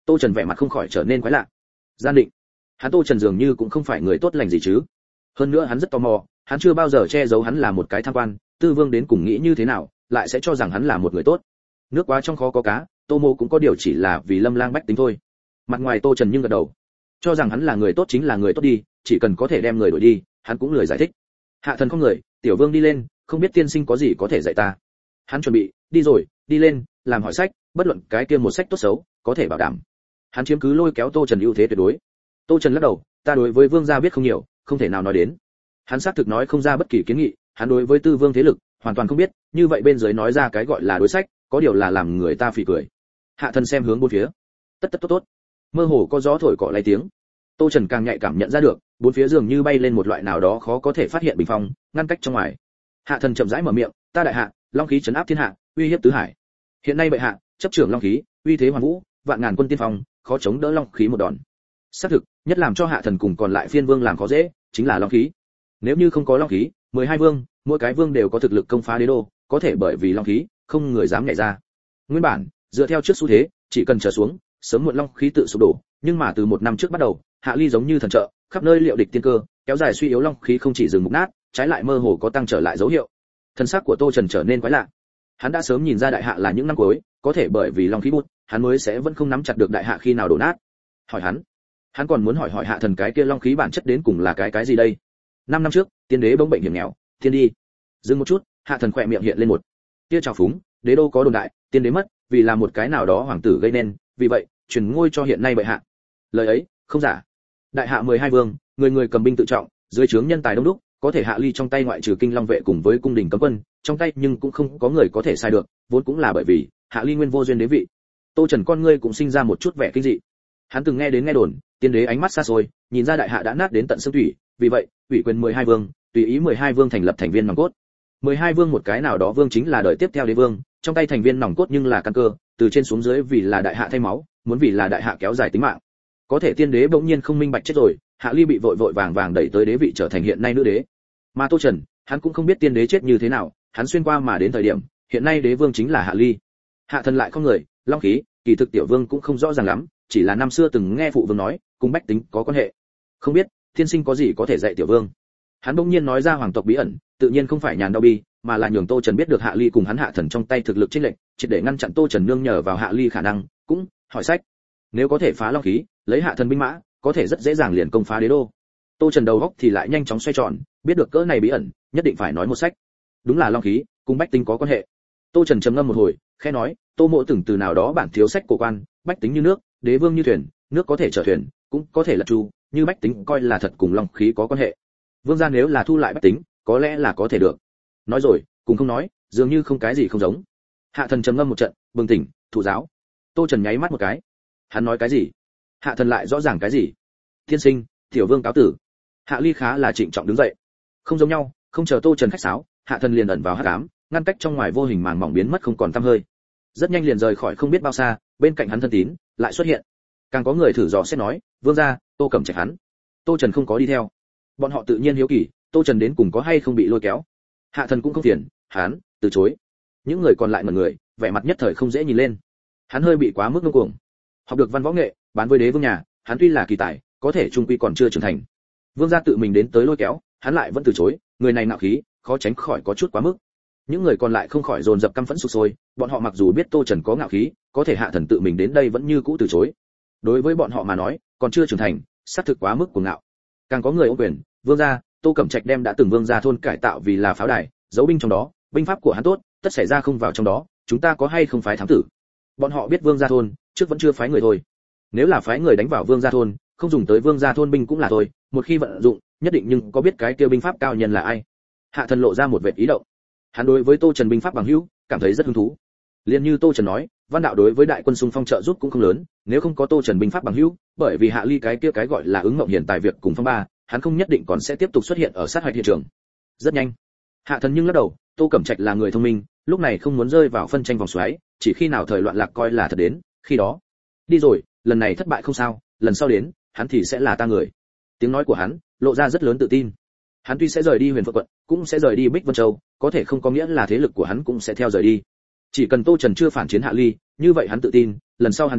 Tô Trần vẻ mặt không khỏi trở nên quái lạ. Gian định, hắn Tô Trần dường như cũng không phải người tốt lành gì chứ. Hơn nữa hắn rất tò mò, hắn chưa bao giờ che giấu hắn là một cái tham quan, Tư Vương đến cùng nghĩ như thế nào, lại sẽ cho rằng hắn là một người tốt. Nước quá trong khó có cá, Tô Mộ cũng có điều chỉ là vì Lâm Lang bách tính thôi. Mặt ngoài Tô Trần nhưng gật đầu, cho rằng hắn là người tốt chính là người tốt đi, chỉ cần có thể đem người đuổi đi, hắn cũng lười giải thích. Hạ Thần không người, Tiểu Vương đi lên, không biết tiên sinh có gì có thể dạy ta. Hắn chuẩn bị, đi rồi, đi lên, làm hỏi sách, bất luận cái kia một sách tốt xấu, có thể bảo đảm. Hắn chiếm cứ lôi kéo Tô Trần ưu thế tuyệt đối. Tô Trần lắc đầu, ta đối với Vương gia biết không nhiều, không thể nào nói đến. Hắn xác thực nói không ra bất kỳ kiến nghị, hắn đối với Tư Vương thế lực hoàn toàn không biết, như vậy bên dưới nói ra cái gọi là đối sách, có điều là làm người ta phỉ cười. Hạ Thần xem hướng bốn phía, tất tất tốt tốt, mơ hồ có gió thổi cỏ lay tiếng. Tô Trần càng nhạy cảm nhận ra được, bốn phía dường như bay lên một loại nào đó khó có thể phát hiện bình phong, ngăn cách trong ngoài. Hạ Thần chậm rãi mở miệng, ta đại hạ, long khí trấn áp thiên hạ, uy hiếp tứ hải. Hiện nay bệ hạ chấp trưởng long khí, uy thế hoàn vũ, vạn ngàn quân tiên phong, khó chống đỡ long khí một đòn. Xác thực, nhất làm cho Hạ Thần cùng còn lại phiên vương làm khó dễ, chính là long khí. Nếu như không có long khí, 12 vương, mỗi cái vương đều có thực lực công phá đế đô, có thể bởi vì long khí, không người dám nhảy ra. Nguyên bản, dựa theo trước xu thế, chỉ cần trở xuống, sớm muộn long khí tự sụp đổ, nhưng mà từ một năm trước bắt đầu, Hạ Ly giống như thần trợ, khắp nơi liệu địch tiên cơ, kéo dài suy yếu long khí không chỉ dừng mục nát, trái lại mơ hồ có tăng trở lại dấu hiệu. Thân xác của Tô Trần trở nên quái lạ. Hắn đã sớm nhìn ra đại hạ là những năm cuối, có thể bởi vì long khí bút, hắn mới sẽ vẫn không nắm chặt được đại hạ khi nào đổ nát. Hỏi hắn còn muốn hỏi Hạ Thần cái kia long khí bản chất đến cùng là cái gì đây? 5 năm trước, tiên đế bỗng bệnh hiểm nghèo, thiên đi. Dừng một chút, Hạ Thần khỏe miệng hiện lên một tia trào phúng, đế đô có đồn đại, tiên đế mất, vì là một cái nào đó hoàng tử gây nên, vì vậy, truyền ngôi cho hiện nay bệ hạ. Lời ấy, không giả. Đại hạ 12 vương, người người cầm binh tự trọng, dưới trướng nhân tài đông đúc, có thể Hạ Ly trong tay ngoại trừ kinh long vệ cùng với cung đình cấm quân, trong tay nhưng cũng không có người có thể sai được, vốn cũng là bởi vì Hạ Ly nguyên vô duyên đế vị. Tô Trần con ngươi cũng sinh ra một chút vẻ kinh dị. Hắn từng nghe đồn, tiên đế ánh mắt xa xôi, nhìn ra đại hạ đã nát đến tận xương thủy, vì vậy, ủy quyền 12 vương, tùy ý 12 vương thành lập thành viên nòng cốt. 12 vương một cái nào đó vương chính là đời tiếp theo đế vương, trong tay thành viên nòng cốt nhưng là căn cơ, từ trên xuống dưới vì là đại hạ thay máu, muốn vì là đại hạ kéo dài tính mạng. Có thể tiên đế bỗng nhiên không minh bạch chết rồi, Hạ Ly bị vội vàng đẩy tới đế vị trở thành hiện nay nữ đế. Mà Tô Trần, hắn cũng không biết tiên đế chết như thế nào, hắn xuyên qua mà đến thời điểm, hiện nay đế vương chính là Hạ Ly. Hạ Thần lại không người, long khí, kỳ thực tiểu vương cũng không rõ ràng lắm, chỉ là năm xưa từng nghe phụ vương nói, cùng bách tính có quan hệ. Không biết, thiên sinh có gì có thể dạy tiểu vương. Hắn bỗng nhiên nói ra hoàng tộc bí ẩn, tự nhiên không phải nhàn đau bi, mà là nhường Tô Trần biết được Hạ Ly cùng hắn Hạ Thần trong tay thực lực chênh lệch, chỉ để ngăn chặn Tô Trần nương nhờ vào Hạ Ly khả năng, cũng hỏi sách. Nếu có thể phá long khí, lấy Hạ Thần binh mã, có thể rất dễ dàng liền công phá đế đô. Tô Trần đầu góc thì lại nhanh chóng xoay tròn, biết được cỡ này bí ẩn, nhất định phải nói một sách. Đúng là long khí, cùng bách tính có quan hệ. Tô Trần trầm ngâm một hồi, khẽ nói, Tô Mộ từng từ nào đó bản thiếu sách cổ quan, bách tính như nước, đế vương như thuyền, nước có thể chở thuyền, cũng có thể là chu, như bách tính coi là thật cùng long khí có quan hệ. Vương gia nếu là thu lại bách tính, có lẽ là có thể được. Nói rồi, cùng không nói, dường như không cái gì không giống. Hạ Thần trầm ngâm một trận, bừng tỉnh, thụ giáo. Tô Trần nháy mắt một cái. Hắn nói cái gì? Hạ Thần lại rõ ràng cái gì? Thiên sinh, tiểu vương cáo tử. Hạ Ly khá là trịnh trọng đứng dậy. Không giống nhau, không chờ Tô Trần khách sáo, Hạ Thần liền ẩn vào hắc ám, ngăn cách trong ngoài vô hình màng mỏng biến mất không còn tăm hơi. Rất nhanh liền rời khỏi không biết bao xa, bên cạnh hắn thân tín lại xuất hiện. Càng có người thử dò xét nói, vương gia, Tô Cẩm Trạch hắn. Tô Trần không có đi theo. Bọn họ tự nhiên hiếu kỳ, Tô Trần đến cùng có hay không bị lôi kéo. Hạ Thần cũng không phiền, hắn từ chối. Những người còn lại ngẩn người, vẻ mặt nhất thời không dễ nhìn lên. Hắn hơi bị quá mức ngông cuồng. Học được văn võ nghệ, bán với đế vương nhà, hắn tuy là kỳ tài, có thể trung quy còn chưa trưởng thành. Vương gia tự mình đến tới lôi kéo, hắn lại vẫn từ chối, người này ngạo khí, khó tránh khỏi có chút quá mức. Những người còn lại không khỏi dồn dập căm phẫn sục sôi, bọn họ mặc dù biết Tô Trần có ngạo khí, có thể Hạ Thần tự mình đến đây vẫn như cũ từ chối. Đối với bọn họ mà nói, còn chưa trưởng thành, xác thực quá mức cuồng ngạo. Càng có người ôm quyền, vương gia, Tô Cẩm Trạch đem đã từng vương gia thôn cải tạo vì là pháo đài, giấu binh trong đó, binh pháp của hắn tốt, tất xảy ra không vào trong đó, chúng ta có hay không phái thám tử? Bọn họ biết vương gia thôn, trước vẫn chưa phái người thôi. Nếu là phái người đánh vào vương gia thôn, không dùng tới vương gia thôn binh cũng là thôi, một khi vận dụng, nhất định nhưng có biết cái kia binh pháp cao nhân là ai. Hạ Thần lộ ra một vệt ý động. Hắn đối với Tô Trần binh pháp bằng hữu, cảm thấy rất hứng thú. Liên như Tô Trần nói, văn đạo đối với đại quân xung phong trợ giúp cũng không lớn, nếu không có Tô Trần binh pháp bằng hữu, bởi vì Hạ Ly cái kia cái gọi là ứng ngộng hiện tại việc cùng phong ba, hắn không nhất định còn sẽ tiếp tục xuất hiện ở sát hạch hiện trường. Rất nhanh, Hạ Thần nhưng lắc đầu, Tô Cẩm Trạch là người thông minh, lúc này không muốn rơi vào phân tranh vòng xoáy, chỉ khi nào thời loạn lạc coi là thật đến, khi đó đi rồi, lần này thất bại không sao, lần sau đến, hắn thì sẽ là ta người. Tiếng nói của hắn lộ ra rất lớn tự tin. Hắn tuy sẽ rời đi Huyền Phượng quận, cũng sẽ rời đi Bích Vân Châu, có thể không có nghĩa là thế lực của hắn cũng sẽ theo rời đi. Chỉ cần Tô Trần chưa phản chiến Hạ Ly, như vậy hắn tự tin, lần sau hắn đến,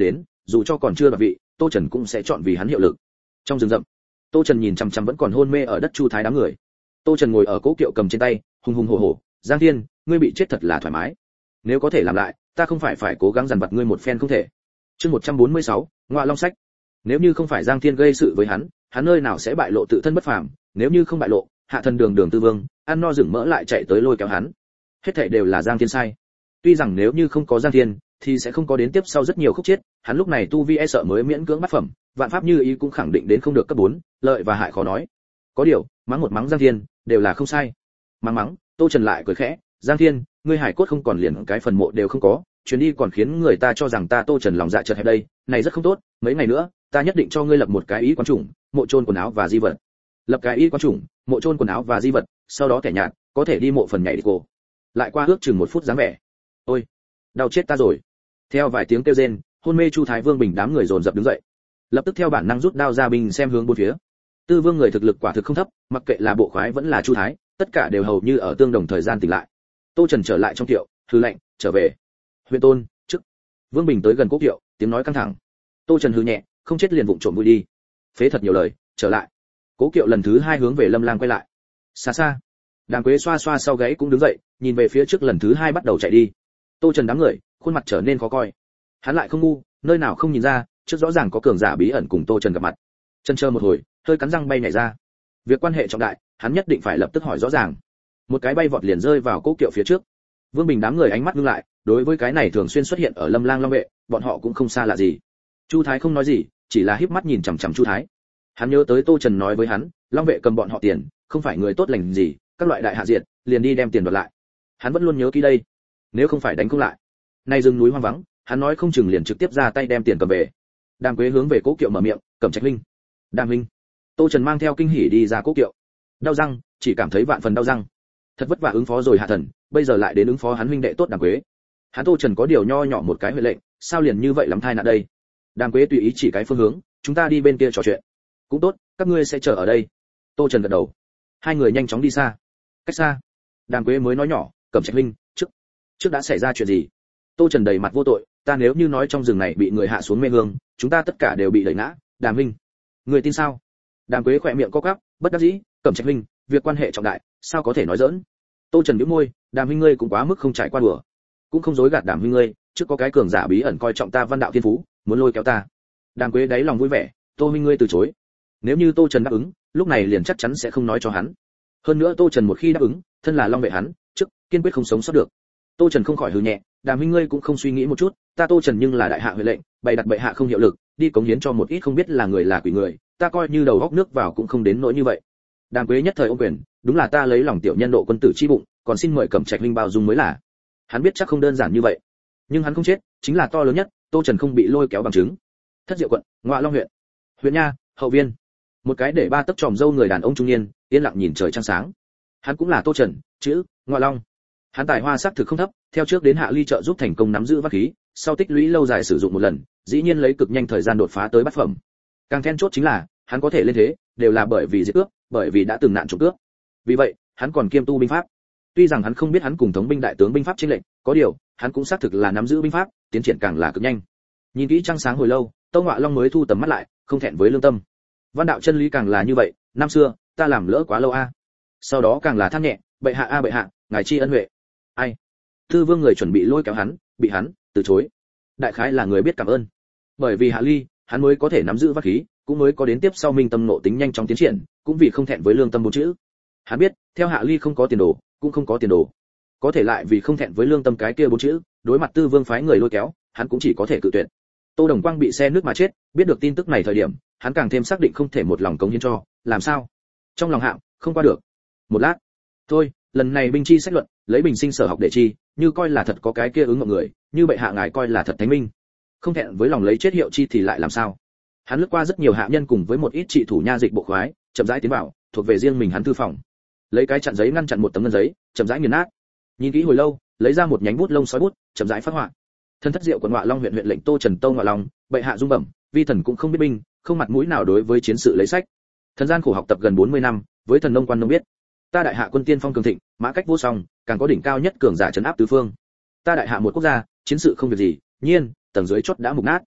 dù cho còn chưa đoạt vị, Tô Trần cũng sẽ chọn vì hắn hiệu lực. Trong rừng rậm, Tô Trần nhìn chằm chằm vẫn còn hôn mê ở đất Chu Thái đám người. Tô Trần ngồi ở cỗ kiệu cầm trên tay, hùng hùng hổ hổ, "Giang Thiên, ngươi bị chết thật là thoải mái. Nếu có thể làm lại, ta không phải cố gắng dằn vặt ngươi một phen không thể." Chương 146, Ngọa Long sách. Nếu như không phải Giang Thiên gây sự với hắn nơi nào sẽ bại lộ tự thân bất phàm, nếu như không bại lộ, hạ thần Đường Tư Vương, ăn no rừng mỡ lại chạy tới lôi kéo hắn. Hết thảy đều là Giang Thiên sai. Tuy rằng nếu như không có Giang Thiên, thì sẽ không có đến tiếp sau rất nhiều khúc chết, hắn lúc này tu vi e sợ mới miễn cưỡng bắt phẩm, vạn pháp như ý cũng khẳng định đến không được cấp 4, lợi và hại khó nói. Có điều, mắng một mắng Giang Thiên, đều là không sai. Mắng, Tô Trần lại cười khẽ, "Giang Thiên, ngươi hải cốt không còn liền cái phần mộ đều không có, chuyến đi còn khiến người ta cho rằng ta Tô Trần lòng dạ chật hẹp đây, này rất không tốt, mấy ngày nữa, ta nhất định cho ngươi lập một cái ý quan chủng, mộ chôn quần áo và di vật." Lập cái ý quan chủng, mộ chôn quần áo và di vật, sau đó kẻ nhạt, có thể đi mộ phần nhảy đi cô. Lại qua ước chừng 1 phút dáng vẻ. Ôi, đau chết ta rồi. Theo vài tiếng kêu rên, hôn mê Chu Thái Vương Bình đám người dồn dập đứng dậy. Lập tức theo bản năng rút đao ra bình xem hướng bốn phía. Tư Vương người thực lực quả thực không thấp, mặc kệ là bộ khoái vẫn là Chu Thái, tất cả đều hầu như ở tương đồng thời gian tỉnh lại. Tô Trần trở lại trong kiệu, hừ lạnh, "Trở về." "Huyện tôn, chức." Vương Bình tới gần cố kiệu, tiếng nói căng thẳng. Tô Trần hừ nhẹ, "Không chết liền vụng trộm vui đi." Phế thật nhiều lời, trở lại. Cố kiệu lần thứ 2 hướng về Lâm Lang quay lại. Xa xa, Đàng Quế xoa xoa sau gáy cũng đứng dậy, nhìn về phía trước lần thứ 2 bắt đầu chạy đi. Tô Trần đám người, khuôn mặt trở nên khó coi. Hắn lại không ngu, nơi nào không nhìn ra, trước rõ ràng có cường giả bí ẩn cùng Tô Trần gặp mặt. Chân chờ một hồi, hơi cắn răng bay nhảy ra. Việc quan hệ trọng đại, hắn nhất định phải lập tức hỏi rõ ràng. Một cái bay vọt liền rơi vào cố kiệu phía trước. Vương Bình đám người ánh mắt ngưng lại, đối với cái này thường xuyên xuất hiện ở Lâm Lang Long vệ, bọn họ cũng không xa lạ gì. Chu Thái không nói gì, chỉ là híp mắt nhìn chằm chằm Chu Thái. Hắn nhớ tới Tô Trần nói với hắn, Long vệ cầm bọn họ tiền, không phải người tốt lành gì, các loại đại hạ diệt, liền đi đem tiền đoạt lại. Hắn vẫn luôn nhớ kỹ đây. Nếu không phải đánh không lại, nay rừng núi hoang vắng, hắn nói không chừng liền trực tiếp ra tay đem tiền cầm về. Đàm Quế hướng về cố kiệu mở miệng, "Cẩm Trạch huynh." "Đàm huynh." Tô Trần mang theo kinh hỉ đi ra cố kiệu. Đau răng, chỉ cảm thấy vạn phần đau răng. Thật vất vả ứng phó rồi hạ thần, bây giờ lại đến ứng phó hắn huynh đệ tốt Đàm Quế. Hắn Tô Trần có điều nho nhỏ một cái huệ lệnh, sao liền như vậy lắm thai nạn đây? Đàm Quế tùy ý chỉ cái phương hướng, "Chúng ta đi bên kia trò chuyện." "Cũng tốt, các ngươi sẽ chờ ở đây." Tô Trần gật đầu. Hai người nhanh chóng đi xa. Cách xa, Đàm Quế mới nói nhỏ, "Cẩm Trạch huynh, trước đã xảy ra chuyện gì?" Tô Trần đầy mặt vô tội, "Ta nếu như nói trong rừng này bị người hạ xuống mê hương, chúng ta tất cả đều bị đẩy ngã, Đàm huynh, người tin sao?" Đàm Quế khỏe miệng co quắp, bất đắc dĩ, "Cẩm Trạch huynh, việc quan hệ trọng đại, sao có thể nói giỡn?" Tô Trần nhếch môi, "Đàm huynh ngươi cũng quá mức không trải qua đùa, cũng không dối gạt Đàm huynh ngươi, trước có cái cường giả bí ẩn coi trọng ta Văn Đạo Thiên Phú, muốn lôi kéo ta." Đàm Quế đáy lòng vui vẻ, "Tô huynh ngươi từ chối." Nếu như Tô Trần đáp ứng, lúc này liền chắc chắn sẽ không nói cho hắn. Hơn nữa Tô Trần một khi đáp ứng, thân là Long vệ hắn, trước kiên quyết không sống sót được. Tô Trần không khỏi hừ nhẹ, "Đàm huynh ngươi cũng không suy nghĩ một chút, ta Tô Trần nhưng là đại hạ huệ lệnh, bày đặt bệ hạ không hiệu lực, đi cống hiến cho một ít không biết là người là quỷ người, ta coi như đầu góc nước vào cũng không đến nỗi như vậy." Đàm Quế nhất thời ôm quyền, "Đúng là ta lấy lòng tiểu nhân độ quân tử chi bụng, còn xin mời Cẩm Trạch huynh bao dung mới là." Hắn biết chắc không đơn giản như vậy, nhưng hắn không chết, chính là to lớn nhất, Tô Trần không bị lôi kéo bằng chứng. Thất Diệu quận, Ngọa Long huyện. Huyện nha, hậu viên. Một cái để 3 tấc tròm râu người đàn ông trung niên, yên lặng nhìn trời trăng sáng. Hắn cũng là Tô Trần, chữ Ngọa Long. Hắn tài hoa sắc thực không thấp, theo trước đến hạ ly trợ giúp thành công nắm giữ pháp khí, sau tích lũy lâu dài sử dụng một lần, dĩ nhiên lấy cực nhanh thời gian đột phá tới bát phẩm. Càng then chốt chính là, hắn có thể lên thế, đều là bởi vì diệt cướp, bởi vì đã từng nạn trộm cướp. Vì vậy, hắn còn kiêm tu binh pháp. Tuy rằng hắn không biết hắn cùng thống binh đại tướng binh pháp chênh lệnh, có điều, hắn cũng xác thực là nắm giữ binh pháp, tiến triển càng là cực nhanh. Nhìn kỹ trăng sáng hồi lâu, Tâu Ngọa Long mới thu tầm mắt lại, không thẹn với lương tâm. Văn đạo chân lý càng là như vậy, năm xưa, ta làm lỡ quá lâu a. Sau đó càng là than nhẹ, bệ hạ a bệ hạ, ngài tri ân huệ. Ai? Tư Vương người chuẩn bị lôi kéo hắn, bị hắn từ chối. Đại khái là người biết cảm ơn. Bởi vì hạ ly, hắn mới có thể nắm giữ pháp khí, cũng mới có đến tiếp sau minh tâm nộ tính nhanh chóng tiến triển, cũng vì không thẹn với lương tâm bốn chữ. Hắn biết, theo hạ ly không có tiền đồ, cũng không có tiền đồ. Có thể lại vì không thẹn với lương tâm cái kia bốn chữ, đối mặt Tư Vương phái người lôi kéo, hắn cũng chỉ có thể cự tuyệt. Tô Đồng Quang bị xe nước mà chết, biết được tin tức này thời điểm, hắn càng thêm xác định không thể một lòng cống hiến cho, làm sao? Trong lòng hạng, không qua được. Một lát, thôi, lần này binh chi sách luận, lấy bình sinh sở học để chi, như coi là thật có cái kia ứng ngộ người, như bệ hạ ngài coi là thật thánh minh. Không thẹn với lòng lấy chết hiệu chi thì lại làm sao? Hắn lướt qua rất nhiều hạ nhân cùng với một ít trị thủ nha dịch bộ khoái, chậm rãi tiến vào, thuộc về riêng mình hắn thư phòng. Lấy cái chặn giấy ngăn chặn một tấm ngân giấy, chậm rãi nghiền nát. Nhìn kỹ hồi lâu, lấy ra một nhánh bút lông sói bút, chậm rãi phát họa. Thân Thất Diệu quận Ngọa Long huyện huyện lệnh Tô Trần Tâu Ngọa Long, bệ hạ dung bẩm, vi thần cũng không biết binh, không mặt mũi nào đối với chiến sự lấy sách. Thần gian khổ học tập gần 40 năm, với thần nông quan nông biết. Ta đại hạ quân tiên phong cường thịnh, mã cách vô song, càng có đỉnh cao nhất cường giả trấn áp tứ phương. Ta đại hạ một quốc gia, chiến sự không việc gì, nhiên, tầng dưới chót đã mục nát.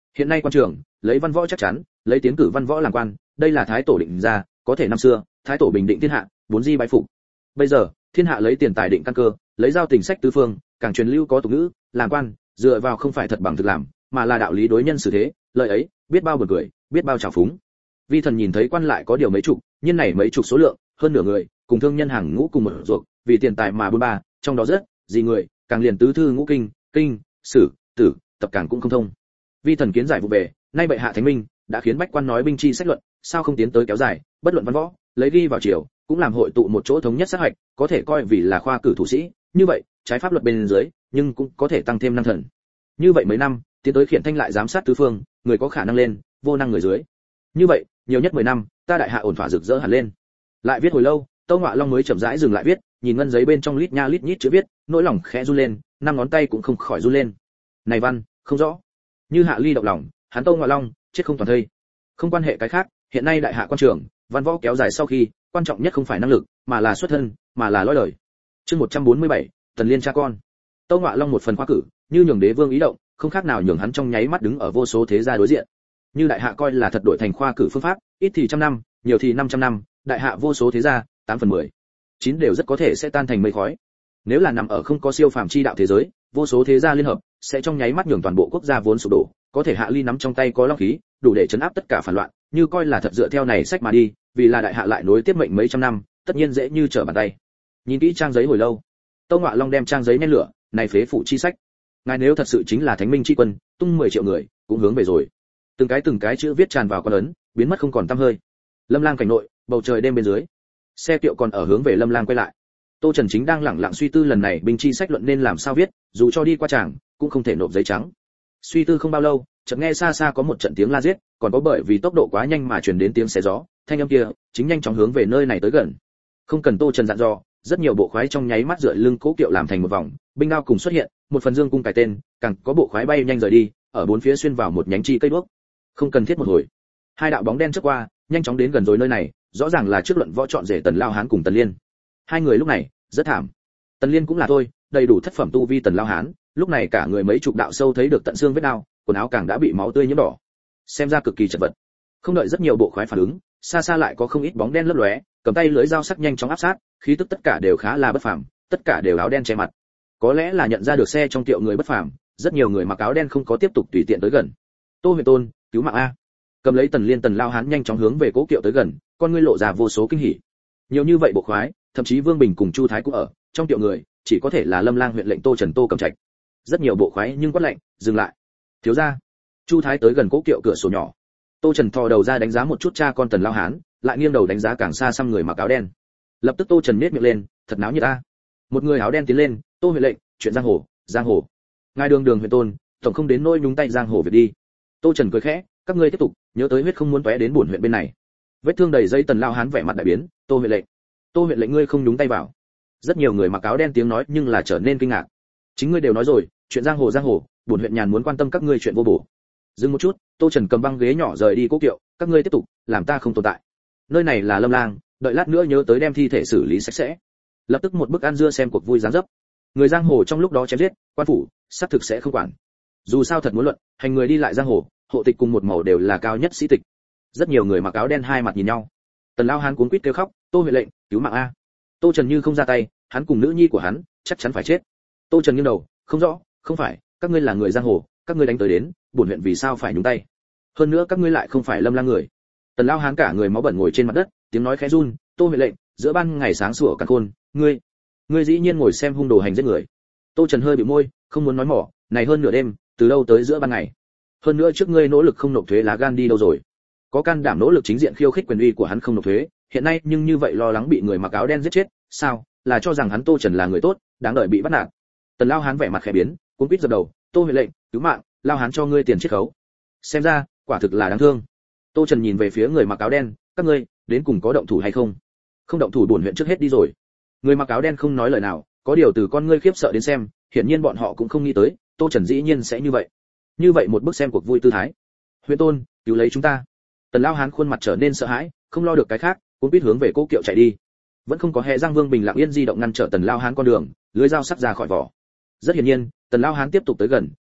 Hiện nay quan trường lấy văn võ chắc chắn, lấy tiến cử văn võ làm quan, đây là thái tổ định ra, có thể năm xưa thái tổ bình định thiên hạ, bốn di bái phục. Bây giờ thiên hạ lấy tiền tài định căn cơ, lấy giao tình sách tứ phương, càng truyền lưu có tục ngữ, làm quan dựa vào không phải thật bằng thực làm, mà là đạo lý đối nhân xử thế, lời ấy biết bao buồn cười, biết bao trào phúng. Vi thần nhìn thấy quan lại có điều mấy chục, nhưng này mấy chục số lượng, hơn nửa người, cùng thương nhân hàng ngũ cùng một ruột, vì tiền tài mà buôn ba, trong đó rất gì người, càng liền tứ thư ngũ kinh, kinh, sử, tử, tập càng cũng không thông. Vi thần kiến giải vụ về, nay bệ hạ thánh minh đã khiến bách quan nói binh chi sách luận, sao không tiến tới kéo dài, bất luận văn võ, lấy ghi vào triều, cũng làm hội tụ một chỗ thống nhất sát hoạch, có thể coi vì là khoa cử thủ sĩ, như vậy, trái pháp luật bên dưới, nhưng cũng có thể tăng thêm năng thần. Như vậy mấy năm, tiến tới khiển thanh lại giám sát tứ phương, người có khả năng lên, vô năng người dưới. Như vậy, nhiều nhất 10 năm, ta đại hạ ổn thỏa rực rỡ hẳn lên. Lại viết hồi lâu, Tâu Ngọa Long mới chậm rãi dừng lại viết, nhìn ngân giấy bên trong lít nha lít nhít chữ viết, nỗi lòng khẽ run lên, năm ngón tay cũng không khỏi run lên. Này văn, không rõ. Như Hạ Ly động lòng, hắn Tâu Ngọa Long, chết không toàn thây. Không quan hệ cái khác, hiện nay đại hạ quan trường, văn võ kéo dài sau khi, quan trọng nhất không phải năng lực, mà là xuất thân, mà là lõi đời. Chương 147, Tần Liên cha con. Tâu Ngọa Long một phần khoa cử, như nhường đế vương ý động, không khác nào nhường hắn trong nháy mắt đứng ở vô số thế gia đối diện. Như đại hạ coi là thật đổi thành khoa cử phương pháp, ít thì 100 năm, nhiều thì 500 năm, đại hạ vô số thế gia, 8/10, 9 đều rất có thể sẽ tan thành mây khói. Nếu là nằm ở không có siêu phàm chi đạo thế giới, vô số thế gia liên hợp, sẽ trong nháy mắt nhường toàn bộ quốc gia vốn sụp đổ, có thể Hạ Ly nắm trong tay có long khí, đủ để chấn áp tất cả phản loạn, như coi là thật dựa theo này sách mà đi, vì là đại hạ lại nối tiếp mệnh mấy trăm năm, tất nhiên dễ như trở bàn tay. Nhìn kỹ trang giấy hồi lâu, Tâu Ngọa Long đem trang giấy nhen lửa, này phế phụ chi sách. Ngài nếu thật sự chính là thánh minh chi quân, tung 10 triệu người, cũng hướng về rồi. Từng cái chữ viết tràn vào con ấn, biến mất không còn tăm hơi. Lâm Lang cảnh nội, bầu trời đêm bên dưới. Xe kiệu còn ở hướng về Lâm Lang quay lại. Tô Trần chính đang lẳng lặng suy tư lần này binh chi sách luận nên làm sao viết, dù cho đi qua tràng, cũng không thể nộp giấy trắng. Suy tư không bao lâu, chợt nghe xa xa có một trận tiếng la giết, còn có bởi vì tốc độ quá nhanh mà truyền đến tiếng xé gió, thanh âm kia chính nhanh chóng hướng về nơi này tới gần. Không cần Tô Trần dặn dò, rất nhiều bộ khoái trong nháy mắt dựa lưng cố kiệu làm thành một vòng, binh đao cùng xuất hiện, một phần dương cung cài tên, càng có bộ khoái bay nhanh rời đi, ở bốn phía xuyên vào một nhánh chi cây đuốc. Không cần thiết một hồi, hai đạo bóng đen chớp qua, nhanh chóng đến gần rồi nơi này, rõ ràng là trước luận võ chọn rể Tần Lao Hán cùng Tần Liên. Hai người lúc này rất thảm. Tần Liên cũng là thôi, đầy đủ thất phẩm tu vi Tần Lao Hán, lúc này cả người mấy chục đạo sâu thấy được tận xương vết đao, quần áo càng đã bị máu tươi nhuốm đỏ, xem ra cực kỳ chật vật. Không đợi rất nhiều bộ khoái phản ứng, xa xa lại có không ít bóng đen lấp lóe, cầm tay lưỡi dao sắc nhanh chóng áp sát, khí tức tất cả đều khá là bất phàm, tất cả đều áo đen che mặt. Có lẽ là nhận ra được xe trong tiệu người bất phàm, rất nhiều người mặc áo đen không có tiếp tục tùy tiện tới gần. Tô Huyền Tôn, cứu mạng a! Cầm lấy Tần Liên Tần Lao Hán nhanh chóng hướng về cố kiệu tới gần, con ngươi lộ ra vô số kinh hỉ. Nhiều như vậy bộ khoái, thậm chí Vương Bình cùng Chu Thái cũng ở, trong tiệu người, chỉ có thể là Lâm Lang huyện lệnh Tô Trần Tô Cầm Trạch. Rất nhiều bộ khoái nhưng quát lệnh, dừng lại. Thiếu gia. Chu Thái tới gần cố kiệu cửa sổ nhỏ. Tô Trần thò đầu ra đánh giá một chút cha con Tần Lao Hán, lại nghiêng đầu đánh giá càng xa xăm người mặc áo đen. Lập tức Tô Trần nhếch miệng lên, thật náo nhiệt a. Một người áo đen tiến lên, Tô huyện lệnh, chuyện giang hồ, giang hồ. Ngài Đường huyện tôn, tổng không đến nỗi nhúng tay giang hồ việc đi. Tô Trần cười khẽ, các ngươi tiếp tục, nhớ tới huyết không muốn tóe đến buồn huyện bên này. Vết thương đầy dây Tần Lao Hán vẻ mặt đại biến, Tô huyện lệnh. Tô huyện lệnh ngươi không nhúng tay vào. Rất nhiều người mặc áo đen tiếng nói nhưng là trở nên kinh ngạc. Chính ngươi đều nói rồi, chuyện giang hồ, buồn huyện nhàn muốn quan tâm các ngươi chuyện vô bổ. Dừng một chút, Tô Trần cầm băng ghế nhỏ rời đi cố kiệu, các ngươi tiếp tục, làm ta không tồn tại. Nơi này là Lâm Lang, đợi lát nữa nhớ tới đem thi thể xử lý sạch sẽ. Lập tức một bức ăn dưa xem cuộc vui dáng dấp. Người giang hồ trong lúc đó chém giết, quan phủ xác thực sẽ không quản. Dù sao thật muốn luận, hành người đi lại giang hồ, hộ tịch cùng một màu đều là cao nhất sĩ tịch. Rất nhiều người mặc áo đen hai mặt nhìn nhau. Tần Lao Hán cuống quýt kêu khóc, Tô huyện lệnh, cứu mạng a. Tô Trần như không ra tay, hắn cùng nữ nhi của hắn chắc chắn phải chết. Tô Trần nghiêng đầu, không rõ, không phải, các ngươi là người giang hồ, các ngươi đánh tới đến, bổn huyện vì sao phải nhúng tay? Hơn nữa các ngươi lại không phải Lâm Lang người. Tần Lao Hán cả người máu bẩn ngồi trên mặt đất, tiếng nói khẽ run, Tô huyện lệnh, giữa ban ngày sáng sủa cả khôn, ngươi dĩ nhiên ngồi xem hung đồ hành giết người. Tô Trần hơi bị môi, không muốn nói mỏ, này hơn nửa đêm, từ đâu tới giữa ban ngày? Hơn nữa trước ngươi nỗ lực không nộp thuế lá gan đi đâu rồi? Có can đảm nỗ lực chính diện khiêu khích quyền uy của hắn không nộp thuế, hiện nay nhưng như vậy lo lắng bị người mặc áo đen giết chết, sao? Là cho rằng hắn Tô Trần là người tốt, đáng đợi bị bắt nạt. Tần Lao Hán vẻ mặt khẽ biến, cuống quýt dập đầu, Tô huyện lệnh, cứu mạng, Lao Hán cho ngươi tiền chiết khấu. Xem ra, quả thực là đáng thương. Tô Trần nhìn về phía người mặc áo đen, các ngươi đến cùng có động thủ hay không? Không động thủ bổn huyện trước hết đi rồi. Người mặc áo đen không nói lời nào, có điều từ con ngươi khiếp sợ đến xem, hiển nhiên bọn họ cũng không nghĩ tới, Tô Trần dĩ nhiên sẽ như vậy. Như vậy một bức xem cuộc vui tư thái. Huyện tôn, cứu lấy chúng ta. Tần Lao Hán khuôn mặt trở nên sợ hãi, không lo được cái khác, cuống quýt hướng về cố kiệu chạy đi. Vẫn không có hệ Giang Vương Bình lặng yên di động ngăn trở Tần Lao Hán con đường, lưới dao sắc ra khỏi vỏ. Rất hiển nhiên, Tần Lao Hán tiếp tục tới gần,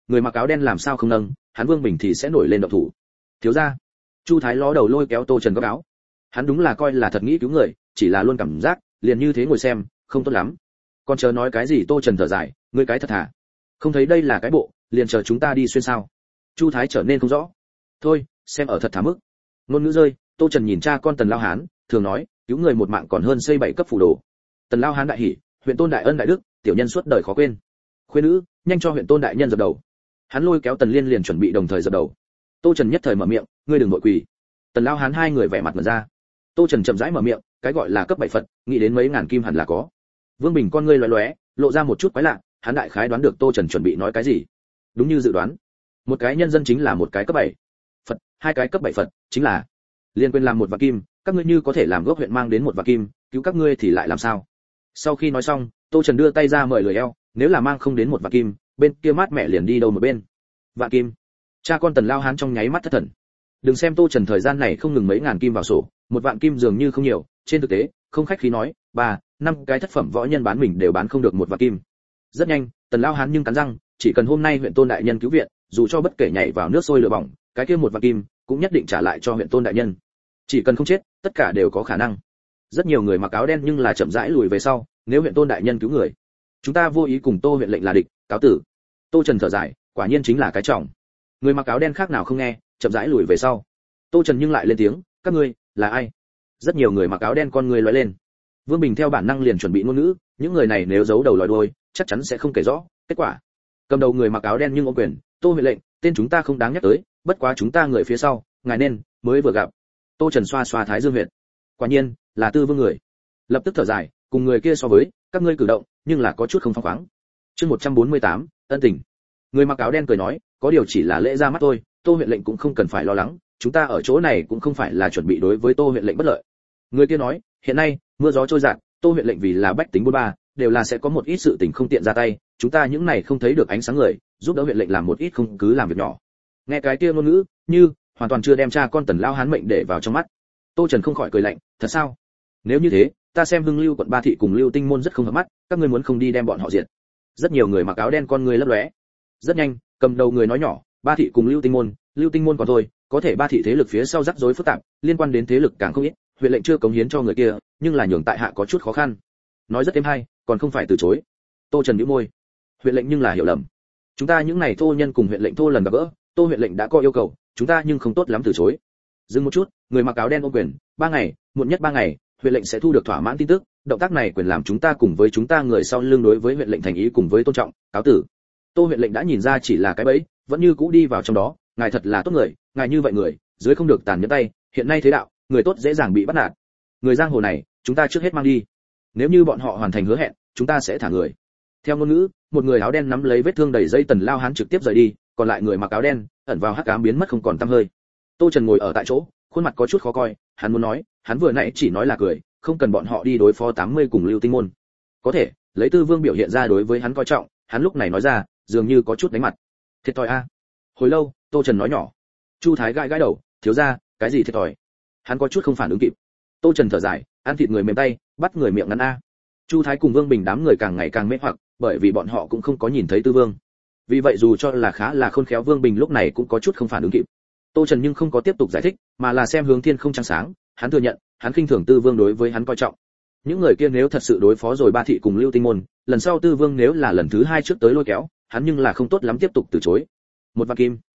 người mặc áo đen làm sao không nâng, hắn Vương Bình thì sẽ nổi lên động thủ. Thiếu gia. Chu Thái ló đầu lôi kéo Tô Trần góc áo. Hắn đúng là coi là thật nghĩ cứu người, chỉ là luôn cảm giác liền như thế ngồi xem không tốt lắm. Còn chờ nói cái gì? Tô Trần thở dài, ngươi cái thật thà, không thấy đây là cái bộ, liền chờ chúng ta đi xuyên sao? Chu Thái trở nên không rõ. Thôi, xem ở thật thà mức. Ngôn ngữ rơi, Tô Trần nhìn cha con Tần Lao Hán, thường nói, cứu người một mạng còn hơn xây 7 cấp phủ đồ. Tần Lao Hán đại hỉ, huyện tôn đại ân đại đức, tiểu nhân suốt đời khó quên. Khuyên nữ, nhanh cho huyện tôn đại nhân dập đầu. Hắn lôi kéo Tần Liên liền chuẩn bị đồng thời dập đầu. Tô Trần nhất thời mở miệng, ngươi đừng nội quỳ. Tần Lao Hán hai người vẻ mặt mở ra. Tô Trần chậm rãi mở miệng, cái gọi là cấp 7 Phật, nghĩ đến mấy ngàn kim hẳn là có. Vương Bình con ngươi lóe lóe, lộ ra một chút quái lạ, hắn đại khái đoán được Tô Trần chuẩn bị nói cái gì. Đúng như dự đoán, một cái nhân dân chính là một cái cấp 7 Phật, hai cái cấp 7 Phật chính là liên quyền làm một vạn kim, các ngươi như có thể làm gốc huyện mang đến một vạn kim, cứu các ngươi thì lại làm sao? Sau khi nói xong, Tô Trần đưa tay ra mời lười eo, nếu là mang không đến một vạn kim, bên kia mát mẹ liền đi đâu một bên. Vạn kim. Cha con Tần Lao Hán trong nháy mắt thất thần. Đừng xem Tô Trần thời gian này không ngừng mấy ngàn kim vào sổ, một vạn kim dường như không nhiều, trên thực tế, không khách khí nói, 3, 5 cái thất phẩm võ nhân bán mình đều bán không được một vạn kim. Rất nhanh, Tần Lao Hán nhưng cắn răng, chỉ cần hôm nay huyện tôn đại nhân cứu viện, dù cho bất kể nhảy vào nước sôi lửa bỏng, cái kia một vạn kim cũng nhất định trả lại cho huyện tôn đại nhân. Chỉ cần không chết, tất cả đều có khả năng. Rất nhiều người mặc áo đen nhưng là chậm rãi lùi về sau, nếu huyện tôn đại nhân cứu người, chúng ta vô ý cùng Tô huyện lệnh là địch, cáo tử. Tô Trần thở dài, quả nhiên chính là cái trọng. Người mặc áo đen khác nào không nghe, chậm rãi lùi về sau. Tô Trần nhưng lại lên tiếng, các ngươi là ai? Rất nhiều người mặc áo đen con người lóe lên. Vương Bình theo bản năng liền chuẩn bị ngôn ngữ, những người này nếu giấu đầu lòi đuôi, chắc chắn sẽ không kể rõ kết quả. Cầm đầu người mặc áo đen nhưng ôm quyền, Tô huyện lệnh, tên chúng ta không đáng nhắc tới, bất quá chúng ta người phía sau, ngài nên mới vừa gặp. Tô Trần xoa xoa thái dương huyện. Quả nhiên là Tư Vương người. Lập tức thở dài, cùng người kia so với, các ngươi cử động, nhưng là có chút không phóng khoáng. Chương 148, ân tình. Người mặc áo đen cười nói, có điều chỉ là lễ ra mắt thôi, Tô huyện lệnh cũng không cần phải lo lắng, chúng ta ở chỗ này cũng không phải là chuẩn bị đối với Tô huyện lệnh bất lợi. Người kia nói, hiện nay mưa gió trôi dạt, Tô huyện lệnh vì là bách tính 43, đều là sẽ có một ít sự tình không tiện ra tay, chúng ta những này không thấy được ánh sáng người, giúp đỡ huyện lệnh làm một ít không cứ làm việc nhỏ. Nghe cái kia ngôn ngữ, như hoàn toàn chưa đem cha con Tần Lao Hán mệnh để vào trong mắt. Tô Trần không khỏi cười lạnh, thật sao? Nếu như thế, ta xem Hưng Lưu quận Ba thị cùng Lưu Tinh môn rất không hợp mắt, các ngươi muốn không đi đem bọn họ diệt. Rất nhiều người mặc áo đen con người lấp lóe. Rất nhanh, cầm đầu người nói nhỏ, Ba thị cùng Lưu Tinh môn còn thôi, có thể Ba thị thế lực phía sau rắc rối phức tạp, liên quan đến thế lực càng không ít, huyện lệnh chưa cống hiến cho người kia, nhưng là nhường tại hạ có chút khó khăn. Nói rất êm hay, còn không phải từ chối. Tô Trần nhíu môi. Huyện lệnh nhưng là hiểu lầm. Chúng ta những này thô nhân cùng huyện lệnh thô lần gặp gỡ, Tô huyện lệnh đã có yêu cầu, chúng ta nhưng không tốt lắm từ chối. Dừng một chút, người mặc áo đen ôm quyền, 3 ngày, muộn nhất 3 ngày, huyện lệnh sẽ thu được thỏa mãn tin tức, động tác này quyền làm chúng ta cùng với chúng ta người sau lưng đối với huyện lệnh thành ý cùng với tôn trọng, cáo tử. Tô huyện lệnh đã nhìn ra chỉ là cái bẫy, vẫn như cũ đi vào trong đó, ngài thật là tốt người, ngài như vậy người, dưới không được tàn nhẫn tay, hiện nay thế đạo, người tốt dễ dàng bị bắt nạt. Người giang hồ này, chúng ta trước hết mang đi. Nếu như bọn họ hoàn thành hứa hẹn, chúng ta sẽ thả người. Theo ngôn ngữ, một người áo đen nắm lấy vết thương đầy dây Tần Lao Hán trực tiếp rời đi, còn lại người mặc áo đen ẩn vào hắc ám biến mất không còn tăm hơi. Tô Trần ngồi ở tại chỗ, khuôn mặt có chút khó coi, hắn muốn nói, hắn vừa nãy chỉ nói là cười, không cần bọn họ đi đối phó 80 cùng Lưu Tinh môn. Có thể, lấy Tư Vương biểu hiện ra đối với hắn coi trọng, hắn lúc này nói ra, dường như có chút đánh mặt. Thiệt thòi a. Hồi lâu, Tô Trần nói nhỏ. Chu Thái gãi gãi đầu, thiếu gia, cái gì thiệt thòi? Hắn có chút không phản ứng kịp. Tô Trần thở dài, ăn thịt người mềm tay, bắt người miệng ngắn a. Chu Thái cùng Vương Bình đám người càng ngày càng mê hoặc, bởi vì bọn họ cũng không có nhìn thấy Tư Vương. Vì vậy dù cho là khá là khôn khéo Vương Bình lúc này cũng có chút không phản ứng kịp. Tô Trần nhưng không có tiếp tục giải thích, mà là xem hướng thiên không trăng sáng, hắn thừa nhận, hắn khinh thường Tư Vương đối với hắn coi trọng. Những người kia nếu thật sự đối phó rồi Ba thị cùng Lưu Tinh môn, lần sau Tư Vương nếu là lần thứ 2 trước tới lôi kéo, hắn nhưng là không tốt lắm tiếp tục từ chối. Một vạn kim,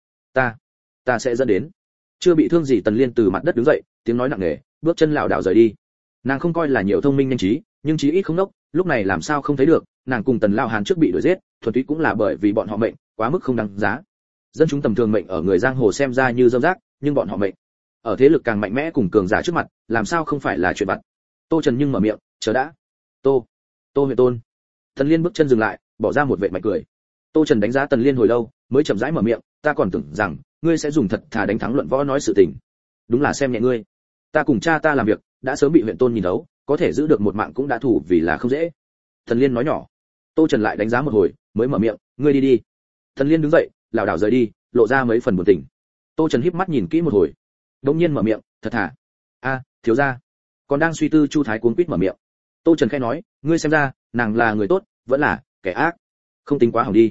ta sẽ dẫn đến. Chưa bị thương gì Tần Liên từ mặt đất đứng dậy, tiếng nói nặng nề, bước chân lảo đảo rời đi. Nàng không coi là nhiều thông minh nhanh trí, nhưng chí ít không đốc, lúc này làm sao không thấy được, nàng cùng Tần Lao Hán trước bị đuổi giết, thuần túy cũng là bởi vì bọn họ mệnh quá mức không đáng giá. Dân chúng tầm thường mệnh ở người giang hồ xem ra như dâm rác, nhưng bọn họ mệnh ở thế lực càng mạnh mẽ cùng cường giả trước mặt, làm sao không phải là chuyện vặt. Tô Trần nhưng mở miệng, chờ đã. Tô huyện tôn. Tần Liên bước chân dừng lại, bỏ ra một vệt mạch cười. Tô Trần đánh giá Tần Liên hồi lâu, mới chậm rãi mở miệng, ta còn tưởng rằng ngươi sẽ dùng thật thà đánh thắng luận võ nói sự tình. Đúng là xem nhẹ ngươi. Ta cùng cha ta làm việc, đã sớm bị huyện tôn nhìn thấu, có thể giữ được một mạng cũng đã thủ vì là không dễ. Tần Liên nói nhỏ. Tô Trần lại đánh giá một hồi, mới mở miệng, ngươi đi đi. Tần Liên đứng dậy, lảo đảo rời đi, lộ ra mấy phần buồn tỉnh. Tô Trần híp mắt nhìn kỹ một hồi, đột nhiên mở miệng, thật thà. A, thiếu gia. Còn đang suy tư Chu Thái cuống quýt mở miệng. Tô Trần khẽ nói, ngươi xem ra, nàng là người tốt, vẫn là kẻ ác. Không tính quá hỏng đi.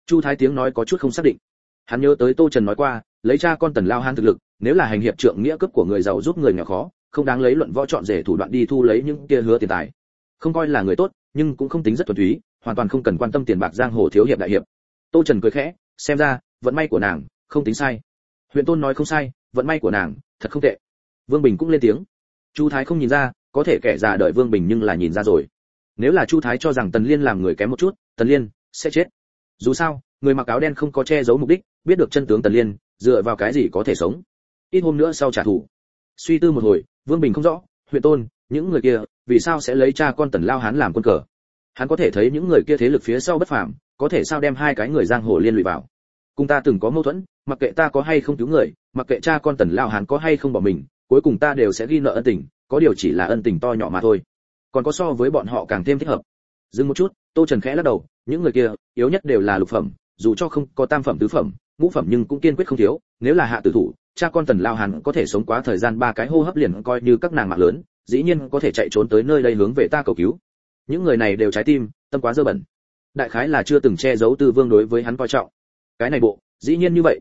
Chu Thái tiếng nói có chút không xác định. Hắn nhớ tới Tô Trần nói qua, lấy cha con Tần Lao Hán thực lực, nếu là hành hiệp trượng nghĩa cướp của người giàu giúp người nghèo khó, không đáng lấy luận võ chọn rể thủ đoạn đi thu lấy những kia hứa tiền tài. Không coi là người tốt, nhưng cũng không tính rất thuần túy, hoàn toàn không cần quan tâm tiền bạc giang hồ thiếu hiệp đại hiệp. Tô Trần cười khẽ, xem ra vận may của nàng không tính sai. Huyện Tôn nói không sai, vận may của nàng thật không tệ. Vương Bình cũng lên tiếng. Chu Thái không nhìn ra, có thể kẻ già đợi Vương Bình nhưng là nhìn ra rồi. Nếu là Chu Thái cho rằng Tần Liên làm người kém một chút, Tần Liên sẽ chết. Dù sao, người mặc áo đen không có che giấu mục đích, biết được chân tướng Tần Liên, dựa vào cái gì có thể sống? Ít hôm nữa sau trả thù. Suy tư một hồi, Vương Bình không rõ, Huyện Tôn, những người kia, vì sao sẽ lấy cha con Tần Lao Hán làm quân cờ? Hắn có thể thấy những người kia thế lực phía sau bất phàm, có thể sao đem hai cái người giang hồ liên lụy vào? Cùng ta từng có mâu thuẫn, mặc kệ ta có hay không cứu người, mặc kệ cha con Tần Lao Hán có hay không bỏ mình, cuối cùng ta đều sẽ ghi nợ ân tình, có điều chỉ là ân tình to nhỏ mà thôi. Còn có so với bọn họ càng thêm thích hợp. Dừng một chút, Tô Trần khẽ lắc đầu, những người kia, yếu nhất đều là lục phẩm, dù cho không có tam phẩm tứ phẩm, ngũ phẩm nhưng cũng kiên quyết không thiếu, nếu là hạ tử thủ, cha con Tần Lao Hán có thể sống quá thời gian 3 cái hô hấp liền coi như các nàng mạng lớn, dĩ nhiên có thể chạy trốn tới nơi đây hướng về ta cầu cứu. Những người này đều trái tim, tâm quá dơ bẩn. Đại khái là chưa từng che giấu Tư Vương đối với hắn coi trọng. Cái này bộ, dĩ nhiên như vậy,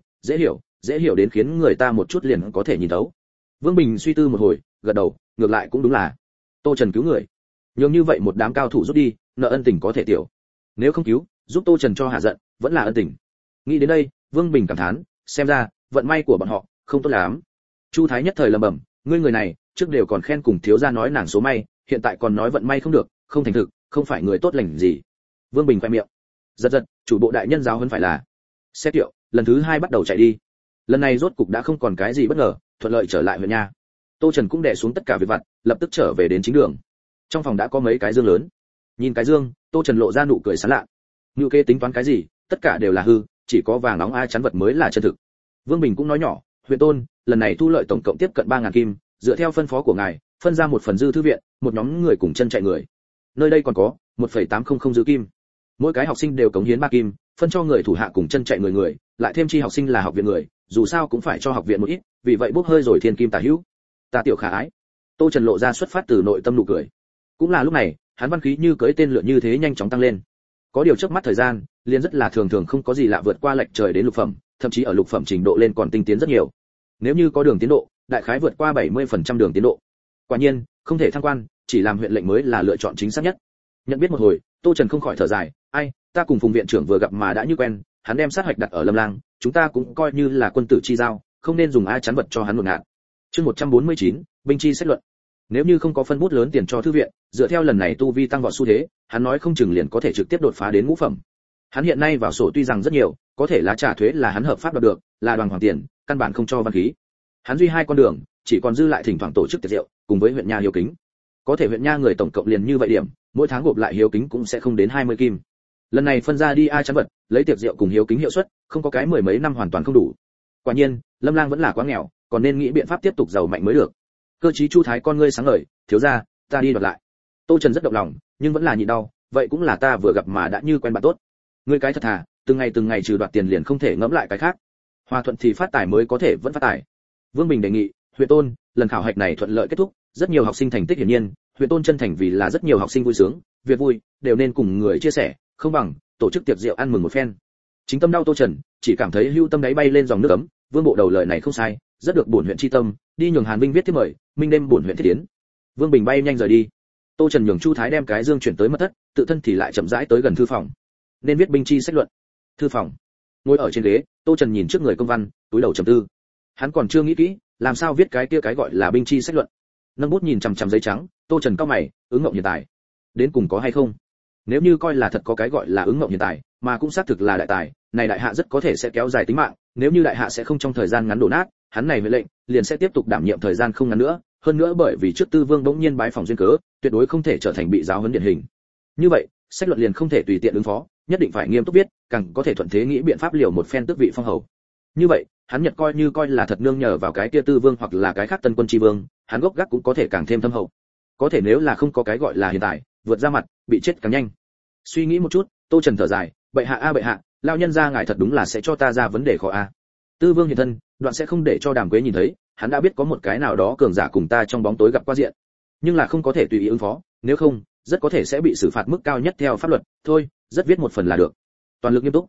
dễ hiểu đến khiến người ta một chút liền có thể nhìn thấu. Vương Bình suy tư một hồi, gật đầu, ngược lại cũng đúng là Tô Trần cứu người. Nhưng như vậy một đám cao thủ rút đi, nợ ân tình có thể tiểu. Nếu không cứu, giúp Tô Trần cho hạ giận, vẫn là ân tình. Nghĩ đến đây, Vương Bình cảm thán, xem ra, vận may của bọn họ không tốt lắm. Chu Thái nhất thời lẩm bẩm, ngươi người này, trước đều còn khen cùng thiếu gia nói nàng số may, hiện tại còn nói vận may không được, không thành thực, không phải người tốt lành gì. Vương Bình khoe miệng, giật, chủ bộ đại nhân giáo hơn phải là. Xe kiệu, lần thứ 2 bắt đầu chạy đi. Lần này rốt cục đã không còn cái gì bất ngờ, thuận lợi trở lại huyện nha. Tô Trần cũng đè xuống tất cả việc vặt, lập tức trở về đến chính đường. Trong phòng đã có mấy cái dương lớn. Nhìn cái dương, Tô Trần lộ ra nụ cười sán lạ. Ngưu kê tính toán cái gì, tất cả đều là hư, chỉ có vàng nóng ai chắn vật mới là chân thực. Vương Bình cũng nói nhỏ, huyện Tôn, lần này thu lợi tổng cộng tiếp cận 3.000 kim, dựa theo phân phó của ngài, phân ra một phần dư thư viện, một nhóm người cùng chân chạy người. Nơi đây còn có 1,800 dư kim. Mỗi cái học sinh đều cống hiến 3 kim, phân cho người thủ hạ cùng chân chạy người, lại thêm chi học sinh là học viện người, dù sao cũng phải cho học viện một ít, vì vậy bốc hơi rồi thiên kim tả hữu. Ta tiểu khả ái. Tô Trần lộ ra xuất phát từ nội tâm nụ cười. Cũng là lúc này, hắn văn khí như cưỡi tên lượn như thế nhanh chóng tăng lên. Có điều trước mắt thời gian, liền rất là thường không có gì lạ vượt qua lệch trời đến lục phẩm, thậm chí ở lục phẩm trình độ lên còn tinh tiến rất nhiều. Nếu như có đường tiến độ, đại khái vượt qua 70% đường tiến độ. Quả nhiên, không thể thăng quan, chỉ làm huyện lệnh mới là lựa chọn chính xác nhất. Nhận biết một hồi, Tô Trần không khỏi thở dài, ai, ta cùng Phùng viện trưởng vừa gặp mà đã như quen, hắn đem sát hoạch đặt ở Lâm Lang, chúng ta cũng coi như là quân tử chi giao, không nên dùng ai chắn vật cho hắn luận ngạn. Chương 149, binh chi xét luận. Nếu như không có phân bút lớn tiền cho thư viện, dựa theo lần này tu vi tăng vọt xu thế, hắn nói không chừng liền có thể trực tiếp đột phá đến ngũ phẩm. Hắn hiện nay vào sổ tuy rằng rất nhiều, có thể lá trả thuế là hắn hợp pháp đoạt được, là đoàn hoàng tiền, căn bản không cho văn khí. Hắn duy 2 con đường, chỉ còn dư lại thỉnh thoảng tổ chức tiệc rượu, cùng với huyện nha hiếu kính. Có thể huyện nha người tổng cộng liền như vậy điểm, mỗi tháng gộp lại hiếu kính cũng sẽ không đến 20 kim. Lần này phân ra đi ai chắn vật, lấy tiệc rượu cùng hiếu kính hiệu suất, không có cái 10 mấy năm hoàn toàn không đủ. Quả nhiên, Lâm Lang vẫn là quá nghèo, còn nên nghĩ biện pháp tiếp tục giàu mạnh mới được. Cơ chí Chu Thái con ngươi sáng ngời, thiếu gia, ta đi đoạt lại. Tô Trần rất động lòng, nhưng vẫn là nhịn đau, vậy cũng là ta vừa gặp mà đã như quen bạn tốt. Ngươi cái thật thà, từng ngày trừ đoạt tiền liền không thể ngẫm lại cái khác. Hòa thuận thì phát tài mới có thể vẫn phát tài. Vương Bình đề nghị, huyện Tôn, lần khảo hạch này thuận lợi kết thúc, rất nhiều học sinh thành tích hiển nhiên, huyện Tôn chân thành vì là rất nhiều học sinh vui sướng, việc vui đều nên cùng người chia sẻ, không bằng tổ chức tiệc rượu ăn mừng một phen. Chính tâm đau Tô Trần, chỉ cảm thấy hưu tâm đáy bay lên dòng nước ấm, Vương bộ đầu lời này không sai, rất được bổn huyện chi tâm, đi nhường Hàn Vinh viết tiếp mời, minh đêm bổn huyện thiết tiến. Vương Bình bay nhanh rời đi. Tô Trần nhường Chu Thái đem cái dương chuyển tới mật thất, tự thân thì lại chậm rãi tới gần thư phòng. Nên viết binh chi sách luận. Thư phòng. Ngồi ở trên ghế, Tô Trần nhìn trước người công văn, túi đầu trầm tư. Hắn còn chưa nghĩ kỹ, làm sao viết cái kia cái gọi là binh chi sách luận. Nâng bút nhìn chằm chằm giấy trắng, Tô Trần cau mày, ứng ngộng hiện tại, đến cùng có hay không? Nếu như coi là thật có cái gọi là ứng ngộng hiện tại, mà cũng xác thực là đại tài, này đại hạ rất có thể sẽ kéo dài tính mạng, nếu như đại hạ sẽ không trong thời gian ngắn đổ nát, hắn này với lệnh, liền sẽ tiếp tục đảm nhiệm thời gian không ngắn nữa, hơn nữa bởi vì trước Tư Vương bỗng nhiên bái phỏng duyên cớ, tuyệt đối không thể trở thành bị giáo huấn điển hình. Như vậy, sách luận liền không thể tùy tiện ứng phó, nhất định phải nghiêm túc viết, càng có thể thuận thế nghĩ biện pháp liều một phen tước vị phong hầu. Như vậy, hắn Nhật coi là thật nương nhờ vào cái kia Tư Vương hoặc là cái khác Tân Quân Tri Vương, hắn gốc gác cũng có thể càng thêm thâm hậu. Có thể nếu là không có cái gọi là hiện tại, vượt ra mặt, bị chết càng nhanh. Suy nghĩ một chút, Tô Trần thở dài, bệ hạ a bệ hạ, lão nhân gia ngài thật đúng là sẽ cho ta ra vấn đề khó a. Tư Vương hiện thân, đoạn sẽ không để cho Đàm Quế nhìn thấy, hắn đã biết có một cái nào đó cường giả cùng ta trong bóng tối gặp qua diện, nhưng là không có thể tùy ý ứng phó, nếu không, rất có thể sẽ bị xử phạt mức cao nhất theo pháp luật, thôi, rất viết một phần là được. Toàn lực nghiêm túc.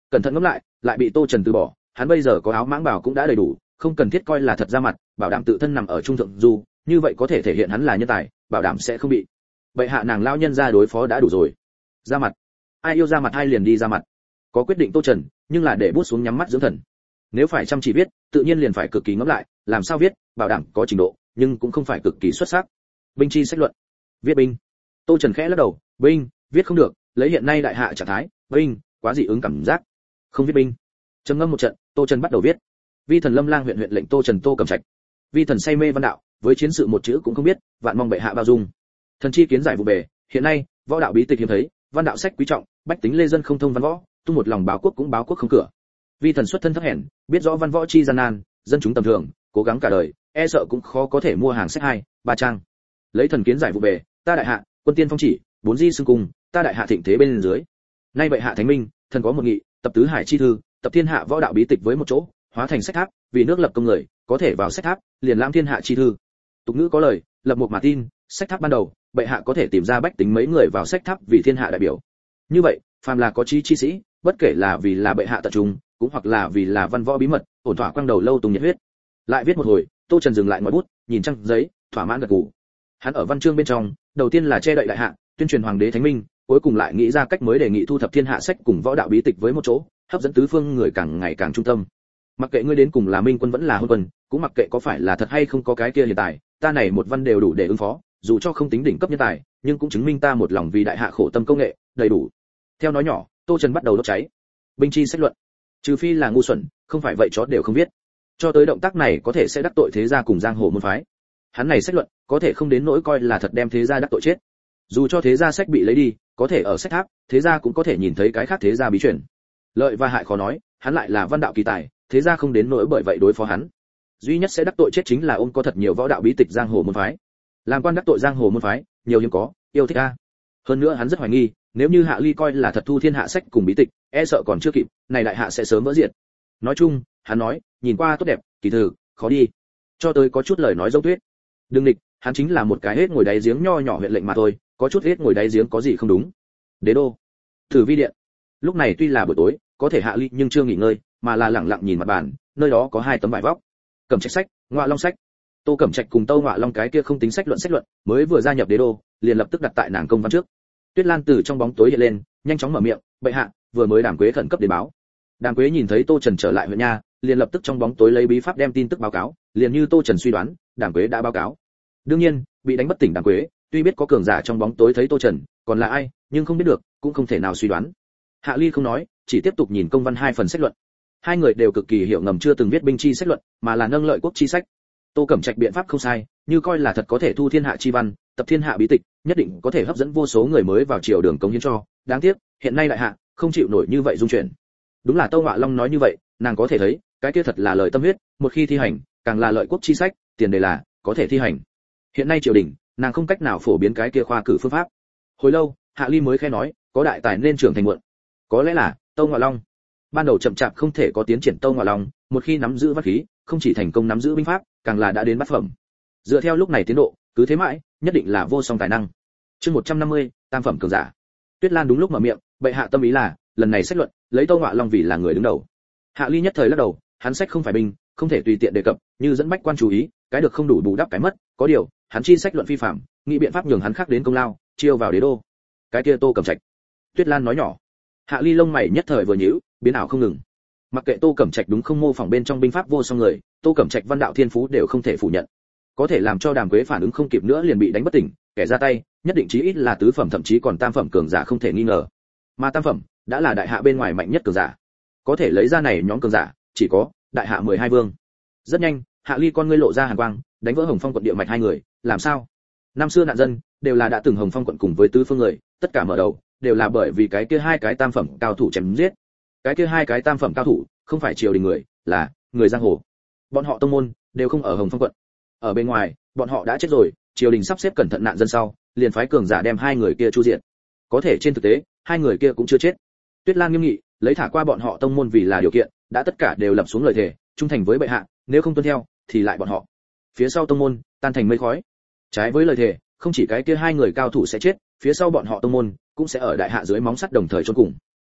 Cẩn thận ngẫm lại bị Tô Trần từ bỏ, hắn bây giờ có áo mãng bảo cũng đã đầy đủ, không cần thiết coi là thật ra mặt, bảo đảm tự thân nằm ở trung thượng du, như vậy có thể thể hiện hắn là nhân tài, bảo đảm sẽ không bị bệ hạ nàng lao nhân ra đối phó đã đủ rồi. Ra mặt, ai yêu ra mặt ai liền đi ra mặt. Có quyết định Tô Trần, nhưng là để bút xuống nhắm mắt dưỡng thần. Nếu phải chăm chỉ viết, tự nhiên liền phải cực kỳ ngẫm lại, làm sao viết, bảo đảm có trình độ, nhưng cũng không phải cực kỳ xuất sắc. Binh chi sách luận. Viết binh. Tô Trần khẽ lắc đầu, binh, viết không được, lấy hiện nay đại hạ trạng thái, binh, quá dị ứng cảm giác. Không viết binh. Trầm ngâm một trận, Tô Trần bắt đầu viết. Vi thần Lâm Lang huyện huyện lệnh Tô Trần Tô Cẩm Trạch. Vi thần say mê văn đạo, với chiến sự một chữ cũng không biết, vạn mong bệ hạ bao dung. Thần chi kiến giải vụ bề, hiện nay, võ đạo bí tịch hiếm thấy, văn đạo sách quý trọng, bách tính lê dân không thông văn võ, tu một lòng báo quốc cũng báo quốc không cửa. Vi thần xuất thân thấp hèn, biết rõ văn võ chi gian nan, dân chúng tầm thường, cố gắng cả đời, e sợ cũng khó có thể mua hàng sách 2, 3 trang. Lấy thần kiến giải vụ bề, ta đại hạ, quân tiên phong chỉ, bốn di xưng cùng, ta đại hạ thịnh thế bên dưới. Nay bệ hạ thánh minh, thần có một nghị, tập tứ hải chi thư, tập thiên hạ võ đạo bí tịch với một chỗ, hóa thành sách tháp, vì nước lập công người, có thể vào sách tháp, liền lãm thiên hạ chi thư. Tục ngữ có lời, lập một mà tin, sách tháp ban đầu, bệ hạ có thể tìm ra bách tính mấy người vào sách tháp vì thiên hạ đại biểu. Như vậy, phàm là có chí chi sĩ, bất kể là vì là bệ hạ tận trung, cũng hoặc là vì là văn võ bí mật, ổn thỏa quang đầu lâu tùng nhiệt huyết. Lại viết một hồi, Tô Trần dừng lại ngòi bút, nhìn trang giấy, thỏa mãn gật gù. Hắn ở văn chương bên trong, đầu tiên là che đậy đại hạ, tuyên truyền hoàng đế thánh minh, cuối cùng lại nghĩ ra cách mới đề nghị thu thập thiên hạ sách cùng võ đạo bí tịch với một chỗ, hấp dẫn tứ phương người càng ngày càng trung tâm. Mặc kệ ngươi đến cùng là minh quân vẫn là hôn quân, cũng mặc kệ có phải là thật hay không có cái kia hiện tại, ta này một văn đều đủ để ứng phó, dù cho không tính đỉnh cấp nhân tài, nhưng cũng chứng minh ta một lòng vì đại hạ khổ tâm công nghệ, đầy đủ. Theo nói nhỏ, Tô Trần bắt đầu đốt cháy. Binh chi sách luận. Trừ phi là ngu xuẩn, không phải vậy chó đều không biết. Cho tới động tác này có thể sẽ đắc tội thế gia cùng giang hồ môn phái. Hắn này sách luận, có thể không đến nỗi coi là thật đem thế gia đắc tội chết. Dù cho thế gia sách bị lấy đi, có thể ở sách tháp, thế gia cũng có thể nhìn thấy cái khác thế gia bí truyền. Lợi và hại khó nói, hắn lại là văn đạo kỳ tài, thế gia không đến nỗi bởi vậy đối phó hắn. Duy nhất sẽ đắc tội chết chính là ông có thật nhiều võ đạo bí tịch giang hồ môn phái. Làm quan đắc tội giang hồ môn phái, nhiều hiếm có, yêu thích a. Hơn nữa hắn rất hoài nghi, nếu như Hạ Ly coi là thật thu thiên hạ sách cùng bí tịch, e sợ còn chưa kịp, này đại hạ sẽ sớm vỡ diệt. Nói chung, hắn nói, nhìn qua tốt đẹp, kỳ thực khó đi. Cho tới có chút lời nói dông tuyết. Đừng địch, hắn chính là một cái hết ngồi đáy giếng nho nhỏ huyện lệnh mà thôi, có chút hết ngồi đáy giếng có gì không đúng. Đế đô, Tử Vi điện. Lúc này tuy là buổi tối, có thể Hạ Ly nhưng chưa nghỉ ngơi, mà là lặng lặng nhìn mặt bàn, nơi đó có 2 tấm vải vóc. Cẩm Trạch sách, Ngọa Long sách. Tô Cẩm Trạch cùng Tâu Ngọa Long cái kia không tính sách luận, mới vừa gia nhập đế đô, liền lập tức đặt tại nàng công văn trước. Tuyết Lan từ trong bóng tối hiện lên, nhanh chóng mở miệng, bệ hạ, vừa mới Đàm Quế khẩn cấp đến báo. Đàm Quế nhìn thấy Tô Trần trở lại huyện nha, liền lập tức trong bóng tối lấy bí pháp đem tin tức báo cáo, liền như Tô Trần suy đoán, Đàm Quế đã báo cáo. Đương nhiên, bị đánh bất tỉnh Đàm Quế, tuy biết có cường giả trong bóng tối thấy Tô Trần, còn là ai, nhưng không biết được, cũng không thể nào suy đoán. Hạ Ly không nói, chỉ tiếp tục nhìn công văn 2 phần sách luận. Hai người đều cực kỳ hiểu ngầm chưa từng viết binh chi sách luận, mà là nâng lợi quốc chi sách. Tô Cẩm Trạch biện pháp không sai, như coi là thật có thể thu thiên hạ chi văn, tập thiên hạ bí tịch, nhất định có thể hấp dẫn vô số người mới vào triều đường cống hiến cho. Đáng tiếc, hiện nay đại hạ không chịu nổi như vậy dung chuyển. Đúng là Tâu Ngọa Long nói như vậy, nàng có thể thấy, cái kia thật là lời tâm huyết, một khi thi hành, càng là lợi quốc chi sách, tiền đề là có thể thi hành. Hiện nay triều đình, nàng không cách nào phổ biến cái kia khoa cử phương pháp. Hồi lâu, Hạ Ly mới khẽ nói, có đại tài nên trưởng thành muộn. Có lẽ là Tâu Ngọa Long ban đầu chậm chạp không thể có tiến triển. Tâu Ngọa Long một khi nắm giữ văn khí, không chỉ thành công nắm giữ binh pháp, càng là đã đến bát phẩm. Dựa theo lúc này tiến độ, cứ thế mãi, nhất định là vô song tài năng. Chương 150, tam phẩm cường giả. Tuyết Lan đúng lúc mở miệng, bệ hạ tâm ý là, lần này sách luận, lấy Tâu Ngọa Long vì là người đứng đầu. Hạ Ly nhất thời lắc đầu, hắn sách không phải binh, không thể tùy tiện đề cập, như dẫn bách quan chú ý, cái được không đủ bù đắp cái mất, có điều, hắn chi sách luận phi phạm, nghĩ biện pháp nhường hắn khác đến công lao, chiêu vào đế đô. Cái kia Tô Cẩm Trạch. Tuyết Lan nói nhỏ. Hạ Ly lông mày nhất thời vừa nhíu, biến ảo không ngừng. Mặc kệ Tô Cẩm Trạch đúng không mô phỏng bên trong binh pháp vô song người, Tô Cẩm Trạch văn đạo thiên phú đều không thể phủ nhận. Có thể làm cho Đàm Quế phản ứng không kịp nữa liền bị đánh bất tỉnh, kẻ ra tay, nhất định chí ít là tứ phẩm thậm chí còn tam phẩm cường giả không thể nghi ngờ. Mà tam phẩm đã là đại hạ bên ngoài mạnh nhất cường giả. Có thể lấy ra này nhóm cường giả, chỉ có đại hạ 12 vương. Rất nhanh, Hạ Ly con ngươi lộ ra hàn quang, đánh vỡ Hồng Phong quận địa mạch hai người, làm sao? Năm xưa nạn dân đều là đã từng Hồng Phong quận cùng với tứ phương người, tất cả mở đầu đều là bởi vì cái kia 2 cái tam phẩm cao thủ chém giết. Cái kia 2 cái tam phẩm cao thủ, không phải triều đình người, là người giang hồ. Bọn họ tông môn đều không ở Hồng Phong quận. Ở bên ngoài, bọn họ đã chết rồi, triều đình sắp xếp cẩn thận nạn dân sau, liền phái cường giả đem 2 người kia chu diệt. Có thể trên thực tế, 2 người kia cũng chưa chết. Tuyết Lan nghiêm nghị, lấy thả qua bọn họ tông môn vì là điều kiện, đã tất cả đều lập xuống lời thề, trung thành với bệ hạ, nếu không tuân theo, thì lại bọn họ. Phía sau tông môn, tan thành mây khói. Trái với lời thề, không chỉ cái kia 2 người cao thủ sẽ chết, phía sau bọn họ tông môn cũng sẽ ở đại hạ dưới móng sắt đồng thời chôn cùng.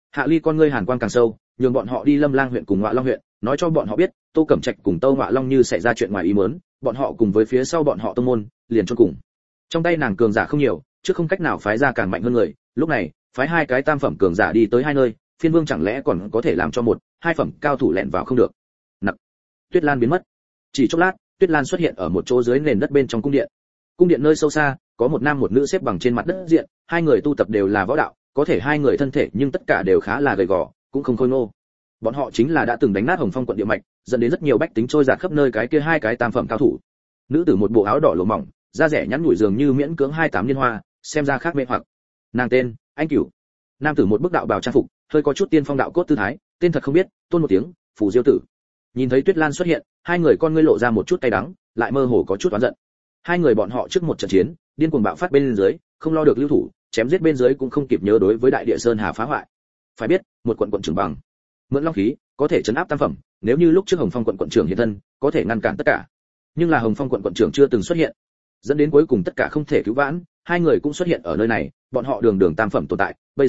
Hạ Ly con ngươi hàn quang càng sâu, nhường bọn họ đi Lâm Lang huyện cùng Ngọa Long huyện, nói cho bọn họ biết, Tô Cẩm Trạch cùng Tô Ngọa Long như xảy ra chuyện ngoài ý muốn, bọn họ cùng với phía sau bọn họ tông môn, liền chôn cùng. Trong tay nàng cường giả không nhiều, chứ không cách nào phái ra càng mạnh hơn người, lúc này, phái hai cái tam phẩm cường giả đi tới hai nơi, Phiên Vương chẳng lẽ còn có thể làm cho một, hai phẩm cao thủ lẻn vào không được. Nặc. Tuyết Lan biến mất. Chỉ chốc lát, Tuyết Lan xuất hiện ở một chỗ dưới nền đất bên trong cung điện. Cung điện nơi sâu xa, có một nam một nữ xếp bằng trên mặt đất diện, hai người tu tập đều là võ đạo, có thể hai người thân thể nhưng tất cả đều khá là gầy gò, cũng không khôi ngô. Bọn họ chính là đã từng đánh nát Hồng Phong quận địa mạch, dẫn đến rất nhiều bách tính trôi dạt khắp nơi cái kia hai cái tam phẩm cao thủ. Nữ tử một bộ áo đỏ lụa mỏng, da rẻ nhắn nhủi dường như miễn cưỡng 28 niên hoa, xem ra khác mê hoặc. Nàng tên, Anh Cửu. Nam tử một bức đạo bào trang phục, hơi có chút tiên phong đạo cốt tư thái, tên thật không biết, tôn một tiếng, Phù Diêu tử. Nhìn thấy Tuyết Lan xuất hiện, hai người con ngươi lộ ra một chút cay đắng, lại mơ hồ có chút oán giận. Hai người bọn họ trước một trận chiến, điên cuồng bạo phát bên dưới, không lo được lưu thủ, chém giết bên dưới cũng không kịp nhớ đối với đại địa sơn hà phá hoại. Phải biết, một quận quận trưởng bằng mượn long khí, có thể trấn áp tam phẩm, nếu như lúc trước Hồng Phong quận quận trưởng hiện thân, có thể ngăn cản tất cả. Nhưng là Hồng Phong quận quận trưởng chưa từng xuất hiện, dẫn đến cuối cùng tất cả không thể cứu vãn, hai người cũng xuất hiện ở nơi này, bọn họ đường đường tam phẩm tồn tại, bây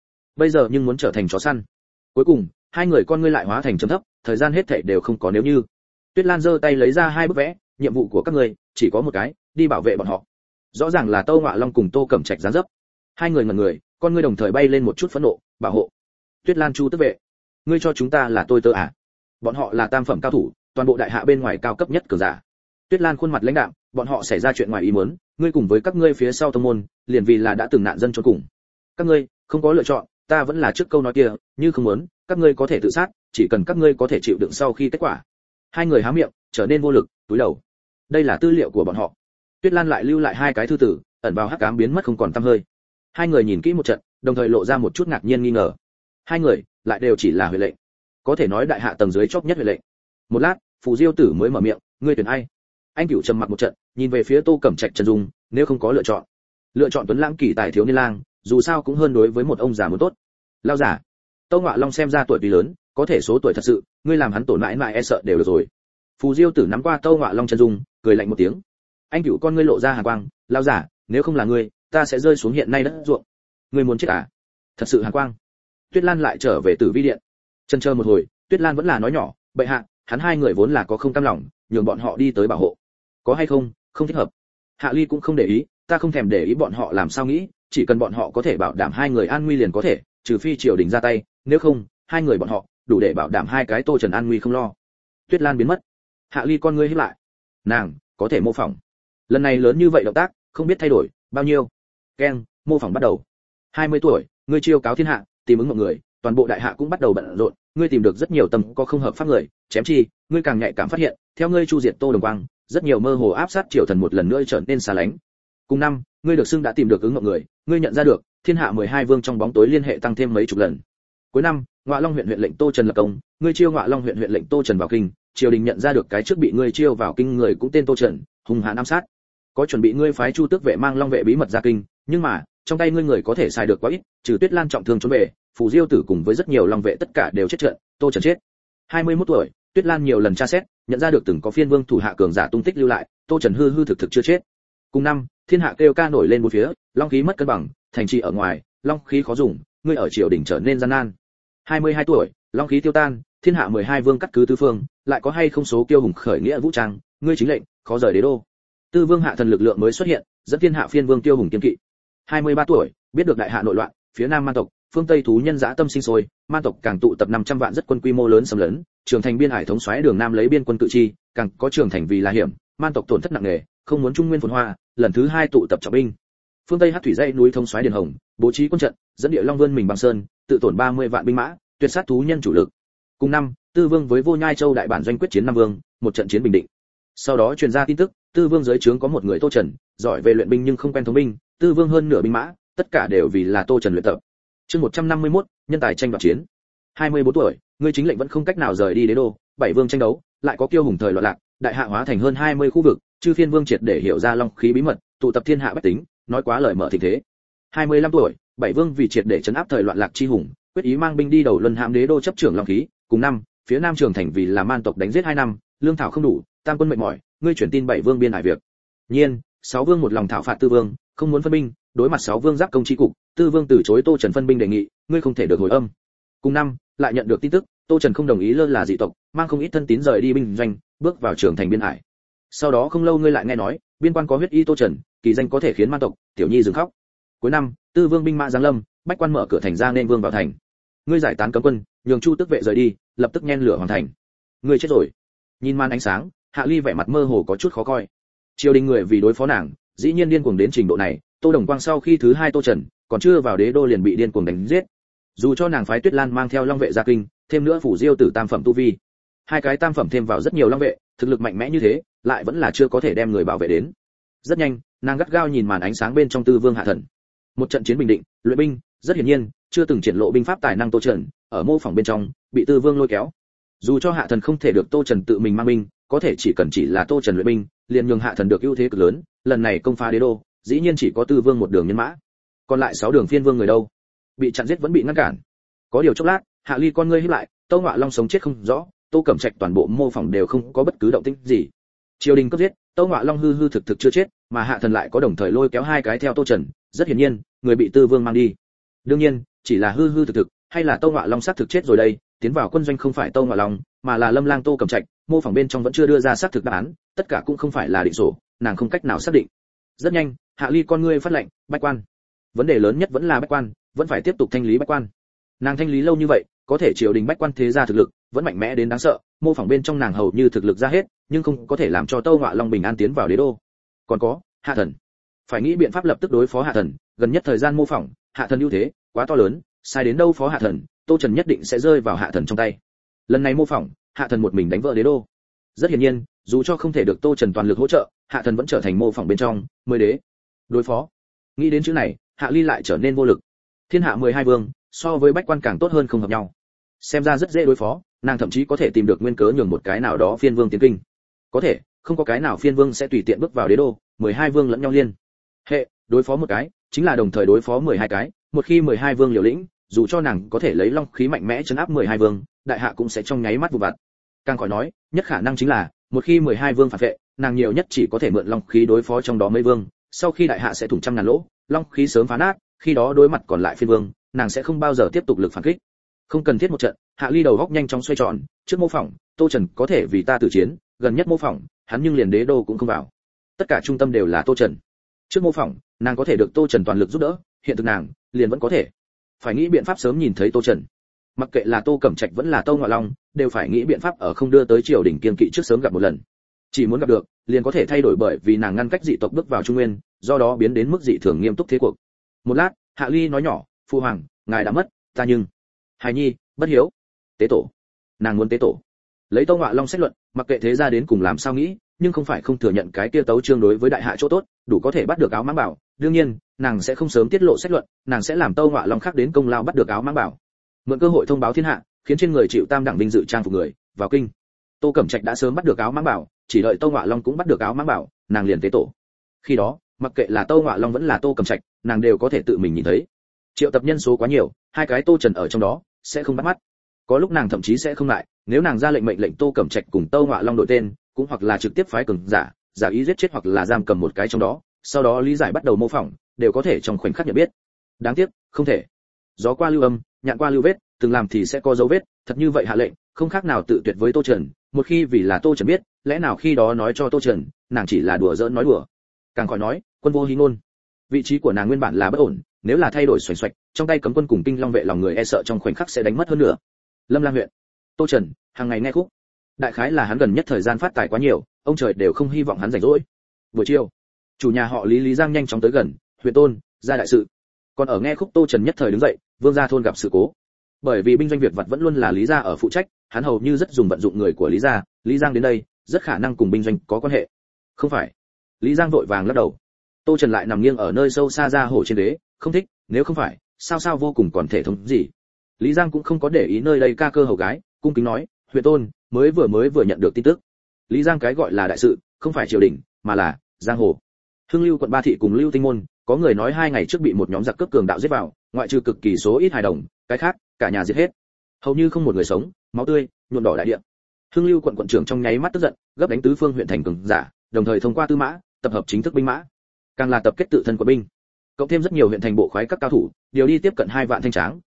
giờ nhưng muốn trở thành chó săn. Cuối cùng, hai người con ngươi lại hóa thành chấm thấp, thời gian hết thảy đều không có nếu như. Tuyết Lan giơ tay lấy ra hai bức vẽ, nhiệm vụ của các ngươi chỉ có một cái, đi bảo vệ bọn họ. Rõ ràng là Tô Ngọa Long cùng Tô Cẩm Trạch giáng dấp. Hai người ngẩn người, con ngươi đồng thời bay lên một chút phẫn nộ, bảo hộ. Tuyết Lan Chu tức vệ, ngươi cho chúng ta là tôi tớ à? Bọn họ là tam phẩm cao thủ, toàn bộ đại hạ bên ngoài cao cấp nhất cường giả. Tuyết Lan khuôn mặt lãnh đạm, bọn họ xảy ra chuyện ngoài ý muốn, ngươi cùng với các ngươi phía sau tông môn, liền vì là đã từng nạn dân chôn cùng. Các ngươi không có lựa chọn, ta vẫn là trước câu nói kia, như không muốn, các ngươi có thể tự sát, chỉ cần các ngươi có thể chịu đựng sau khi kết quả. Hai người há miệng, trở nên vô lực, túi đầu. Đây là tư liệu của bọn họ. Tuyết Lan lại lưu lại hai cái thư tử, ẩn vào hắc ám biến mất không còn tăm hơi. Hai người nhìn kỹ một trận, đồng thời lộ ra một chút ngạc nhiên nghi ngờ. Hai người lại đều chỉ là huệ lệnh, có thể nói đại hạ tầng dưới chóp nhất huệ lệnh. Một lát, Phù Diêu tử mới mở miệng, ngươi tuyển ai? Anh Cửu trầm mặc một trận, nhìn về phía Tô Cẩm Trạch Trần Dung, nếu không có lựa chọn tuấn lãng kỳ tài thiếu niên lang, dù sao cũng hơn đối với một ông già muốn tốt. Lao giả. Tô Ngọa Long xem ra tuổi tuy lớn, có thể số tuổi thật sự, ngươi làm hắn tổn mãi mãi e sợ đều được rồi. Phù Diêu tử nắm qua Tô Ngọa Long Trần Dung, cười lạnh một tiếng. Anh Cửu con ngươi lộ ra hàn quang, lao giả, nếu không là ngươi, ta sẽ rơi xuống hiện nay đất ruộng. Ngươi muốn chết à? Thật sự hàn quang. Tuyết Lan lại trở về Tử Vi điện. Chần chờ một hồi, Tuyết Lan vẫn là nói nhỏ, bệ hạ, hắn hai người vốn là có không cam lòng, nhường bọn họ đi tới bảo hộ. Có hay không, không thích hợp. Hạ Ly cũng không để ý, ta không thèm để ý bọn họ làm sao nghĩ, chỉ cần bọn họ có thể bảo đảm hai người an nguy liền có thể, trừ phi triều đình ra tay, nếu không, hai người bọn họ đủ để bảo đảm hai cái Tô Trần an nguy không lo. Tuyết Lan biến mất. Hạ Ly con ngươi híp lại. Nàng có thể mô phỏng. Lần này lớn như vậy động tác, không biết thay đổi bao nhiêu. Keng, mô phỏng bắt đầu. 20 tuổi, ngươi chiêu cáo thiên hạ, tìm ứng mọi người, toàn bộ đại hạ cũng bắt đầu bận rộn, ngươi tìm được rất nhiều tầm có không hợp pháp người, chém chi, ngươi càng nhạy cảm phát hiện, theo ngươi chu diệt Tô Đồng Quang, rất nhiều mơ hồ áp sát triều thần một lần nữa trở nên xa lánh. Cùng năm, ngươi được xưng đã tìm được ứng mọi người, ngươi nhận ra được, thiên hạ 12 vương trong bóng tối liên hệ tăng thêm mấy chục lần. Cuối năm, Ngọa Long huyện huyện lệnh Tô Trần lập công, ngươi chiêu Ngọa Long huyện huyện lệnh Tô Trần vào kinh, triều đình nhận ra được cái trước bị ngươi chiêu vào kinh người cũng tên Tô Trần, hung hãn ám sát. Có chuẩn bị ngươi phái Chu Tước vệ mang Long vệ bí mật ra kinh, nhưng mà, trong tay ngươi người có thể xài được quá ít, trừ Tuyết Lan trọng thương trốn về, Phù Diêu tử cùng với rất nhiều Long vệ tất cả đều chết trận, Tô Trần chết. 21 tuổi, Tuyết Lan nhiều lần tra xét, nhận ra được từng có phiên vương thủ hạ cường giả tung tích lưu lại, Tô Trần hư hư thực thực chưa chết. Cùng năm, thiên hạ kêu ca nổi lên một phía, long khí mất cân bằng, thành trì ở ngoài, long khí khó dùng, ngươi ở triều đình trở nên gian nan. 22 tuổi, long khí tiêu tan, thiên hạ 12 vương cắt cứ tứ phương, lại có hay không số kiêu hùng khởi nghĩa vũ trang, ngươi chính lệnh, khó rời đế đô. Tư vương hạ thần lực lượng mới xuất hiện, dẫn thiên hạ phiên vương tiêu hùng kiên kỵ. 23 tuổi, biết được đại hạ nội loạn, phía nam man tộc, phương tây thú nhân dã tâm sinh sôi, man tộc càng tụ tập 500 vạn rất quân quy mô lớn xâm lấn, trường thành biên hải thống soái đường nam lấy biên quân cự chi, càng có trường thành vì là hiểm, man tộc tổn thất nặng nề, không muốn trung nguyên phồn hoa, lần thứ 2 tụ tập trọng binh. Phương tây hắc thủy dãy núi thống soái điền hồng, bố trí quân trận, dẫn địa long vươn mình bằng sơn, tự tổn 30 vạn binh mã, tuyệt sát thú nhân chủ lực. Cùng năm, Tư Vương với Vô Nhai Châu đại bản doanh quyết chiến Nam Vương, một trận chiến bình định. Sau đó truyền ra tin tức, Tư Vương dưới trướng có một người Tô Trần, giỏi về luyện binh nhưng không quen thống binh, Tư Vương hơn nửa binh mã, tất cả đều vì là Tô Trần luyện tập. Chương 151, nhân tài tranh đoạt chiến. 24 tuổi, ngươi chính lệnh vẫn không cách nào rời đi đế đô, bảy vương tranh đấu, lại có kiêu hùng thời loạn lạc, đại hạ hóa thành hơn 20 khu vực, chư phiên vương triệt để hiểu ra long khí bí mật, tụ tập thiên hạ bách tính, nói quá lời mở thịnh thế. 25 tuổi, bảy vương vì triệt để trấn áp thời loạn lạc chi hùng, quyết ý mang binh đi đầu luân hãm đế đô chấp trưởng long khí. Cùng năm, phía nam trường thành vì là man tộc đánh giết 2 năm, lương thảo không đủ, tam quân mệt mỏi, ngươi chuyển tin bảy vương biên hải việc. Nhiên, 6 vương một lòng thảo phạt Tư Vương, không muốn phân binh, đối mặt 6 vương giáp công chi cục, Tư Vương từ chối Tô Trần phân binh đề nghị, ngươi không thể được hồi âm. Cùng năm, lại nhận được tin tức, Tô Trần không đồng ý lơ là dị tộc, mang không ít thân tín rời đi binh doanh, bước vào trường thành biên hải. Sau đó không lâu ngươi lại nghe nói, biên quan có huyết y Tô Trần, kỳ danh có thể khiến man tộc, tiểu nhi dừng khóc. Cuối năm, Tư Vương binh mã giáng lâm, bách quan mở cửa thành ra nên vương vào thành. Ngươi giải tán cấm quân, nhường Chu Tức vệ rời đi, lập tức nhen lửa hoàn thành. Ngươi chết rồi. Nhìn màn ánh sáng, Hạ Ly vẻ mặt mơ hồ có chút khó coi. Triều đình người vì đối phó nàng, dĩ nhiên điên cuồng đến trình độ này, Tô Đồng Quang sau khi thứ hai Tô Trần, còn chưa vào đế đô liền bị điên cuồng đánh giết. Dù cho nàng phái Tuyết Lan mang theo long vệ ra kinh, thêm nữa phủ Diêu tử tam phẩm tu vi, hai cái tam phẩm thêm vào rất nhiều long vệ, thực lực mạnh mẽ như thế, lại vẫn là chưa có thể đem người bảo vệ đến. Rất nhanh, nàng gắt gao nhìn màn ánh sáng bên trong Tư Vương Hạ Thần. Một trận chiến bình định, luyện binh, rất hiển nhiên, chưa từng triển lộ binh pháp tài năng Tô Trần, ở mô phỏng bên trong, bị Tư Vương lôi kéo. Dù cho Hạ Thần không thể được Tô Trần tự mình mang binh, có thể chỉ là Tô Trần luyện binh, liền nhường Hạ Thần được ưu thế cực lớn, lần này công phá đế đô, dĩ nhiên chỉ có Tư Vương một đường nhân mã. Còn lại 6 đường phiên vương người đâu? Bị chặn giết vẫn bị ngăn cản. Có điều chốc lát, Hạ Ly con ngươi híp lại, Tô Ngọa Long sống chết không rõ, Tô Cẩm Trạch toàn bộ mô phỏng đều không có bất cứ động tĩnh gì. Triều đình cấp giết, Tô Ngọa Long hư thực chưa chết, mà Hạ Thần lại có đồng thời lôi kéo hai cái theo Tô Trần, rất hiển nhiên, người bị Tư Vương mang đi. Đương nhiên, chỉ là hư thực, hay là Tô Ngọa Long xác thực chết rồi đây, tiến vào quân doanh không phải Tô Ngọa Long, mà là Lâm Lang Tô Cẩm Trạch, mô phỏng bên trong vẫn chưa đưa ra xác thực đáp án, tất cả cũng không phải là định sổ, nàng không cách nào xác định. Rất nhanh, Hạ Ly con ngươi phát lệnh, bách quan. Vấn đề lớn nhất vẫn là bách quan, vẫn phải tiếp tục thanh lý bách quan. Nàng thanh lý lâu như vậy, có thể triều đình bách quan thế gia thực lực vẫn mạnh mẽ đến đáng sợ, mô phỏng bên trong nàng hầu như thực lực ra hết, nhưng không có thể làm cho Tô Ngọa Long bình an tiến vào đế đô. Còn có Hạ Thần, phải nghĩ biện pháp lập tức đối phó Hạ Thần, gần nhất thời gian mô phỏng, Hạ Thần ưu thế quá to lớn, sai đến đâu phó Hạ Thần, Tô Trần nhất định sẽ rơi vào Hạ Thần trong tay. Lần này mô phỏng, Hạ Thần một mình đánh vỡ đế đô. Rất hiển nhiên, dù cho không thể được Tô Trần toàn lực hỗ trợ, Hạ Thần vẫn trở thành mô phỏng bên trong mười đế đối phó. Nghĩ đến chữ này, Hạ Ly lại trở nên vô lực. Thiên hạ 12 vương, so với bách quan càng tốt hơn không hợp nhau. Xem ra rất dễ đối phó, nàng thậm chí có thể tìm được nguyên cớ nhường một cái nào đó phiên vương tiến kinh. Có thể, không có cái nào phiên vương sẽ tùy tiện bước vào đế đô, 12 vương lẫn nhau liên hệ, đối phó một cái, chính là đồng thời đối phó 12 cái, một khi 12 vương liều lĩnh, dù cho nàng có thể lấy long khí mạnh mẽ trấn áp 12 vương, đại hạ cũng sẽ trong nháy mắt vụ vặt. Càng khỏi nói, nhất khả năng chính là, một khi 12 vương phản vệ, nàng nhiều nhất chỉ có thể mượn long khí đối phó trong đó mấy vương, sau khi đại hạ sẽ thủng trăm ngàn lỗ, long khí sớm phá nát, khi đó đối mặt còn lại phiên vương, nàng sẽ không bao giờ tiếp tục lực phản kích. Không cần thiết một trận, Hạ Ly đầu góc nhanh chóng xoay tròn, trước mô phỏng, Tô Trần có thể vì ta tử chiến, gần nhất mô phỏng, hắn nhưng liền đế đô cũng không vào. Tất cả trung tâm đều là Tô Trần. Trước mô phỏng, nàng có thể được Tô Trần toàn lực giúp đỡ, hiện thực nàng liền vẫn có thể. Phải nghĩ biện pháp sớm nhìn thấy Tô Trần. Mặc kệ là Tô Cẩm Trạch vẫn là Tô Ngọa Long, đều phải nghĩ biện pháp ở không đưa tới triều đình kiên kỵ trước sớm gặp một lần. Chỉ muốn gặp được, liền có thể thay đổi bởi vì nàng ngăn cách dị tộc bước vào Trung Nguyên, do đó biến đến mức dị thường nghiêm túc thế cuộc. Một lát, Hạ Ly nói nhỏ, "Phu hoàng, ngài đã mất, ta nhưng hài nhi bất hiếu, tế tổ." Nàng muốn tế tổ. Lấy Tô Ngọa Long xét luận, mặc kệ thế gia đến cùng làm sao nghĩ, nhưng không phải không thừa nhận cái kia tấu chương đối với đại hạ chỗ tốt, đủ có thể bắt được áo mãng bảo. Đương nhiên, nàng sẽ không sớm tiết lộ xét luận, nàng sẽ làm Tô Ngọa Long khác đến công lao bắt được áo mãng bảo. Mượn cơ hội thông báo thiên hạ, khiến trên người chịu tam đẳng vinh dự trang phục người vào kinh. Tô Cẩm Trạch đã sớm bắt được áo mãng bảo, chỉ đợi Tô Ngọa Long cũng bắt được áo mãng bảo, nàng liền tế tổ. Khi đó, mặc kệ là Tô Ngọa Long vẫn là Tô Cẩm Trạch, nàng đều có thể tự mình nhìn thấy. Triệu tập nhân số quá nhiều, hai cái Tô Trần ở trong đó sẽ không bắt mắt. Có lúc nàng thậm chí sẽ không lại, nếu nàng ra lệnh mệnh lệnh Tô Cẩm Trạch cùng Tô Ngọa Long đổi tên, cũng hoặc là trực tiếp phái cường giả ý giết chết hoặc là giam cầm một cái trong đó, sau đó lý giải bắt đầu mô phỏng, đều có thể trong khoảnh khắc nhận biết. Đáng tiếc, không thể. Gió qua lưu âm, nhạn qua lưu vết, từng làm thì sẽ có dấu vết, thật như vậy hạ lệnh, không khác nào tự tuyệt với Tô Trần, một khi vì là Tô Trần biết, lẽ nào khi đó nói cho Tô Trần, nàng chỉ là đùa giỡn nói đùa. Càng khỏi nói, quân vô hí ngôn. Vị trí của nàng nguyên bản là bất ổn, nếu là thay đổi xoành xoạch, trong tay cấm quân cùng kinh long vệ lòng người e sợ trong khoảnh khắc sẽ đánh mất hơn nữa. Lâm Lang huyện, Tô Trần hàng ngày nghe khúc. Đại khái là hắn gần nhất thời gian phát tài quá nhiều, ông trời đều không hy vọng hắn rảnh rỗi. Buổi chiều, chủ nhà họ Lý Giang nhanh chóng tới gần, huyện tôn, ra đại sự. Còn ở nghe khúc Tô Trần nhất thời đứng dậy, vương gia thôn gặp sự cố. Bởi vì binh doanh việc vật vẫn luôn là Lý gia ở phụ trách, hắn hầu như rất dùng vận dụng người của Lý gia, Lý Giang đến đây, rất khả năng cùng binh doanh có quan hệ. Không phải. Lý Giang vội vàng lắc đầu. Tô Trần lại nằm nghiêng ở nơi sâu xa ra hồ trên đế, không thích, nếu không phải, sao vô cùng còn thể thống gì. Lý Giang cũng không có để ý nơi đây ca cơ hầu gái, cung kính nói, huyện tôn, mới vừa nhận được tin tức. Lý Giang cái gọi là đại sự, không phải triều đình, mà là giang hồ. Hưng Lưu quận Ba thị cùng Lưu Tinh môn, có người nói 2 ngày trước bị một nhóm giặc cướp cường đạo giết vào, ngoại trừ cực kỳ số ít hài đồng, cái khác, cả nhà giết hết. Hầu như không một người sống, máu tươi nhuộm đỏ đại địa. Hưng Lưu quận quận trưởng trong nháy mắt tức giận, gấp đánh tứ phương huyện thành cường giả, đồng thời thông qua tư mã, tập hợp chính thức binh mã, càng là tập kết tự thân của binh, cộng thêm rất nhiều huyện thành bộ khoái các cao thủ, điều đi tiếp cận 2 vạn thanh tráng,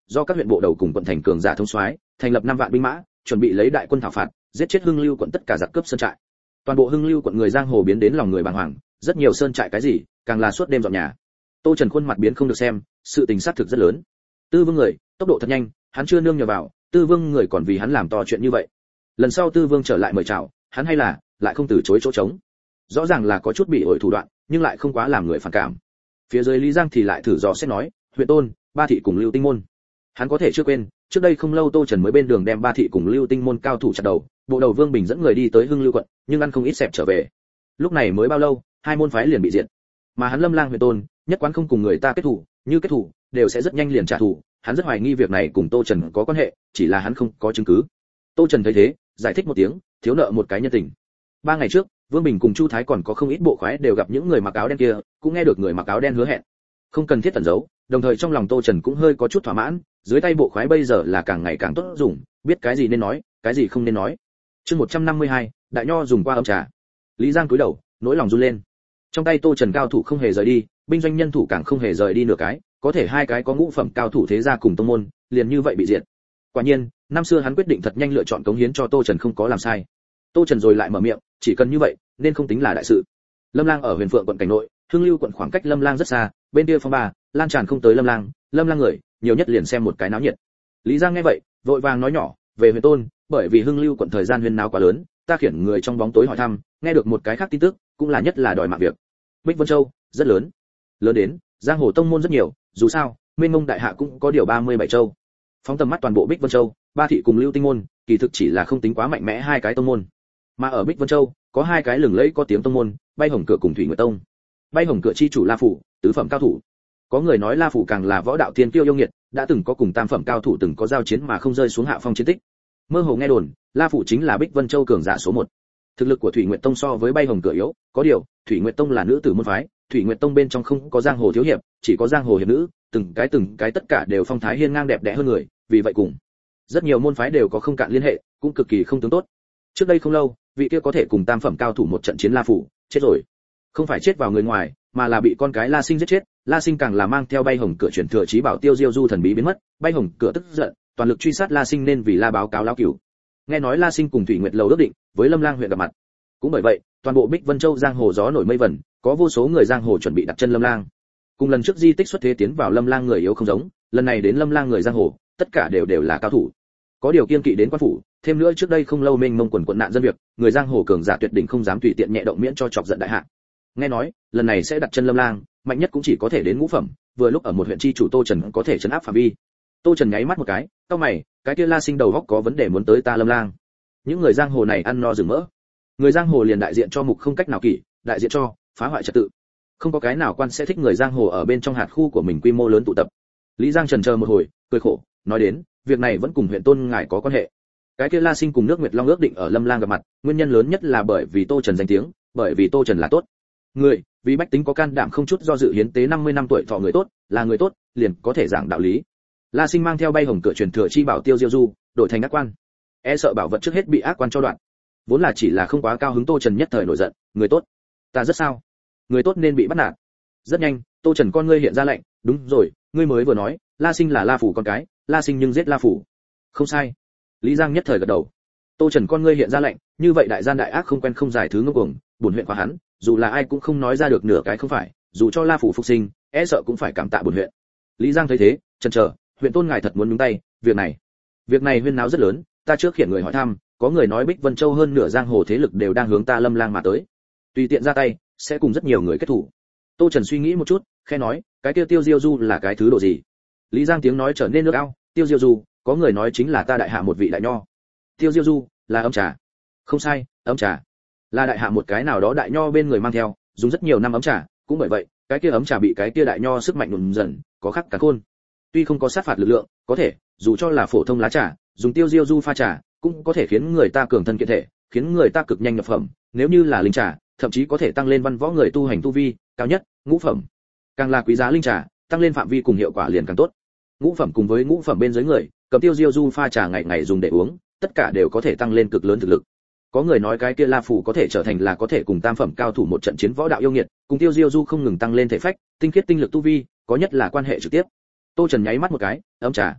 do các huyện bộ đầu cùng quận thành cường giả thống soái, thành lập 5 vạn binh mã, chuẩn bị lấy đại quân thảo phạt, giết chết Hưng Lưu quận tất cả giặc cướp sơn trại. Toàn bộ Hưng Lưu quận người giang hồ biến đến lòng người bàng hoàng, rất nhiều sơn trại cái gì, càng là suốt đêm dọn nhà. Tô Trần khuôn mặt biến không được xem, sự tình sát thực rất lớn. Tư Vương người, tốc độ thật nhanh, hắn chưa nương nhờ vào, Tư Vương người còn vì hắn làm to chuyện như vậy. Lần sau Tư Vương trở lại mời chào, hắn hay là lại không từ chối chỗ trống. Rõ ràng là có chút bị ổi thủ đoạn, nhưng lại không quá làm người phản cảm. Phía dưới Lý Giang thì lại thử dò xét nói, huyện Tôn, Ba thị cùng Lưu Tinh môn. Hắn có thể chưa quên, trước đây không lâu Tô Trần mới bên đường đem Ba thị cùng Lưu Tinh môn cao thủ chặt đầu, bộ đầu Vương Bình dẫn người đi tới Hưng Lưu quận, nhưng ăn không ít xẹp trở về. Lúc này mới bao lâu, hai môn phái liền bị diệt. Mà hắn Lâm Lang huyện Tôn, nhất quán không cùng người ta kết thủ, như kết thủ, đều sẽ rất nhanh liền trả thù, hắn rất hoài nghi việc này cùng Tô Trần có quan hệ, chỉ là hắn không có chứng cứ. Tô Trần thấy thế, giải thích một tiếng, thiếu nợ một cái nhân tình. 3 ngày trước, Vương Bình cùng Chu Thái còn có không ít bộ khoái đều gặp những người mặc áo đen kia, cũng nghe được người mặc áo đen hứa hẹn, không cần thiết tẩn giấu, đồng thời trong lòng Tô Trần cũng hơi có chút thỏa mãn, dưới tay bộ khoái bây giờ là càng ngày càng tốt dùng, biết cái gì nên nói, cái gì không nên nói. Chương 152, đại nho dùng qua ấm trà. Lý Giang cúi đầu, nỗi lòng run lên. Trong tay Tô Trần cao thủ không hề rời đi, binh doanh nhân thủ càng không hề rời đi nửa cái, có thể hai cái có ngũ phẩm cao thủ thế gia cùng tông môn, liền như vậy bị diệt. Quả nhiên, năm xưa hắn quyết định thật nhanh lựa chọn cống hiến cho Tô Trần không có làm sai. Tô Trần rồi lại mở miệng, chỉ cần như vậy, nên không tính là đại sự. Lâm Lang ở Huyền Phượng quận cảnh nội, Hưng Lưu quận khoảng cách Lâm Lang rất xa, bên kia phong ba, lan tràn không tới Lâm Lang người, nhiều nhất liền xem một cái náo nhiệt. Lý Giang nghe vậy, vội vàng nói nhỏ, về Huyền Tôn, bởi vì Hưng Lưu quận thời gian huyên náo quá lớn, ta khiển người trong bóng tối hỏi thăm, nghe được một cái khác tin tức, cũng là nhất là đòi mạng việc. Bích Vân Châu, rất lớn. Lớn đến, giang hồ tông môn rất nhiều, dù sao, Mênh Mông đại hạ cũng có điều 37 châu. Phóng tầm mắt toàn bộ Bích Vân Châu, Ba thị cùng Lưu Tinh môn, kỳ thực chỉ là không tính quá mạnh mẽ hai cái tông môn. Mà ở Bích Vân Châu, có hai cái lừng lẫy có tiếng tông môn, Bay Hồng Cửa cùng Thủy Nguyệt Tông. Bay Hồng Cửa chi chủ La Phủ, tứ phẩm cao thủ. Có người nói La Phủ càng là võ đạo tiên kiêu yêu nghiệt, đã từng có cùng tam phẩm cao thủ từng có giao chiến mà không rơi xuống hạ phong chiến tích. Mơ hồ nghe đồn, La Phủ chính là Bích Vân Châu cường giả số 1. Thực lực của Thủy Nguyệt Tông so với Bay Hồng Cửa yếu, có điều, Thủy Nguyệt Tông là nữ tử môn phái, Thủy Nguyệt Tông bên trong không có giang hồ thiếu hiệp, chỉ có giang hồ hiệp nữ, từng cái tất cả đều phong thái hiên ngang đẹp đẽ hơn người, vì vậy cùng rất nhiều môn phái đều có không cạn liên hệ, cũng cực kỳ không tướng tốt. Trước đây không lâu, vị kia có thể cùng tam phẩm cao thủ một trận chiến La Phủ, chết rồi. Không phải chết vào người ngoài, mà là bị con cái La Sinh giết chết, La Sinh càng là mang theo Bay Hồng Cửa chuyển thừa chí bảo Tiêu Diêu Du thần bí biến mất, Bay Hồng Cửa tức giận, toàn lực truy sát La Sinh nên vì La báo cáo lão cửu. Nghe nói La Sinh cùng Thủy Nguyệt Lầu ước định, với Lâm Lang huyện gặp mặt. Cũng bởi vậy, toàn bộ Bích Vân Châu giang hồ gió nổi mây vẩn, có vô số người giang hồ chuẩn bị đặt chân Lâm Lang. Cùng lần trước di tích xuất thế tiến vào Lâm Lang người yếu không giống, lần này đến Lâm Lang người giang hồ, tất cả đều là cao thủ. Có điều kiên kỵ đến quan phủ, thêm nữa trước đây không lâu Mênh Mông quần nạn dân việc, người giang hồ cường giả tuyệt đỉnh không dám tùy tiện nhẹ động miễn cho chọc giận đại hạ. Nghe nói, lần này sẽ đặt chân Lâm Lang, mạnh nhất cũng chỉ có thể đến ngũ phẩm, vừa lúc ở một huyện chi chủ Tô Trần có thể trấn áp phạm vi. Tô Trần nháy mắt một cái, cau mày, cái kia La Sinh đầu góc có vấn đề muốn tới ta Lâm Lang. Những người giang hồ này ăn no rừng mỡ. Người giang hồ liền đại diện cho mục không cách nào kỷ, đại diện cho phá hoại trật tự. Không có cái nào quan sẽ thích người giang hồ ở bên trong hạt khu của mình quy mô lớn tụ tập. Lý Giang chần chờ một hồi, cười khổ, nói đến, việc này vẫn cùng huyện Tôn ngài có quan hệ. Cái kia La Sinh cùng nước Nguyệt Long ước định ở Lâm Lang gặp mặt, nguyên nhân lớn nhất là bởi vì Tô Trần danh tiếng, bởi vì Tô Trần là tốt người, vì bách tính có can đảm không chút do dự hiến tế 50 năm tuổi thọ người tốt, là người tốt, liền có thể giảng đạo lý. La Sinh mang theo Bay Hồng Cửa truyền thừa chi bảo Tiêu Diêu Du, đổi thành ác quan. E sợ bảo vật trước hết bị ác quan cho đoạn. Vốn là chỉ là không quá cao hứng Tô Trần nhất thời nổi giận, người tốt, ta rất sao? Người tốt nên bị bắt nạt. Rất nhanh, Tô Trần con ngươi hiện ra lệnh, đúng rồi, ngươi mới vừa nói, La Sinh là La Phủ con cái, La Sinh nhưng giết La Phủ. Không sai. Lý Giang nhất thời gật đầu. Tô Trần con ngươi hiện ra lệnh, như vậy đại gian đại ác không quen không giải thứ ngông cuồng, bổn huyện khóa hắn, dù là ai cũng không nói ra được nửa cái không phải, dù cho La Phủ phục sinh, e sợ cũng phải cảm tạ bổn huyện. Lý Giang thấy thế, chần chờ, huyện Tôn ngài thật muốn nhúng tay, việc này huyên náo rất lớn, ta trước khiển người hỏi thăm, có người nói Bích Vân Châu hơn nửa giang hồ thế lực đều đang hướng ta Lâm Lang mà tới. Tùy tiện ra tay, sẽ cùng rất nhiều người kết thủ. Tô Trần suy nghĩ một chút, khẽ nói, cái kia Tiêu Diêu Du là cái thứ độ gì? Lý Giang tiếng nói trở nên nước ao, Tiêu Diêu Du, có người nói chính là ta đại hạ một vị đại nho. Tiêu Diêu Du là ấm trà. Không sai, ấm trà là đại hạ một cái nào đó đại nho bên người mang theo, dùng rất nhiều năm ấm trà, cũng bởi vậy, cái kia ấm trà bị cái kia đại nho sức mạnh nhuần dần, có khắc cả khôn. Tuy không có sát phạt lực lượng, có thể, dù cho là phổ thông lá trà, dùng Tiêu Diêu Du pha trà, cũng có thể khiến người ta cường thân kiện thể, khiến người ta cực nhanh nhập phẩm, nếu như là linh trà, thậm chí có thể tăng lên văn võ người tu hành tu vi, cao nhất, ngũ phẩm. Càng là quý giá linh trà, tăng lên phạm vi cùng hiệu quả liền càng tốt. Ngũ phẩm cùng với ngũ phẩm bên dưới người, cầm Tiêu Diêu Du pha trà ngày ngày dùng để uống, tất cả đều có thể tăng lên cực lớn thực lực. Có người nói cái kia La Phủ có thể trở thành là có thể cùng tam phẩm cao thủ một trận chiến võ đạo yêu nghiệt, cùng Tiêu Diêu Du không ngừng tăng lên thể phách, tinh khiết tinh lực tu vi, có nhất là quan hệ trực tiếp. Tô Trần nháy mắt một cái, ấm trà.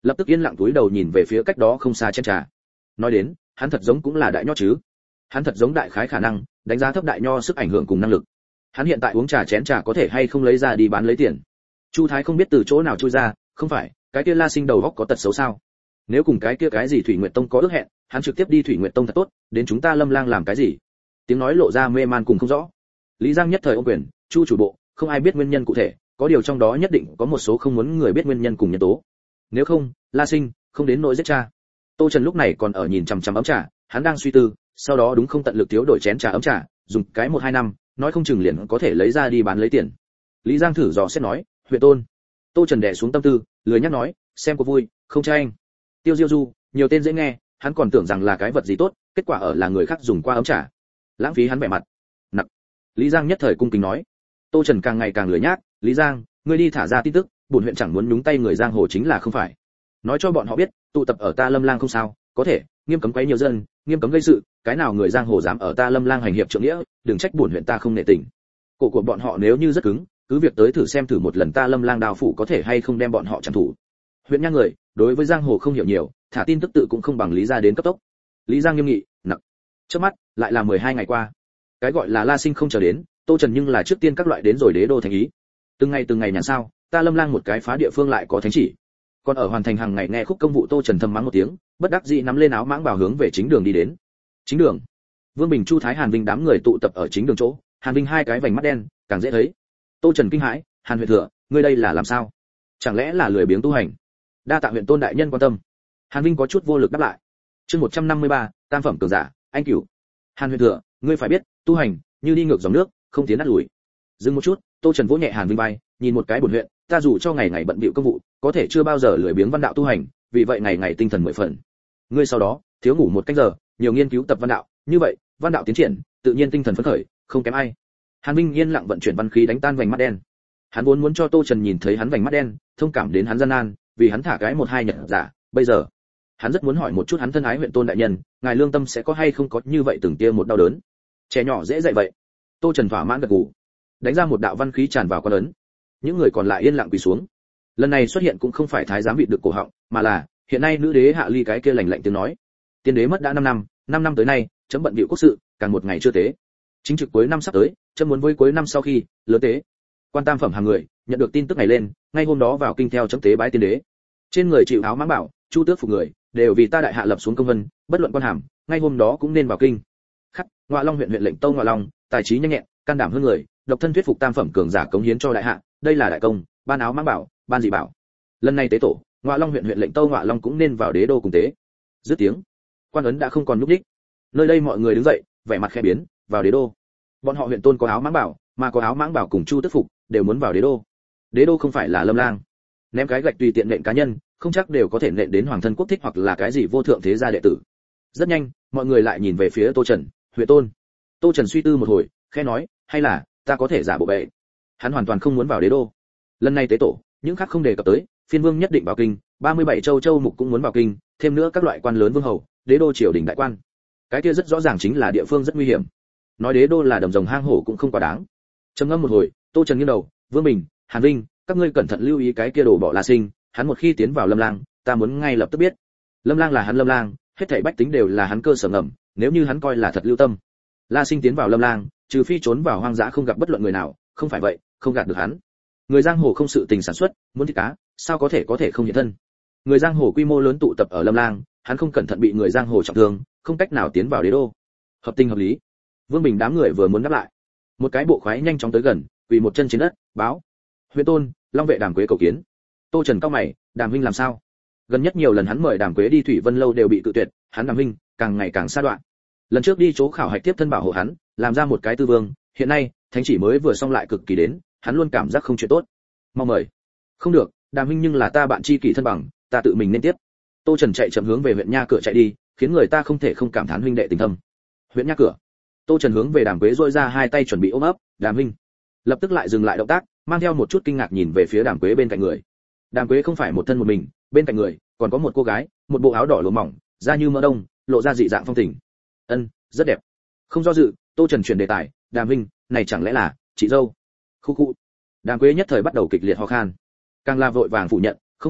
lập tức yên lặng cúi đầu nhìn về phía cách đó không xa chén trà. Nói đến, hắn thật giống cũng là đại nho chứ. Hắn thật giống đại khái khả năng đánh giá thấp đại nho sức ảnh hưởng cùng năng lực. Hắn hiện tại uống trà chén trà có thể hay không lấy ra đi bán lấy tiền. Chu Thái không biết từ chỗ nào chui ra, không phải, cái kia La Sinh đầu óc có tật xấu sao? Nếu cùng cái kia cái gì Thủy Nguyệt Tông có ước hẹn, hắn trực tiếp đi Thủy Nguyệt Tông thật tốt, đến chúng ta Lâm Lang làm cái gì? Tiếng nói lộ ra mê man cùng không rõ. Lý Giang nhất thời ôm quyền, Chu chủ bộ, không ai biết nguyên nhân cụ thể, có điều trong đó nhất định có một số không muốn người biết nguyên nhân cùng nhân tố. Nếu không, La Sinh không đến nỗi giết cha. Tô Trần lúc này còn ở nhìn chằm chằm ấm trà, hắn đang suy tư, sau đó đúng không tận lực thiếu đổi chén trà ấm trà, dùng cái 1-2 năm, nói không chừng liền có thể lấy ra đi bán lấy tiền. Lý Giang thử dò xét nói, "Huyện Tôn." Tô Trần đè xuống tâm tư, lười nhắc nói, "Xem có vui, không tranh." Tiêu Diêu Du, nhiều tên dễ nghe, hắn còn tưởng rằng là cái vật gì tốt, kết quả ở là người khác dùng qua ấm trà. Lãng phí hắn vẻ mặt. Nặc. Lý Giang nhất thời cung kính nói. Tô Trần càng ngày càng lười nhác, "Lý Giang, ngươi đi thả ra tin tức, bổn huyện chẳng muốn nhúng tay người giang hồ chính là không phải. Nói cho bọn họ biết, tụ tập ở ta Lâm Lang không sao, có thể, nghiêm cấm quấy nhiều dân, nghiêm cấm gây sự, cái nào người giang hồ dám ở ta Lâm Lang hành hiệp trượng nghĩa, đừng trách bổn huyện ta không nể tình. Cổ của bọn họ nếu như rất cứng, cứ việc tới thử xem thử một lần ta Lâm Lang đào phủ có thể hay không đem bọn họ trảm thủ." Huyện nha người, đối với giang hồ không hiểu nhiều, thả tin tức tự cũng không bằng Lý gia đến cấp tốc. Lý Giang nghiêm nghị, nặng. Trước mắt, lại là 12 ngày qua. Cái gọi là La Sinh không chờ đến, Tô Trần nhưng là trước tiên các loại đến rồi đế đô thành ý. Từng ngày nhàn sao, ta Lâm Lang một cái phá địa phương lại có thánh chỉ. Còn ở hoàn thành hàng ngày nghe khúc công vụ, Tô Trần thầm mắng một tiếng, bất đắc dĩ nắm lên áo mãng bảo hướng về chính đường đi đến. Chính đường. Vương Bình, Chu Thái, Hàn Vinh đám người tụ tập ở chính đường chỗ, Hàn Vinh hai cái vành mắt đen, càng dễ thấy. Tô Trần kinh hãi, "Hàn huyện thừa, ngươi đây là làm sao? Chẳng lẽ là lười biếng tu hành?" "Đa tạ huyện tôn đại nhân quan tâm." Hàn Vinh có chút vô lực đáp lại. Chương 153, tam phẩm cường giả, anh cửu. "Hàn huyện thừa, ngươi phải biết, tu hành như đi ngược dòng nước, không tiến nát lùi." Dừng một chút, Tô Trần vỗ nhẹ Hàn Vinh vai, nhìn một cái bổn huyện, ta dù cho ngày ngày bận bịu công vụ, có thể chưa bao giờ lười biếng văn đạo tu hành, vì vậy ngày ngày tinh thần 10 phần. Ngươi sau đó, thiếu ngủ 1 canh giờ, nhiều nghiên cứu tập văn đạo, như vậy, văn đạo tiến triển, tự nhiên tinh thần phấn khởi, không kém ai. Hàn Vinh yên lặng vận chuyển văn khí đánh tan vành mắt đen. Hắn vốn muốn cho Tô Trần nhìn thấy hắn vành mắt đen, thông cảm đến hắn gian nan, vì hắn thả cái 1-2 nhật giả, bây giờ, hắn rất muốn hỏi một chút hắn thân ái huyện tôn đại nhân, ngài lương tâm sẽ có hay không có như vậy từng tia một đau đớn. Trẻ nhỏ dễ dạy vậy. Tô Trần thỏa mãn gật gù, đánh ra một đạo văn khí tràn vào quan ấn. Những người còn lại yên lặng quỳ xuống. Lần này xuất hiện cũng không phải thái giám vịt được cổ họng, mà là hiện nay nữ đế Hạ Ly cái kia lạnh lạnh tiếng nói. Tiên đế mất đã 5 năm, 5 năm tới nay, chấm bận bịu quốc sự, càng một ngày chưa tế. Chính trực cuối năm sắp tới, chấm muốn với cuối năm sau khi lớn tế. Quan tam phẩm hàng người, nhận được tin tức này lên, ngay hôm đó vào kinh theo chấm tế bái tiên đế. Trên người chịu áo mãng bảo, chu tước phục người, đều vì ta đại hạ lập xuống công vân, bất luận quan hàm, ngay hôm đó cũng nên vào kinh. Khắc, Ngọa Long huyện huyện lệnh Tâu Ngọa Long, tài trí nhanh nhẹn, can đảm hơn người, độc thân thuyết phục tam phẩm cường giả cống hiến cho đại hạ, đây là đại công, ban áo mãng bảo, ban dị bảo. Lần này tế tổ, Ngọa Long huyện huyện lệnh Tâu Ngọa Long cũng nên vào đế đô cùng tế. Dứt tiếng, quan ấn đã không còn lúc đích. Nơi đây mọi người đứng dậy, vẻ mặt khẽ biến, vào đế đô. Bọn họ huyện tôn có áo mãng bảo, mà có áo mãng bảo cùng chu tước phục, đều muốn vào đế đô. Đế đô không phải là Lâm Lang. Ném cái gạch tùy tiện nện cá nhân, không chắc đều có thể nện đến hoàng thân quốc thích hoặc là cái gì vô thượng thế gia đệ tử. Rất nhanh, mọi người lại nhìn về phía Tô Trần, huyện tôn. Tô Trần suy tư một hồi, khẽ nói, hay là ta có thể giả bộ bệ. Hắn hoàn toàn không muốn vào đế đô. Lần này tế tổ, những khác không đề cập tới, phiên vương nhất định vào kinh, 37 châu mục cũng muốn vào kinh, thêm nữa các loại quan lớn vương hầu, đế đô triều đình đại quan. Cái kia rất rõ ràng chính là địa phương rất nguy hiểm. Nói đế đô là đầm rồng hang hổ cũng không quá đáng. Trầm ngâm một hồi, Tô Trần nghiêng đầu, Vương Bình, Hàn Vinh, các ngươi cẩn thận lưu ý cái kia đồ bỏ La Sinh, hắn một khi tiến vào Lâm Lang, ta muốn ngay lập tức biết. Lâm Lang là hắn Lâm Lang, hết thảy bách tính đều là hắn cơ sở ngầm, nếu như hắn coi là thật lưu tâm. La Sinh tiến vào Lâm Lang, trừ phi trốn vào hoang dã không gặp bất luận người nào, không phải vậy, không gạt được hắn. Người giang hồ không sự tình sản xuất, muốn thịt cá, sao có thể không hiện thân. Người giang hồ quy mô lớn tụ tập ở Lâm Lang, hắn không cẩn thận bị người giang hồ trọng thương, không cách nào tiến vào đế đô. Hợp tình hợp lý. Vương Bình đám người vừa muốn đáp lại, một cái bộ khoái nhanh chóng tới gần, quỳ một chân trên đất, báo: "Huyện tôn, Long vệ Đàm Quế cầu kiến." Tô Trần cao mày, Đàm huynh làm sao? Gần nhất nhiều lần hắn mời Đàm Quế đi Thủy Vân lâu đều bị cự tuyệt, hắn Đàm huynh càng ngày càng xa đoạn. Lần trước đi chỗ khảo hạch tiếp thân bảo hộ hắn, làm ra một cái tư vương, hiện nay, thánh chỉ mới vừa xong lại cực kỳ đến, hắn luôn cảm giác không chuyện tốt. Mau mời. Không được, Đàm huynh nhưng là ta bạn tri kỷ thân bằng, ta tự mình nên tiếp. Tô Trần chạy chậm hướng về huyện nha cửa chạy đi, khiến người ta không thể không cảm thán huynh đệ tình thâm. Huyện nha cửa. Tô Trần hướng về Đàm Quế duỗi ra hai tay chuẩn bị ôm ấp, "Đàm huynh." Lập tức lại dừng lại động tác, mang theo một chút kinh ngạc nhìn về phía Đàm Quế bên cạnh người. Đàm Quế không phải một thân một mình, bên cạnh người còn có một cô gái, một bộ áo đỏ lụa mỏng, da như mỡ đông, lộ ra dị dạng phong tình. "Ân, rất đẹp." Không do dự, Tô Trần chuyển đề tài, "Đàm huynh, này chẳng lẽ là chị dâu?" Khu khu. Đàm Quế nhất thời bắt đầu kịch liệt ho khan, càng là vội vàng phủ nhận, "Không phải,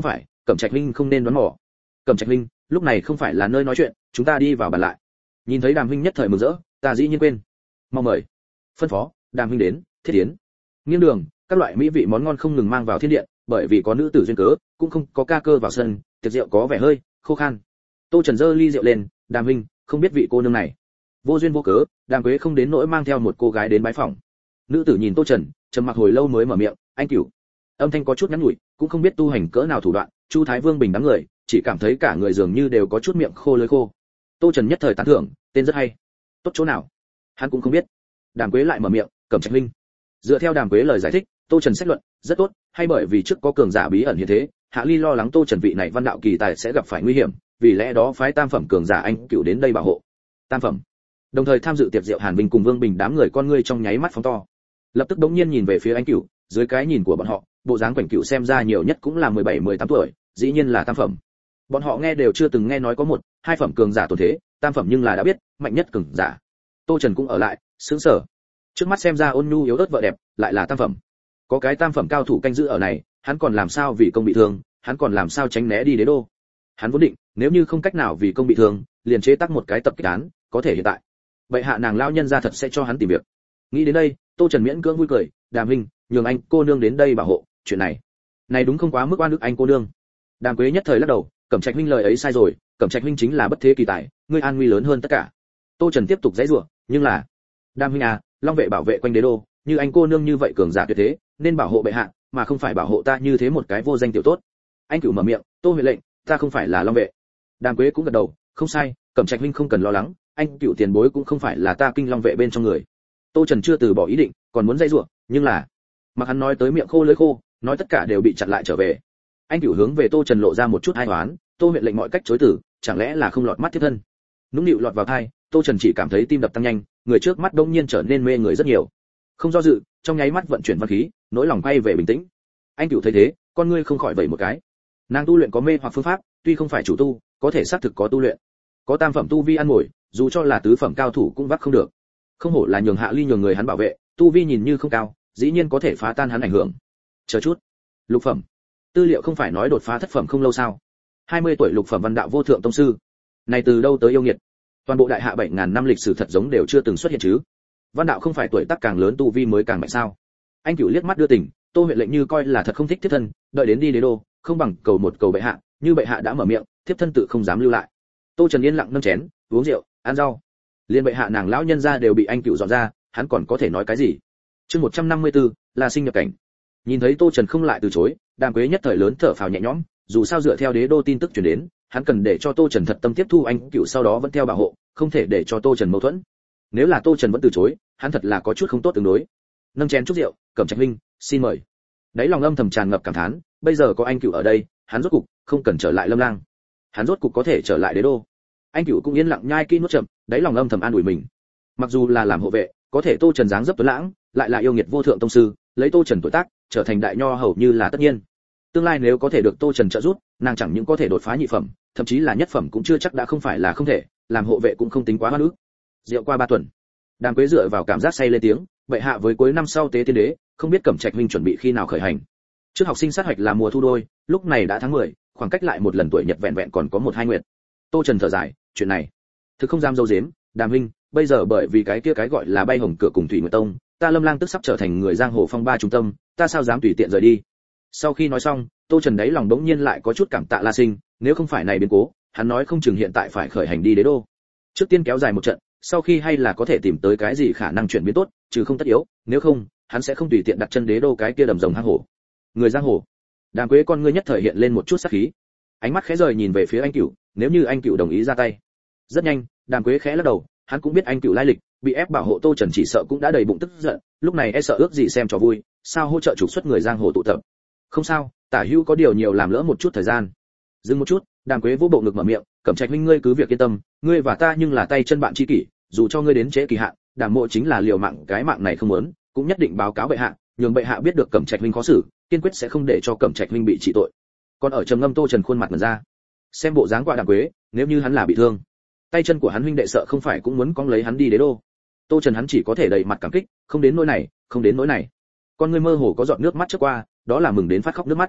Cẩm Trạch huynh không nên đoán mò. Cẩm Trạch huynh, lúc này không phải là nơi nói chuyện, chúng ta đi vào bàn lại. Nhìn thấy Đàm huynh nhất thời mừng rỡ, ta dĩ nhiên quên. Mau mời. Phân phó, Đàm huynh đến, thiết tiến. Nghiêng đường, các loại mỹ vị món ngon không ngừng mang vào thiên điện, bởi vì có nữ tử duyên cớ, cũng không có ca cơ vào sân, tiệc rượu có vẻ hơi khô khan. Tô Trần giơ ly rượu lên, Đàm huynh, không biết vị cô nương này. Vô duyên vô cớ, Đàm Quế không đến nỗi mang theo một cô gái đến bái phòng. Nữ tử nhìn Tô Trần, trầm mặc hồi lâu mới mở miệng, anh Cửu. Âm thanh có chút ngắn ngủi, cũng không biết tu hành cỡ nào thủ đoạn, Chu Thái Vương bình đám người, chỉ cảm thấy cả người dường như đều có chút miệng khô lưỡi khô. Tô Trần nhất thời tán thưởng, tên rất hay. Tốt chỗ nào? Hắn cũng không biết. Đàm Quế lại mở miệng, Cẩm Trạch huynh. Dựa theo Đàm Quế lời giải thích, Tô Trần xét luận, rất tốt, hay bởi vì trước có cường giả bí ẩn như thế, Hạ Ly lo lắng Tô Trần vị này văn đạo kỳ tài sẽ gặp phải nguy hiểm, vì lẽ đó phái tam phẩm cường giả anh Cửu đến đây bảo hộ. Tam phẩm. Đồng thời tham dự tiệc rượu Hàn Bình cùng Vương Bình đám người con ngươi trong nháy mắt phóng to. Lập tức đống nhiên nhìn về phía anh Cửu, dưới cái nhìn của bọn họ, bộ dáng Quảnh Cửu xem ra nhiều nhất cũng là 17-18 tuổi, dĩ nhiên là tam phẩm. Bọn họ nghe đều chưa từng nghe nói có một, hai phẩm cường giả tồn thế, tam phẩm nhưng là đã biết, mạnh nhất cường giả. Tô Trần cũng ở lại, sững sờ. Trước mắt xem ra ôn nhu yếu ớt vợ đẹp, lại là tam phẩm. Có cái tam phẩm cao thủ canh giữ ở này, hắn còn làm sao vì công bị thương, hắn còn làm sao tránh né đi đế đô. Hắn vốn định, nếu như không cách nào vì công bị thương, liền chế tác một cái tập kích án, có thể hiện tại. Vậy hạ nàng lão nhân gia thật sẽ cho hắn tìm việc. Nghĩ đến đây, Tô Trần miễn cưỡng vui cười, Đàm huynh, nhường anh cô nương đến đây bảo hộ, chuyện này đúng không quá mức oan ức anh cô nương. Đàm Quế nhất thời lắc đầu, Cẩm Trạch huynh lời ấy sai rồi, Cẩm Trạch huynh chính là bất thế kỳ tài, ngươi an nguy lớn hơn tất cả. Tô Trần tiếp tục giãy giụa, nhưng là, Đàm huynh à, Long vệ bảo vệ quanh đế đô, như anh cô nương như vậy cường giả tuyệt thế, nên bảo hộ bệ hạ, mà không phải bảo hộ ta như thế một cái vô danh tiểu tốt. Anh Cửu mở miệng, Tô huệ lệnh, ta không phải là Long vệ. Đàm Quế cũng gật đầu, không sai, Cẩm Trạch huynh không cần lo lắng, anh Cửu tiền bối cũng không phải là ta Kinh Long vệ bên trong người. Tô Trần chưa từ bỏ ý định, còn muốn dây rủa, nhưng là, mặc hắn nói tới miệng khô lưỡi khô, nói tất cả đều bị chặn lại trở về. Anh Cửu hướng về Tô Trần lộ ra một chút ai oán, Tô huyện lệnh mọi cách chối từ, chẳng lẽ là không lọt mắt thiết thân. Nũng nịu lọt vào tai, Tô Trần chỉ cảm thấy tim đập tăng nhanh, người trước mắt đông nhiên trở nên mê người rất nhiều. Không do dự, trong nháy mắt vận chuyển văn khí, nỗi lòng quay về bình tĩnh. Anh Cửu thấy thế, con ngươi không khỏi vẩy một cái. Nàng tu luyện có mê hoặc phương pháp, tuy không phải chủ tu, có thể xác thực có tu luyện. Có tam phẩm tu vi ăn ngồi, dù cho là tứ phẩm cao thủ cũng vác không được. Không hổ là nhường Hạ Ly nhường người hắn bảo vệ, tu vi nhìn như không cao, dĩ nhiên có thể phá tan hắn ảnh hưởng. Chờ chút, lục phẩm. Tư liệu không phải nói đột phá thất phẩm không lâu sao? 20 tuổi lục phẩm văn đạo vô thượng tông sư. Này từ đâu tới yêu nghiệt? Toàn bộ đại hạ 7000 năm lịch sử thật giống đều chưa từng xuất hiện chứ. Văn đạo không phải tuổi tác càng lớn tu vi mới càng mạnh sao? Anh Cửu liếc mắt đưa tình, Tô huyện lệnh như coi là thật không thích thiết thân, đợi đến đi đế đô, không bằng cầu một cầu bệ hạ, như bệ hạ đã mở miệng, thiếp thân tự không dám lưu lại. Tô Trần yên lặng nâng chén, uống rượu, ăn rau. Liên bệ hạ nàng lão nhân gia đều bị anh Cửu dọn ra, hắn còn có thể nói cái gì? Chương 154, là sinh nhập cảnh. Nhìn thấy Tô Trần không lại từ chối, Đàm Quế nhất thời lớn thở phào nhẹ nhõm, dù sao dựa theo đế đô tin tức truyền đến, hắn cần để cho Tô Trần thật tâm tiếp thu anh Cửu, sau đó vẫn theo bảo hộ, không thể để cho Tô Trần mâu thuẫn. Nếu là Tô Trần vẫn từ chối, hắn thật là có chút không tốt tương đối. Nâng chén chút rượu, Cẩm Trạch huynh, xin mời. Đấy lòng âm thầm tràn ngập cảm thán, bây giờ có anh Cửu ở đây, hắn rốt cục không cần trở lại Lâm Lang. Hắn rốt cục có thể trở lại đế đô. Anh Cửu cũng yên lặng nhai kỹ nuốt chậm, đấy lòng âm thầm an ủi mình. Mặc dù là làm hộ vệ, có thể Tô Trần dáng dấp tuấn lãng, lại là yêu nghiệt vô thượng tông sư, lấy Tô Trần tuổi tác, trở thành đại nho hầu như là tất nhiên. Tương lai nếu có thể được Tô Trần trợ giúp, nàng chẳng những có thể đột phá nhị phẩm, thậm chí là nhất phẩm cũng chưa chắc đã không phải là không thể, làm hộ vệ cũng không tính quá hoan ức. Rượu qua 3 tuần, Đàm Quế dựa vào cảm giác say lên tiếng, bệ hạ với cuối năm sau tế tiên đế, không biết Cẩm Trạch huynh chuẩn bị khi nào khởi hành. Trước học sinh sát hoạch là mùa thu đôi, lúc này đã tháng 10, khoảng cách lại một lần tuổi nhật vẹn vẹn còn có 1-2 nguyệt. Tô Trần thở dài, chuyện này, thực không dám dâu dếm, Đàm huynh, bây giờ bởi vì cái kia cái gọi là bay hồng cửa cùng Thủy Nguyệt Tông, ta Lâm Lang tức sắp trở thành người giang hồ phong ba trung tâm, ta sao dám tùy tiện rời đi. Sau khi nói xong, Tô Trần đấy lòng đống nhiên lại có chút cảm tạ La Sinh, nếu không phải này biến cố, hắn nói không chừng hiện tại phải khởi hành đi đế đô. Trước tiên kéo dài một trận, sau khi hay là có thể tìm tới cái gì khả năng chuyển biến tốt, trừ không tất yếu, nếu không, hắn sẽ không tùy tiện đặt chân đế đô cái kia đầm rồng hang hổ. Người giang hồ. Đàm Quế con ngươi nhất thời hiện lên một chút sát khí. Ánh mắt khẽ rời nhìn về phía anh Cửu, nếu như anh Cửu đồng ý ra tay. Rất nhanh, Đàm Quế khẽ lắc đầu, hắn cũng biết anh Cửu lai lịch, bị ép bảo hộ Tô Trần chỉ sợ cũng đã đầy bụng tức giận, lúc này e sợ ước gì xem trò vui, sao hỗ trợ trục xuất người giang hồ tụ tập. Không sao, Tả Hữu có điều nhiều làm lỡ một chút thời gian. Dừng một chút, Đàm Quế vỗ bộ ngực mở miệng, Cẩm Trạch huynh ngươi cứ việc yên tâm, ngươi và ta nhưng là tay chân bạn tri kỷ, dù cho ngươi đến trễ kỳ hạn, Đàm mộ chính là liều mạng cái mạng này không muốn, cũng nhất định báo cáo bệ hạ, nhường bệ hạ biết được Cẩm Trạch huynh khó xử, kiên quyết sẽ không để cho Cẩm Trạch huynh bị trị tội. Còn ở trầm ngâm Tô Trần khuôn mặt mở ra, xem bộ dáng quả Đàm Quế, nếu như hắn là bị thương, tay chân của hắn huynh đệ sợ không phải cũng muốn cong lấy hắn đi đế đô. Tô Trần hắn chỉ có thể đầy mặt cảm kích, không đến nỗi này, không đến nỗi này. Con ngươi mơ hồ có giọt nước mắt trước qua, đó là mừng đến phát khóc nước mắt.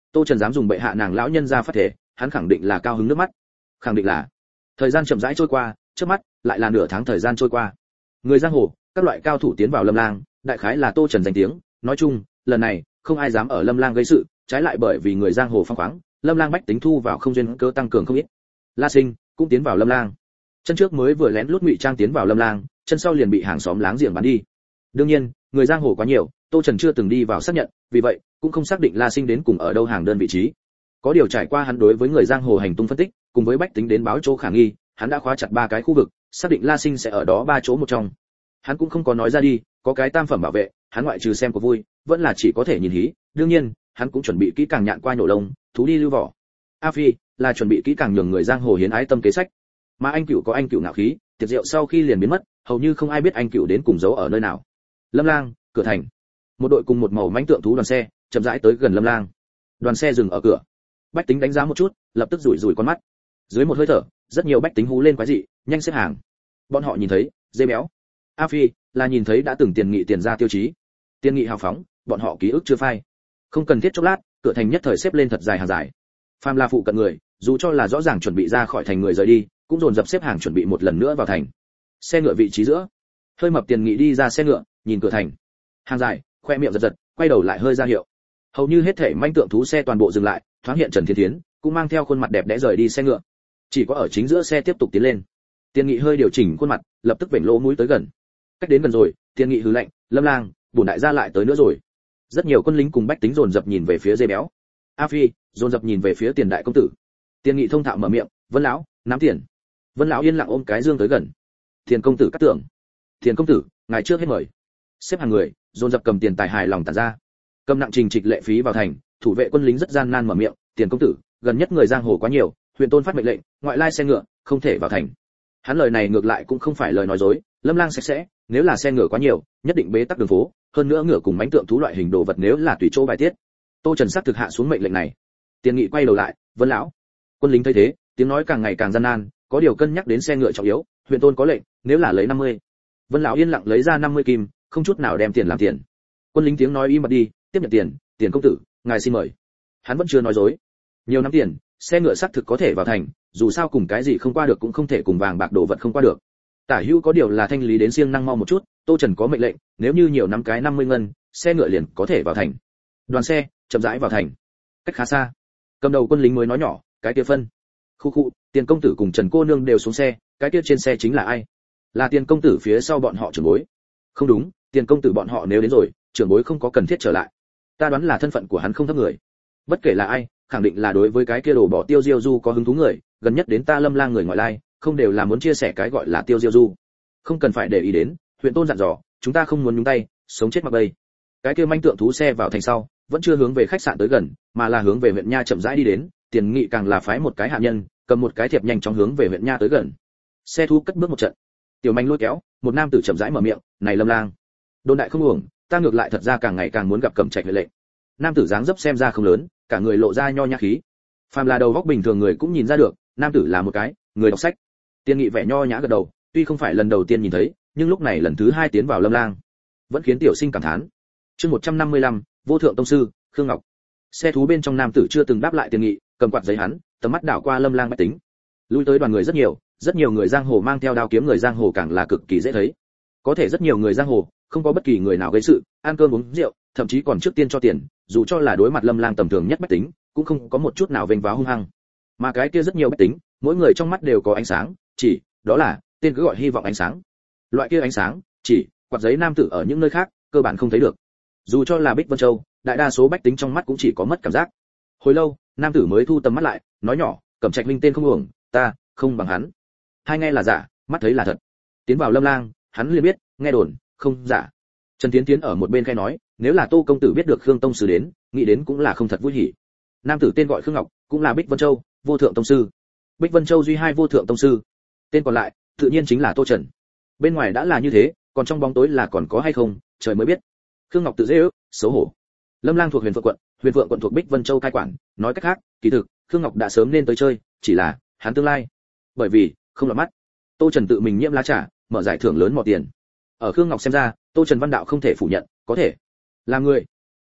Tô Trần dám dùng bệ hạ nàng lão nhân ra phát thể, hắn khẳng định là cao hứng nước mắt. Khẳng định là. Thời gian chậm rãi trôi qua, trước mắt lại là nửa tháng thời gian trôi qua. Người giang hồ, các loại cao thủ tiến vào Lâm Lang, đại khái là Tô Trần danh tiếng, nói chung, lần này không ai dám ở Lâm Lang gây sự, trái lại bởi vì người giang hồ phong khoáng, Lâm Lang bách tính thu vào không duyên cớ tăng cường không ít. La Sinh cũng tiến vào Lâm Lang. Chân trước mới vừa lén lút ngụy trang tiến vào Lâm Lang, chân sau liền bị hàng xóm láng giềng bắn đi. Đương nhiên, người giang hồ quá nhiều, Tô Trần chưa từng đi vào xác nhận, vì vậy cũng không xác định La Sinh đến cùng ở đâu hàng đơn vị trí. Có điều trải qua hắn đối với người giang hồ hành tung phân tích, cùng với bách tính đến báo chỗ khả nghi, hắn đã khóa chặt 3 cái khu vực, xác định La Sinh sẽ ở đó 3 chỗ một trong. Hắn cũng không có nói ra đi, có cái tam phẩm bảo vệ, hắn ngoại trừ xem của vui, vẫn là chỉ có thể nhìn hí, đương nhiên, hắn cũng chuẩn bị kỹ càng nhạn qua nhổ lông, thú đi lưu vỏ. A Phi là chuẩn bị kỹ càng nhường người giang hồ hiến ái tâm kế sách. Mà anh Cửu có anh Cửu ngạo khí, tiệc rượu sau khi liền biến mất, hầu như không ai biết anh Cửu đến cùng giấu ở nơi nào. Lâm Lang, cửa thành. Một đội cùng một màu mãnh tượng thú đoàn xe, chậm rãi tới gần Lâm Lang. Đoàn xe dừng ở cửa. Bách tính đánh giá một chút, lập tức rủi rủi con mắt. Dưới một hơi thở, rất nhiều bách tính hú lên quái dị, nhanh xếp hàng. Bọn họ nhìn thấy, dê béo. A Phi là nhìn thấy đã từng tiền nghị tiền ra tiêu chí. Tiền nghị hào phóng, bọn họ ký ức chưa phai. Không cần thiết chốc lát, cửa thành nhất thời xếp lên thật dài hàng dài. Phàm là phụ cận người, dù cho là rõ ràng chuẩn bị ra khỏi thành người rời đi, cũng dồn dập xếp hàng chuẩn bị một lần nữa vào thành. Xe ngựa vị trí giữa, hơi mập tiền nghị đi ra xe ngựa, nhìn cửa thành. Hàng dài, khoe miệng giật giật, quay đầu lại hơi ra hiệu. Hầu như hết thảy manh tượng thú xe toàn bộ dừng lại, thoáng hiện Trần Thiên Thiến, cũng mang theo khuôn mặt đẹp đẽ rời đi xe ngựa. Chỉ có ở chính giữa xe tiếp tục tiến lên. Tiền nghị hơi điều chỉnh khuôn mặt, lập tức vểnh lỗ mũi tới gần. Cách đến gần rồi, Tiền nghị hừ lạnh, Lâm Lang, bổn đại gia lại tới nữa rồi. Rất nhiều quân lính cùng bách tính dồn dập nhìn về phía dê béo. A Phi dồn dập nhìn về phía Tiền đại công tử. Tiền nghị thông thạo mở miệng, Vân lão, nắm tiền. Vân lão yên lặng ôm cái dương tới gần. Tiền công tử cắt tưởng. Tiền công tử, ngài trước hết mời. Xếp hàng người, dồn dập cầm tiền tài hài lòng tản ra. Cầm nặng trình trịch lệ phí vào thành, thủ vệ quân lính rất gian nan mở miệng, Tiền công tử, gần nhất người giang hồ quá nhiều, huyện tôn phát mệnh lệnh, ngoại lai xe ngựa không thể vào thành. Hắn lời này ngược lại cũng không phải lời nói dối, Lâm Lang sạch sẽ, nếu là xe ngựa quá nhiều, nhất định bế tắc đường phố, hơn nữa ngựa cùng mãnh tượng thú loại hình đồ vật nếu là tùy chỗ bài tiết. Tô Trần sắc thực hạ xuống mệnh lệnh này. Tiền nghị quay đầu lại, Vân lão. Quân lính thấy thế, tiếng nói càng ngày càng gian nan, có điều cân nhắc đến xe ngựa trọng yếu, huyện tôn có lệnh, nếu là lấy 50. Vân lão yên lặng lấy ra 50 kim, không chút nào đem tiền làm tiền. Quân lính tiếng nói im bặt đi, tiếp nhận tiền, Tiền công tử, ngài xin mời. Hắn vẫn chưa nói dối. Nhiều năm tiền, xe ngựa xác thực có thể vào thành, dù sao cùng cái gì không qua được cũng không thể cùng vàng bạc đồ vật không qua được. Tả hữu có điều là thanh lý đến siêng năng mau một chút, Tô Trần có mệnh lệnh, nếu như nhiều năm cái 50 ngân, xe ngựa liền có thể vào thành. Đoàn xe chậm rãi vào thành. Cách khá xa. Cầm đầu quân lính mới nói nhỏ, cái kia phân. Khu, Tiền công tử cùng Trần cô nương đều xuống xe, cái kia trên xe chính là ai? Là Tiền công tử phía sau bọn họ trưởng bối. Không đúng, Tiền công tử bọn họ nếu đến rồi, trưởng bối không có cần thiết trở lại. Ta đoán là thân phận của hắn không thấp người. Bất kể là ai, khẳng định là đối với cái kia đồ bỏ Tiêu Diêu Du có hứng thú người, gần nhất đến ta Lâm Lang người ngoại lai, không đều là muốn chia sẻ cái gọi là Tiêu Diêu Du. Không cần phải để ý đến, huyện tôn dặn dò, chúng ta không muốn nhúng tay, sống chết mặc bay. Cái kia manh tượng thú xe vào thành sau, vẫn chưa hướng về khách sạn tới gần, mà là hướng về huyện nha chậm rãi đi đến, Tiền nghị càng là phái một cái hạ nhân, cầm một cái thiệp nhanh chóng hướng về huyện nha tới gần. Xe thu cất bước một trận. Tiểu Manh lôi kéo, một nam tử chậm rãi mở miệng, "Này Lâm Lang, đồn đại không uổng, ta ngược lại thật ra càng ngày càng muốn gặp Cẩm Trạch huệ lệnh." Nam tử dáng dấp xem ra không lớn, cả người lộ ra nho nhã khí. Phàm là đầu góc bình thường người cũng nhìn ra được, nam tử là một cái người đọc sách. Tiền nghị vẻ nho nhã gật đầu, tuy không phải lần đầu tiên nhìn thấy, nhưng lúc này lần thứ 2 tiến vào Lâm Lang, vẫn khiến tiểu sinh cảm thán. Chương 155, Vô thượng tông sư, Khương Ngọc. Xe thú bên trong nam tử chưa từng đáp lại Tiền nghị, cầm quạt giấy hắn, tầm mắt đảo qua Lâm Lang bách tính. Lui tới đoàn người rất nhiều người giang hồ mang theo đao kiếm, người giang hồ càng là cực kỳ dễ thấy. Có thể rất nhiều người giang hồ, không có bất kỳ người nào gây sự, ăn cơm uống rượu, thậm chí còn trước tiên cho tiền, dù cho là đối mặt Lâm Lang tầm thường nhất bách tính, cũng không có một chút nào vênh váo hung hăng. Mà cái kia rất nhiều bách tính, mỗi người trong mắt đều có ánh sáng, chỉ, đó là, tên cứ gọi hy vọng ánh sáng. Loại kia ánh sáng, chỉ, quạt giấy nam tử ở những nơi khác, cơ bản không thấy được. Dù cho là Bích Vân Châu, đại đa số bách tính trong mắt cũng chỉ có mất cảm giác. Hồi lâu, nam tử mới thu tầm mắt lại, nói nhỏ, Cẩm Trạch Minh tên không uổng, ta không bằng hắn. Hai nghe là giả, mắt thấy là thật. Tiến vào Lâm Lang, hắn liền biết, nghe đồn, không giả. Trần Tiến Tiến ở một bên khai nói, nếu là Tô công tử biết được Khương tông sư đến, nghĩ đến cũng là không thật vui hỉ. Nam tử tên gọi Khương Ngọc, cũng là Bích Vân Châu, Vô thượng tông sư. Bích Vân Châu duy hai vô thượng tông sư. Tên còn lại, tự nhiên chính là Tô Trần. Bên ngoài đã là như thế, còn trong bóng tối là còn có hay không, trời mới biết. Khương Ngọc tự dễ ước, xấu hổ. Lâm Lang thuộc Huyền Phượng quận thuộc Bích Vân Châu cai quản, nói cách khác, kỳ thực, Khương Ngọc đã sớm nên tới chơi, chỉ là hắn tương lai. Bởi vì, không lọt mắt. Tô Trần tự mình nhiễm lá trà, mở giải thưởng lớn mò tiền. Ở Khương Ngọc xem ra, Tô Trần văn đạo không thể phủ nhận, có thể làm người.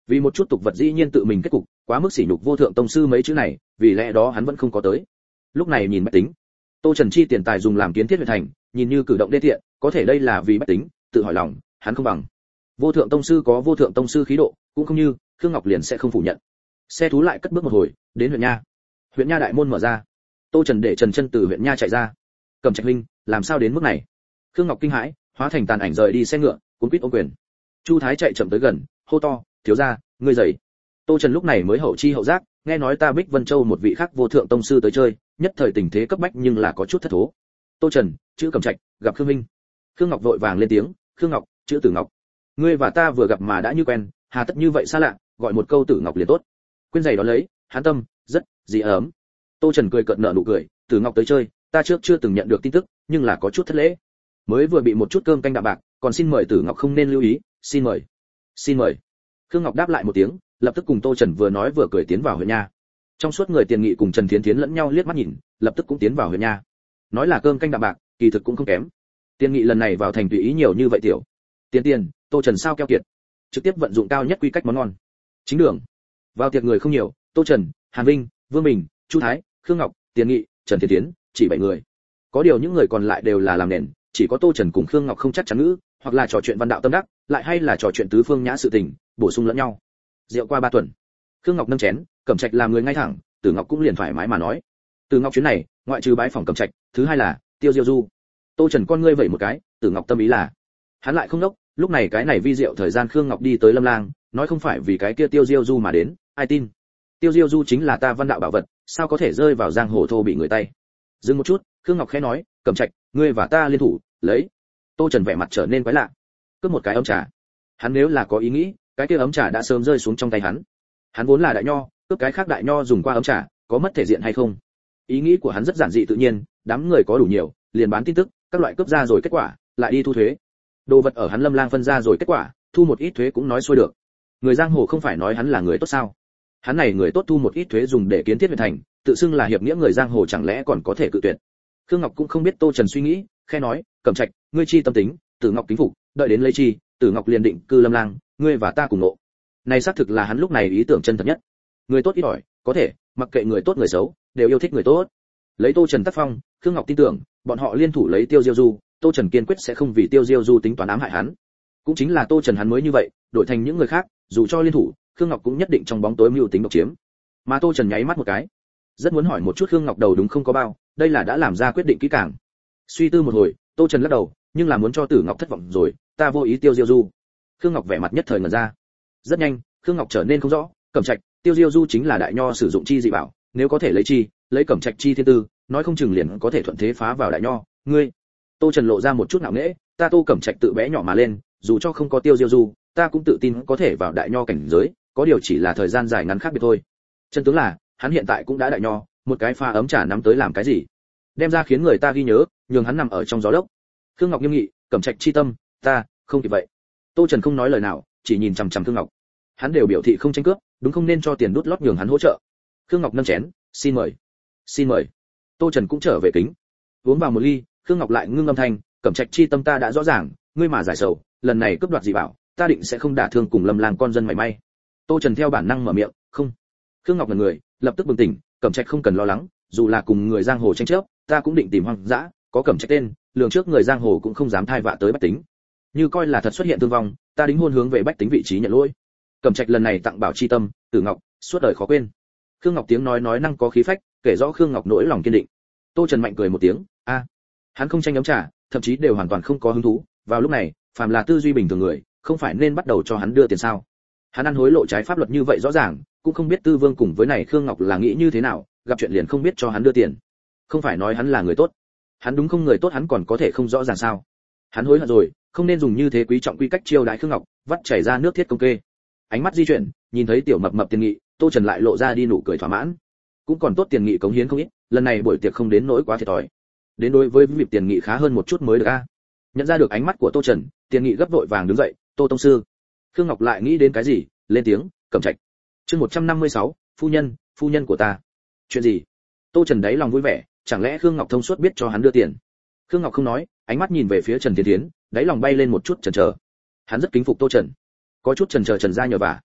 Vì một chút tục vật dĩ nhiên tự mình kết cục, quá mức sỉ nhục vô thượng tông sư mấy chữ này, vì lẽ đó hắn vẫn không có tới. Lúc này nhìn Bách Tính, Tô Trần chi tiền tài dùng làm kiến thiết huyện thành, nhìn như cử động đê tiện, có thể đây là vì Bách Tính, tự hỏi lòng, hắn không bằng. Vô thượng tông sư có vô thượng tông sư khí độ, cũng không như, Khương Ngọc liền sẽ không phủ nhận. Xe thú lại cất bước một hồi, đến huyện nha. Huyện nha đại môn mở ra. Tô Trần để Trần Chân từ huyện nha chạy ra. Cẩm Trạch huynh, làm sao đến mức này? Khương Ngọc kinh hãi, hóa thành tàn ảnh rời đi xe ngựa, cuốn quýt ôm quyền. Chu Thái chạy chậm tới gần, hô to, thiếu gia, ngươi dậy. Tô Trần lúc này mới hậu chi hậu giác, nghe nói ta Bích Vân Châu một vị khác vô thượng tông sư tới chơi, nhất thời tình thế cấp bách nhưng là có chút thất thố. Tô Trần, chữ Cẩm Trạch, gặp Khương huynh. Khương Ngọc vội vàng lên tiếng, Khương Ngọc, chữ Tử Ngọc. Ngươi và ta vừa gặp mà đã như quen, hà tất như vậy xa lạ, gọi một câu Tử Ngọc liền tốt. Quên giày đó lấy, hán tâm, rất, dị ấm. Tô Trần cười cợt nở nụ cười, Tử Ngọc tới chơi, ta trước chưa từng nhận được tin tức, nhưng là có chút thất lễ. Mới vừa bị một chút cơm canh đạm bạc, còn xin mời Tử Ngọc không nên lưu ý, xin mời. Xin mời. Khương Ngọc đáp lại một tiếng, lập tức cùng Tô Trần vừa nói vừa cười tiến vào huyện nha. Trong suốt người Tiền Nghị cùng Trần Thiến Thiến lẫn nhau liếc mắt nhìn, lập tức cũng tiến vào huyện nha. Nói là cơm canh đạm bạc, kỳ thực cũng không kém. Tiền Nghị lần này vào thành tùy ý nhiều như vậy tiểu. Tiền, Tô Trần sao keo kiệt, trực tiếp vận dụng cao nhất quy cách món ngon. Chính đường. Vào tiệc người không nhiều, Tô Trần, Hàn Vinh, Vương Bình, Chu Thái, Khương Ngọc, Tiền Nghị, Trần Thiến Thiến, chỉ 7 người. Có điều những người còn lại đều là làm nền, chỉ có Tô Trần cùng Khương Ngọc không chắc chắn ngữ, hoặc là trò chuyện văn đạo tâm đắc, lại hay là trò chuyện tứ phương nhã sự tình, bổ sung lẫn nhau. Rượu qua 3 tuần, Khương Ngọc nâng chén, Cẩm Trạch làm người ngay thẳng, Tử Ngọc cũng liền thoải mái mà nói. Tử Ngọc chuyến này, ngoại trừ bái phòng Cẩm Trạch, thứ hai là Tiêu Diêu Du. Tô Trần con ngươi vẩy một cái, Tử Ngọc tâm ý là, hắn lại không đốc, lúc này cái này vi diệu thời gian Khương Ngọc đi tới Lâm Lang, nói không phải vì cái kia Tiêu Diêu Du mà đến, ai tin? Tiêu Diêu Du chính là ta văn đạo bảo vật, sao có thể rơi vào giang hồ thô bị người tay? Dừng một chút, Khương Ngọc khẽ nói, Cẩm Trạch, ngươi và ta liên thủ, lấy. Tô Trần vẻ mặt trở nên quái lạ. Cướp một cái ấm trà. Hắn nếu là có ý nghĩ, cái kia ấm trà đã sớm rơi xuống trong tay hắn. Hắn vốn là đại nho, cướp cái khác đại nho dùng qua ấm trà, có mất thể diện hay không? Ý nghĩ của hắn rất giản dị tự nhiên, đám người có đủ nhiều, liền bán tin tức, các loại cướp ra rồi kết quả, lại đi thu thuế. Đồ vật ở hắn Lâm Lang phân ra rồi kết quả, thu một ít thuế cũng nói xuôi được. Người giang hồ không phải nói hắn là người tốt sao? Hắn này người tốt thu một ít thuế dùng để kiến thiết huyện thành, tự xưng là hiệp nghĩa người giang hồ chẳng lẽ còn có thể cự tuyệt? Khương Ngọc cũng không biết Tô Trần suy nghĩ, khẽ nói, Cẩm Trạch, ngươi chi tâm tính, Tử Ngọc kính phục, đợi đến lấy chi, Tử Ngọc liền định cư Lâm Lang, ngươi và ta cùng ngộ. Này xác thực là hắn lúc này ý tưởng chân thật nhất. Người tốt ít ỏi, có thể, mặc kệ người tốt người xấu, đều yêu thích người tốt. Lấy Tô Trần tác phong, Khương Ngọc tin tưởng, bọn họ liên thủ lấy Tiêu Diêu Du, Tô Trần kiên quyết sẽ không vì Tiêu Diêu Du tính toán ám hại hắn. Cũng chính là Tô Trần hắn mới như vậy, đổi thành những người khác, dù cho liên thủ, Khương Ngọc cũng nhất định trong bóng tối mưu tính độc chiếm. Mà Tô Trần nháy mắt một cái, rất muốn hỏi một chút Khương Ngọc đầu đúng không có bao, đây là đã làm ra quyết định kỹ càng. Suy tư một hồi, Tô Trần lắc đầu, nhưng là muốn cho Tử Ngọc thất vọng rồi, ta vô ý Tiêu Diêu Du. Khương Ngọc vẻ mặt nhất thời ngẩn ra. Rất nhanh, Khương Ngọc trở nên không rõ, Cẩm Trạch, Tiêu Diêu Du chính là đại nho sử dụng chi dị bảo, nếu có thể lấy chi, lấy Cẩm Trạch chi thiên tư, nói không chừng liền có thể thuận thế phá vào đại nho, ngươi. Tô Trần lộ ra một chút ngạo nghễ, ta Tô Cẩm Trạch tự bé nhỏ mà lên, dù cho không có Tiêu Diêu Du, ta cũng tự tin có thể vào đại nho cảnh giới, có điều chỉ là thời gian dài ngắn khác biệt thôi. Chân tướng là, hắn hiện tại cũng đã đại nho, một cái pha ấm trà nắm tới làm cái gì? Đem ra khiến người ta ghi nhớ, nhường hắn nằm ở trong gió lốc. Khương Ngọc nghiêm nghị, Cẩm Trạch chi tâm, ta không kịp vậy. Tô Trần không nói lời nào, chỉ nhìn chằm chằm Khương Ngọc. Hắn đều biểu thị không tranh cướp, đúng không nên cho tiền đút lót nhường hắn hỗ trợ. Khương Ngọc nâng chén, xin mời. Xin mời. Tô Trần cũng trở về kính. Uống vào một ly, Khương Ngọc lại ngưng âm thanh, Cẩm Trạch chi tâm ta đã rõ ràng, ngươi mà giải sầu, lần này cướp đoạt dị bảo, ta định sẽ không đả thương cùng Lâm Lang con dân mảy may. Tô Trần theo bản năng mở miệng, không. Khương Ngọc ngẩn người, lập tức bừng tỉnh, Cẩm Trạch không cần lo lắng, dù là cùng người giang hồ tranh chấp, ta cũng định tìm hoang dã, có Cẩm Trạch tên, lường trước người giang hồ cũng không dám thay vạ tới Bách Tính. Như coi là thật xuất hiện thương vong, ta đính hôn hướng về Bách Tính vị trí nhận lỗi. Cẩm Trạch lần này tặng bảo chi tâm, Tử Ngọc, suốt đời khó quên. Khương Ngọc tiếng nói năng có khí phách, kể rõ Khương Ngọc nỗi lòng kiên định. Tô Trần mạnh cười một tiếng, a, hắn không tranh ấm trà, thậm chí đều hoàn toàn không có hứng thú. Vào lúc này, phàm là tư duy bình thường người, không phải nên bắt đầu cho hắn đưa tiền sao? Hắn ăn hối lộ trái pháp luật như vậy rõ ràng, cũng không biết Tư Vương cùng với này Khương Ngọc là nghĩ như thế nào, gặp chuyện liền không biết cho hắn đưa tiền. Không phải nói hắn là người tốt, hắn đúng không người tốt hắn còn có thể không rõ ràng sao? Hắn hối hận rồi, không nên dùng như thế quý trọng quy cách chiêu đãi Khương Ngọc, vắt chảy ra nước thiết công kê. Ánh mắt di chuyển, nhìn thấy tiểu mập mập Tiền Nghị, Tô Trần lại lộ ra đi nụ cười thỏa mãn. Cũng còn tốt Tiền Nghị cống hiến không ít, lần này buổi tiệc không đến nỗi quá thiệt thòi. Đến đối với việc Tiền Nghị khá hơn một chút mới được a. Nhận ra được ánh mắt của Tô Trần, Tiền Nghị gấp vội vàng đứng dậy, "Tô tông sư." Khương Ngọc lại nghĩ đến cái gì, lên tiếng, "Cẩm Trạch." Chương 156, phu nhân của ta. Chuyện gì? Tô Trần đấy lòng vui vẻ, chẳng lẽ Khương Ngọc thông suốt biết cho hắn đưa tiền? Khương Ngọc không nói, ánh mắt nhìn về phía Trần Thiên Thiến, đáy lòng bay lên một chút chần chờ. Hắn rất kính phục Tô Trần, có chút chần chờ Trần gia nhờ vả.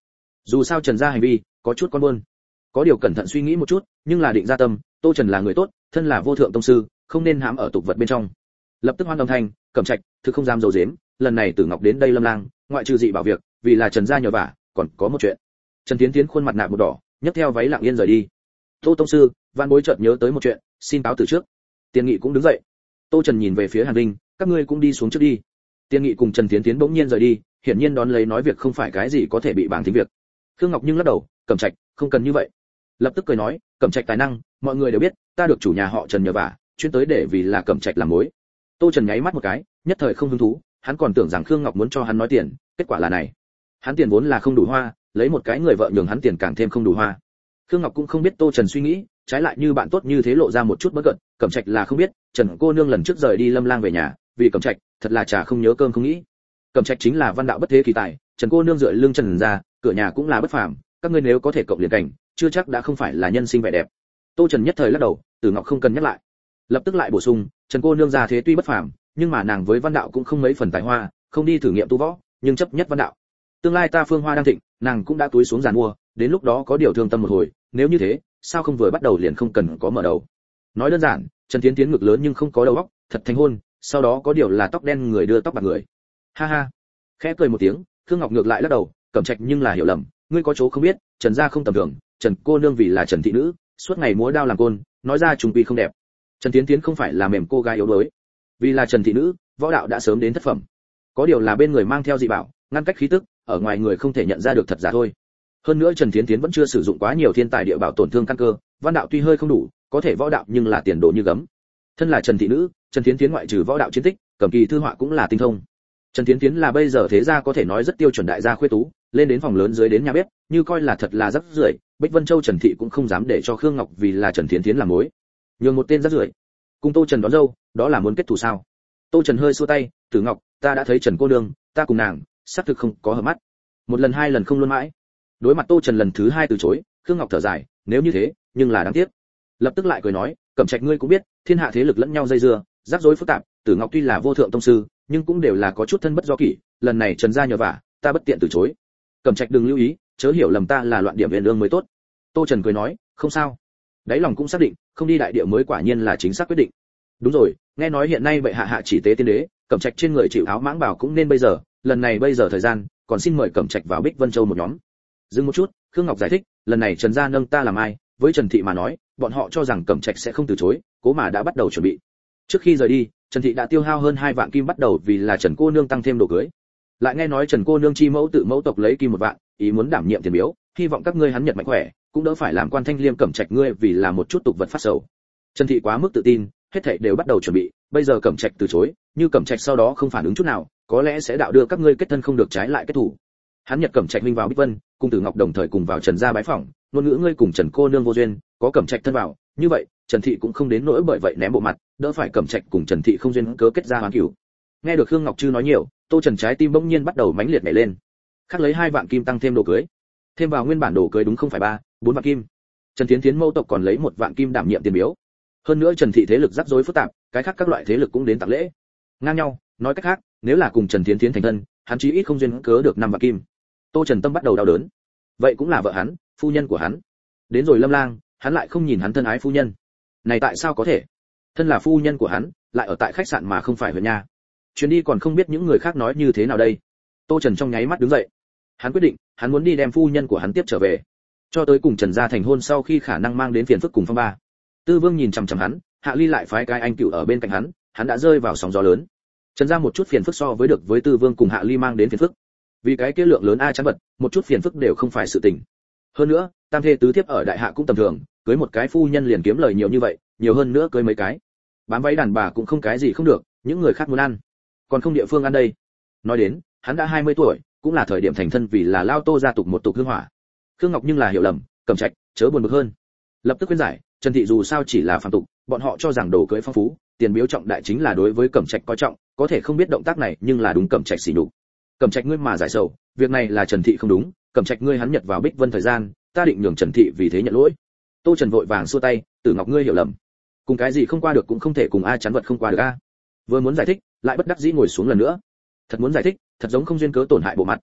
Dù sao Trần gia hành vi có chút con buôn, có điều cẩn thận suy nghĩ một chút, nhưng là định ra tâm, Tô Trần là người tốt, thân là vô thượng tông sư, không nên hãm ở tục vật bên trong. Lập tức hoan đồng thanh, Cẩm Trạch, thực không dám giấu giếm, lần này Tử Ngọc đến đây Lâm Lang, ngoại trừ dị bảo việc, vì là Trần gia nhờ vả, còn có một chuyện. Trần Tiến Tiến khuôn mặt nạ một đỏ, nhấc theo váy lặng yên rời đi. Tô tông sư, Vạn Bối chợt nhớ tới một chuyện, xin cáo từ trước. Tiên Nghị cũng đứng dậy. Tô Trần nhìn về phía Hàn Vinh, các ngươi cũng đi xuống trước đi. Tiên Nghị cùng Trần Tiến Tiến bỗng nhiên rời đi, hiển nhiên đón lấy nói việc không phải cái gì có thể bị bảng tính việc. Khương Ngọc nhưng lắc đầu, Cẩm Trạch, không cần như vậy. Lập tức cười nói, Cẩm Trạch tài năng, mọi người đều biết, ta được chủ nhà họ Trần nhờ vả, chuyên tới để vì là Cẩm Trạch làm mối. Tô Trần nháy mắt một cái, nhất thời không hứng thú, hắn còn tưởng rằng Khương Ngọc muốn cho hắn nói tiền, kết quả là này. Hắn tiền vốn là không đủ hoa, lấy một cái người vợ nhường hắn tiền càng thêm không đủ hoa. Khương Ngọc cũng không biết Tô Trần suy nghĩ, trái lại như bạn tốt như thế lộ ra một chút bất cận, Cẩm Trạch là không biết, Trần cô nương lần trước rời đi Lâm Lang về nhà, vì Cẩm Trạch, thật là trà không nhớ cơm không nghĩ. Cẩm Trạch chính là văn đạo bất thế kỳ tài, Trần cô nương dựa lưng Trần ra, cửa nhà cũng là bất phàm, các ngươi nếu có thể cộng liền cảnh, chưa chắc đã không phải là nhân sinh vẻ đẹp. Tô Trần nhất thời lắc đầu, Tử Ngọc không cần nhắc lại. Lập tức lại bổ sung, Trần cô nương gia thế tuy bất phàm, nhưng mà nàng với văn đạo cũng không mấy phần tài hoa, không đi thử nghiệm tu võ, nhưng chấp nhất văn đạo. Tương lai ta phương hoa đang thịnh, nàng cũng đã túi xuống giàn mua, đến lúc đó có điều thương tâm một hồi, nếu như thế, sao không vừa bắt đầu liền không cần có mở đầu. Nói đơn giản, Trần Tiến Tiến ngực lớn nhưng không có đầu óc, thật thành hôn, sau đó có điều là tóc đen người đưa tóc bạc người. Ha ha. Khẽ cười một tiếng, Khương Ngọc ngược lại lắc đầu, Cẩm Trạch nhưng là hiểu lầm, ngươi có chỗ không biết, Trần gia không tầm thường, Trần cô nương vì là Trần thị nữ, suốt ngày múa đao làm côn, nói ra trùng quy không đẹp. Trần Tiến Tiến không phải là mềm cô gái yếu đuối, vì là Trần thị nữ, võ đạo đã sớm đến thất phẩm. Có điều là bên người mang theo dị bảo, ngăn cách khí tức, ở ngoài người không thể nhận ra được thật giả thôi. Hơn nữa Trần Tiến Tiến vẫn chưa sử dụng quá nhiều thiên tài địa bảo tổn thương căn cơ, văn đạo tuy hơi không đủ, có thể võ đạo nhưng là tiền đồ như gấm. Thân là Trần thị nữ, Trần Tiến Tiến ngoại trừ võ đạo chiến tích, cầm kỳ thư họa cũng là tinh thông. Trần Tiến Tiến là bây giờ thế gia có thể nói rất tiêu chuẩn đại gia khuê tú, lên đến phòng lớn dưới đến nhà bếp, như coi là thật là rất rưởi, Bích Vân Châu Trần thị cũng không dám để cho Khương Ngọc vì là Trần Tiến Tiến làm mối. Nhường một tên rất rưởi, cùng Tô Trần đón dâu, đó là muốn kết thù sao? Tô Trần hơi xua tay, Tử Ngọc, ta đã thấy Trần cô nương, ta cùng nàng, xác thực không có hợp mắt. Một lần hai lần không luôn mãi. Đối mặt Tô Trần lần thứ hai từ chối, Khương Ngọc thở dài, nếu như thế, nhưng là đáng tiếc. Lập tức lại cười nói, Cẩm Trạch ngươi cũng biết, thiên hạ thế lực lẫn nhau dây dưa, rắc rối phức tạp, Tử Ngọc tuy là vô thượng tông sư, nhưng cũng đều là có chút thân bất do kỷ, lần này Trần gia nhờ vả, ta bất tiện từ chối. Cẩm Trạch đừng lưu ý, chớ hiểu lầm ta là loạn điểm viên lương mới tốt. Tô Trần cười nói, không sao. Đáy lòng cũng xác định, không đi đại địa mới quả nhiên là chính xác quyết định. Đúng rồi, nghe nói hiện nay bệ hạ hạ chỉ tế tiên đế, Cẩm Trạch trên người chịu áo mãng bảo cũng nên bây giờ, lần này bây giờ thời gian, còn xin mời Cẩm Trạch vào Bích Vân Châu một nhóm. Dừng một chút, Khương Ngọc giải thích, lần này Trần gia nâng ta làm ai, với Trần thị mà nói, bọn họ cho rằng Cẩm Trạch sẽ không từ chối, cố mà đã bắt đầu chuẩn bị. Trước khi rời đi, Trần thị đã tiêu hao hơn 2 vạn kim bắt đầu vì là Trần cô nương tăng thêm đồ cưới. Lại nghe nói Trần cô nương chi mẫu tự mẫu tộc lấy kim 1 vạn, ý muốn đảm nhiệm tiền biếu, hy vọng các ngươi hắn nhật mạnh khỏe, cũng đỡ phải làm quan thanh liêm Cẩm Trạch ngươi vì là một chút tục vật phát sầu. Trần thị quá mức tự tin, hết thảy đều bắt đầu chuẩn bị, bây giờ Cẩm Trạch từ chối, như Cẩm Trạch sau đó không phản ứng chút nào, có lẽ sẽ đạo đưa các ngươi kết thân không được trái lại kết thủ. Hắn nhật Cẩm Trạch minh vào Bích Vân, cùng Tử Ngọc đồng thời cùng vào Trần gia bái phỏng, ngôn ngữ ngươi cùng Trần cô nương vô duyên, có Cẩm Trạch thân vào, như vậy, Trần thị cũng không đến nỗi bởi vậy ném bộ mặt, đỡ phải Cẩm Trạch cùng Trần thị không duyên cớ kết ra hoán cửu. Nghe được Khương Ngọc Trư nói nhiều, Tô Trần trái tim bỗng nhiên bắt đầu mãnh liệt nhảy lên. Khác lấy 2 vạn kim tăng thêm đồ cưới, thêm vào nguyên bản đồ cưới đúng không phải 4 vạn kim. Trần Tiến Tiến mẫu tộc còn lấy 1 vạn kim đảm nhiệm tiền biếu. Hơn nữa Trần thị thế lực rắc rối phức tạp, cái khác các loại thế lực cũng đến tặng lễ. Ngang nhau, nói cách khác, nếu là cùng Trần Tiến Tiến thành thân, hắn chí ít không duyên cớ được 5 vạn kim. Tô Trần tâm bắt đầu đau đớn. Vậy cũng là vợ hắn, phu nhân của hắn. Đến rồi Lâm Lang, hắn lại không nhìn hắn thân ái phu nhân. Này tại sao có thể? Thân là phu nhân của hắn, lại ở tại khách sạn mà không phải huyện nhà. Chuyến đi còn không biết những người khác nói như thế nào đây. Tô Trần trong nháy mắt đứng dậy. Hắn quyết định, hắn muốn đi đem phu nhân của hắn tiếp trở về. Cho tới cùng Trần gia thành hôn sau khi khả năng mang đến phiền phức cùng phong ba. Tư Vương nhìn chằm chằm hắn, Hạ Ly lại phái cái anh cựu ở bên cạnh hắn đã rơi vào sóng gió lớn. Trần gia một chút phiền phức so với được với Tư Vương cùng Hạ Ly mang đến phiền phức. Vì cái kia lượng lớn a chán vật, một chút phiền phức đều không phải sự tình. Hơn nữa, tam thê tứ thiếp ở đại hạ cũng tầm thường, cưới một cái phu nhân liền kiếm lời nhiều như vậy, nhiều hơn nữa cưới mấy cái. Bám váy đàn bà cũng không cái gì không được, những người khác muốn ăn, còn không địa phương ăn đây. Nói đến, hắn đã 20 tuổi, cũng là thời điểm thành thân vì là lao Tô gia tục một tục hương hỏa. Khương Ngọc nhưng là hiểu lầm, Cẩm Trạch, chớ buồn bực hơn. Lập tức khuyên giải, Trần thị dù sao chỉ là phàm tục, bọn họ cho rằng đồ cưới phong phú, tiền biếu trọng đại chính là đối với Cẩm Trạch coi trọng, có thể không biết động tác này, nhưng là đúng Cẩm Trạch xỉ nhục. Cẩm Trạch ngươi mà giải sầu, việc này là Trần thị không đúng, Cẩm Trạch ngươi hắn nhật vào Bích Vân thời gian, ta định nhường Trần thị vì thế nhận lỗi. Tô Trần vội vàng xua tay, Tử Ngọc ngươi hiểu lầm. Cùng cái gì không qua được cũng không thể cùng a chán vật không qua được a. Vừa muốn giải thích, lại bất đắc dĩ ngồi xuống lần nữa. Thật muốn giải thích, thật giống không duyên cớ tổn hại bộ mặt.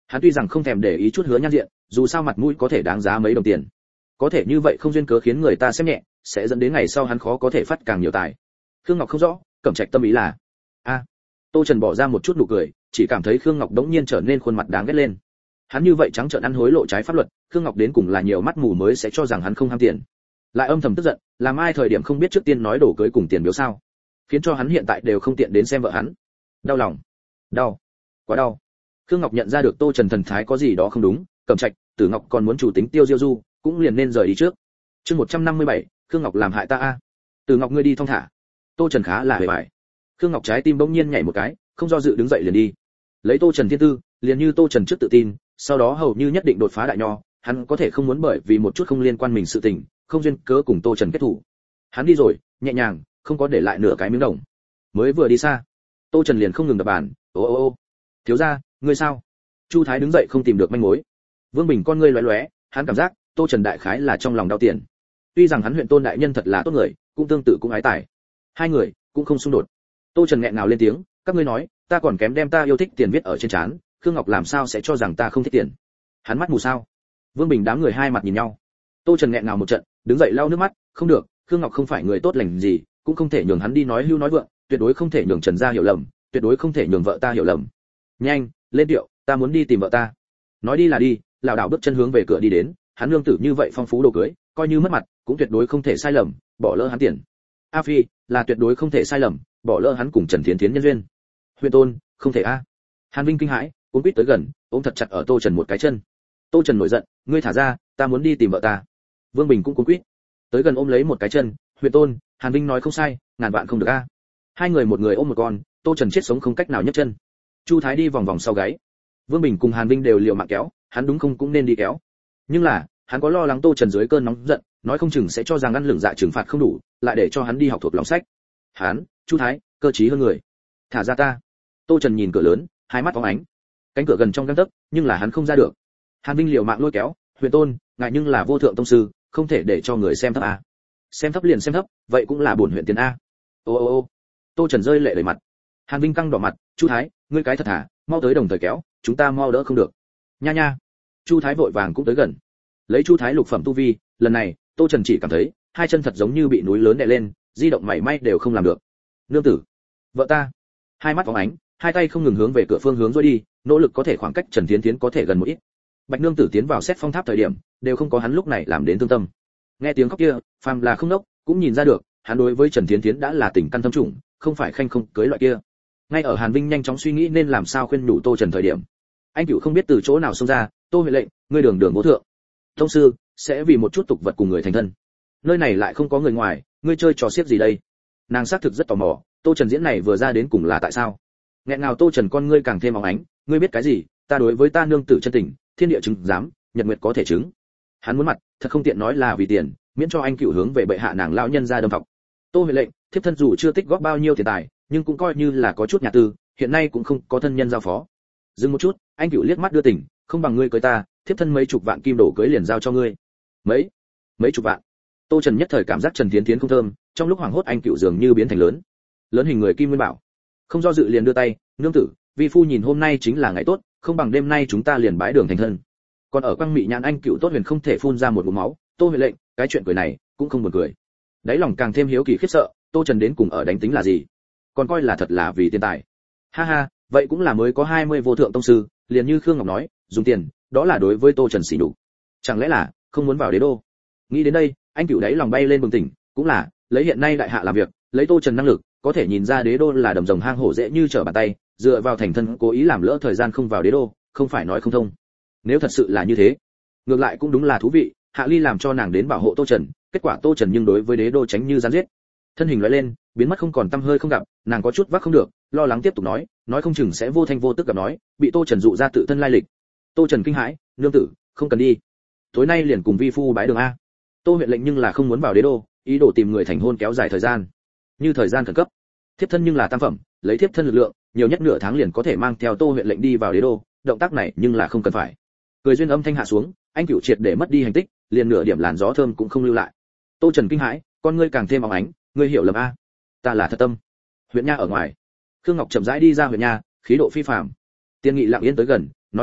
Hắn tuy rằng không thèm để ý chút Hứa Nhan diện, dù sao mặt mũi có thể đáng giá mấy đồng tiền, có thể như vậy không duyên cớ khiến người ta xem nhẹ, sẽ dẫn đến ngày sau hắn khó có thể phát càng nhiều tài. Khương Ngọc không rõ, Cẩm Trạch tâm ý là a. Tô Trần bỏ ra một chút nụ cười, chỉ cảm thấy Khương Ngọc đống nhiên trở nên khuôn mặt đáng ghét lên. Hắn như vậy trắng trợn ăn hối lộ trái pháp luật, Khương Ngọc đến cùng là nhiều mắt mù mới sẽ cho rằng hắn không ham tiền, lại âm thầm tức giận, làm ai thời điểm không biết trước tiên nói đổ cưới cùng tiền biếu sao, khiến cho hắn hiện tại đều không tiện đến xem vợ hắn. Đau lòng, đau, quá đau. Khương Ngọc nhận ra được Tô Trần thần thái có gì đó không đúng, Cẩm Trạch, Tử Ngọc còn muốn chủ tính tiêu diêu du, cũng liền nên rời đi trước. Chương 157, Khương Ngọc làm hại ta a. Tử Ngọc ngươi đi thong thả. Tô Trần khá là hề bại. Khương Ngọc trái tim bỗng nhiên nhảy một cái, không do dự đứng dậy liền đi. Lấy Tô Trần thiên tư, liền như Tô Trần trước tự tin, sau đó hầu như nhất định đột phá đại nho, hắn có thể không muốn bởi vì một chút không liên quan mình sự tình, không duyên cớ cùng Tô Trần kết thủ. Hắn đi rồi, nhẹ nhàng, không có để lại nửa cái miếng đồng. Mới vừa đi xa, Tô Trần liền không ngừng đập bàn, ô, thiếu gia, ngươi sao? Chu Thái đứng dậy không tìm được manh mối. Vương Bình con ngươi lóe lóe, hắn cảm giác Tô Trần đại khái là trong lòng đau tiền. Tuy rằng hắn huyện tôn đại nhân thật là tốt người, cũng tương tự cũng ái tài, hai người cũng không xung đột. Tô Trần nghẹn ngào lên tiếng, các ngươi nói, ta còn kém đem ta yêu thích tiền viết ở trên trán, Khương Ngọc làm sao sẽ cho rằng ta không thích tiền? Hắn mắt mù sao? Vương Bình đám người hai mặt nhìn nhau. Tô Trần nghẹn ngào một trận, đứng dậy lau nước mắt, không được, Khương Ngọc không phải người tốt lành gì, cũng không thể nhường hắn đi nói hưu nói vượng, tuyệt đối không thể nhường Trần gia hiểu lầm, tuyệt đối không thể nhường vợ ta hiểu lầm. Nhanh, lên điệu, ta muốn đi tìm vợ ta. Nói đi là đi, lão đảo bước chân hướng về cửa đi đến, hắn nương tử như vậy phong phú đồ cưới, coi như mất mặt, cũng tuyệt đối không thể sai lầm, bỏ lỡ hắn tiền. A Phi, là tuyệt đối không thể sai lầm, bỏ lỡ hắn cùng Trần Thiến Thiến nhân duyên. Huyện tôn, không thể a. Hàn Vinh kinh hãi, cuốn quýt tới gần, ôm thật chặt ở Tô Trần một cái chân. Tô Trần nổi giận, ngươi thả ra, ta muốn đi tìm vợ ta. Vương Bình cũng cuốn quýt tới gần ôm lấy một cái chân. Huyện tôn, Hàn Vinh nói không sai, ngàn vạn không được a. Hai người một người ôm một con, Tô Trần chết sống không cách nào nhấc chân. Chu Thái đi vòng vòng sau gáy. Vương Bình cùng Hàn Vinh đều liều mạng kéo, hắn đúng không cũng nên đi kéo. Nhưng là, hắn có lo lắng Tô Trần dưới cơn nóng giận, nói không chừng sẽ cho rằng ăn lửng dạ trừng phạt không đủ, lại để cho hắn đi học thuộc lòng sách. Hắn, Chu Thái, cơ trí hơn người. Thả ra ta. Tô Trần nhìn cửa lớn, hai mắt phóng ánh. Cánh cửa gần trong gang tấc, nhưng là hắn không ra được. Hàn Vinh liều mạng lôi kéo, huyện tôn, ngài nhưng là vô thượng tông sư, không thể để cho người xem thấp a. Xem thấp liền xem thấp, vậy cũng là bổn huyện tiền a. Ô. Tô Trần rơi lệ đầy mặt. Hàn Vinh căng đỏ mặt, Chu Thái, ngươi cái thật hả, mau tới đồng thời kéo, chúng ta mau đỡ không được. Nha. Chu Thái vội vàng cũng tới gần. Lấy Chu Thái lục phẩm tu vi, lần này, Tô Trần chỉ cảm thấy, hai chân thật giống như bị núi lớn đè lên, di động mảy may đều không làm được. Nương tử, vợ ta. Hai mắt phóng ánh, hai tay không ngừng hướng về cửa phương hướng rồi đi, nỗ lực có thể khoảng cách Trần Thiến Thiến có thể gần một ít. Bạch nương tử tiến vào xét phong tháp thời điểm, đều không có hắn lúc này làm đến thương tâm. Nghe tiếng khóc kia, phàm là không đốc, cũng nhìn ra được, hắn đối với Trần Thiến Thiến đã là tình căn thâm trùng, không phải khanh không cưới loại kia. Ngay ở Hàn Vinh nhanh chóng suy nghĩ nên làm sao khuyên nhủ Tô Trần thời điểm, anh Cửu không biết từ chỗ nào xông ra, Tô Huệ lệnh, ngươi đường vô thượng. Thông sư sẽ vì một chút tục vật cùng người thành thân. Nơi này lại không có người ngoài, ngươi chơi trò xiếc gì đây? Nàng xác thực rất tò mò, Tô Trần diễn này vừa ra đến cùng là tại sao? Nghẹn ngào Tô Trần con ngươi càng thêm óng ánh, ngươi biết cái gì? Ta đối với ta nương tử chân tình, thiên địa chứng giám, nhật nguyệt có thể chứng. Hắn muốn mặt, thật không tiện nói là vì tiền, miễn cho anh Cửu hướng về bệ hạ nàng lão nhân ra đâm thọc. Tô Huệ lệnh, thiếp thân dù chưa tích góp bao nhiêu tiền tài, nhưng cũng coi như là có chút nhà tư, hiện nay cũng không có thân nhân giao phó. Dừng một chút, anh Cửu liếc mắt đưa tình, không bằng ngươi cưới ta, thiếp thân mấy chục vạn kim đổ cưới liền giao cho ngươi. Mấy chục vạn. Tô Trần nhất thời cảm giác Trần Thiến Thiến không thơm, trong lúc hoảng hốt anh Cửu dường như biến thành lớn hình người Kim Nguyên Bảo. Không do dự liền đưa tay, nương tử, vi phu nhìn hôm nay chính là ngày tốt, không bằng đêm nay chúng ta liền bái đường thành thân. Còn ở quang mị nhãn anh Cửu tốt huyền không thể phun ra một ngụm máu, Tô Huệ lệnh, cái chuyện cười này cũng không buồn cười. Đáy lòng càng thêm hiếu kỳ khiếp sợ, Tô Trần đến cùng ở đánh tính là gì? Còn coi là thật là vì tiền tài. Ha, vậy cũng là mới có 20 vô thượng tông sư, liền như Khương Ngọc nói, dùng tiền, đó là đối với Tô Trần xỉ nhục. Chẳng lẽ là không muốn vào đế đô? Nghĩ đến đây, anh Cửu đáy lòng bay lên bừng tỉnh, cũng là, lấy hiện nay đại hạ làm việc, lấy Tô Trần năng lực, có thể nhìn ra đế đô là đầm rồng hang hổ dễ như trở bàn tay, dựa vào thành thân cố ý làm lỡ thời gian không vào đế đô, không phải nói không thông. Nếu thật sự là như thế, ngược lại cũng đúng là thú vị, Hạ Ly làm cho nàng đến bảo hộ Tô Trần, kết quả Tô Trần nhưng đối với đế đô tránh như gián giết. Thân hình lóe lên, biến mất không còn tăm hơi không gặp, nàng có chút vác không được, lo lắng tiếp tục nói không chừng sẽ vô thanh vô tức gặp nói, bị Tô Trần dụ ra tự thân lai lịch. Tô Trần kinh hãi, nương tử, không cần đi, tối nay liền cùng vi phu bái đường a. Tô Huệ lệnh nhưng là không muốn vào đế đô, ý đồ tìm người thành hôn kéo dài thời gian. Như thời gian khẩn cấp, thiếp thân nhưng là tam phẩm, lấy thiếp thân lực lượng, nhiều nhất nửa tháng liền có thể mang theo Tô Huệ lệnh đi vào đế đô, động tác này nhưng là không cần phải. Cười duyên âm thanh hạ xuống, anh Cửu triệt để mất đi hành tích, liền nửa điểm làn gió thơm cũng không lưu lại. Tô Trần kinh hãi, con ngươi càng thêm óng ánh, ngươi hiểu lầm a, ta là thật tâm. Huyện nha ở ngoài, Khương Ngọc chậm rãi đi ra huyện nha, khí độ phi phàm. Tiên Nghị lặng yên tới gần, nói nhỏ,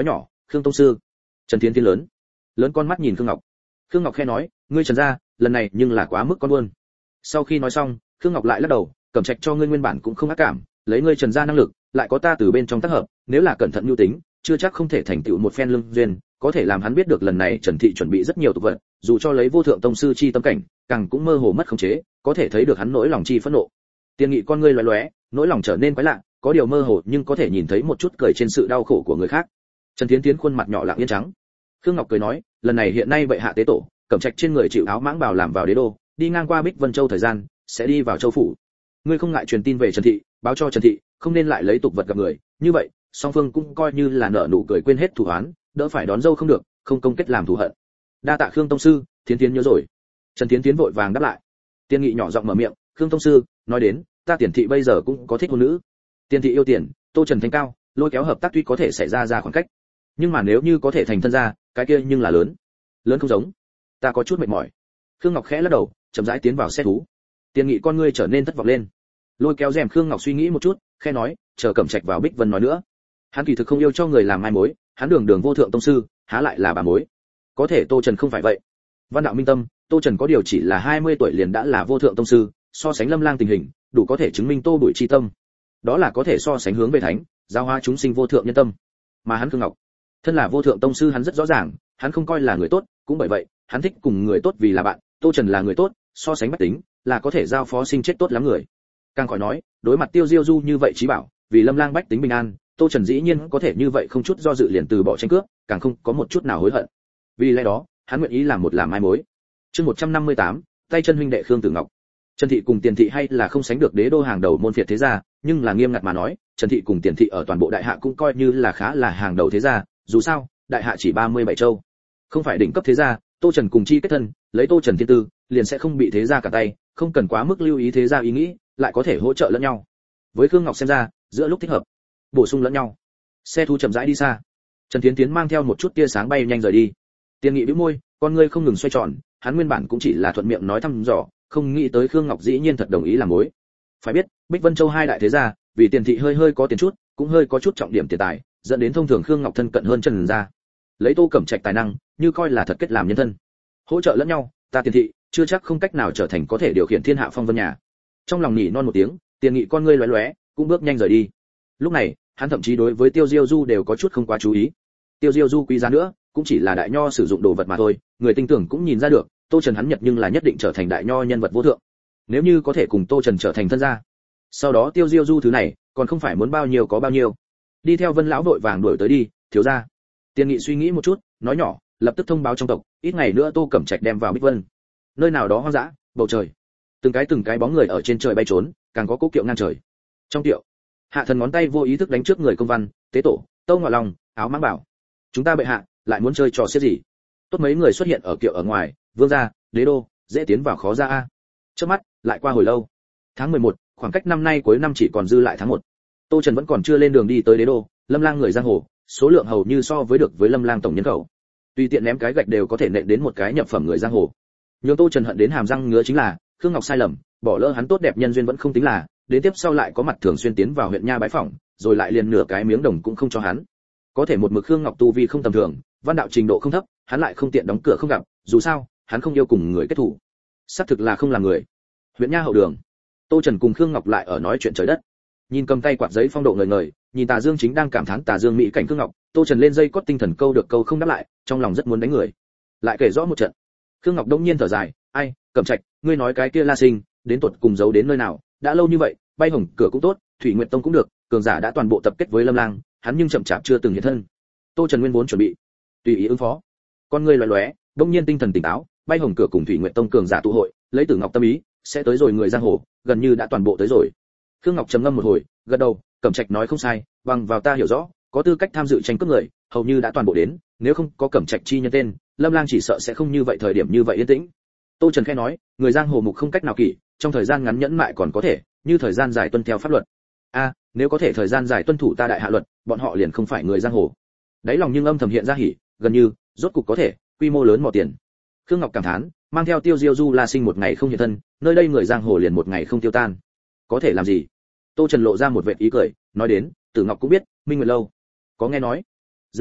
Khương tông sư. Trần Thiến Thiến lớn con mắt nhìn Khương Ngọc. Khương Ngọc khẽ nói, ngươi Trần gia, lần này nhưng là quá mức con buôn. Sau khi nói xong, Khương Ngọc lại lắc đầu, Cẩm Trạch cho ngươi nguyên bản cũng không ác cảm, lấy ngươi Trần gia năng lực, lại có ta từ bên trong tác hợp, nếu là cẩn thận nhu tính, chưa chắc không thể thành tựu một phen lương duyên, có thể làm hắn biết được lần này Trần thị chuẩn bị rất nhiều tục vật, dù cho lấy vô thượng tông sư chi tâm cảnh, càng cũng mơ hồ mất khống chế, có thể thấy được hắn nỗi lòng chi phẫn nộ. Tiên nghị con ngươi lóe lóe, nỗi lòng trở nên quái lạ, có điều mơ hồ nhưng có thể nhìn thấy một chút cười trên sự đau khổ của người khác. Trần Thiến Thiến khuôn mặt nhỏ lặng yên trắng. Khương Ngọc cười nói, lần này hiện nay bệ hạ tế tổ, Cẩm Trạch trên người chịu áo mãng bào làm vào đế đô, đi ngang qua Bích Vân Châu thời gian, sẽ đi vào châu phủ. Ngươi không ngại truyền tin về Trần thị, báo cho Trần thị, không nên lại lấy tục vật gặp người, như vậy, song phương cũng coi như là nợ nụ cười quên hết thù oán, đỡ phải đón dâu không được, không công kết làm thù hận. Đa tạ Khương tông sư, Thiến Thiến nhớ rồi. Trần Thiến Thiến vội vàng đáp lại. Tiên Nghị nhỏ giọng mở miệng, Khương tông sư, nói đến, ta Tiền thị bây giờ cũng có thích hôn nữ. Tiền thị yêu tiền, Tô Trần thanh cao, lôi kéo hợp tác tuy có thể xảy ra khoảng cách, nhưng mà nếu như có thể thành thân ra, cái kia nhưng là lớn không giống. Ta có chút mệt mỏi. Khương Ngọc khẽ lắc đầu, chậm rãi tiến vào xe thú. Tiên Nghị con ngươi trở nên thất vọng lên. Lôi kéo rèm Khương Ngọc suy nghĩ một chút, khẽ nói, chờ Cẩm Trạch vào Bích Vân nói nữa. Hắn kỳ thực không yêu cho người làm mai mối, hắn đường vô thượng tông sư, há lại là bà mối. Có thể Tô Trần không phải vậy. Văn đạo minh tâm, Tô Trần có điều chỉ là 20 tuổi liền đã là vô thượng tông sư, so sánh Lâm Lang tình hình, đủ có thể chứng minh Tô Bụi chi tâm. Đó là có thể so sánh hướng về thánh, giáo hóa chúng sinh vô thượng nhân tâm. Mà hắn Khương Ngọc, thân là vô thượng tông sư hắn rất rõ ràng, hắn không coi là người tốt, cũng bởi vậy, hắn thích cùng người tốt vì là bạn, Tô Trần là người tốt, so sánh bách tính, là có thể giao phó sinh chết tốt lắm người. Càng khỏi nói, đối mặt Tiêu Diêu Du như vậy trí bảo, vì Lâm Lang bách tính bình an, Tô Trần dĩ nhiên có thể như vậy không chút do dự liền từ bỏ tranh cướp, càng không có một chút nào hối hận. Vì lẽ đó, hắn nguyện ý làm một làm mai mối. Chương 158, tay chân huynh đệ Khương Tử Ngọc. Trần thị cùng Tiền thị hay là không sánh được đế đô hàng đầu môn phiệt thế gia, nhưng là nghiêm ngặt mà nói, Trần thị cùng Tiền thị ở toàn bộ đại hạ cũng coi như là khá là hàng đầu thế gia, dù sao, đại hạ chỉ 37 châu. Không phải đỉnh cấp thế gia, Tô Trần cùng chi kết thân, lấy Tô Trần thiên tư, liền sẽ không bị thế gia cả tay, không cần quá mức lưu ý thế gia ý nghĩ, lại có thể hỗ trợ lẫn nhau. Với Khương Ngọc xem ra, giữa lúc thích hợp, bổ sung lẫn nhau. Xe thu chậm rãi đi xa. Trần Thiến Thiến mang theo một chút tia sáng bay nhanh rời đi. Tiên Nghị bĩu môi, con ngươi không ngừng xoay tròn, hắn nguyên bản cũng chỉ là thuận miệng nói thăm dò, không nghĩ tới Khương Ngọc dĩ nhiên thật đồng ý làm mối. Phải biết, Bích Vân Châu hai đại thế gia, vì Tiền thị hơi có tiền chút, cũng hơi có chút trọng điểm tiền tài, dẫn đến thông thường Khương Ngọc thân cận hơn Trần gia. Lấy Tô Cẩm Trạch tài năng, như coi là thật kết làm nhân thân. Hỗ trợ lẫn nhau, ta Tiền thị chưa chắc không cách nào trở thành có thể điều khiển thiên hạ phong vân nhà. Trong lòng nhỉ non một tiếng, Tiền Nghị con ngươi lóe lóe, cũng bước nhanh rời đi. Lúc này, hắn thậm chí đối với Tiêu Diêu Du đều có chút không quá chú ý. Tiêu Diêu Du quý giá nữa, cũng chỉ là đại nho sử dụng đồ vật mà thôi, người tinh tưởng cũng nhìn ra được, Tô Trần hắn Nhật nhưng là nhất định trở thành đại nho nhân vật vô thượng. Nếu như có thể cùng Tô Trần trở thành thân gia, sau đó Tiêu Diêu Du thứ này, còn không phải muốn bao nhiêu có bao nhiêu. Đi theo Vân lão vội vàng đuổi tới đi, thiếu gia. Tiên Nghị suy nghĩ một chút, nói nhỏ, lập tức thông báo trong tộc, ít ngày nữa Tô Cẩm Trạch đem vào Bích Vân. Nơi nào đó hoang dã, bầu trời, từng cái bóng người ở trên trời bay trốn, càng có cố kiệu ngang trời. Trong tiệu, Hạ Thần ngón tay vô ý thức đánh trước người công văn, tế tổ, Tâu Ngọ Long, áo mãng bảo. Chúng ta bệ hạ, lại muốn chơi trò xiết gì? Tốt mấy người xuất hiện ở kiệu ở ngoài, vương gia, đế đô, dễ tiến vào khó ra a. Trước mắt, lại qua hồi lâu. Tháng 11, khoảng cách năm nay cuối năm chỉ còn dư lại tháng 1. Tô Trần vẫn còn chưa lên đường đi tới đế đô, Lâm Lang người giang hồ, số lượng hầu như so với được với Lâm Lang tổng nhân khẩu. Tùy tiện ném cái gạch đều có thể nện đến một cái nhập phẩm người giang hồ. Nhưng Tô Trần hận đến hàm răng ngứa chính là, Khương Ngọc sai lầm, bỏ lỡ hắn tốt đẹp nhân duyên vẫn không tính là, đến tiếp sau lại có mặt thường xuyên tiến vào huyện nha bái phỏng, rồi lại liền nửa cái miếng đồng cũng không cho hắn. Có thể một mực Khương Ngọc tu vi không tầm thường, văn đạo trình độ không thấp, hắn lại không tiện đóng cửa không gặp, dù sao, hắn không yêu cùng người kết thủ. Xác thực là không là người. Huyện nha hậu đường, Tô Trần cùng Khương Ngọc lại ở nói chuyện trời đất. Nhìn cầm tay quạt giấy phong độ ngời ngời, nhìn Tà Dương chính đang cảm thán Tà Dương mỹ cảnh Khương Ngọc, Tô Trần lên dây cót tinh thần câu được câu không đáp lại, trong lòng rất muốn đánh người. Lại kể rõ một trận. Khương Ngọc đông nhiên thở dài, ai, Cẩm Trạch, ngươi nói cái kia La Sinh, đến tuột cùng giấu đến nơi nào, đã lâu như vậy, bay hồng cửa cũng tốt, Thủy Nguyệt Tông cũng được, cường giả đã toàn bộ tập kết với Lâm Lang, hắn nhưng chậm chạp chưa từng hiện thân. Tô Trần nguyên vốn chuẩn bị tùy ý ứng phó, con ngươi loé lóe, đông nhiên tinh thần tỉnh táo, bay hồng cửa cùng Thủy Nguyệt Tông cường giả tụ hội, lấy Tử Ngọc tâm ý, sẽ tới rồi người giang hồ, gần như đã toàn bộ tới rồi. Khương Ngọc trầm ngâm một hồi, gật đầu, Cẩm Trạch nói không sai, bằng vào ta hiểu rõ, có tư cách tham dự tranh cướp người, hầu như đã toàn bộ đến, nếu không có Cẩm Trạch chi nhân tên, Lâm Lang chỉ sợ sẽ không như vậy thời điểm như vậy yên tĩnh. Tô Trần khẽ nói, người giang hồ mục không cách nào kỷ, trong thời gian ngắn nhẫn mại còn có thể, như thời gian dài tuân theo pháp luật. Nếu có thể thời gian dài tuân thủ ta đại hạ luật, bọn họ liền không phải người giang hồ. Đáy lòng nhưng âm thầm hiện ra hỉ, gần như, rốt cục có thể, quy mô lớn mò tiền. Khương Ngọc cảm thán, mang theo Tiêu Diêu Du La Sinh một ngày không hiện thân, nơi đây người giang hồ liền một ngày không tiêu tan. Có thể làm gì? Tô Trần lộ ra một vệt ý cười, nói đến, Tử Ngọc cũng biết, Minh Nguyệt lâu. Có nghe nói. Dừng một chút,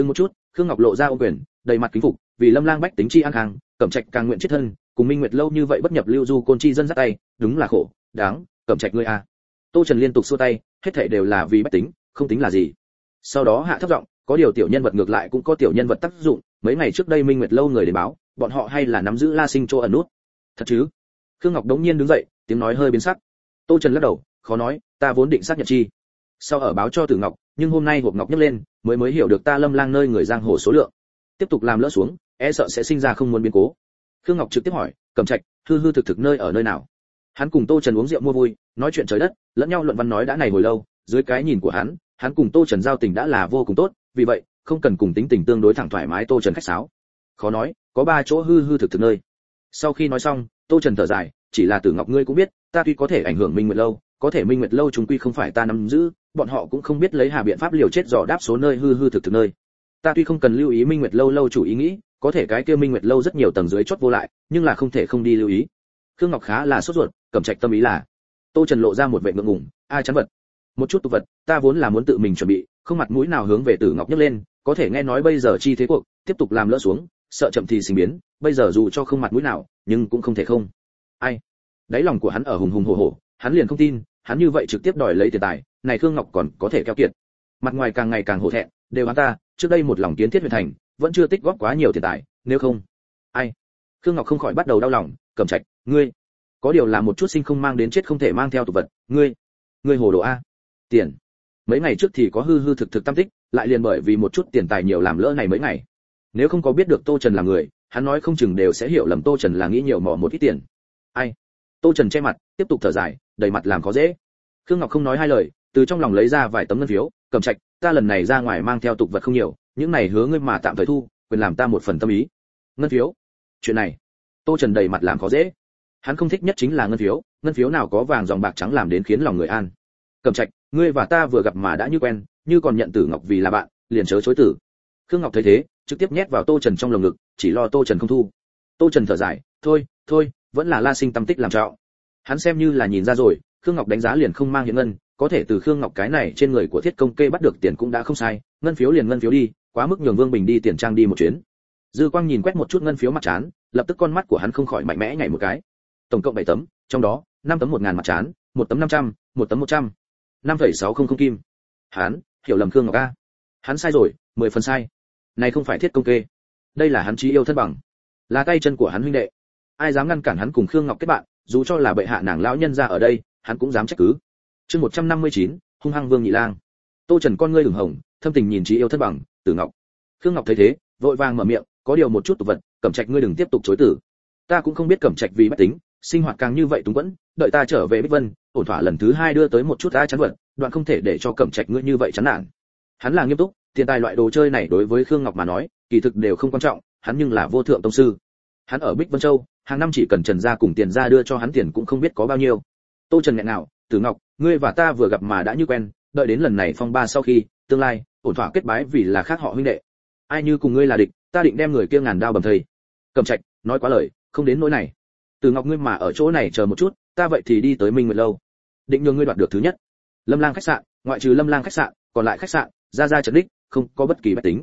Khương Ngọc lộ ra ôm quyền, đầy mặt kính phục, vì Lâm Lang bách tính chi an khang, Cẩm Trạch càng nguyện chết thân, cùng Minh Nguyệt lâu như vậy bất nhập lưu du côn chi dân dắt tay, đúng là khổ, đáng, Cẩm Trạch ngươi a. Tô Trần liên tục xua tay, hết thảy đều là vì bách tính, không tính là gì. Sau đó hạ thấp giọng, có điều tiểu nhân vật ngược lại cũng có tiểu nhân vật tác dụng, mấy ngày trước đây Minh Nguyệt lâu người đến báo, bọn họ hay là nắm giữ La Sinh chỗ ẩn nút. Thật chứ? Khương Ngọc đống nhiên đứng dậy, tiếng nói hơi biến sắc. Tô Trần lắc đầu, khó nói, ta vốn định xác nhận chi. Sau ở báo cho Tử Ngọc, nhưng hôm nay hộp ngọc nhấc lên, mới hiểu được ta Lâm Lang nơi người giang hồ số lượng. Tiếp tục làm lỡ xuống, e sợ sẽ sinh ra không muốn biến cố. Khương Ngọc trực tiếp hỏi, Cẩm Trạch, hư thực nơi ở nơi nào? Hắn cùng Tô Trần uống rượu mua vui, nói chuyện trời đất, lẫn nhau luận văn nói đã này hồi lâu, dưới cái nhìn của hắn cùng Tô Trần giao tình đã là vô cùng tốt, vì vậy, không cần cùng tính tình tương đối thẳng thoải mái Tô Trần khách sáo. Khó nói, có 3 chỗ hư thực nơi. Sau khi nói xong, Tô Trần thở dài, chỉ là Tử Ngọc ngươi cũng biết, ta tuy có thể ảnh hưởng Minh Nguyệt lâu, có thể Minh Nguyệt lâu chúng quy không phải ta nắm giữ, bọn họ cũng không biết lấy hà biện pháp liều chết dò đáp số nơi hư thực nơi. Ta tuy không cần lưu ý Minh Nguyệt lâu lâu chủ ý nghĩ, có thể cái kia Minh Nguyệt lâu rất nhiều tầng dưới chót vô lại, nhưng là không thể không đi lưu ý. Khương Ngọc khá là sốt ruột, Cẩm Trạch tâm ý là. Tô Trần lộ ra một vẻ ngượng ngùng, ai chán vật. Một chút tục vật, ta vốn là muốn tự mình chuẩn bị, không mặt mũi nào hướng về Tử Ngọc nhấc lên, có thể nghe nói bây giờ chi thế cuộc, tiếp tục làm lỡ xuống, sợ chậm thì sinh biến, bây giờ dù cho không mặt mũi nào, nhưng cũng không thể không. Ai? Đáy lòng của hắn ở hùng hổ, hắn liền không tin, hắn như vậy trực tiếp đòi lấy tiền tài, này Khương Ngọc còn có thể keo kiệt. Mặt ngoài càng ngày càng hổ thẹn, đều hắn ta, trước đây một lòng kiến thiết huyện thành, vẫn chưa tích góp quá nhiều tiền tài, nếu không. Ai? Khương Ngọc không khỏi bắt đầu đau lòng, Cẩm Trạch, ngươi, có điều là một chút sinh không mang đến chết không thể mang theo tục vật, ngươi hồ đồ a. Tiền. Mấy ngày trước thì có hư thực tâm tích, lại liền bởi vì một chút tiền tài nhiều làm lỡ này mấy ngày. Nếu không có biết được Tô Trần là người, hắn nói không chừng đều sẽ hiểu lầm Tô Trần là nghĩ nhiều mò một ít tiền. Ai? Tô Trần che mặt, tiếp tục thở dài, đầy mặt làm khó dễ. Khương Ngọc không nói hai lời, từ trong lòng lấy ra vài tấm ngân phiếu, Cẩm Trạch, ta lần này ra ngoài mang theo tục vật không nhiều, những này hứa ngươi mà tạm thời thu, quyền làm ta một phần tâm ý. Ngân phiếu? Chuyện này, Tô Trần đầy mặt làm khó dễ. Hắn không thích nhất chính là ngân phiếu nào có vàng dòng bạc trắng làm đến khiến lòng người an. Cẩm Trạch, ngươi và ta vừa gặp mà đã như quen, như còn nhận Tử Ngọc vì là bạn, liền chớ chối từ. Khương Ngọc thấy thế, trực tiếp nhét vào Tô Trần trong lồng ngực, chỉ lo Tô Trần không thu. Tô Trần thở dài, thôi, vẫn là La Sinh tâm tích làm trọng. Hắn xem như là nhìn ra rồi, Khương Ngọc đánh giá liền không mang hiện ngân, có thể từ Khương Ngọc cái này trên người của Thiết Công Kê bắt được tiền cũng đã không sai, ngân phiếu liền ngân phiếu đi, quá mức nhường Vương Bình đi tiền trang đi một chuyến. Dư Quang nhìn quét một chút ngân phiếu mặt trán, lập tức con mắt của hắn không khỏi mạnh mẽ nhảy một cái. Tổng cộng 7 tấm, trong đó 5 tấm 1000 mặt trán, 1 tấm 500, 1 tấm 100. 5,600 kim. Hắn hiểu lầm Khương Ngọc a. Hắn sai rồi, 10 phần sai. Này không phải Thiết Công Kê, đây là hắn chí yêu thân bằng, là tay chân của hắn huynh đệ. Ai dám ngăn cản hắn cùng Khương Ngọc kết bạn, dù cho là bệ hạ nàng lão nhân ra ở đây, hắn cũng dám trách cứ. Chương 159, hung hăng Vương Nhị Lang. Tô Trần con ngươi ửng hồng, thâm tình nhìn chí yêu thân bằng, Tử Ngọc. Khương Ngọc thấy thế, vội vàng mở miệng, có điều một chút tục vật, Cẩm Trạch ngươi đừng tiếp tục chối từ. Ta cũng không biết Cẩm Trạch vì bách tính, sinh hoạt càng như vậy túng quẫn, đợi ta trở về Bích Vân, ổn thỏa lần thứ 2 đưa tới một chút ai chán vật, đoạn không thể để cho Cẩm Trạch ngươi như vậy chán nản. Hắn là nghiêm túc, tiền tài loại đồ chơi này đối với Khương Ngọc mà nói, kỳ thực đều không quan trọng, hắn nhưng là vô thượng tông sư. Hắn ở Bích Vân Châu, hàng năm chỉ cần Trần gia cùng tiền gia đưa cho hắn tiền cũng không biết có bao nhiêu. Tô Trần nghẹn nào, Tử Ngọc, ngươi và ta vừa gặp mà đã như quen, đợi đến lần này phong ba sau khi, tương lai, ổn thỏa kết bái vì là khác họ huynh đệ. Ai như cùng ngươi là địch, ta định đem người kia ngàn đao bầm thây. Cẩm Trạch, nói quá lời, không đến nỗi này. Tử Ngọc ngươi mà ở chỗ này chờ một chút, ta vậy thì đi tới Minh Nguyệt lâu. Định nhường ngươi đoạt được thứ nhất. Lâm Lang khách sạn, ngoại trừ Lâm Lang khách sạn, còn lại khách sạn, ra trận đích, không có bất kỳ bách tính.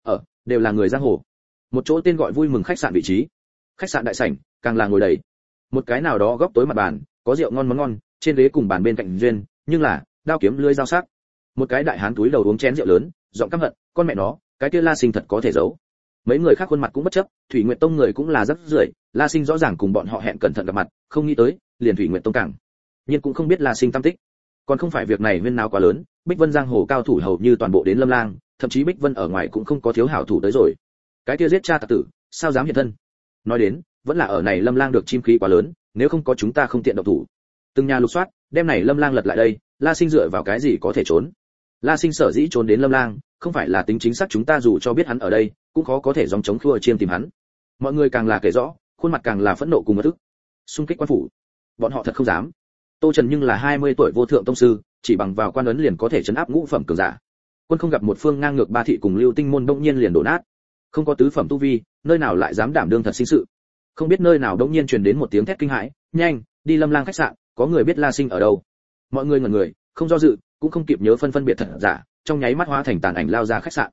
Đều là người giang hồ. Một chỗ tên gọi vui mừng khách sạn vị trí. Khách sạn đại sảnh, càng là ngồi đầy. Một cái nào đó góc tối mặt bàn, có rượu ngon món ngon, trên ghế cùng bàn bên cạnh duyên, nhưng là đao kiếm lưỡi dao sắc. Một cái đại hán túi đầu uống chén rượu lớn, giọng căm hận, con mẹ nó, cái kia La Sinh thật có thể giấu. Mấy người khác khuôn mặt cũng bất chấp, Thủy Nguyệt Tông người cũng là rất rưởi, La Sinh rõ ràng cùng bọn họ hẹn cẩn thận gặp mặt, không nghĩ tới, liền Thủy Nguyệt Tông càng, nhưng cũng không biết La Sinh tâm tích. Còn không phải việc này huyên náo quá lớn, Bích Vân giang hồ cao thủ hầu như toàn bộ đến Lâm Lang, thậm chí Bích Vân ở ngoài cũng không có thiếu hảo thủ tới rồi. Cái kia giết cha tặc tử, sao dám hiện thân? Nói đến, vẫn là ở này Lâm Lang được chim khí quá lớn, nếu không có chúng ta không tiện động thủ. Từng nhà lục soát, đem này Lâm Lang lật lại đây, La Sinh dựa vào cái gì có thể trốn? La Sinh sở dĩ trốn đến Lâm Lang, không phải là tính chính xác chúng ta dù cho biết hắn ở đây, cũng khó có thể dòng chống khua chiêm tìm hắn. Mọi người càng là kể rõ, khuôn mặt càng là phẫn nộ cùng bất ức. Xung kích quan phủ, bọn họ thật không dám. Tô Trần nhưng là 20 tuổi vô thượng tông sư, chỉ bằng vào quan ấn liền có thể trấn áp ngũ phẩm cường giả. Quân không gặp một phương ngang ngược ba thị cùng Lưu Tinh môn đông nhiên liền đổ nát. Không có tứ phẩm tu vi, nơi nào lại dám đảm đương thật sinh sự. Không biết nơi nào đông nhiên truyền đến một tiếng thét kinh hãi, nhanh, đi Lâm Lang khách sạn, có người biết La Sinh ở đâu. Mọi người ngẩn người, không do dự, cũng không kịp nhớ phân biệt thật giả, trong nháy mắt hóa thành tàn ảnh lao ra khách sạn.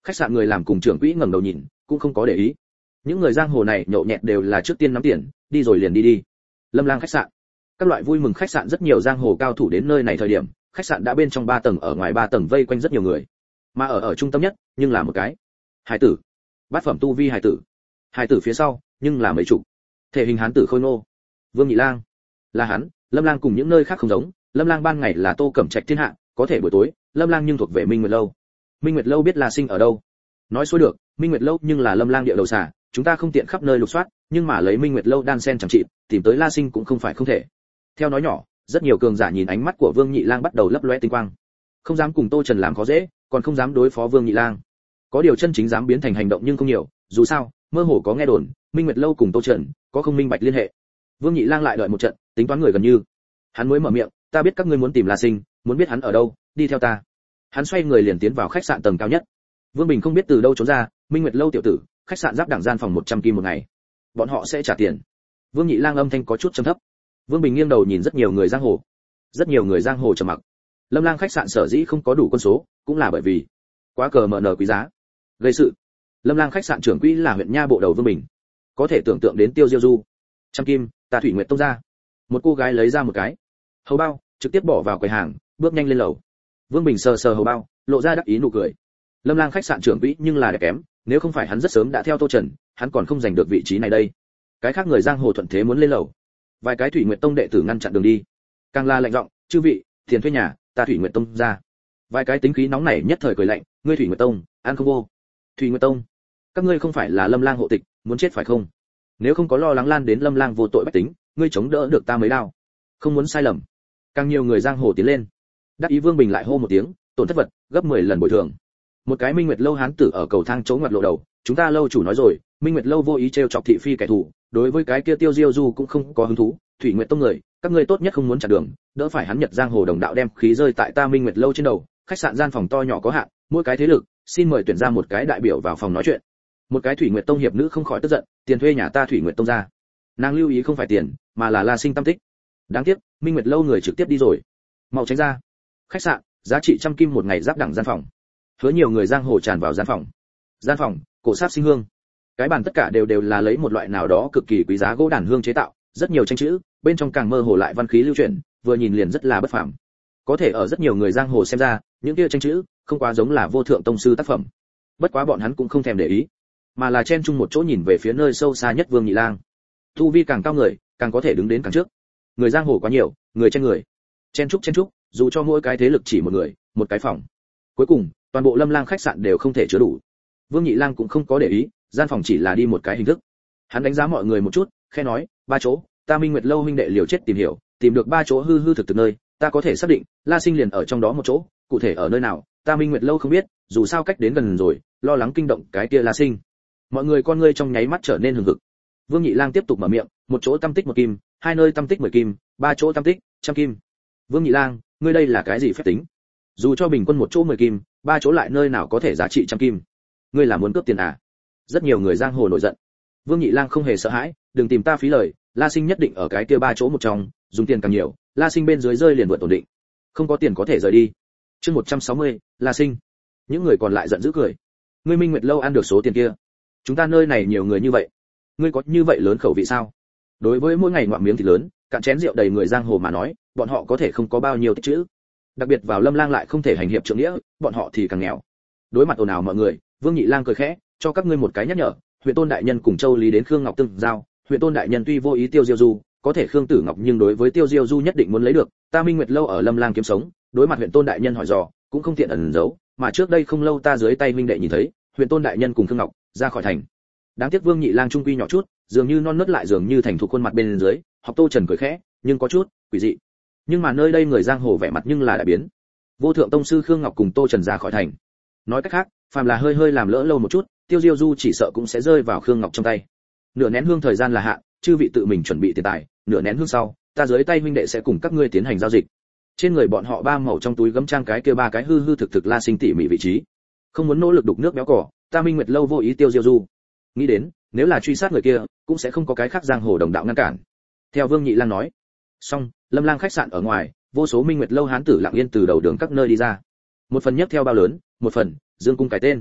Khách sạn người làm cùng trưởng quỹ ngẩng đầu nhìn, cũng không có để ý. Những người giang hồ này nhậu nhẹt đều là trước tiên nắm tiền, đi rồi liền đi. Lâm Lang khách sạn. Các loại vui mừng khách sạn rất nhiều giang hồ cao thủ đến nơi này thời điểm, khách sạn đã bên trong 3 tầng, ở ngoài 3 tầng vây quanh rất nhiều người. Mà ở trung tâm nhất, nhưng là một cái hải tử. Bát phẩm tu vi hải tử. Hải tử phía sau, nhưng là mấy chục. Thể hình hán tử khôi ngô. Vương Nhị Lang. Là hắn, Lâm Lang cùng những nơi khác không giống, Lâm Lang ban ngày là Tô Cẩm Trạch thiên hạ, có thể buổi tối, Lâm Lang nhưng thuộc về Minh Nguyệt lâu. Minh Nguyệt lâu biết La Sinh ở đâu. Nói xuôi được, Minh Nguyệt lâu nhưng là Lâm Lang địa đầu xà, chúng ta không tiện khắp nơi lục soát, nhưng mà lấy Minh Nguyệt lâu đan sen chẳng trị, tìm tới La Sinh cũng không phải không thể. Theo nói nhỏ, rất nhiều cường giả nhìn ánh mắt của Vương Nhị Lang bắt đầu lấp lóe tinh quang. Không dám cùng Tô Trần làm khó dễ, còn không dám đối phó Vương Nhị Lang. Có điều chân chính dám biến thành hành động nhưng không nhiều, dù sao, mơ hồ có nghe đồn, Minh Nguyệt lâu cùng Tô Trần có không minh bạch liên hệ. Vương Nhị Lang lại đợi một trận, tính toán người gần như. Hắn mới mở miệng, ta biết các ngươi muốn tìm La Sinh, muốn biết hắn ở đâu, đi theo ta. Hắn xoay người liền tiến vào khách sạn tầng cao nhất. Vương Bình không biết từ đâu trốn ra, Minh Nguyệt lâu tiểu tử, khách sạn giáp đẳng gian phòng 100 kim một ngày. Bọn họ sẽ trả tiền. Vương Nhị Lang âm thanh có chút trầm thấp. Vương Bình nghiêng đầu nhìn rất nhiều người giang hồ. Rất nhiều người giang hồ trầm mặc. Lâm Lang khách sạn sở dĩ không có đủ quân số, cũng là bởi vì quá cờ mở nở quý giá. Gây sự. Lâm Lang khách sạn trưởng quỹ là huyện nha bộ đầu Vương Bình. Có thể tưởng tượng đến Tiêu Diêu Du. Trăm kim, ta Thủy Nguyệt tông ra. Một cô gái lấy ra một cái hầu bao, trực tiếp bỏ vào quầy hàng, bước nhanh lên lầu. Vương Bình sờ sờ hầu bao, lộ ra đắc ý nụ cười. Lâm Lang khách sạn trưởng quỹ nhưng là đẹp kém, nếu không phải hắn rất sớm đã theo Tô Trần, hắn còn không giành được vị trí này đây. Cái khác người giang hồ thuận thế muốn lên lầu. Vài cái Thủy Nguyệt tông đệ tử ngăn chặn đường đi. Càng là lạnh giọng, chư vị, tiền thuê nhà, ta Thủy Nguyệt tông ra. Vài cái tính khí nóng nảy nhất thời cười lạnh, ngươi Thủy Nguyệt tông, ăn không vô. Thủy Nguyệt tông, các ngươi không phải là Lâm Lang hộ tịch, muốn chết phải không? Nếu không có lo lắng lan đến Lâm Lang vô tội bách tính, ngươi chống đỡ được ta mấy đao. Không muốn sai lầm. Càng nhiều người giang hồ tiến lên. Đắc ý Vương Bình lại hô một tiếng, tổn thất vật, gấp 10 lần bồi thường. Một cái Minh Nguyệt lâu hán tử ở cầu thang chỗ ngoặt lộ đầu, chúng ta lâu chủ nói rồi, Minh Nguyệt lâu vô ý trêu chọc thị phi kẻ thù, đối với cái kia Tiêu Diêu Du cũng không có hứng thú, Thủy Nguyệt tông người, các ngươi tốt nhất không muốn chặn đường, đỡ phải hắn Nhật giang hồ đồng đạo đem khí rơi tại ta Minh Nguyệt lâu trên đầu. Khách sạn gian phòng to nhỏ có hạn, mỗi cái thế lực, xin mời tuyển ra một cái đại biểu vào phòng nói chuyện. Một cái Thủy Nguyệt tông hiệp nữ không khỏi tức giận, tiền thuê nhà ta Thủy Nguyệt tông ra. Nàng lưu ý không phải tiền, mà là La Sinh tâm tích. Đáng tiếc, Minh Nguyệt lâu người trực tiếp đi rồi. Mau tránh ra. Khách sạn, giá trị trăm kim một ngày giáp đẳng gian phòng. Hứa nhiều người giang hồ tràn vào gian phòng. Gian phòng, cổ sát sinh hương. Cái bàn tất cả đều là lấy một loại nào đó cực kỳ quý giá gỗ đàn hương chế tạo, rất nhiều tranh chữ, bên trong càng mơ hồ lại văn khí lưu chuyển, vừa nhìn liền rất là bất phàm. Có thể ở rất nhiều người giang hồ xem ra, những kia tranh chữ không quá giống là vô thượng tông sư tác phẩm. Bất quá bọn hắn cũng không thèm để ý, mà là chen chung một chỗ nhìn về phía nơi sâu xa nhất Vương Nhị Lang. Tu vi càng cao người, càng có thể đứng đến càng trước. Người giang hồ quá nhiều, người chen người. Chen chúc, dù cho mỗi cái thế lực chỉ một người, một cái phòng. Cuối cùng, toàn bộ Lâm Lang khách sạn đều không thể chứa đủ. Vương Nhị Lang cũng không có để ý, gian phòng chỉ là đi một cái hình thức. Hắn đánh giá mọi người một chút, khẽ nói, 3 chỗ, ta Minh Nguyệt lâu huynh đệ liều chết tìm hiểu, tìm được 3 chỗ hư hư thực thực nơi, ta có thể xác định, La Sinh liền ở trong đó một chỗ, cụ thể ở nơi nào, ta Minh Nguyệt lâu không biết, dù sao cách đến gần rồi, lo lắng kinh động cái kia La Sinh. Mọi người con ngươi trong nháy mắt trở nên hừng hực. Vương Nhị Lang tiếp tục mở miệng, một chỗ tâm tích 1 kim, 2 nơi tâm tích 10 kim, 3 chỗ tâm tích 100 kim. Vương Nhị Lang, ngươi đây là cái gì phép tính? Dù cho bình quân một chỗ 10 kim, 3 chỗ lại nơi nào có thể giá trị 100 kim? Ngươi là muốn cướp tiền à? Rất nhiều người giang hồ nổi giận. Vương Nhị Lang không hề sợ hãi, đừng tìm ta phí lời, La Sinh nhất định ở cái kia 3 chỗ một trong, dùng tiền càng nhiều, La Sinh bên dưới rơi liền vượt ổn định. Không có tiền có thể rời đi. Chương 160, La Sinh. Những người còn lại giận dữ cười. Ngươi Minh Nguyệt lâu ăn được số tiền kia? Chúng ta nơi này nhiều người như vậy, ngươi có như vậy lớn khẩu vị sao? Đối với mỗi ngày ngoạm miếng thịt lớn, cạn chén rượu đầy người giang hồ mà nói, bọn họ có thể không có bao nhiêu tích trữ. Đặc biệt vào Lâm Lang lại không thể hành hiệp trượng nghĩa, bọn họ thì càng nghèo. Đối mặt ồn ào mọi người, Vương Nhị Lang cười khẽ, cho các ngươi một cái nhắc nhở, huyện tôn đại nhân cùng Châu Lý đến Khương Ngọc tương giao, huyện tôn đại nhân tuy vô ý Tiêu Diêu Du, có thể Khương Tử Ngọc nhưng đối với Tiêu Diêu Du nhất định muốn lấy được, ta Minh Nguyệt lâu ở Lâm Lang kiếm sống, đối mặt huyện tôn đại nhân hỏi dò, cũng không tiện ẩn giấu, mà trước đây không lâu ta dưới tay minh đệ nhìn thấy, huyện tôn đại nhân cùng Khương Ngọc ra khỏi thành. Đáng tiếc Vương Nhị Lang trung quy nhỏ chút, dường như non nớt lại dường như thành thục khuôn mặt bên dưới, học Tô Trần cười khẽ, nhưng có chút quỷ dị. Nhưng mà nơi đây người giang hồ vẻ mặt nhưng là đại biến. Vô thượng tông sư Khương Ngọc cùng Tô Trần ra khỏi thành. Nói cách khác, phàm là hơi làm lỡ lâu một chút, Tiêu Diêu Du chỉ sợ cũng sẽ rơi vào Khương Ngọc trong tay. Nửa nén hương thời gian là hạn, chư vị tự mình chuẩn bị tiền tài, nửa nén hương sau, ta dưới tay huynh đệ sẽ cùng các ngươi tiến hành giao dịch. Trên người bọn họ 3 mẩu trong túi gấm trang cái kia 3 cái hư thực thực La Sinh tỉ mỉ vị trí. Không muốn nỗ lực đục nước béo cỏ, ta Minh Nguyệt lâu vô ý Tiêu Diêu Du. Nghĩ đến, nếu là truy sát người kia, cũng sẽ không có cái khác giang hồ đồng đạo ngăn cản. Theo Vương Nhị Lang nói. Xong, Lâm Lang khách sạn ở ngoài, vô số Minh Nguyệt lâu hán tử lặng yên từ đầu đường các nơi đi ra. Một phần nhấc theo bao lớn, một phần dương cung cái tên.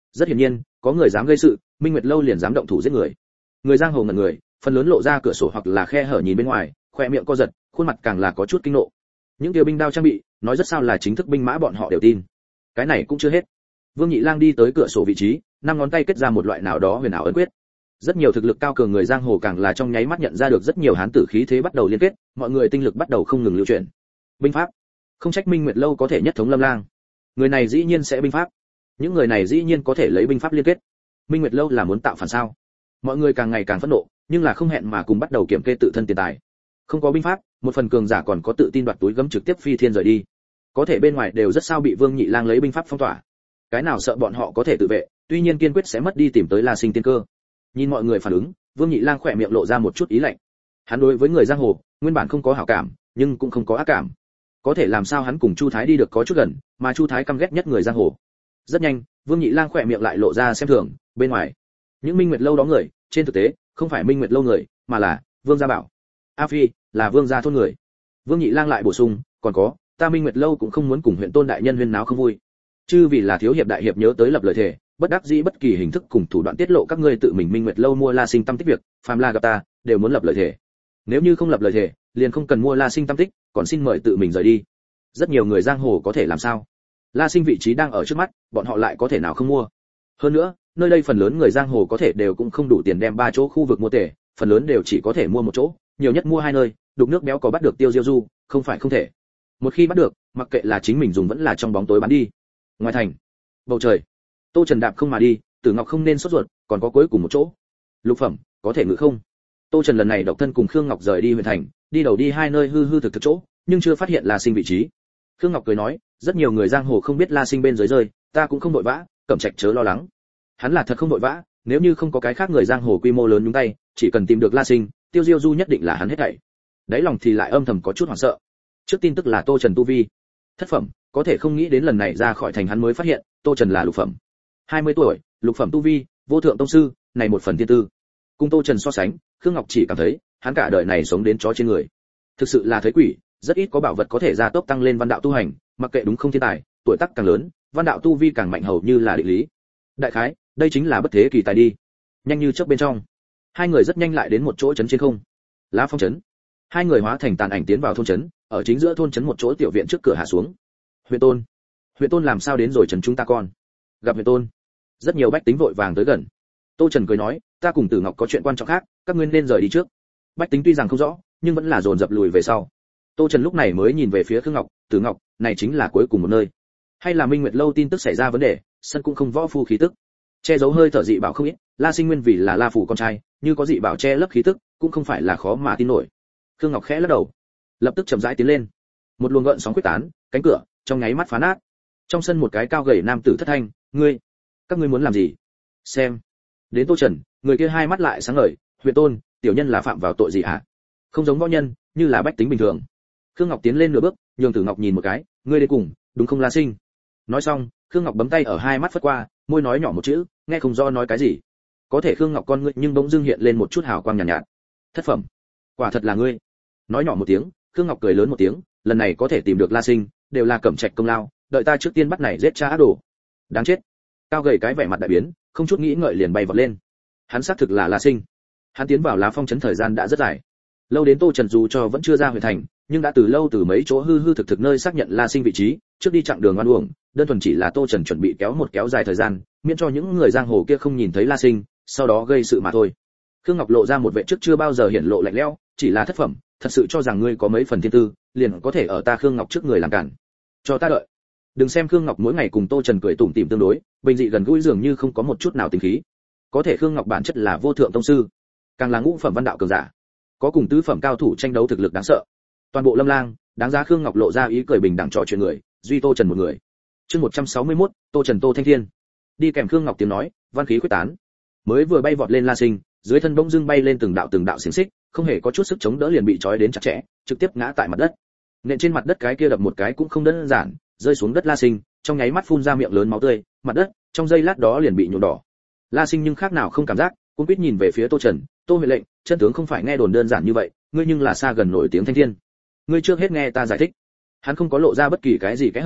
Rất hiển nhiên, có người dám gây sự, Minh Nguyệt lâu liền dám động thủ giết người. Người giang hồ ngẩn người, phần lớn lộ ra cửa sổ hoặc là khe hở nhìn bên ngoài, khoe miệng co giật, khuôn mặt càng là có chút kinh nộ. Những điều binh đao trang bị, nói rất sao là chính thức binh mã bọn họ đều tin. Cái này cũng chưa hết. Vương Nhị Lang đi tới cửa sổ vị trí, năm ngón tay kết ra một loại nào đó huyền ảo ấn quyết. Rất nhiều thực lực cao cường người giang hồ càng là trong nháy mắt nhận ra được rất nhiều hán tử khí thế bắt đầu liên kết, mọi người tinh lực bắt đầu không ngừng lưu chuyển. Binh pháp, không trách Minh Nguyệt lâu có thể nhất thống Lâm Lang. Người này dĩ nhiên sẽ binh pháp. Những người này dĩ nhiên có thể lấy binh pháp liên kết. Minh Nguyệt lâu là muốn tạo phản sao? Mọi người càng ngày càng phẫn nộ, nhưng là không hẹn mà cùng bắt đầu kiểm kê tự thân tiền tài. Không có binh pháp, một phần cường giả còn có tự tin đoạt túi gấm trực tiếp phi thiên rời đi. Có thể bên ngoài đều rất sao bị Vương Nhị Lang lấy binh pháp phong tỏa. Cái nào sợ bọn họ có thể tự vệ, tuy nhiên kiên quyết sẽ mất đi tìm tới La Sinh tiên cơ. Nhìn mọi người phản ứng, Vương Nhị Lang khỏe miệng lộ ra một chút ý lạnh. Hắn đối với người giang hồ, nguyên bản không có hảo cảm, nhưng cũng không có ác cảm. Có thể làm sao hắn cùng Chu Thái đi được có chút gần, mà Chu Thái căm ghét nhất người giang hồ. Rất nhanh, Vương Nhị Lang khỏe miệng lại lộ ra xem thường, bên ngoài, những Minh Nguyệt lâu đó người, trên thực tế, không phải Minh Nguyệt lâu người, mà là Vương Gia Bảo. A Phi, là Vương gia thôn người. Vương Nhị Lang lại bổ sung, còn có, ta Minh Nguyệt lâu cũng không muốn cùng huyện tôn đại nhân huyên náo không vui. Chứ vì là thiếu hiệp đại hiệp nhớ tới lập lời thề, bất đắc dĩ bất kỳ hình thức cùng thủ đoạn tiết lộ các ngươi tự mình Minh Nguyệt lâu mua La Sinh tâm tích việc, phàm là gặp ta, đều muốn lập lời thề. Nếu như không lập lời thề, liền không cần mua La Sinh tâm tích, còn xin mời tự mình rời đi. Rất nhiều người giang hồ có thể làm sao? La Sinh vị trí đang ở trước mắt, bọn họ lại có thể nào không mua? Hơn nữa, nơi đây phần lớn người giang hồ có thể đều cũng không đủ tiền đem 3 chỗ khu vực mua tể, phần lớn đều chỉ có thể mua một chỗ, nhiều nhất mua 2 nơi, đục nước béo có bắt được Tiêu Diêu Du, không phải không thể. Một khi bắt được, mặc kệ là chính mình dùng vẫn là trong bóng tối bán đi. Ngoài thành, bầu trời, Tô Trần đạp không mà đi, Tử Ngọc không nên sốt ruột, còn có cuối cùng một chỗ. Lục phẩm, có thể ngự không? Tô Trần lần này độc thân cùng Khương Ngọc rời đi huyện thành, đi đầu đi 2 nơi hư hư thực thực chỗ, nhưng chưa phát hiện La Sinh vị trí. Khương Ngọc cười nói, rất nhiều người giang hồ không biết La Sinh bên dưới rơi, ta cũng không vội vã, Cẩm Trạch chớ lo lắng. Hắn là thật không vội vã, nếu như không có cái khác người giang hồ quy mô lớn nhúng tay, chỉ cần tìm được La Sinh, Tiêu Diêu Du nhất định là hắn hết thảy. Đáy lòng thì lại âm thầm có chút hoảng sợ. Trước tin tức là Tô Trần tu vi thất phẩm, có thể không nghĩ đến lần này ra khỏi thành hắn mới phát hiện, Tô Trần là lục phẩm. 20 tuổi, lục phẩm tu vi, vô thượng tông sư, này một phần thiên tư. Cùng Tô Trần so sánh, Khương Ngọc chỉ cảm thấy, hắn cả đời này sống đến chó trên người. Thực sự là thấy quỷ, rất ít có bảo vật có thể gia tốc tăng lên văn đạo tu hành, mặc kệ đúng không thiên tài, tuổi tác càng lớn, văn đạo tu vi càng mạnh hầu như là định lý. Đại khái, đây chính là bất thế kỳ tài đi. Nhanh như chớp bên trong, hai người rất nhanh lại đến một chỗ trấn trên không. Lá Phong trấn. Hai người hóa thành tàn ảnh tiến vào thôn trấn, ở chính giữa thôn trấn một chỗ tiểu viện trước cửa hạ xuống. Huyện Tôn làm sao đến rồi trấn chúng ta con? Gặp Huyện Tôn. Rất nhiều bách tính vội vàng tới gần. Tô Trần cười nói, ta cùng Tử Ngọc có chuyện quan trọng khác, các ngươi nên rời đi trước. Bách tính tuy rằng không rõ, nhưng vẫn là dồn dập lùi về sau. Tô Trần lúc này mới nhìn về phía Khương Ngọc, Tử Ngọc, này chính là cuối cùng một nơi. Hay là Minh Nguyệt lâu tin tức xảy ra vấn đề, sân cũng không võ phu khí tức. Che giấu hơi thở dị bảo không ít, La Sinh nguyên vì là La phủ con trai, như có dị bảo che lấp khí tức, cũng không phải là khó mà tin nổi. Khương Ngọc khẽ lắc đầu, lập tức chậm rãi tiến lên. Một luồng gợn sóng quyết tán, cánh cửa trong nháy mắt phá nát. Trong sân một cái cao gầy nam tử thất thanh, các ngươi muốn làm gì? Xem. Đến Tô Trần, người kia hai mắt lại sáng ngời, Huyện Tôn, tiểu nhân là phạm vào tội gì hả? Không giống võ nhân, như là bách tính bình thường. Khương Ngọc tiến lên nửa bước, nhường Tử Ngọc nhìn một cái, ngươi đến cùng, đúng không La Sinh? Nói xong, Khương Ngọc bấm tay ở hai mắt phất qua, môi nói nhỏ một chữ, nghe không rõ nói cái gì. Có thể Khương Ngọc con ngươi nhưng bỗng dưng hiện lên một chút hào quang nhàn nhạt. Thất phẩm, quả thật là ngươi. Nói nhỏ một tiếng, Khương Ngọc cười lớn một tiếng, lần này có thể tìm được La Sinh, đều là Cẩm Trạch công lao, đợi ta trước tiên bắt này giết cha ác đồ. Đáng chết. Cao gầy cái vẻ mặt đại biến, không chút nghĩ ngợi liền bay vọt lên. Hắn xác thực là La Sinh. Hắn tiến vào Lá Phong trấn thời gian đã rất dài. Lâu đến Tô Trần dù cho vẫn chưa ra huyện thành, nhưng đã từ lâu từ mấy chỗ hư hư thực thực nơi xác nhận La Sinh vị trí, trước đi chặng đường oan uổng, đơn thuần chỉ là Tô Trần chuẩn bị kéo dài thời gian, miễn cho những người giang hồ kia không nhìn thấy La Sinh, sau đó gây sự mà thôi. Khương Ngọc lộ ra một vẻ trước chưa bao giờ hiển lộ lạnh lẽo, chỉ là thất phẩm, thật sự cho rằng ngươi có mấy phần thiên tư, liền có thể ở ta Khương Ngọc trước người làm cản. Cho ta đợi. Đừng xem Khương Ngọc mỗi ngày cùng Tô Trần cười tủm tỉm tương đối, bình dị gần gũi dường như không có một chút nào tính khí. Có thể Khương Ngọc bản chất là vô thượng tông sư, càng là ngũ phẩm văn đạo cường giả, có cùng tứ phẩm cao thủ tranh đấu thực lực đáng sợ. Toàn bộ Lâm Lang, đáng giá Khương Ngọc lộ ra ý cười bình đẳng trò chuyện người, duy Tô Trần một người. Chương 161, Tô Trần Tô Thanh Thiên. Đi kèm Khương Ngọc tiếng nói, văn khí quyết tán. Mới vừa bay vọt lên La Sinh, dưới thân bỗng dưng bay lên từng đạo xiềng xích, không hề có chút sức chống đỡ liền bị trói đến chặt chẽ, trực tiếp ngã tại mặt đất. Nện trên mặt đất cái kia đập một cái cũng không đơn giản, rơi xuống đất La Sinh, trong nháy mắt phun ra miệng lớn máu tươi, mặt đất trong giây lát đó liền bị nhuộm đỏ. La Sinh nhưng khác nào không cảm giác, cũng biết nhìn về phía Tô Trần, Tô Huệ lệnh, chân tướng không phải nghe đồn đơn giản như vậy, ngươi nhưng là xa gần nổi tiếng thanh thiên. Ngươi trước hết nghe ta giải thích. Hắn không có lộ ra bất kỳ cái gì kẽ hở,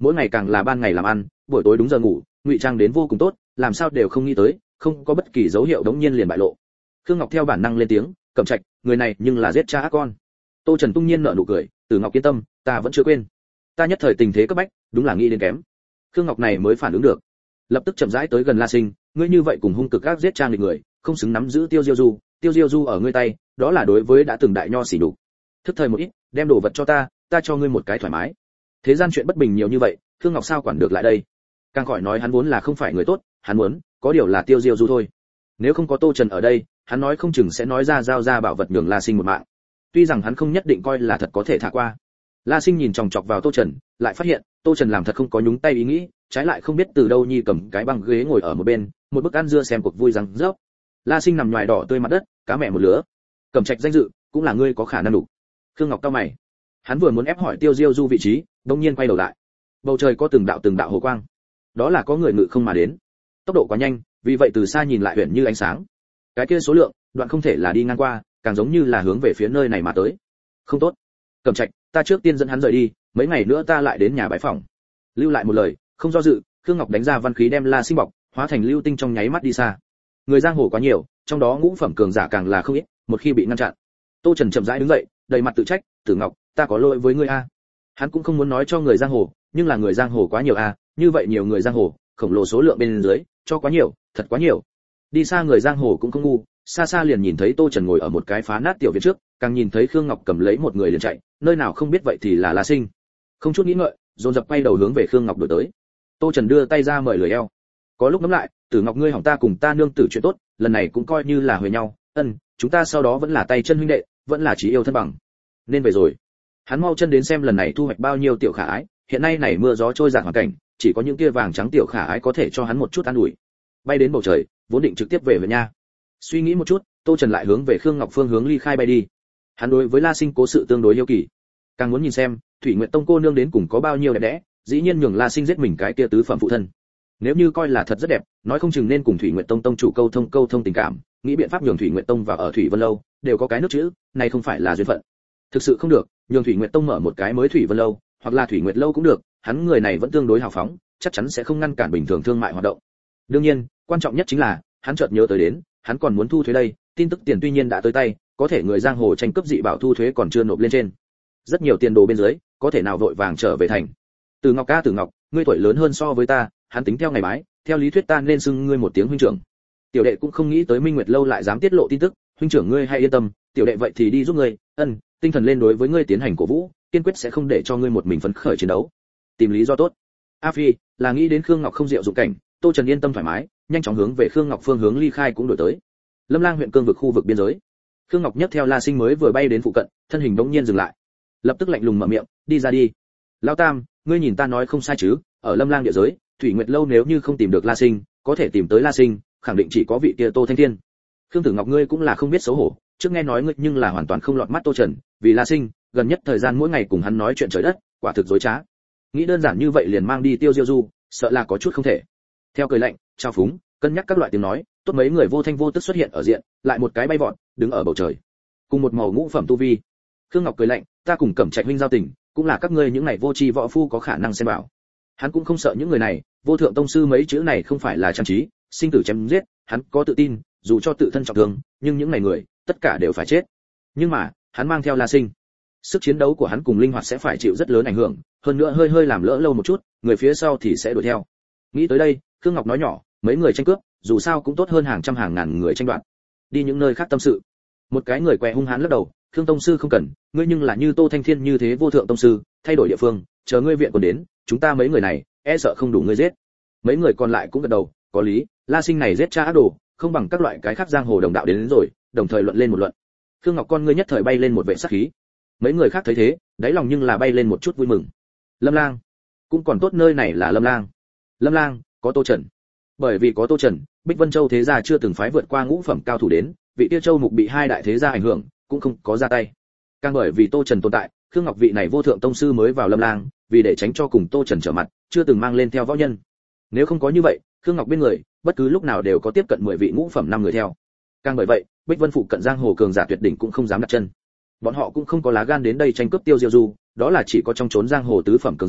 mỗi ngày càng là ban ngày làm ăn, buổi tối đúng giờ ngủ, ngụy trang đến vô cùng tốt, làm sao đều không nghĩ tới, không có bất kỳ dấu hiệu đống nhiên liền bại lộ. Khương Ngọc theo bản năng lên tiếng, Cẩm Trạch, người này nhưng là giết cha ác con. Tô Trần tung nhiên nở nụ cười, Từ Ngọc yên tâm, ta vẫn chưa quên. Ta nhất thời tình thế cấp bách, đúng là nghĩ đến kém. Khương Ngọc này mới phản ứng được, lập tức chậm rãi tới gần La Sinh, ngươi như vậy cùng hung cực ác giết cha nghịch người, không xứng nắm giữ Tiêu Diêu Du ở ngươi tay, đó là đối với đã từng đại nho xỉ nhục. Thức thời một ít, đem đồ vật cho ta cho ngươi một cái thoải mái. Thế gian chuyện bất bình nhiều như vậy, Khương Ngọc sao quản được lại đây? Càng khỏi nói hắn vốn là không phải người tốt, hắn muốn có điều là Tiêu Diêu Du thôi. Nếu không có Tô Trần ở đây, hắn nói không chừng sẽ nói ra giao ra bảo vật nhường La Sinh một mạng. Tuy rằng hắn không nhất định coi là thật có thể thả qua. La Sinh nhìn chòng chọc vào Tô Trần, lại phát hiện Tô Trần làm thật không có nhúng tay ý nghĩ, trái lại không biết từ đâu nhi cầm cái băng ghế ngồi ở một bên, một bức ăn dưa xem cuộc vui răng rớp. La Sinh nằm nhòi đỏ tươi mặt đất, cá mẹ một lứa. Cẩm Trạch danh dự, cũng là ngươi có khả năng đủ. Khương Ngọc cau mày. Hắn vừa muốn ép hỏi Tiêu Diêu Du vị trí, đột nhiên quay đầu lại. Bầu trời có từng đạo hồ quang. Đó là có người ngự không mà đến. Tốc độ quá nhanh, vì vậy từ xa nhìn lại huyền như ánh sáng. Cái kia số lượng, đoạn không thể là đi ngang qua, càng giống như là hướng về phía nơi này mà tới. Không tốt. Cẩm Trạch, ta trước tiên dẫn hắn rời đi, mấy ngày nữa ta lại đến nhà bái phỏng. Lưu lại một lời, không do dự, Khương Ngọc đánh ra văn khí đem La Sinh bọc, hóa thành lưu tinh trong nháy mắt đi xa. Người giang hồ quá nhiều, trong đó ngũ phẩm cường giả càng là không ít, một khi bị ngăn chặn. Tô Trần chậm rãi đứng dậy, đầy mặt tự trách, Tử Ngọc, ta có lỗi với ngươi a. Hắn cũng không muốn nói cho người giang hồ, nhưng là người giang hồ quá nhiều a, như vậy nhiều người giang hồ, khổng lồ số lượng bên dưới, cho quá nhiều, thật quá nhiều. Đi xa người giang hồ cũng không ngu, xa xa liền nhìn thấy Tô Trần ngồi ở một cái phá nát tiểu viện trước, càng nhìn thấy Khương Ngọc cầm lấy một người liền chạy, nơi nào không biết vậy thì là La Sinh. Không chút nghĩ ngợi, dồn dập quay đầu hướng về Khương Ngọc đuổi tới. Tô Trần đưa tay ra mời lười eo. Có lúc ngẫm lại, Tử Ngọc ngươi hỏng ta cùng ta nương tử chuyện tốt, lần này cũng coi như là huề nhau, chúng ta sau đó vẫn là tay chân huynh đệ, vẫn là chí yêu thân bằng. Nên về rồi. Hắn mau chân đến xem lần này thu hoạch bao nhiêu tiểu khả ái, hiện nay này mưa gió trôi giạt hoàn cảnh, chỉ có những kia vàng trắng tiểu khả ái có thể cho hắn một chút an ủi. Bay đến bầu trời, vốn định trực tiếp về nha. Suy nghĩ một chút, Tô Trần lại hướng về Khương Ngọc phương hướng ly khai bay đi. Hắn đối với La Sinh cố sự tương đối yêu kỳ, càng muốn nhìn xem Thủy Nguyệt Tông cô nương đến cùng có bao nhiêu đẹp đẽ, dĩ nhiên nhường La Sinh giết mình cái kia tứ phẩm phụ thân. Nếu như coi là thật rất đẹp, nói không chừng nên cùng Thủy Nguyệt Tông tông chủ câu thông tình cảm, nghĩ biện pháp nhường Thủy Nguyệt Tông vào ở Thủy Vân lâu, đều có cái nước chữ, này không phải là duyên phận. Thực sự không được, nhường Thủy Nguyệt Tông mở một cái mới Thủy Vân lâu, hoặc là Thủy Nguyệt lâu cũng được, hắn người này vẫn tương đối hào phóng, chắc chắn sẽ không ngăn cản bình thường thương mại hoạt động. Đương nhiên, quan trọng nhất chính là, hắn chợt nhớ tới đến, hắn còn muốn thu thuế đây, tin tức tiền tuy nhiên đã tới tay, có thể người giang hồ tranh cướp dị bảo thu thuế còn chưa nộp lên trên. Rất nhiều tiền đồ bên dưới, có thể nào vội vàng trở về thành. Từ Ngọc ca, Từ Ngọc, ngươi tuổi lớn hơn so với ta, hắn tính theo ngày bái, theo lý thuyết ta nên xưng ngươi một tiếng huynh trưởng. Tiểu đệ cũng không nghĩ tới Minh Nguyệt lâu lại dám tiết lộ tin tức, huynh trưởng ngươi hãy yên tâm, tiểu đệ vậy thì đi giúp ngươi, tinh thần lên đối với ngươi tiến hành cổ vũ, kiên quyết sẽ không để cho ngươi một mình phấn khởi chiến đấu. Tìm lý do tốt. A Phi, là nghĩ đến Khương Ngọc không diệu dụng cảnh, Tô Trần yên tâm thoải mái, nhanh chóng hướng về Khương Ngọc phương hướng ly khai cũng đổi tới. Lâm Lang huyện cương vực khu vực biên giới. Khương Ngọc nhấc theo La Sinh mới vừa bay đến phụ cận, thân hình bỗng nhiên dừng lại. Lập tức lạnh lùng mở miệng, đi ra đi. Lão Tam, ngươi nhìn ta nói không sai chứ, ở Lâm Lang địa giới, Thủy Nguyệt lâu nếu như không tìm được La Sinh, có thể tìm tới La Sinh, khẳng định chỉ có vị kia Tô Thanh Thiên. Khương Tử Ngọc ngươi cũng là không biết xấu hổ, trước nghe nói ngươi nhưng là hoàn toàn không lọt mắt Tô Trần, vì La Sinh, gần nhất thời gian mỗi ngày cùng hắn nói chuyện trời đất, quả thực dối trá. Nghĩ đơn giản như vậy liền mang đi Tiêu Diêu Du, sợ là có chút không thể. Theo cười lạnh, trao phúng, cân nhắc các loại tiếng nói, tốt mấy người vô thanh vô tức xuất hiện ở diện, lại một cái bay vọt, đứng ở bầu trời. Cùng một màu ngũ phẩm tu vi. Khương Ngọc cười lạnh, ta cùng Cẩm Trạch huynh giao tình, cũng là các ngươi những này vô tri võ phu có khả năng xem bảo. Hắn cũng không sợ những người này, vô thượng tông sư mấy chữ này không phải là trang trí, sinh tử chém giết, hắn có tự tin, dù cho tự thân trọng thương, nhưng những này người, tất cả đều phải chết. Nhưng mà, hắn mang theo La Sinh, sức chiến đấu của hắn cùng linh hoạt sẽ phải chịu rất lớn ảnh hưởng, hơn nữa hơi làm lỡ lâu một chút, người phía sau thì sẽ đuổi theo. Nghĩ tới đây, Khương Ngọc nói nhỏ, mấy người tranh cướp, dù sao cũng tốt hơn hàng trăm hàng ngàn người tranh đoạt. Đi những nơi khác tâm sự. Một cái người què hung hãn lắc đầu, Khương tông sư không cần, ngươi nhưng là như Tô Thanh Thiên như thế vô thượng tông sư, thay đổi địa phương, chờ ngươi viện còn đến, chúng ta mấy người này, e sợ không đủ ngươi giết. Mấy người còn lại cũng gật đầu, có lý, La Sinh này giết cha ác đồ, không bằng các loại cái khác giang hồ đồng đạo đến rồi, đồng thời luận lên một luận. Khương Ngọc con ngươi nhất thời bay lên một vệ sát khí. Mấy người khác thấy thế, đáy lòng nhưng là bay lên một chút vui mừng. Lâm Lang, cũng còn tốt nơi này là Lâm Lang. Lâm Lang, có Tô Trần. Bởi vì có Tô Trần, Bích Vân Châu thế gia chưa từng phái vượt qua ngũ phẩm cao thủ đến, vị Tiêu Châu mục bị hai đại thế gia ảnh hưởng, cũng không có ra tay. Càng bởi vì Tô Trần tồn tại, Khương Ngọc vị này vô thượng tông sư mới vào Lâm Lang, vì để tránh cho cùng Tô Trần trở mặt, chưa từng mang lên theo võ nhân. Nếu không có như vậy, Khương Ngọc bên người, bất cứ lúc nào đều có tiếp cận 10 vị ngũ phẩm 5 người theo. Càng bởi vậy, Bích Vân phụ cận giang hồ cường giả tuyệt đỉnh cũng không dám đặt chân. Bọn họ cũng không có lá gan đến đây tranh cướp Tiêu Diêu Du, đó là chỉ có trong chốn giang hồ tứ phẩm cường giả,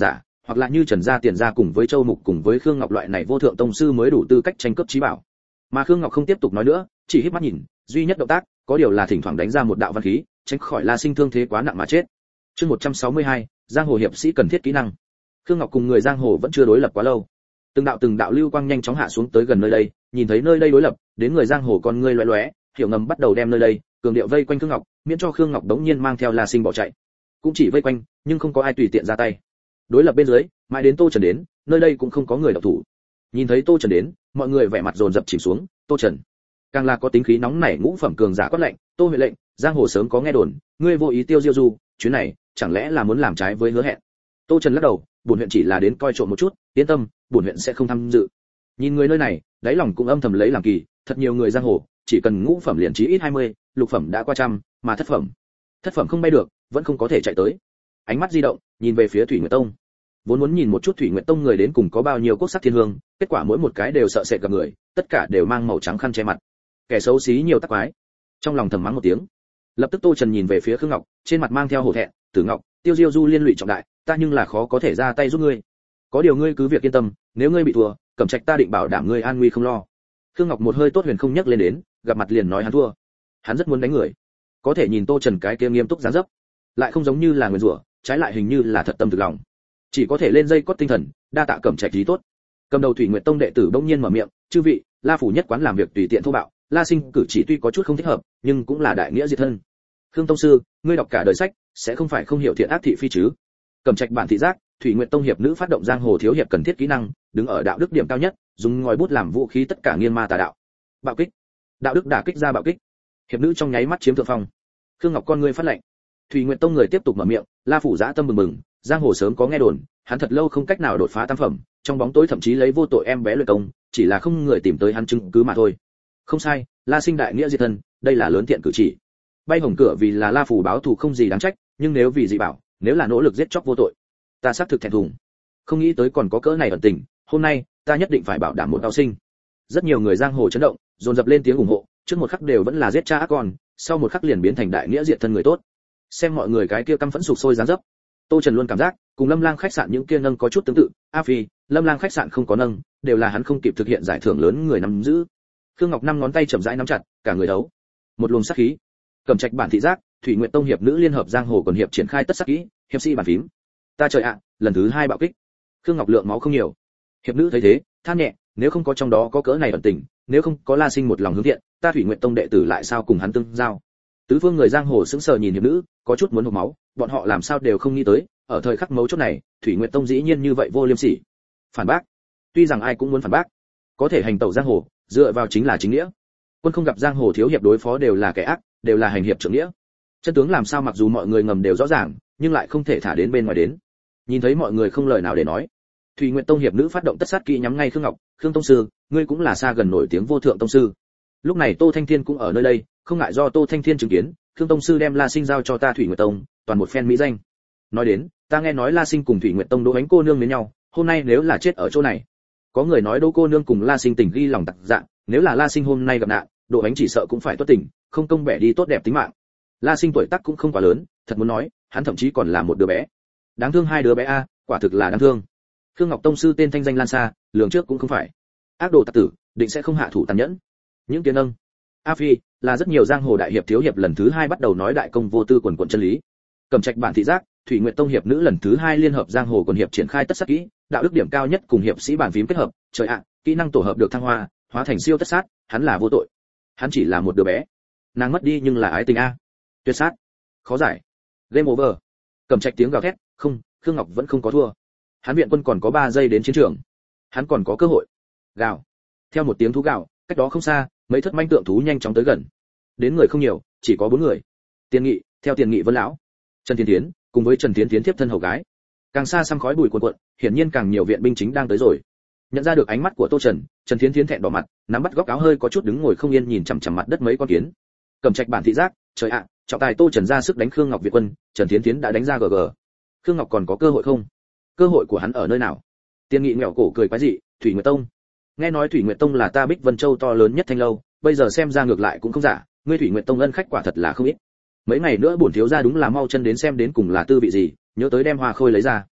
hoặc là như Trần gia, Tiền gia cùng với Châu Mục cùng với Khương Ngọc loại này vô thượng tông sư mới đủ tư cách tranh cướp chí bảo. Mà Khương Ngọc không tiếp tục nói nữa, chỉ híp mắt nhìn, duy nhất động tác, có điều là thỉnh thoảng đánh ra một đạo văn khí, tránh khỏi La Sinh thương thế quá nặng mà chết. Chương 162, giang hồ hiệp sĩ cần thiết kỹ năng. Khương Ngọc cùng người giang hồ vẫn chưa đối lập quá lâu. Từng đạo lưu quang nhanh chóng hạ xuống tới gần nơi đây, nhìn thấy nơi đây đối lập, đến người giang hồ con ngươi lóe lóe, hiểu ngầm bắt đầu đem nơi đây, cường điệu vây quanh Khương Ngọc, miễn cho Khương Ngọc đống nhiên mang theo La Sinh bỏ chạy. Cũng chỉ vây quanh, nhưng không có ai tùy tiện ra tay. Đối lập bên dưới, mãi đến Tô Trần đến, nơi đây cũng không có người động thủ. Nhìn thấy Tô Trần đến, mọi người vẻ mặt dồn dập chìm xuống. Tô Trần, càng là có tính khí nóng nảy ngũ phẩm cường giả quát lệnh, Tô Huệ lệnh, giang hồ sớm có nghe đồn, ngươi vô ý tiêu diêu du, chuyến này chẳng lẽ là muốn làm trái với hứa hẹn? Tô Trần lắc đầu, bổn huyện chỉ là đến coi trộm một chút, yên tâm, bổn huyện sẽ không tham dự. Nhìn người nơi này, đáy lòng cũng âm thầm lấy làm kỳ, thật nhiều người giang hồ, chỉ cần ngũ phẩm liền chí ít 20, lục phẩm đã qua trăm, mà thất phẩm không bay được, vẫn không có thể chạy tới. Ánh mắt di động, nhìn về phía Thủy Nguyệt Tông. Vốn muốn nhìn một chút Thủy Nguyệt Tông người đến cùng có bao nhiêu quốc sắc thiên hương, kết quả mỗi một cái đều sợ sệt gặp người, tất cả đều mang màu trắng khăn che mặt. Kẻ xấu xí nhiều tắc quái. Trong lòng thầm mắng một tiếng. Lập tức Tô Trần nhìn về phía Khương Ngọc, trên mặt mang theo hổ thẹn, "Tử Ngọc, Tiêu Diêu Du liên lụy trọng đại, ta nhưng là khó có thể ra tay giúp ngươi. Có điều ngươi cứ việc yên tâm, nếu ngươi bị thua, Cẩm Trạch ta định bảo đảm ngươi an nguy không lo." Khương Ngọc một hơi tốt huyền không nhắc lên đến, gặp mặt liền nói hắn thua. Hắn rất muốn đánh người, có thể nhìn Tô Trần cái kia nghiêm túc dáng dấp, lại không giống như là nguyền rủa, trái lại hình như là thật tâm thực lòng. Chỉ có thể lên dây cót tinh thần, đa tạ Cẩm Trạch ý tốt. Cầm đầu Thủy Nguyệt Tông đệ tử bỗng nhiên mở miệng, "Chư vị, La phủ nhất quán làm việc tùy tiện thô bạo, La Sinh cử chỉ tuy có chút không thích hợp, nhưng cũng là đại nghĩa diệt thân. Khương tông sư, ngươi đọc cả đời sách, sẽ không phải không hiểu thiện ác thị phi chứ?" Cẩm Trạch bản thị giác, Thủy Nguyệt Tông hiệp nữ phát động giang hồ thiếu hiệp cần thiết kỹ năng, đứng ở đạo đức điểm cao nhất, dùng ngòi bút làm vũ khí tất cả nghiên ma tà đạo. Bạo kích, đạo đức đả kích ra bạo kích. Hiệp nữ trong nháy mắt chiếm thượng phong. Khương Ngọc con ngươi phát lệnh. Thủy Nguyệt Tông người tiếp tục mở miệng, La phủ dã tâm bừng bừng, giang hồ sớm có nghe đồn, hắn thật lâu không cách nào đột phá tam phẩm, trong bóng tối thậm chí lấy vô tội em bé luyện công, chỉ là không người tìm tới hắn chứng cứ mà thôi. Không sai, La Sinh đại nghĩa diệt thân, đây là lớn thiện cử chỉ. Bay hồng cửa vì là La phủ báo thù không gì đáng trách, nhưng nếu vì dị bảo, nếu là nỗ lực giết chóc vô tội, ta xác thực thẹn thùng. Không nghĩ tới còn có cỡ này ẩn tình, hôm nay ta nhất định phải bảo đảm một đau sinh. Rất nhiều người giang hồ chấn động, dồn dập lên tiếng ủng hộ, trước một khắc đều vẫn là giết cha ác con, sau một khắc liền biến thành đại nghĩa diệt thân người tốt. Xem mọi người cái kia căm phẫn sục sôi dáng dấp, Tô Trần luôn cảm giác cùng Lâm Lang khách sạn những kia nâng có chút tương tự. A Phi, Lâm Lang khách sạn không có nâng, đều là hắn không kịp thực hiện giải thưởng lớn người nắm giữ. Khương Ngọc năm ngón tay chậm rãi nắm chặt, cả người đấu. Một luồng sát khí. Cẩm Trạch bản thị giác, Thủy Nguyệt Tông hiệp nữ liên hợp giang hồ còn hiệp triển khai tất sát kỹ, hiệp sĩ bản phím. Ta trời ạ, lần thứ 2 bạo kích. Khương Ngọc lượng máu không nhiều. Hiệp nữ thấy thế, than nhẹ, nếu không có trong đó có cỡ này ẩn tình, nếu không có La Sinh một lòng hướng thiện, ta Thủy Nguyệt Tông đệ tử lại sao cùng hắn tương giao. Tứ phương người giang hồ sững sờ nhìn hiệp nữ, có chút muốn hộc máu, bọn họ làm sao đều không nghĩ tới, ở thời khắc mấu chốt này, Thủy Nguyệt Tông dĩ nhiên như vậy vô liêm sỉ. Phản bác. Tuy rằng ai cũng muốn phản bác, có thể hành tẩu giang hồ, dựa vào chính là chính nghĩa. Quân không gặp giang hồ thiếu hiệp đối phó đều là kẻ ác, đều là hành hiệp trưởng nghĩa. Chân tướng làm sao mặc dù mọi người ngầm đều rõ ràng, nhưng lại không thể thả đến bên ngoài đến. Nhìn thấy mọi người không lời nào để nói, Thủy Nguyệt Tông hiệp nữ phát động tất sát kỹ nhắm ngay Khương Ngọc, "Khương tông sư, ngươi cũng là xa gần nổi tiếng vô thượng tông sư." Lúc này Tô Thanh Thiên cũng ở nơi đây, không ngại do Tô Thanh Thiên chứng kiến, Khương tông sư đem La Sinh giao cho ta Thủy Nguyệt Tông, toàn một phen mỹ danh. Nói đến, ta nghe nói La Sinh cùng Thủy Nguyệt Tông Đỗ Ánh cô nương đến nhau, hôm nay nếu là chết ở chỗ này. Có người nói Đỗ cô nương cùng La Sinh tình ghi lòng tặc dạ, nếu là La Sinh hôm nay gặp nạn, Đỗ Ánh chỉ sợ cũng phải tuất tình, không công bẻ đi tốt đẹp tính mạng. La Sinh tuổi tác cũng không quá lớn, thật muốn nói, hắn thậm chí còn là một đứa bé. Đáng thương hai đứa bé a, quả thực là đáng thương. Khương Ngọc tông sư tên thanh danh lan xa, lường trước cũng không phải. Ác đồ tặc tử, định sẽ không hạ thủ tàn nhẫn. Những tiếng nâng. A Phi, là rất nhiều giang hồ đại hiệp thiếu hiệp lần thứ 2 bắt đầu nói đại công vô tư quần quần chân lý. Cẩm Trạch bản thị giác, Thủy Nguyệt Tông hiệp nữ lần thứ 2 liên hợp giang hồ quần hiệp triển khai tất sát kỹ, đạo đức điểm cao nhất cùng hiệp sĩ bản phím kết hợp, trời ạ, kỹ năng tổ hợp được thăng hoa, hóa thành siêu tất sát, hắn là vô tội. Hắn chỉ là một đứa bé. Nàng mất đi nhưng là ái tình a. Tuyệt sát. Khó giải. Game over. Cẩm Trạch tiếng gào thét, không, Khương Ngọc vẫn không có thua. Hắn viện quân còn có 3 giây đến chiến trường. Hắn còn có cơ hội. Gào. Theo một tiếng thú gào, cách đó không xa, mấy thất manh tượng thú nhanh chóng tới gần. Đến người không nhiều, chỉ có 4 người. Tiền Nghị, theo Tiền Nghị Vân lão, Trần Thiên Thiến, cùng với Trần Thiến Thiến tiếp thân hầu gái. Càng xa xăm khói bụi cuồn cuộn, hiển nhiên càng nhiều viện binh chính đang tới rồi. Nhận ra được ánh mắt của Tô Trần, Trần Thiến Thiến thẹn đỏ mặt, nắm bắt góc áo hơi có chút đứng ngồi không yên nhìn chằm chằm mặt đất mấy con kiến. Cẩm Trạch bản thị giác, trời ạ, trọng tài Tô Trần ra sức đánh Khương Ngọc Việt quân, Trần Thiến Thiến đã đánh ra GG. Khương Ngọc còn có cơ hội không? Cơ hội của hắn ở nơi nào? Tiên Nghị ngẹo cổ cười quái dị, Thủy Nguyệt Tông. Nghe nói Thủy Nguyệt Tông là ta Bích Vân Châu to lớn nhất thanh lâu, bây giờ xem ra ngược lại cũng không giả, ngươi Thủy Nguyệt Tông ân khách quả thật là không ít. Mấy ngày nữa bổn thiếu gia đúng là mau chân đến xem đến cùng là tư vị gì, nhớ tới đem hoa khôi lấy ra.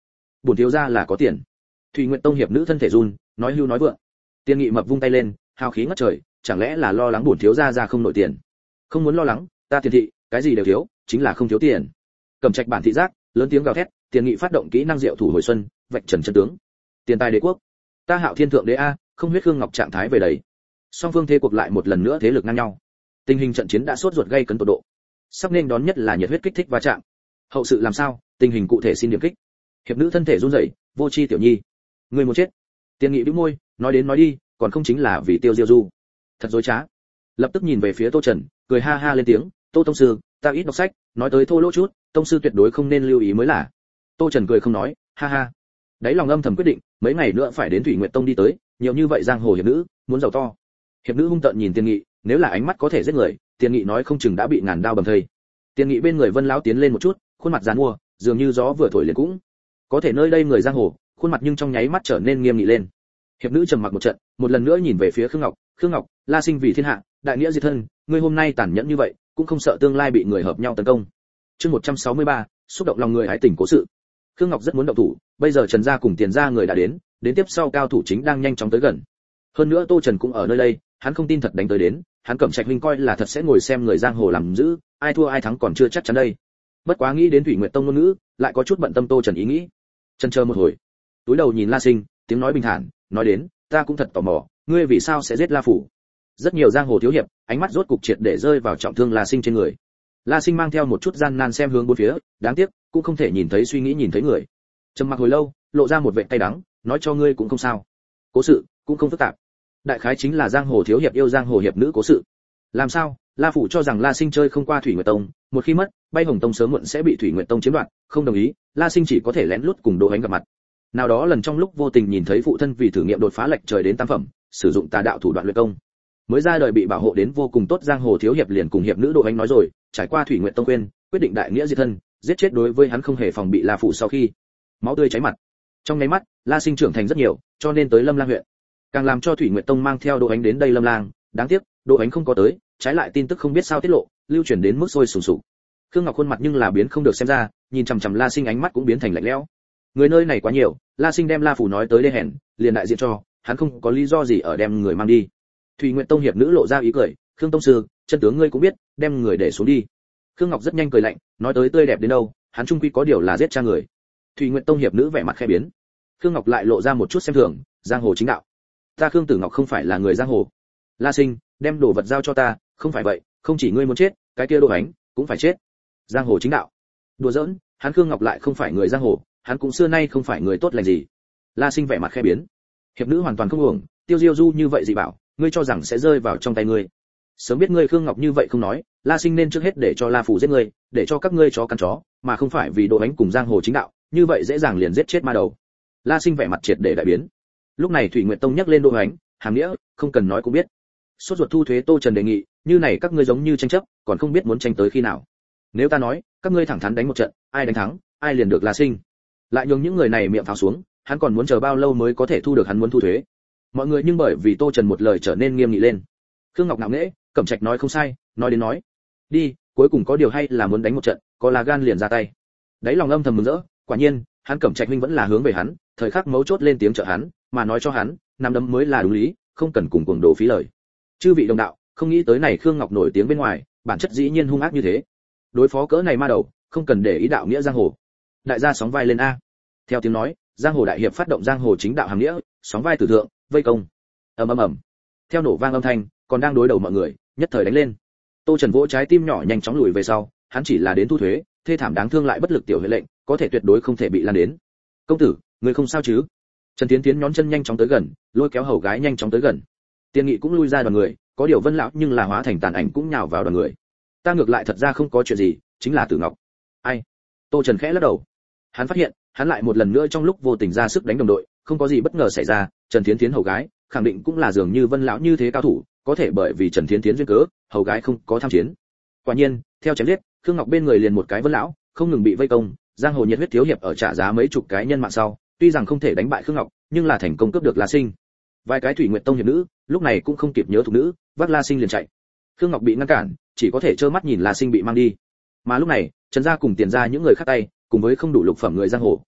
bổn thiếu gia là có tiền. Thủy Nguyệt Tông hiệp nữ thân thể run, nói hưu nói vượng. Tiền Nghị mập vung tay lên, hào khí ngất trời, chẳng lẽ là lo lắng bổn thiếu gia ra không nổi tiền? Không muốn lo lắng, ta Tiền thị, cái gì đều thiếu, chính là không thiếu tiền. Cẩm Trạch bản thị giác, lớn tiếng gào thét, Tiền Nghị phát động kỹ năng diệu thủ hồi xuân, vạch trần chân tướng. Tiền tài đế quốc, ta Hạo Thiên thượng đế a, không huyết Khương Ngọc trạng thái về đấy. Song phương thế cuộc lại một lần nữa thế lực ngang nhau. Tình hình trận chiến đã sốt ruột gay cấn tột độ. Sắp nên đón nhất là nhiệt huyết kích thích va chạm. Hậu sự làm sao? Tình hình cụ thể xin điểm kích. Hiệp nữ thân thể run rẩy, vô chi tiểu nhi, người muốn chết. Tiền Nghị bĩu môi, nói đến nói đi, còn không chính là vì Tiêu Diêu Du. Thật dối trá. Lập tức nhìn về phía Tô Trần, cười ha ha lên tiếng, Tô tông sư, ta ít đọc sách, nói tới thô lỗ chút, tông sư tuyệt đối không nên lưu ý mới là. Tô Trần cười không nói, ha ha. Đấy lòng âm thầm quyết định, mấy ngày nữa phải đến Thủy Nguyệt Tông đi tới, nhiều như vậy giang hồ hiệp nữ, muốn giàu to. Hiệp nữ hung tợn nhìn Tiền Nghị, nếu là ánh mắt có thể giết người, Tiền Nghị nói không chừng đã bị ngàn đao bầm thây. Tiền Nghị bên người Vân lão tiến lên một chút, khuôn mặt giàn mua, dường như gió vừa thổi liền cũng. Có thể nơi đây người giang hồ, khuôn mặt nhưng trong nháy mắt trở nên nghiêm nghị lên. Hiệp nữ trầm mặc một trận, một lần nữa nhìn về phía Khương Ngọc, La sinh vì thiên hạ, đại nghĩa diệt thân, ngươi hôm nay tàn nhẫn như vậy, cũng không sợ tương lai bị người hợp nhau tấn công. Chương 163, xúc động lòng người hái tỉnh cố sự. Khương Ngọc rất muốn động thủ, bây giờ Trần gia cùng Tiền gia người đã đến tiếp sau cao thủ chính đang nhanh chóng tới gần. Hơn nữa Tô Trần cũng ở nơi đây, hắn không tin thật đánh tới đến, hắn Cẩm Trạch huynh coi là thật sẽ ngồi xem người giang hồ làm giữ, ai thua ai thắng còn chưa chắc chắn đây. Bất quá nghĩ đến Thủy Nguyệt Tông ngôn ngữ, lại có chút bận tâm Tô Trần ý nghĩ. Chần chờ một hồi, túi đầu nhìn La Sinh, tiếng nói bình thản, nói đến, ta cũng thật tò mò, ngươi vì sao sẽ giết La phủ? Rất nhiều giang hồ thiếu hiệp, ánh mắt rốt cục triệt để rơi vào trọng thương La Sinh trên người. La Sinh mang theo một chút gian nan xem hướng bốn phía, đáng tiếc, cũng không thể nhìn thấy suy nghĩ nhìn thấy người. Trầm mặc hồi lâu, lộ ra một vệt cay đắng, nói cho ngươi cũng không sao. Cố sự cũng không phức tạp. Đại khái chính là giang hồ thiếu hiệp yêu giang hồ hiệp nữ cố sự. Làm sao? La phủ cho rằng La Sinh chơi không qua Thủy Nguyệt Tông, một khi mất, Bay Hồng Tông sớm muộn sẽ bị Thủy Nguyệt Tông chiếm đoạt, không đồng ý, La Sinh chỉ có thể lén lút cùng Đỗ Ánh gặp mặt. Nào đó lần trong lúc vô tình nhìn thấy phụ thân vì thử nghiệm đột phá lệch trời đến tam phẩm, sử dụng tà đạo thủ đoạn luyện công. Mới ra đời bị bảo hộ đến vô cùng tốt giang hồ thiếu hiệp liền cùng hiệp nữ Đỗ Ánh nói rồi, trải qua Thủy Nguyệt Tông khuyên, quyết định đại nghĩa diệt thân, giết chết đối với hắn không hề phòng bị La phủ sau khi máu tươi cháy mặt. Trong nháy mắt, La Sinh trưởng thành rất nhiều, cho nên tới Lâm Lang huyện. Càng làm cho Thủy Nguyệt Tông mang theo Đỗ Ánh đến đây Lâm Lang, đáng tiếc, Đỗ Ánh không có tới, trái lại tin tức không biết sao tiết lộ, lưu truyền đến mức sôi sùng sục. Khương Ngọc khuôn mặt nhưng là biến không được xem ra, nhìn chằm chằm La Sinh ánh mắt cũng biến thành lạnh lẽo. Người nơi này quá nhiều, La Sinh đem La phủ nói tới đây hẹn, liền đại diện cho, hắn không có lý do gì ở đem người mang đi. Thủy Nguyệt Tông hiệp nữ lộ ra ý cười, "Khương tông sư, chân tướng ngươi cũng biết, đem người để xuống đi." Khương Ngọc rất nhanh cười lạnh, nói tới tươi đẹp đến đâu, hắn trung quy có điều là giết cha người. Thủy Nguyệt Tông hiệp nữ vẻ mặt khẽ biến. Khương Ngọc lại lộ ra một chút xem thường, giang hồ chính đạo. Ta Khương Tử Ngọc không phải là người giang hồ. La Sinh, đem đồ vật giao cho ta, không phải vậy, không chỉ ngươi muốn chết, cái kia Đỗ Ánh cũng phải chết. Giang hồ chính đạo. Đùa giỡn, hắn Khương Ngọc lại không phải người giang hồ, hắn cũng xưa nay không phải người tốt lành gì. La Sinh vẻ mặt khẽ biến. Hiệp nữ hoàn toàn không uổng, Tiêu Diêu Du như vậy dị bảo, ngươi cho rằng sẽ rơi vào trong tay ngươi. Sớm biết ngươi Khương Ngọc như vậy không nói, La Sinh nên trước hết để cho La phủ giết ngươi, để cho các ngươi chó cắn chó, mà không phải vì Đỗ Ánh cùng giang hồ chính đạo, như vậy dễ dàng liền giết chết ma đầu. La Sinh vẻ mặt triệt để đại biến. Lúc này Thủy Nguyệt Tông nhắc lên Đỗ Ánh, hàm nghĩa không cần nói cũng biết. Sốt ruột thu thuế Tô Trần đề nghị, như này các ngươi giống như tranh chấp, còn không biết muốn tranh tới khi nào. Nếu ta nói, các ngươi thẳng thắn đánh một trận, ai đánh thắng, ai liền được La Sinh. Lại nhường những người này miệng pháo xuống, hắn còn muốn chờ bao lâu mới có thể thu được hắn muốn thu thuế. Mọi người nhưng bởi vì Tô Trần một lời trở nên nghiêm nghị lên. Khương Ngọc nặng nễ, Cẩm Trạch nói không sai, nói đến nói. Đi, cuối cùng có điều hay là muốn đánh một trận, có là gan liền ra tay. Đấy lòng âm thầm mừng rỡ, quả nhiên, hắn Cẩm Trạch huynh vẫn là hướng về hắn, thời khắc mấu chốt lên tiếng trợ hắn, mà nói cho hắn, nắm đấm mới là đúng lý, không cần cùng cuồng đồ phí lời. Chư vị đồng đạo, không nghĩ tới này Khương Ngọc nổi tiếng bên ngoài, bản chất dĩ nhiên hung ác như thế. Đối phó cỡ này ma đầu, không cần để ý đạo nghĩa giang hồ. Đại gia sóng vai lên a. Theo tiếng nói, giang hồ đại hiệp phát động giang hồ chính đạo hàm nghĩa, sóng vai tử thượng, vây công. Ầm ầm ầm. Theo nổ vang âm thanh, còn đang đối đầu mọi người, nhất thời đánh lên. Tô Trần vỗ trái tim nhỏ nhanh chóng lùi về sau, hắn chỉ là đến thu thuế, thê thảm đáng thương lại bất lực tiểu huệ lệnh, có thể tuyệt đối không thể bị lan đến. Công tử, người không sao chứ? Trần Tiến Tiến nhón chân nhanh chóng tới gần, lôi kéo hầu gái nhanh chóng tới gần. Tiên Nghị cũng lui ra đoàn người, có điều Vân lão nhưng là hóa thành tàn ảnh cũng nhào vào đoàn người. Ta ngược lại thật ra không có chuyện gì, chính là Tử Ngọc. Ai? Tô Trần khẽ lắc đầu. Hắn phát hiện, hắn lại một lần nữa trong lúc vô tình ra sức đánh đồng đội, không có gì bất ngờ xảy ra, Trần Tiến Tiến hầu gái, khẳng định cũng là dường như Vân lão như thế cao thủ, có thể bởi vì Trần Tiến Tiến duyên cớ, hầu gái không có tham chiến. Quả nhiên, theo chém giết, Khương Ngọc bên người liền một cái Vân lão, không ngừng bị vây công, giang hồ nhiệt huyết thiếu hiệp ở trả giá mấy chục cái nhân mạng sau, tuy rằng không thể đánh bại Khương Ngọc, nhưng là thành công cướp được La Sinh. Vài cái Thủy Nguyệt Tông hiệp nữ, lúc này cũng không kịp nhớ thuộc nữ, vác La Sinh liền chạy. Khương Ngọc bị ngăn cản, chỉ có thể trơ mắt nhìn La Sinh bị mang đi. Mà lúc này, Trần gia cùng Tiền gia những người khác tay, cùng với không đủ lục phẩm người giang hồ,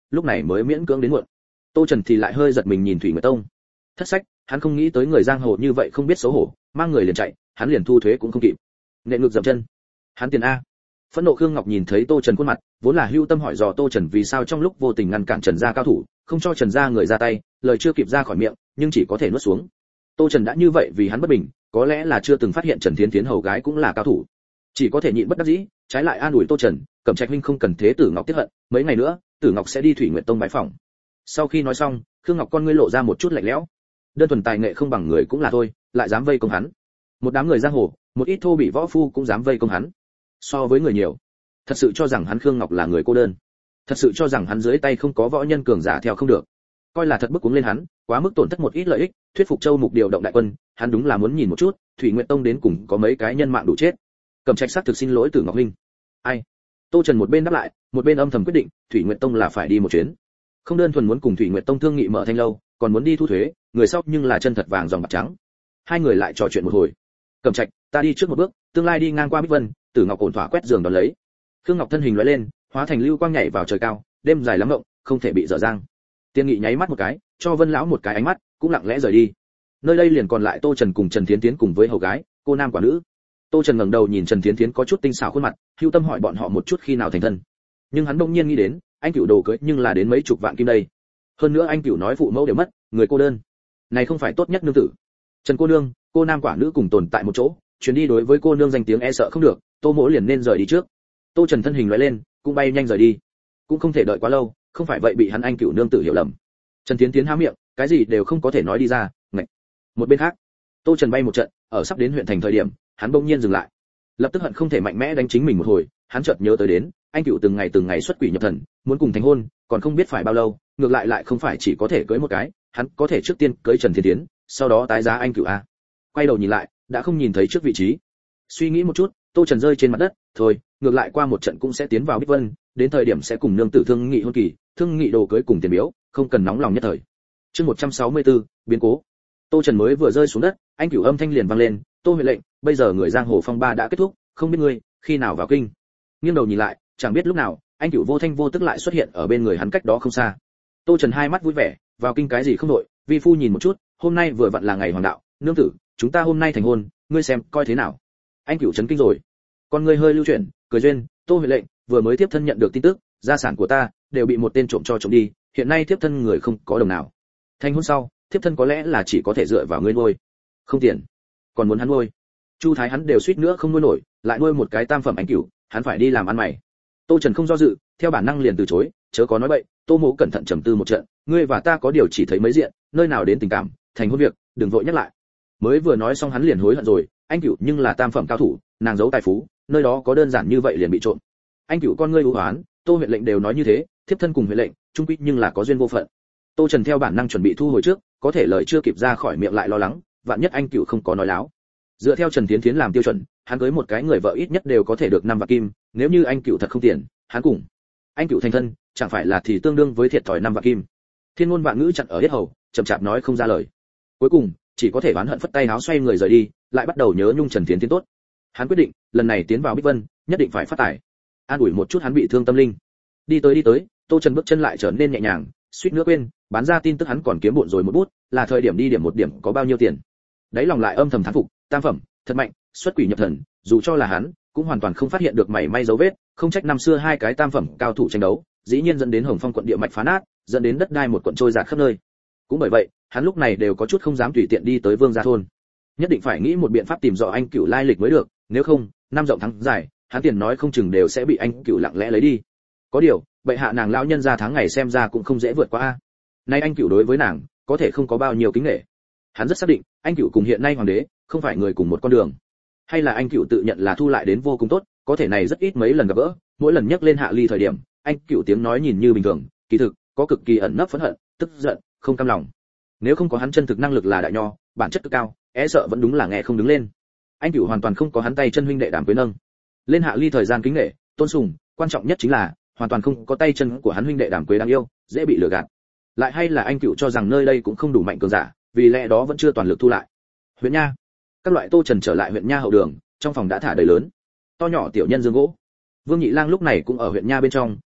lúc này mới miễn cưỡng đến muộn. Tô Trần thì lại hơi giật mình nhìn Thủy Nguyệt Tông. Thất sách, hắn không nghĩ tới người giang hồ như vậy không biết xấu hổ, mang người liền chạy, hắn liền thu thuế cũng không kịp. Nện ngược dậm chân. Hắn tiền a. Phẫn nộ Khương Ngọc nhìn thấy Tô Trần khuôn mặt, vốn là hưu tâm hỏi dò Tô Trần vì sao trong lúc vô tình ngăn cản Trần gia cao thủ, không cho Trần gia người ra tay, lời chưa kịp ra khỏi miệng, nhưng chỉ có thể nuốt xuống. Tô Trần đã như vậy vì hắn bất bình, có lẽ là chưa từng phát hiện Trần Thiến Thiến hầu gái cũng là cao thủ, chỉ có thể nhịn bất đắc dĩ, trái lại an ủi Tô Trần, Cẩm Trạch huynh không cần thế Tử Ngọc tiếc hận, mấy ngày nữa, Tử Ngọc sẽ đi Thủy Nguyệt Tông bái phỏng. Sau khi nói xong, Khương Ngọc con ngươi lộ ra một chút lạnh lẽo. Đơn thuần tài nghệ không bằng người cũng là thôi, lại dám vây công hắn. Một đám người giang hồ, một ít thô bị võ phu cũng dám vây công hắn. So với người nhiều, thật sự cho rằng hắn Khương Ngọc là người cô đơn, thật sự cho rằng hắn dưới tay không có võ nhân cường giả theo không được, coi là thật bức cuống lên hắn, quá mức tổn thất một ít lợi ích, thuyết phục Châu Mục điều động đại quân, hắn đúng là muốn nhìn một chút, Thủy Nguyệt Tông đến cùng có mấy cái nhân mạng đủ chết. Cẩm Trạch xác thực xin lỗi Tử Ngọc huynh. Ai? Tô Trần một bên đáp lại, một bên âm thầm quyết định, Thủy Nguyệt Tông là phải đi một chuyến. Không đơn thuần muốn cùng Thủy Nguyệt Tông thương nghị mở thanh lâu, còn muốn đi thu thuế, người sau nhưng là chân thật vàng dòng bạc trắng. Hai người lại trò chuyện một hồi. Cẩm Trạch, ta đi trước một bước, tương lai đi ngang qua Bích Vân, Tử Ngọc ổn thỏa quét giường đón lấy. Khương Ngọc thân hình lóe lên, hóa thành lưu quang nhảy vào trời cao, đêm dài lắm ngộng, không thể bị dở dang. Tiên Nghị nháy mắt một cái, cho Vân lão một cái ánh mắt, cũng lặng lẽ rời đi. Nơi đây liền còn lại Tô Trần cùng Trần Thiến Thiến cùng với hầu gái, cô nam quả nữ. Tô Trần ngẩng đầu nhìn Trần Thiến Thiến có chút tinh xảo khuôn mặt, hưu tâm hỏi bọn họ một chút khi nào thành thân. Nhưng hắn đông nhiên nghĩ đến, anh Cửu đồ cưới nhưng là đến mấy chục vạn kim đây. Hơn nữa anh Cửu nói phụ mẫu đều mất, người cô đơn. Này không phải tốt nhất nương tử. Trần cô nương, cô nam quả nữ cùng tồn tại một chỗ, chuyến đi đối với cô nương danh tiếng e sợ không được, Tô mỗ liền nên rời đi trước. Tô Trần thân hình lóe lên, cũng bay nhanh rời đi. Cũng không thể đợi quá lâu, không phải vậy bị hắn anh Cửu nương tử hiểu lầm. Trần Thiến Thiến há miệng, cái gì đều không có thể nói đi ra, ngạch. Một bên khác, Tô Trần bay một trận, ở sắp đến huyện thành thời điểm, hắn bỗng nhiên dừng lại. Lập tức hận không thể mạnh mẽ đánh chính mình một hồi, hắn chợt nhớ tới đến, anh Cửu từng ngày xuất quỷ nhập thần, muốn cùng thành hôn, còn không biết phải bao lâu, ngược lại không phải chỉ có thể cưới một cái, hắn có thể trước tiên cưới Trần Thiến Thiến, sau đó tái giá anh Cửu a. Quay đầu nhìn lại, đã không nhìn thấy trước vị trí. Suy nghĩ một chút, Tô Trần rơi trên mặt đất, thôi, ngược lại qua một trận cũng sẽ tiến vào Bích Vân, đến thời điểm sẽ cùng nương tử thương nghị hôn kỳ, thương nghị đồ cưới cùng tiền biếu, không cần nóng lòng nhất thời. Chương 164, biến cố. Tô Trần mới vừa rơi xuống đất, anh Cửu âm thanh liền vang lên, "Tô Huệ lệnh, bây giờ người giang hồ phong ba đã kết thúc, không biết ngươi khi nào vào kinh?" Nghiêng đầu nhìn lại, chẳng biết lúc nào, anh Cửu vô thanh vô tức lại xuất hiện ở bên người hắn cách đó không xa. Tô Trần hai mắt vui vẻ, "Vào kinh cái gì không đội, vi phu nhìn một chút, hôm nay vừa vặn là ngày hoàng đạo, nương tử, chúng ta hôm nay thành hôn, ngươi xem coi thế nào?" Anh Cửu chấn kinh rồi. Con ngươi hơi lưu chuyển, cười duyên, "Tô Huệ lệnh, vừa mới tiếp thân nhận được tin tức, gia sản của ta đều bị một tên trộm cho trộm đi, hiện nay tiếp thân người không có đồng nào. Thành hôn sau, tiếp thân có lẽ là chỉ có thể dựa vào ngươi nuôi. Không tiền, còn muốn hắn nuôi. Chu Thái hắn đều suýt nữa không nuôi nổi, lại nuôi một cái tam phẩm Anh Cửu, hắn phải đi làm ăn mày." Tô Trần không do dự, theo bản năng liền từ chối, "Chớ có nói bậy." Tô Mỗ cẩn thận trầm tư một trận, "Ngươi và ta có điều chỉ thấy mấy diện, nơi nào đến tình cảm, thành hôn việc, đừng vội nhắc lại." Mới vừa nói xong hắn liền hối hận rồi, anh Cửu nhưng là tam phẩm cao thủ, nàng giấu tài phú, nơi đó có đơn giản như vậy liền bị trộm. Anh Cửu con ngươi u hoán, Tô huyện lệnh đều nói như thế, thiếp thân cùng huyện lệnh, trung quy nhưng là có duyên vô phận. Tô Trần theo bản năng chuẩn bị thu hồi trước, có thể lời chưa kịp ra khỏi miệng lại lo lắng, vạn nhất anh Cửu không có nói láo. Dựa theo Trần Thiến Thiến làm tiêu chuẩn, hắn cưới một cái người vợ ít nhất đều có thể được 5 vạn kim, nếu như anh Cửu thật không tiền, hắn cùng anh Cửu thành thân, chẳng phải là thì tương đương với thiệt thòi 5 vạn kim. Thiên ngôn vạn ngữ chặn ở hết hầu, chậm chạp nói không ra lời. Cuối cùng, chỉ có thể oán hận phất tay áo xoay người rời đi, lại bắt đầu nhớ nhung Trần Thiến Thiến tốt. Hắn quyết định, lần này tiến vào Bích Vân, nhất định phải phát tài. An ủi một chút hắn bị thương tâm linh. Đi tới, Tô Trần bước chân lại trở nên nhẹ nhàng, suýt nữa quên, bán ra tin tức hắn còn kiếm bộn rồi một bút, là thời điểm đi điểm một điểm có bao nhiêu tiền. Đấy lòng lại âm thầm thán phục, tam phẩm, thật mạnh, xuất quỷ nhập thần, dù cho là hắn, cũng hoàn toàn không phát hiện được mảy may dấu vết, không trách năm xưa hai cái tam phẩm cao thủ tranh đấu, dĩ nhiên dẫn đến Hồng Phong quận địa mạch phá nát, dẫn đến đất đai một quận trôi dạt khắp nơi. Cũng bởi vậy, hắn lúc này đều có chút không dám tùy tiện đi tới Vương gia thôn. Nhất định phải nghĩ một biện pháp tìm rõ anh Cửu lai lịch mới được, nếu không, năm rộng tháng dài, hắn tiền nói không chừng đều sẽ bị anh Cửu lặng lẽ lấy đi. Có điều, bệ hạ nàng lão nhân gia tháng ngày xem ra cũng không dễ vượt qua a. Nay anh Cửu đối với nàng, có thể không có bao nhiêu kính nể. Hắn rất xác định, anh Cửu cùng hiện nay hoàng đế, không phải người cùng một con đường. Hay là anh Cửu tự nhận là thu lại đến vô cùng tốt, có thể này rất ít mấy lần gặp gỡ, mỗi lần nhắc lên Hạ Ly thời điểm, anh Cửu tiếng nói nhìn như bình thường, kỳ thực có cực kỳ ẩn nấp phẫn hận, tức giận, không cam lòng. Nếu không có hắn chân thực năng lực là đại nho, bản chất cực cao, e sợ vẫn đúng là nghe không đứng lên. Anh Cửu hoàn toàn không có hắn tay chân huynh đệ đảm với nâng. Lên Hạ Ly thời gian kính nể, tôn sùng, quan trọng nhất chính là hoàn toàn không có tay chân của hắn huynh đệ đảm quế đáng yêu, dễ bị lừa gạt. Lại hay là anh Cửu cho rằng nơi đây cũng không đủ mạnh cường giả, vì lẽ đó vẫn chưa toàn lực thu lại. Huyện nha, các loại Tô Trần trở lại huyện nha hậu đường, trong phòng đã thả đầy lớn, to nhỏ tiểu nhân dương gỗ. Vương Nhị Lang lúc này cũng ở huyện nha bên trong,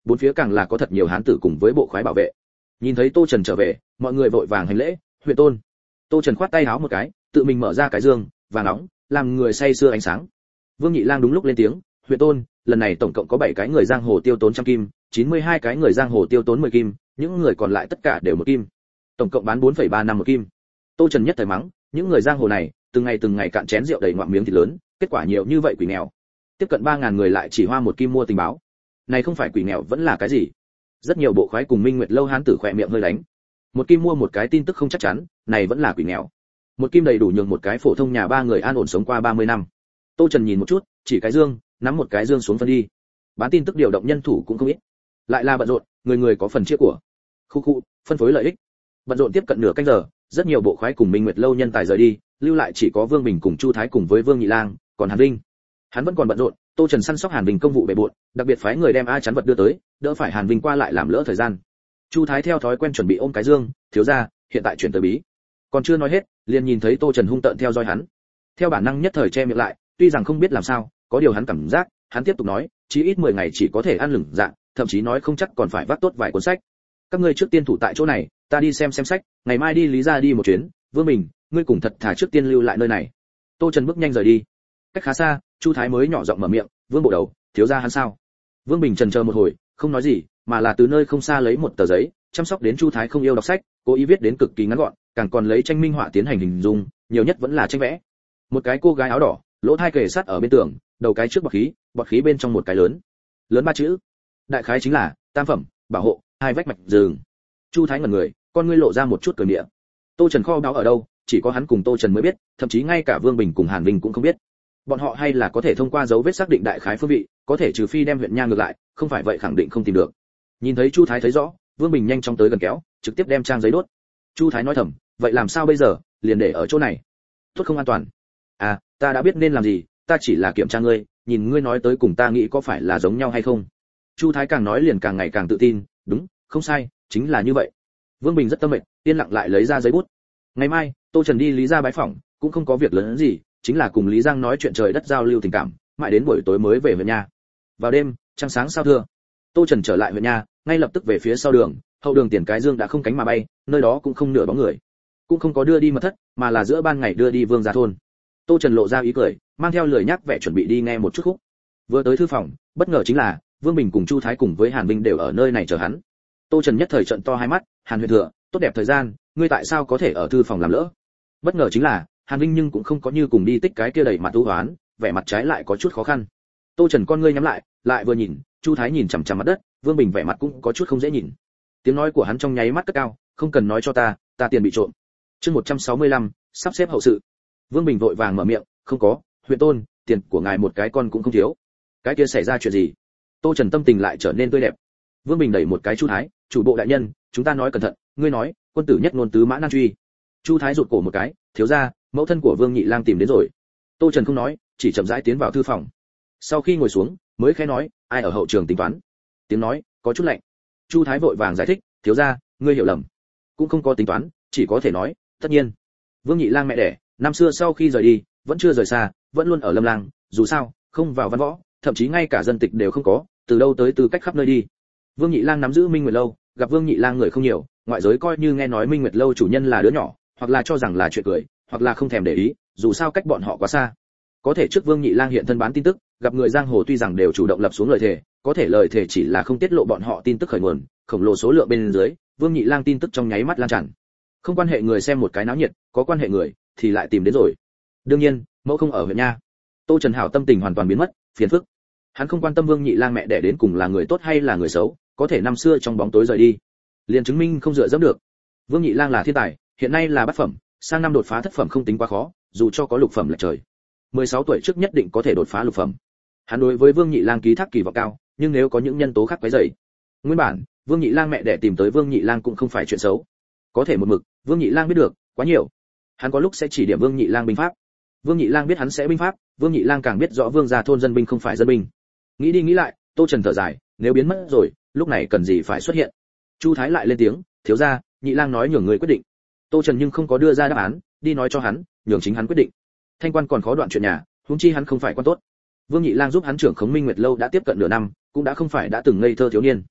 bốn phía càng là có thật nhiều hán tử cùng với bộ khoái bảo vệ. Nhìn thấy Tô Trần trở về, mọi người vội vàng hành lễ, "Huyện tôn." Tô Trần khoát tay áo một cái, tự mình mở ra cái dương vàng nóng, làm người say sưa ánh sáng. Vương Nhị Lang đúng lúc lên tiếng, "Huyện tôn, lần này tổng cộng có 7 cái người giang hồ tiêu tốn 100 kim, 92 cái người giang hồ tiêu tốn 10 kim, những người còn lại tất cả đều 1 kim. Tổng cộng bán 4,3 năm 1 kim." Tô Trần nhất thời mắng, những người giang hồ này, từng ngày cạn chén rượu đầy ngoạm miếng thịt lớn, kết quả nhiều như vậy quỷ nghèo. Tiếp cận 3000 người lại chỉ hoa 1 kim mua tình báo. Này không phải quỷ nghèo vẫn là cái gì? Rất nhiều bộ khoái cùng Minh Nguyệt lâu hán tử khỏe miệng hơi đánh. 1 kim mua một cái tin tức không chắc chắn, này vẫn là quỷ nghèo. 1 kim đầy đủ nhường một cái phổ thông nhà 3 người an ổn sống qua 30 năm. Tô Trần nhìn một chút, chỉ cái dương, nắm một cái dương xuống phân đi. Bán tin tức điều động nhân thủ cũng không ít. Lại là bận rộn, người người có phần chia của. Khu, phân phối lợi ích. Bận rộn tiếp cận nửa canh giờ, rất nhiều bộ khoái cùng Minh Nguyệt lâu nhân tài rời đi, lưu lại chỉ có Vương Bình cùng Chu Thái cùng với Vương Nhị Lang, còn Hàn Vinh. Hắn vẫn còn bận rộn, Tô Trần săn sóc Hàn Vinh công vụ bề bộn, đặc biệt phái người đem A Chắn vật đưa tới, đỡ phải Hàn Vinh qua lại làm lỡ thời gian. Chu Thái theo thói quen chuẩn bị ôm cái dương, thiếu gia, hiện tại chuyển tới bí. Còn chưa nói hết, liền nhìn thấy Tô Trần hung tợn theo dõi hắn. Theo bản năng nhất thời che miệng lại, tuy rằng không biết làm sao, có điều hắn cảm giác, hắn tiếp tục nói, chí ít 10 ngày chỉ có thể ăn lửng dạ, thậm chí nói không chắc còn phải vác tốt vài cuốn sách. Các ngươi trước tiên thủ tại chỗ này, ta đi xem sách, ngày mai đi Lý gia đi một chuyến, Vương Bình, ngươi cùng thật thà trước tiên lưu lại nơi này. Tô Trần bước nhanh rời đi. Cách khá xa, Chu Thái mới nhỏ giọng mở miệng, Vương bộ đầu, thiếu gia hắn sao? Vương Bình chần chờ một hồi, không nói gì, mà là từ nơi không xa lấy một tờ giấy, chăm sóc đến Chu Thái không yêu đọc sách, cố ý viết đến cực kỳ ngắn gọn, càng còn lấy tranh minh họa tiến hành hình dung, nhiều nhất vẫn là tranh vẽ. Một cái cô gái áo đỏ, lỗ thai kề sát ở bên tường, đầu cái trước bọt khí bên trong một cái lớn 3 chữ. Đại khái chính là tam phẩm, bảo hộ, hai vách mạch rừng. Chu Thái ngẩn người, con ngươi lộ ra một chút cười mỉa. Tô Trần kho báu ở đâu, chỉ có hắn cùng Tô Trần mới biết, thậm chí ngay cả Vương Bình cùng Hàn Vinh cũng không biết. Bọn họ hay là có thể thông qua dấu vết xác định đại khái phương vị, có thể trừ phi đem huyện nha ngược lại, không phải vậy khẳng định không tìm được. Nhìn thấy Chu Thái thấy rõ, Vương Bình nhanh chóng tới gần kéo, trực tiếp đem trang giấy đốt. Chu Thái nói thầm, vậy làm sao bây giờ, liền để ở chỗ này, tốt không an toàn. À, ta đã biết nên làm gì, ta chỉ là kiểm tra ngươi, nhìn ngươi nói tới cùng ta nghĩ có phải là giống nhau hay không. Chu Thái càng nói liền càng ngày càng tự tin, đúng, không sai, chính là như vậy. Vương Bình rất tâm mệt, yên lặng lại lấy ra giấy bút. Ngày mai, Tô Trần đi Lý gia bái phỏng, cũng không có việc lớn gì, chính là cùng Lý Giang nói chuyện trời đất giao lưu tình cảm, mãi đến buổi tối mới về huyện nhà. Vào đêm, trăng sáng sao thưa. Tô Trần trở lại huyện nhà, ngay lập tức về phía sau đường, hậu đường tiền cái dương đã không cánh mà bay, nơi đó cũng không nửa bóng người, cũng không có đưa đi mật thất, mà là giữa ban ngày đưa đi Vương gia thôn. Tô Trần lộ ra ý cười, mang theo lời nhắc vẻ chuẩn bị đi nghe một chút khúc. Vừa tới thư phòng, bất ngờ chính là Vương Bình cùng Chu Thái cùng với Hàn Vinh đều ở nơi này chờ hắn. Tô Trần nhất thời trợn to hai mắt, Hàn Huyền Thừa, tốt đẹp thời gian, ngươi tại sao có thể ở thư phòng làm lỡ? Bất ngờ chính là Hàn Vinh nhưng cũng không có như cùng đi tích cái kia đầy mặt u hoán, vẻ mặt trái lại có chút khó khăn. Tô Trần con ngươi nhắm lại vừa nhìn, Chu Thái nhìn chằm chằm mặt đất, Vương Bình vẻ mặt cũng có chút không dễ nhìn. Tiếng nói của hắn trong nháy mắt cất cao, không cần nói cho ta tiền bị trộm. Chương 165, sắp xếp hậu sự. Vương Bình vội vàng mở miệng, không có, huyện tôn, tiền của ngài một cái con cũng không thiếu. Cái kia xảy ra chuyện gì? Tô Trần tâm tình lại trở nên tươi đẹp. Vương Bình đẩy một cái Chu Thái, chủ bộ đại nhân, chúng ta nói cẩn thận, ngươi nói, quân tử nhất ngôn tứ mã nan truy. Chu Thái rụt cổ một cái, thiếu gia, mẫu thân của Vương Nhị Lang tìm đến rồi. Tô Trần không nói, chỉ chậm rãi tiến vào thư phòng. Sau khi ngồi xuống, mới khẽ nói, ai ở hậu trường tính toán. Tiếng nói có chút lạnh. Chu Thái vội vàng giải thích, thiếu gia, ngươi hiểu lầm, cũng không có tính toán, chỉ có thể nói, tất nhiên. Vương Nhị Lang mẹ đẻ, năm xưa sau khi rời đi, vẫn chưa rời xa, vẫn luôn ở Lâm Lang, dù sao, không vào văn võ, thậm chí ngay cả dân tịch đều không có, từ đâu tới tư cách khắp nơi đi. Vương Nhị Lang nắm giữ Minh Nguyệt lâu, gặp Vương Nhị Lang người không nhiều, ngoại giới coi như nghe nói Minh Nguyệt lâu chủ nhân là đứa nhỏ, hoặc là cho rằng là chuyện cười, hoặc là không thèm để ý, dù sao cách bọn họ quá xa. Có thể trước Vương Nhị Lang hiện thân bán tin tức, gặp người giang hồ tuy rằng đều chủ động lập xuống lời thề, có thể lời thề chỉ là không tiết lộ bọn họ tin tức khởi nguồn, khổng lồ số lượng bên dưới, Vương Nhị Lang tin tức trong nháy mắt lan tràn. Không quan hệ người xem một cái náo nhiệt, có quan hệ người thì lại tìm đến rồi. Đương nhiên, mẫu không ở huyện nha. Tô Trần Hảo tâm tình hoàn toàn biến mất, phiền phức. Hắn không quan tâm Vương Nhị Lang mẹ đẻ đến cùng là người tốt hay là người xấu, có thể năm xưa trong bóng tối rời đi, liền chứng minh không dựa dẫm được. Vương Nhị Lang là thiên tài, hiện nay là bát phẩm, sang năm đột phá thất phẩm không tính quá khó, dù cho có lục phẩm là trời. 16 tuổi trước nhất định có thể đột phá lục phẩm. Hắn đối với Vương Nhị Lang ký thác kỳ vọng cao, nhưng nếu có những nhân tố khác quấy rầy, nguyên bản Vương Nhị Lang mẹ đẻ tìm tới Vương Nhị Lang cũng không phải chuyện xấu. Có thể một mực, Vương Nhị Lang biết được quá nhiều. Hắn có lúc sẽ chỉ điểm Vương Nhị Lang binh pháp. Vương Nhị Lang biết hắn sẽ binh pháp, Vương Nhị Lang càng biết rõ Vương gia thôn dân binh không phải dân binh. Nghĩ đi nghĩ lại, Tô Trần thở dài, nếu biến mất rồi, lúc này cần gì phải xuất hiện. Chu Thái lại lên tiếng, thiếu gia, Nhị Lang nói nhường người quyết định. Tô Trần nhưng không có đưa ra đáp án, đi nói cho hắn, nhường chính hắn quyết định. Thanh quan còn khó đoạn chuyện nhà, huống chi hắn không phải quan tốt. Vương Nhị Lang giúp hắn trưởng khống Minh Nguyệt lâu đã tiếp cận nửa năm, cũng đã không phải đã từng ngây thơ thiếu niên.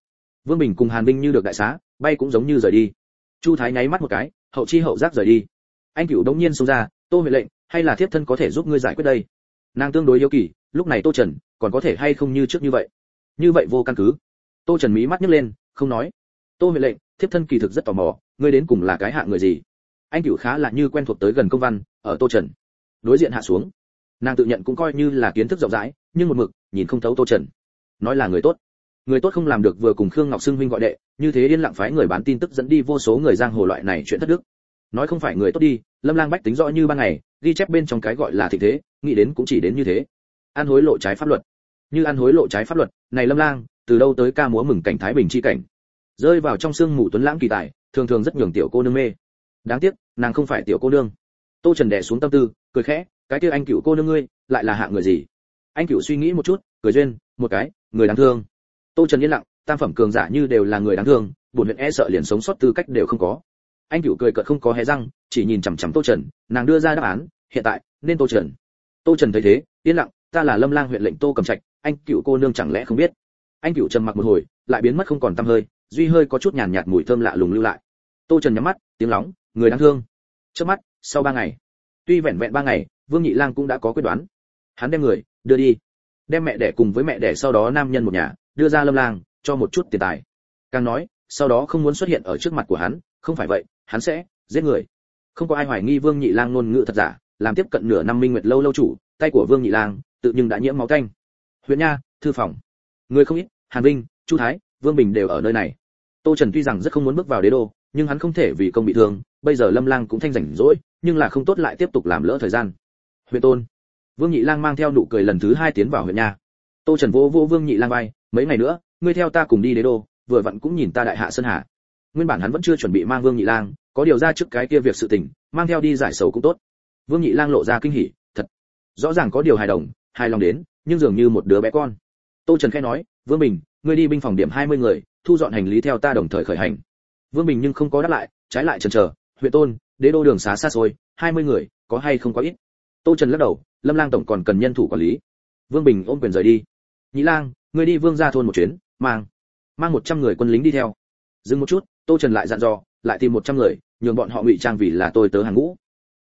Vương Bình cùng Hàn Vinh như được đại xá, bay cũng giống như rời đi. Chu Thái nháy mắt một cái, hậu chi hậu giác rời đi. Anh Cửu đống nhiên xông ra, Tô Huệ lệnh, hay là thiếp thân có thể giúp ngươi giải quyết đây? Nàng tương đối hiếu kỳ, lúc này Tô Trần còn có thể hay không như trước như vậy? Như vậy vô căn cứ. Tô Trần mí mắt nhếch lên, không nói. Tô Huệ lệnh, thiếp thân kỳ thực rất tò mò, ngươi đến cùng là cái hạng người gì? Anh Cửu khá là như quen thuộc tới gần công văn, ở Tô Trần đối diện hạ xuống. Nàng tự nhận cũng coi như là kiến thức rộng rãi, nhưng một mực nhìn không thấu Tô Trần. Nói là người tốt, người tốt không làm được vừa cùng Khương Ngọc Sương huynh gọi đệ, như thế yên lặng phái người bán tin tức dẫn đi vô số người giang hồ loại này chuyện thất đức. Nói không phải người tốt đi, Lâm Lang bách tính rõ như ban ngày, ghi chép bên trong cái gọi là thịnh thế, nghĩ đến cũng chỉ đến như thế. Ăn hối lộ trái pháp luật. Như ăn hối lộ trái pháp luật, này Lâm Lang, từ đâu tới ca múa mừng cảnh thái bình chi cảnh. Rơi vào trong sương mù tuấn lãng kỳ tài, thường thường rất nhường tiểu cô nương mê. Đáng tiếc, nàng không phải tiểu cô nương. Tô Trần đè xuống tâm tư, cười khẽ, cái kia anh Cửu cô nương ngươi, lại là hạng người gì? Anh Cửu suy nghĩ một chút, cười duyên, một cái, người đáng thương. Tô Trần yên lặng, tam phẩm cường giả như đều là người đáng thương, buồn huyện e sợ liền sống sót tư cách đều không có. Anh Cửu cười cợt không có hé răng, chỉ nhìn chằm chằm Tô Trần, nàng đưa ra đáp án, hiện tại nên Tô Trần. Tô Trần thấy thế, yên lặng, ta là Lâm Lang huyện lệnh Tô Cầm Trạch, anh Cửu cô nương chẳng lẽ không biết? Anh Cửu trầm mặc một hồi, lại biến mất không còn tăm hơi, duy hơi có chút nhàn nhạt mùi thơm lạ lùng lưu lại. Tô Trần nhắm mắt, tiếng lóng, người đáng thương. Chớp mắt, sau 3 ngày. Tuy vẹn vẹn 3 ngày, Vương Nhị Lang cũng đã có quyết đoán. Hắn đem người đưa đi, đem mẹ đẻ cùng với mẹ đẻ sau đó nam nhân một nhà, đưa ra Lâm Lang, cho một chút tiền tài. Càng nói, sau đó không muốn xuất hiện ở trước mặt của hắn, không phải vậy, hắn sẽ giết người. Không có ai hoài nghi Vương Nhị Lang ngôn ngữ thật giả, làm tiếp cận nửa năm Minh Nguyệt lâu lâu chủ, tay của Vương Nhị Lang tự nhưng đã nhiễm máu tanh. Huyện nha, thư phòng. Người không ít, Hàn Vinh, Chu Thái, Vương Bình đều ở nơi này. Tô Trần tuy rằng rất không muốn bước vào đế đô, nhưng hắn không thể vì công bị thương, bây giờ Lâm Lang cũng thanh rảnh rỗi, nhưng là không tốt lại tiếp tục làm lỡ thời gian. Huyện tôn. Vương Nhị Lang mang theo nụ cười lần thứ 2 tiến vào huyện nha. Tô Trần vô Vương Nhị Lang vai, mấy ngày nữa, ngươi theo ta cùng đi đế đô, vừa vặn cũng nhìn ta đại hạ sơn hà. Nguyên bản hắn vẫn chưa chuẩn bị mang Vương Nhị Lang, có điều ra trước cái kia việc sự tình, mang theo đi giải sầu cũng tốt. Vương Nhị Lang lộ ra kinh hỉ, thật, rõ ràng có điều hài đồng, hài lòng đến, nhưng dường như một đứa bé con. Tô Trần khẽ nói, Vương Bình, ngươi đi binh phòng điểm 20 người, thu dọn hành lý theo ta đồng thời khởi hành. Vương Bình nhưng không có đáp lại, trái lại chần chờ, huyện tôn, đế đô đường xá xa xôi, 20 người, có hay không quá ít. Tô Trần lắc đầu, Lâm Lang tổng còn cần nhân thủ quản lý. Vương Bình ôm quyền rời đi. Nhị Lang, ngươi đi Vương gia thôn một chuyến, mang 100 người quân lính đi theo. Dừng một chút, Tô Trần lại dặn dò, lại tìm 100 người, nhường bọn họ ngụy trang vì là tôi tớ hàng ngũ.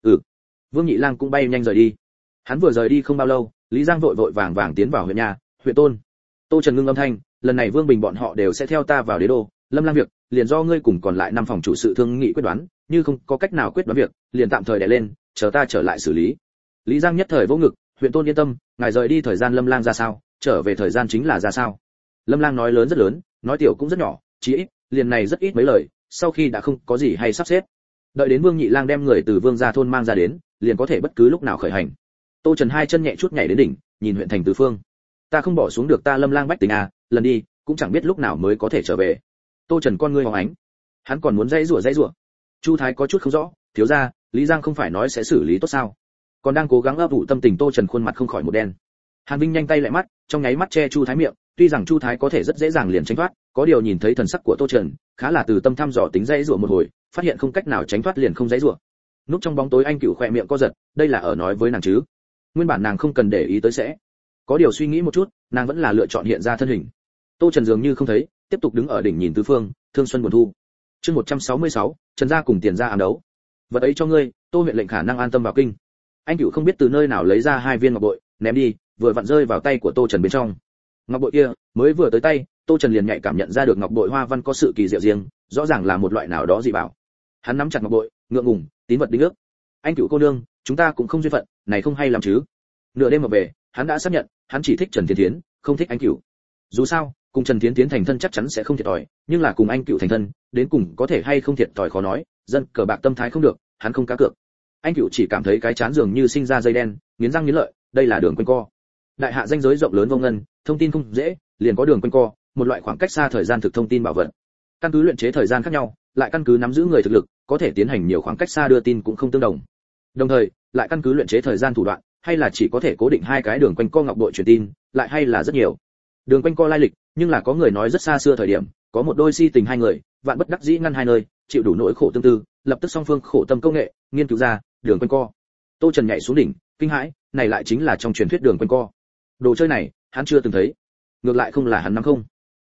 Vương Nhị Lang cũng bay nhanh rời đi. Hắn vừa rời đi không bao lâu, Lý Giang vội vội vàng vàng tiến vào huyện nhà, huyện tôn. Tô Trần ngưng âm thanh, lần này Vương Bình bọn họ đều sẽ theo ta vào đế đô, Lâm Lang việc, liền do ngươi cùng còn lại 5 phòng chủ sự thương nghị quyết đoán, như không có cách nào quyết đoán việc, liền tạm thời đè lên, chờ ta trở lại xử lý. Lý Giang nhất thời vỗ ngực, huyện tôn yên tâm, ngài rời đi thời gian Lâm Lang ra sao, trở về thời gian chính là ra sao. Lâm Lang nói lớn rất lớn, nói tiểu cũng rất nhỏ, chí ít, liền này rất ít mấy lời, sau khi đã không có gì hay sắp xếp. Đợi đến Vương Nhị Lang đem người từ Vương gia thôn mang ra đến, liền có thể bất cứ lúc nào khởi hành. Tô Trần hai chân nhẹ chút nhảy đến đỉnh, nhìn huyện thành tứ phương. Ta không bỏ xuống được ta Lâm Lang bách tính à, lần đi, cũng chẳng biết lúc nào mới có thể trở về. Tô Trần con ngươi hóng ánh. Hắn còn muốn dãy rủa. Chu Thái có chút không rõ, thiếu gia, Lý Giang không phải nói sẽ xử lý tốt sao? Còn đang cố gắng ấp ủ tâm tình, Tô Trần khuôn mặt không khỏi một đen. Hàn Vinh nhanh tay lại mắt, trong nháy mắt che Chu Thái miệng, tuy rằng Chu Thái có thể rất dễ dàng liền tránh thoát, có điều nhìn thấy thần sắc của Tô Trần, khá là từ tâm thăm dò tính dãy rủa một hồi, phát hiện không cách nào tránh thoát liền không dãy rủa. Núp trong bóng tối anh Cửu khỏe miệng co giật, đây là ở nói với nàng chứ? Nguyên bản nàng không cần để ý tới sẽ, có điều suy nghĩ một chút, nàng vẫn là lựa chọn hiện ra thân hình. Tô Trần dường như không thấy, tiếp tục đứng ở đỉnh nhìn tứ phương, thương xuân buồn thu. Chương 166, Trần gia cùng Tiền gia ám đấu. Vật ấy cho ngươi, Tô huyện lệnh khả năng an tâm vào kinh. Anh Cửu không biết từ nơi nào lấy ra 2 viên ngọc bội, ném đi, vừa vặn rơi vào tay của Tô Trần bên trong. Ngọc bội kia, mới vừa tới tay, Tô Trần liền nhạy cảm nhận ra được ngọc bội hoa văn có sự kỳ diệu riêng, rõ ràng là một loại nào đó dị bảo. Hắn nắm chặt ngọc bội, ngượng ngùng, tín vật đính ước. Anh Cửu cô nương, chúng ta cũng không duyên phận, này không hay làm chứ? Nửa đêm mà về, hắn đã xác nhận, hắn chỉ thích Trần Thiến Thiến, không thích anh Cửu. Dù sao, cùng Trần Thiến Thiến thành thân chắc chắn sẽ không thiệt thòi, nhưng là cùng anh Cửu thành thân, đến cùng có thể hay không thiệt thòi khó nói, dân cờ bạc tâm thái không được, hắn không cá cược. Anh Cửu chỉ cảm thấy cái chán dường như sinh ra dây đen, nghiến răng nghiến lợi, đây là đường quanh co. Đại hạ danh giới rộng lớn vô ngân, thông tin không dễ, liền có đường quanh co, một loại khoảng cách xa thời gian thực thông tin bảo vật. Căn cứ luyện chế thời gian khác nhau, lại căn cứ nắm giữ người thực lực, có thể tiến hành nhiều khoảng cách xa đưa tin cũng không tương đồng. Đồng thời, lại căn cứ luyện chế thời gian thủ đoạn, hay là chỉ có thể cố định 2 cái đường quanh co ngọc bội truyền tin, lại hay là rất nhiều. Đường quanh co lai lịch, nhưng là có người nói rất xa xưa thời điểm, có một đôi si tình 2 người, vạn bất đắc dĩ ngăn 2 nơi, chịu đủ nỗi khổ tương tư, lập tức song phương khổ tâm công nghệ, nghiên cứu ra đường quanh co. Tô Trần nhảy xuống đỉnh, kinh hãi, này lại chính là trong truyền thuyết đường quanh co. Đồ chơi này, hắn chưa từng thấy. Ngược lại không là hắn nắm không. Đến,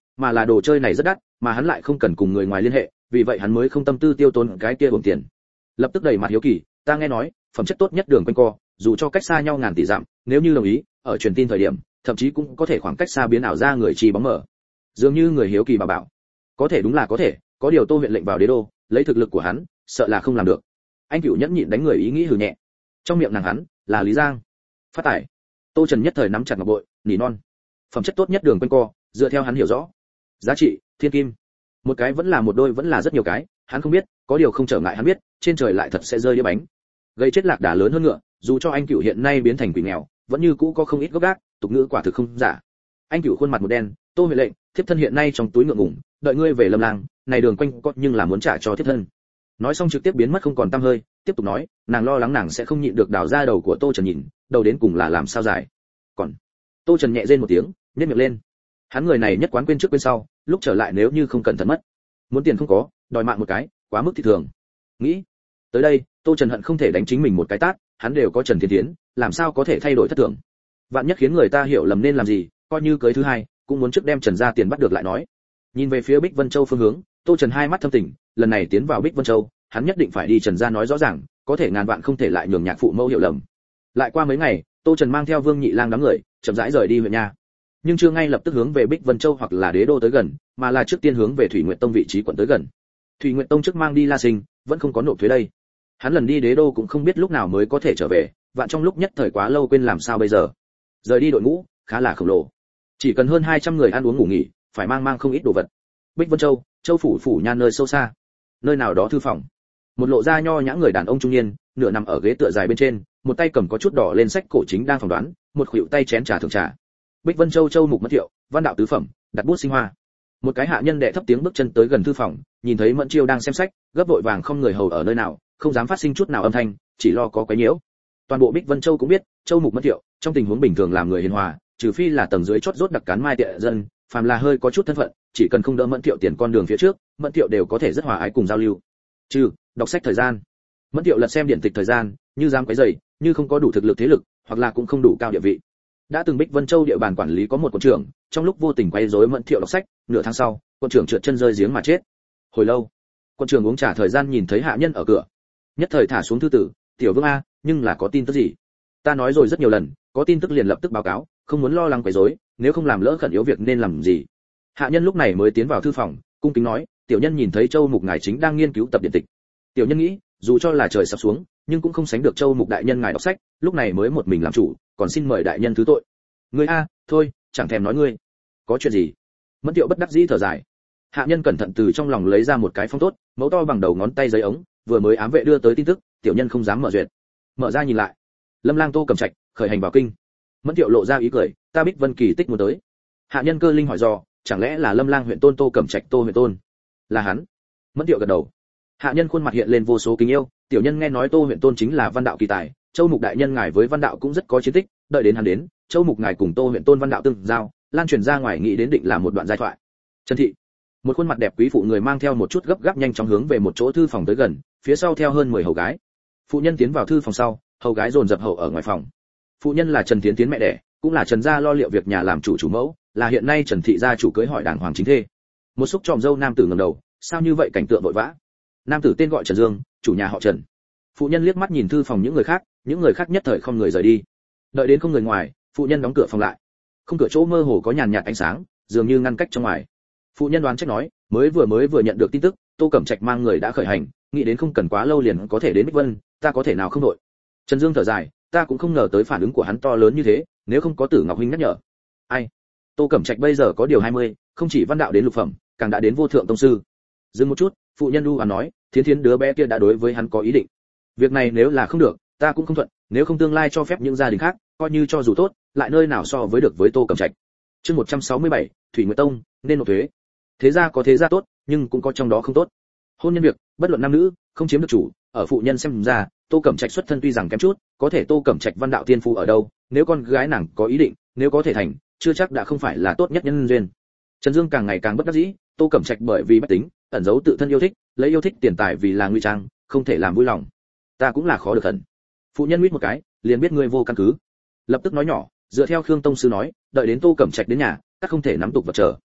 mà là đồ chơi này rất đắt, mà hắn lại không cần cùng người ngoài liên hệ, vì vậy hắn mới không tâm tư tiêu tốn cái kia uổng tiền. Lập tức đầy mặt hiếu kỳ, ta nghe nói phẩm chất tốt nhất đường quanh co, dù cho cách xa nhau ngàn tỷ dặm, nếu như đồng ý, ở truyền tin thời điểm, thậm chí cũng có thể khoảng cách xa biến ảo ra người chi bóng mờ. Dường như người hiếu kỳ bảo, có thể đúng là có thể, có điều Tô huyện lệnh vào đế đô, lấy thực lực của hắn, sợ là không làm được. Anh Cửu nhẫn nhịn đánh người ý nghĩ hừ nhẹ. Trong miệng nàng hắn là Lý Giang. Phát tải. Tô Trần nhất thời nắm chặt ngọc bội, nỉ non. Phẩm chất tốt nhất đường quanh co, dựa theo hắn hiểu rõ. Giá trị, thiên kim. Một cái vẫn là một đôi vẫn là rất nhiều cái, hắn không biết, có điều không trở ngại hắn biết, trên trời lại thật sẽ rơi đĩa bánh. Gây chết lạc đà lớn hơn ngựa, dù cho anh Cửu hiện nay biến thành quỷ nghèo, vẫn như cũ có không ít gốc gác, tục ngữ quả thực không giả. Anh Cửu khuôn mặt một đen, Tô huyện lệnh, thiếp thân hiện nay trong túi ngượng ngùng, đợi ngươi về Lâm Lang, này đường quanh co nhưng là muốn trả cho thiếp thân. Nói xong trực tiếp biến mất không còn tăm hơi, tiếp tục nói, nàng lo lắng nàng sẽ không nhịn được đào ra đầu của Tô Trần nhìn, đầu đến cùng là làm sao giải. Còn Tô Trần nhẹ rên một tiếng, nhếch miệng lên. Hắn người này nhất quán quên trước quên sau, lúc trở lại nếu như không cẩn thận mất. Muốn tiền không có, đòi mạng một cái, quá mức thì thường. Nghĩ tới đây, Tô Trần hận không thể đánh chính mình một cái tát, hắn đều có Trần Thiên Thiến, làm sao có thể thay đổi thất thường. Vạn nhất khiến người ta hiểu lầm nên làm gì, coi như cưới thứ hai, cũng muốn trước đem Trần gia tiền bắt được lại nói. Nhìn về phía Bích Vân Châu phương hướng, Tô Trần hai mắt thâm tình, lần này tiến vào Bích Vân Châu, hắn nhất định phải đi Trần gia nói rõ ràng, có thể ngàn vạn không thể lại nhường nhạc phụ mẫu hiểu lầm. Lại qua mấy ngày, Tô Trần mang theo Vương Nhị Lang đám người, chậm rãi rời đi huyện nhà. Nhưng chưa ngay lập tức hướng về Bích Vân Châu hoặc là Đế đô tới gần, mà là trước tiên hướng về Thủy Nguyệt Tông vị trí quận tới gần. Thủy Nguyệt Tông trước mang đi La Sinh, vẫn không có nộp thuế đây. Hắn lần đi Đế đô cũng không biết lúc nào mới có thể trở về, vạn trong lúc nhất thời quá lâu quên làm sao bây giờ. Rời đi đội ngũ, khá là khổng lồ. Chỉ cần hơn 200 người ăn uống ngủ nghỉ, phải mang không ít đồ vật. Bích Vân Châu, Châu phủ nhan nơi sâu xa. Nơi nào đó thư phòng. Một lộ ra nho nhã người đàn ông trung niên, nửa nằm ở ghế tựa dài bên trên, một tay cầm có chút đỏ lên sách cổ chính đang phỏng đoán, một khuỷu tay chén trà thưởng trà. Bích Vân Châu Châu mục Mẫn Thiệu, văn đạo tứ phẩm, đặt bút sinh hoa. Một cái hạ nhân đệ thấp tiếng bước chân tới gần thư phòng, nhìn thấy Mẫn Chiêu đang xem sách, gấp vội vàng không người hầu ở nơi nào, không dám phát sinh chút nào âm thanh, chỉ lo có quấy nhiễu. Toàn bộ Bích Vân Châu cũng biết, Châu mục Mẫn Thiệu, trong tình huống bình thường làm người hiền hòa, trừ phi là tầng dưới chót rốt đặc cán mai tệ dân, phàm là hơi có chút thân phận, chỉ cần không đỡ Mẫn Thiệu tiền con đường phía trước, Mẫn Thiệu đều có thể rất hòa ái cùng giao lưu. Trừ đọc sách thời gian, Mẫn Thiệu lật xem điện tịch thời gian, như dám quấy rầy, như không có đủ thực lực thế lực, hoặc là cũng không đủ cao địa vị. Đã từng Bích Vân Châu địa bàn quản lý có một quận trưởng, trong lúc vô tình quấy rối Mẫn Thiệu đọc sách, nửa tháng sau, quận trưởng trượt chân rơi giếng mà chết. Hồi lâu, quận trưởng uống trà thời gian nhìn thấy hạ nhân ở cửa, nhất thời thả xuống thư tử, "Tiểu Vương a, nhưng là có tin tức gì?" "Ta nói rồi rất nhiều lần, có tin tức liền lập tức báo cáo, không muốn lo lắng quấy rối, nếu không làm lỡ khẩn yếu việc nên làm gì." Hạ nhân lúc này mới tiến vào thư phòng, cung kính nói, "Tiểu nhân nhìn thấy Châu mục ngài chính đang nghiên cứu tập điện tịch." Tiểu nhân nghĩ, dù cho là trời sập xuống, nhưng cũng không sánh được Châu mục đại nhân ngài đọc sách, lúc này mới một mình làm chủ, còn xin mời đại nhân thứ tội. "Ngươi a, thôi, chẳng thèm nói ngươi. Có chuyện gì?" Mẫn Thiệu bất đắc dĩ thở dài. Hạ nhân cẩn thận từ trong lòng lấy ra một cái phong tốt, mẫu to bằng đầu ngón tay giấy ống, vừa mới ám vệ đưa tới tin tức, tiểu nhân không dám mở duyệt. Mở ra nhìn lại, Lâm Lang Tô Cẩm Trạch khởi hành vào kinh. Mẫn Thiệu lộ ra ý cười, "Ta Bích Vân Kỳ tích muốn tới." Hạ nhân cơ linh hỏi dò, "Chẳng lẽ là Lâm Lang huyện tôn Tô Cẩm Trạch Tô huyện tôn?" "Là hắn." Mẫn Thiệu gật đầu. Hạ nhân khuôn mặt hiện lên vô số kính yêu, "Tiểu nhân nghe nói Tô huyện tôn chính là văn đạo kỳ tài, Châu mục đại nhân ngài với văn đạo cũng rất có chiến tích, đợi đến hắn đến, Châu mục ngài cùng Tô huyện tôn văn đạo tương giao, lan truyền ra ngoài nghĩ đến định là một đoạn giai thoại." Trần thị, một khuôn mặt đẹp quý phụ người mang theo một chút gấp gáp nhanh chóng hướng về một chỗ thư phòng tới gần, phía sau theo hơn 10 hầu gái. Phụ nhân tiến vào thư phòng sau, hầu gái dồn dập hầu ở ngoài phòng. Phụ nhân là Trần Thiến Tiến mẹ đẻ, cũng là Trần gia lo liệu việc nhà làm chủ mẫu, là hiện nay Trần thị gia chủ cưới hỏi đàng hoàng chính thê. Một xúc tròm dâu nam tử ngẩng đầu, sao như vậy cảnh tượng vội vã. Nam tử tên gọi Trần Dương, chủ nhà họ Trần. Phụ nhân liếc mắt nhìn thư phòng những người khác nhất thời không người rời đi. Đợi đến không người ngoài, phụ nhân đóng cửa phòng lại. Không cửa chỗ mơ hồ có nhàn nhạt ánh sáng, dường như ngăn cách trong ngoài. Phụ nhân đoán trách nói, mới vừa nhận được tin tức, Tô Cẩm Trạch mang người đã khởi hành, nghĩ đến không cần quá lâu liền có thể đến Bích Vân, ta có thể nào không đội. Trần Dương thở dài, ta cũng không ngờ tới phản ứng của hắn to lớn như thế, nếu không có Tử Ngọc huynh nhắc nhở. Ai? Tô Cẩm Trạch bây giờ có điều 20, không chỉ văn đạo đến lục phẩm, càng đã đến vô thượng tông sư. Dừng một chút, phụ nhân u nói, Thiến đứa bé kia đã đối với hắn có ý định. Việc này nếu là không được, ta cũng không thuận, nếu không tương lai cho phép những gia đình khác, coi như cho dù tốt, lại nơi nào so với được với Tô Cẩm Trạch. Chương 167, Thủy Nguyệt Tông, nên nộp thuế. Thế gia có thế gia tốt, nhưng cũng có trong đó không tốt. Hôn nhân việc, bất luận nam nữ, không chiếm được chủ, ở phụ nhân xem ra, Tô Cẩm Trạch xuất thân tuy rằng kém chút, có thể Tô Cẩm Trạch văn đạo tiên phú ở đâu, nếu con gái nàng có ý định, nếu có thể thành, chưa chắc đã không phải là tốt nhất nhân duyên. Trần Dương càng ngày càng bất đắc dĩ, Tô Cẩm Trạch bởi vì bách tính, ẩn giấu tự thân yêu thích, lấy yêu thích tiền tài vì là nguy trang, không thể làm vui lòng. Ta cũng là khó được hận. Phụ nhân huýt một cái, liền biết ngươi vô căn cứ. Lập tức nói nhỏ, dựa theo Khương tông sư nói, đợi đến Tô Cẩm Trạch đến nhà, ta không thể nắm tục vật chờ.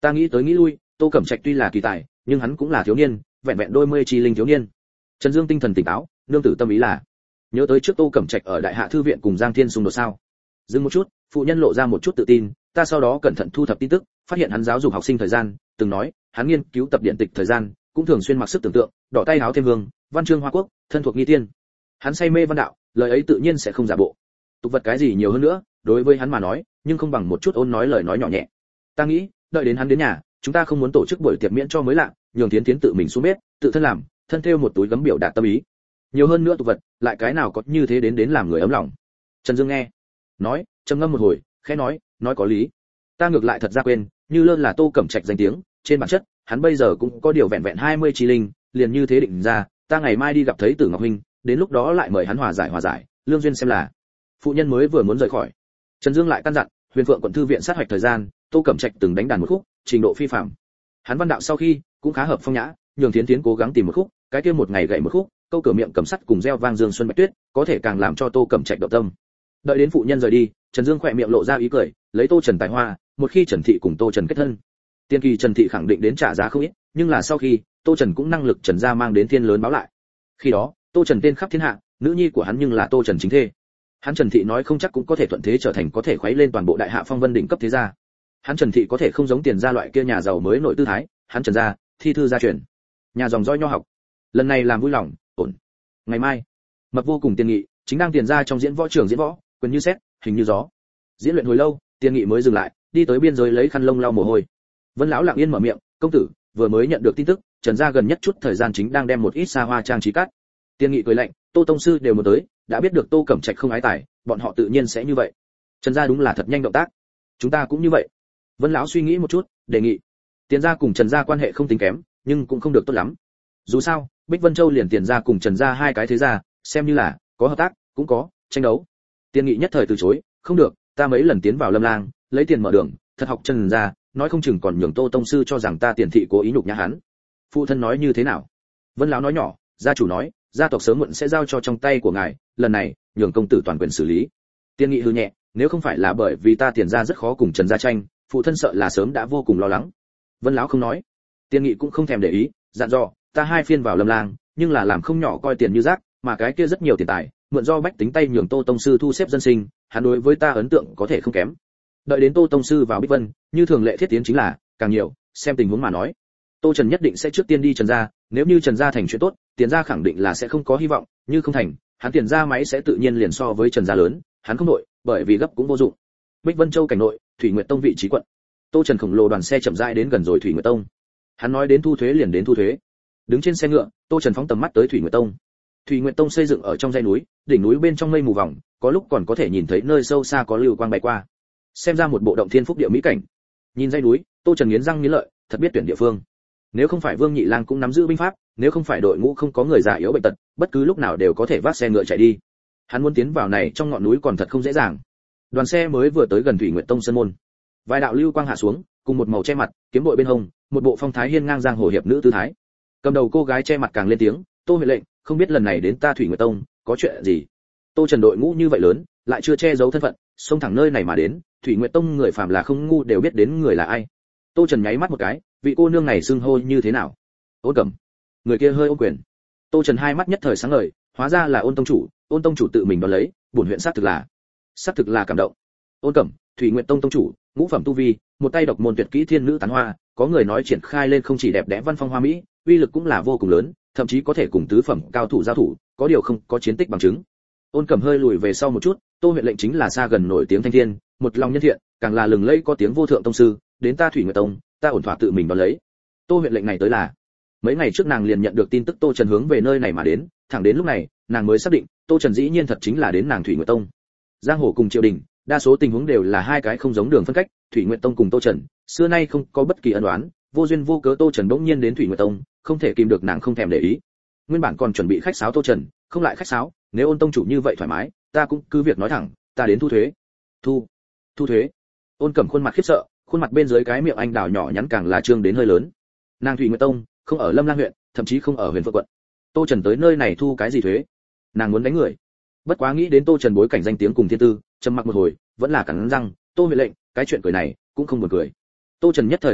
Ta nghĩ tới nghĩ lui, Tô Cẩm Trạch tuy là kỳ tài, nhưng hắn cũng là thiếu niên, vẹn vẹn đôi mươi chi linh thiếu niên. Trần Dương tinh thần tỉnh táo, nương tử tâm ý là nhớ tới trước Tô Cẩm Trạch ở Đại Hạ thư viện cùng Giang Thiên xung đột sao? Dừng một chút, phụ nhân lộ ra một chút tự tin, ta sau đó cẩn thận thu thập tin tức, phát hiện hắn giáo dục học sinh thời gian, từng nói, hắn nghiên cứu tập điện tịch thời gian, cũng thường xuyên mặc sức tưởng tượng, đỏ tay áo thêm hương, văn chương hoa quốc, thân thuộc nghi tiên. Hắn say mê văn đạo, lời ấy tự nhiên sẽ không giả bộ. Tục vật cái gì nhiều hơn nữa, đối với hắn mà nói, nhưng không bằng một chút ôn nói lời nói nhỏ nhẹ. Ta nghĩ, đợi đến hắn đến nhà, chúng ta không muốn tổ chức buổi tiệc miễn cho mới lạ, nhường Tiến Tiến tự mình xuống bếp, tự thân làm, thân thêu một túi gấm biểu đạt tâm ý. Nhiều hơn nữa tục vật, lại cái nào có như thế đến làm người ấm lòng. Trần Dương nghe, nói, trầm ngâm một hồi, khẽ nói có lý. Ta ngược lại thật ra quên, như lơ là Tô Cẩm Trạch danh tiếng, trên bản chất, hắn bây giờ cũng có điều vẹn vẹn 20 chi linh, liền như thế định ra, ta ngày mai đi gặp thấy Tử Ngọc huynh, đến lúc đó lại mời hắn hòa giải, lương duyên xem là. Phụ nhân mới vừa muốn rời khỏi, Trần Dương lại căn dặn, Huyền Phượng quận thư viện sát hoạch thời gian, Tô Cẩm Trạch từng đánh đàn một khúc, trình độ phi phàm. Hắn văn đạo sau khi cũng khá hợp phong nhã, nhường Thiến Thiến cố gắng tìm một khúc, cái kia một ngày gậy một khúc, câu cửa miệng cầm sắt cùng reo vang dương xuân bạch tuyết, có thể càng làm cho Tô Cẩm Trạch động tâm. Đợi đến phụ nhân rời đi, Trần Dương khỏe miệng lộ ra ý cười, lấy Tô Trần tài hoa, một khi Trần Thị cùng Tô Trần kết thân, tiên kỳ Trần Thị khẳng định đến trả giá không ít, nhưng là sau khi Tô Trần cũng năng lực Trần gia mang đến thiên lớn báo lại. Khi đó, Tô Trần tên khắp thiên hạ, nữ nhi của hắn nhưng là Tô Trần chính thê. Hắn Trần Thị nói không chắc cũng có thể thuận thế trở thành có thể khuấy lên toàn bộ Đại Hạ phong vân đỉnh cấp thế gia. Hắn Trần Thị có thể không giống Tiền gia loại kia nhà giàu mới nổi tư thái, hắn Trần gia, thi thư gia truyền, nhà dòng dõi nho học. Lần này làm vui lòng, ổn. Ngày mai, Mập Vô cùng Tiền Nghị chính đang Tiền gia trong diễn võ trường diễn võ, quyền như sét, hình như gió. Diễn luyện hồi lâu, Tiền Nghị mới dừng lại, đi tới biên giới lấy khăn lông lau mồ hôi. Vân lão lặng yên mở miệng, công tử, vừa mới nhận được tin tức, Trần gia gần nhất chút thời gian chính đang đem một ít xa hoa trang trí cắt. Tiền Nghị cười lạnh, Tô tông sư đều muốn tới, đã biết được Tô Cẩm Trạch không ái tài, bọn họ tự nhiên sẽ như vậy. Trần gia đúng là thật nhanh động tác. Chúng ta cũng như vậy. Vân lão suy nghĩ một chút, đề nghị. Tiền gia cùng Trần gia quan hệ không tính kém, nhưng cũng không được tốt lắm. Dù sao, Bích Vân Châu liền Tiền gia cùng Trần gia hai cái thế gia, xem như là có hợp tác, cũng có tranh đấu. Tiền Nghị nhất thời từ chối, không được, ta mấy lần tiến vào Lâm Lang, lấy tiền mở đường, thật học Trần gia, nói không chừng còn nhường Tô tông sư cho rằng ta Tiền Thị cố ý nhục nhã hắn. Phụ thân nói như thế nào? Vân lão nói nhỏ, gia chủ nói, gia tộc sớm muộn sẽ giao cho trong tay của ngài, lần này nhường công tử toàn quyền xử lý. Tiền Nghị hừ nhẹ, nếu không phải là bởi vì ta Tiền gia rất khó cùng Trần gia tranh, phụ thân sợ là sớm đã vô cùng lo lắng. Vân lão không nói. Tiền Nghị cũng không thèm để ý, dặn dò, ta hai phiên vào Lâm Lang, nhưng là làm không nhỏ coi tiền như rác, mà cái kia rất nhiều tiền tài, mượn do bách tính tay nhường Tô tông sư thu xếp dân sinh, hắn đối với ta ấn tượng có thể không kém. Đợi đến Tô tông sư vào Bích Vân, như thường lệ thiết tiến chính là càng nhiều, xem tình huống mà nói. Tô Trần nhất định sẽ trước tiên đi Trần gia, nếu như Trần gia thành chuyện tốt, Tiền gia khẳng định là sẽ không có hy vọng, như không thành, hắn Tiền gia máy sẽ tự nhiên liền so với Trần gia lớn, hắn không nội, bởi vì gấp cũng vô dụng. Bích Vân Châu cảnh nội, Thủy Nguyệt Tông vị trí quận. Tô Trần khổng lồ đoàn xe chậm rãi đến gần rồi Thủy Nguyệt Tông. Hắn nói đến thu thuế liền đến thu thuế. Đứng trên xe ngựa, Tô Trần phóng tầm mắt tới Thủy Nguyệt Tông. Thủy Nguyệt Tông xây dựng ở trong dãy núi, đỉnh núi bên trong mây mù vòng, có lúc còn có thể nhìn thấy nơi sâu xa có lưu quang bay qua. Xem ra một bộ động thiên phúc địa mỹ cảnh. Nhìn dãy núi, Tô Trần nghiến răng nghiến lợi, thật biết tuyển địa phương. Nếu không phải Vương Nhị Lang cũng nắm giữ binh pháp, nếu không phải đội ngũ không có người già yếu bệnh tật, bất cứ lúc nào đều có thể vác xe ngựa chạy đi. Hắn muốn tiến vào này trong ngọn núi còn thật không dễ dàng. Đoàn xe mới vừa tới gần Thủy Nguyệt Tông sân môn. Vài đạo lưu quang hạ xuống, cùng một màu che mặt, kiếm bội bên hông, một bộ phong thái hiên ngang giang hồ hiệp nữ tư thái. Cầm đầu cô gái che mặt càng lên tiếng, Tô Huệ lệnh, không biết lần này đến ta Thủy Nguyệt Tông có chuyện gì. Tô Trần đội ngũ như vậy lớn, lại chưa che giấu thân phận, xông thẳng nơi này mà đến, Thủy Nguyệt Tông người phàm là không ngu đều biết đến người là ai. Tô Trần nháy mắt một cái, vị cô nương này xưng hô như thế nào? Ôn Cẩm. Người kia hơi ôm quyền. Tô Trần hai mắt nhất thời sáng ngời, hóa ra là Ôn tông chủ tự mình đón lấy, bổn huyện xác thực là cảm động. Ôn Cẩm, Thủy Nguyệt Tông tông chủ, ngũ phẩm tu vi, một tay độc môn tuyệt kỹ thiên nữ tán hoa, có người nói triển khai lên không chỉ đẹp đẽ văn phong hoa mỹ, uy lực cũng là vô cùng lớn, thậm chí có thể cùng tứ phẩm cao thủ giao thủ, có điều không có chiến tích bằng chứng. Ôn Cẩm hơi lùi về sau một chút, Tô huyện lệnh chính là xa gần nổi tiếng thanh thiên, một lòng nhân thiện, càng là lừng lẫy có tiếng vô thượng tông sư, đến ta Thủy Nguyệt Tông, ta ổn thỏa tự mình đón lấy. Tô huyện lệnh này tới là, mấy ngày trước nàng liền nhận được tin tức Tô Trần hướng về nơi này mà đến, thẳng đến lúc này, nàng mới xác định, Tô Trần dĩ nhiên thật chính là đến nàng Thủy Nguyệt Tông. Giang hồ cùng triều đình, đa số tình huống đều là hai cái không giống đường phân cách, Thủy Nguyệt Tông cùng Tô Trần, xưa nay không có bất kỳ ân oán, vô duyên vô cớ Tô Trần bỗng nhiên đến Thủy Nguyệt Tông, không thể kìm được nàng không thèm để ý. Nguyên bản còn chuẩn bị khách sáo Tô Trần, không lại khách sáo, nếu Ôn tông chủ như vậy thoải mái, ta cũng cứ việc nói thẳng, ta đến thu thuế. Thu thuế. Ôn Cẩm khuôn mặt khiếp sợ, khuôn mặt bên dưới cái miệng anh đào nhỏ nhắn càng là trương đến hơi lớn. Nàng Thủy Nguyệt Tông không ở Lâm Lang huyện, thậm chí không ở Huyền Phượng quận. Tô Trần tới nơi này thu cái gì thuế? Nàng muốn đánh người. Bất quá nghĩ đến Tô Trần bối cảnh danh tiếng cùng thiên tư, trầm mặc một hồi, vẫn là cắn răng, Tô huyện lệnh, cái chuyện cười này cũng không buồn cười. Tô Trần nhất thời không thích,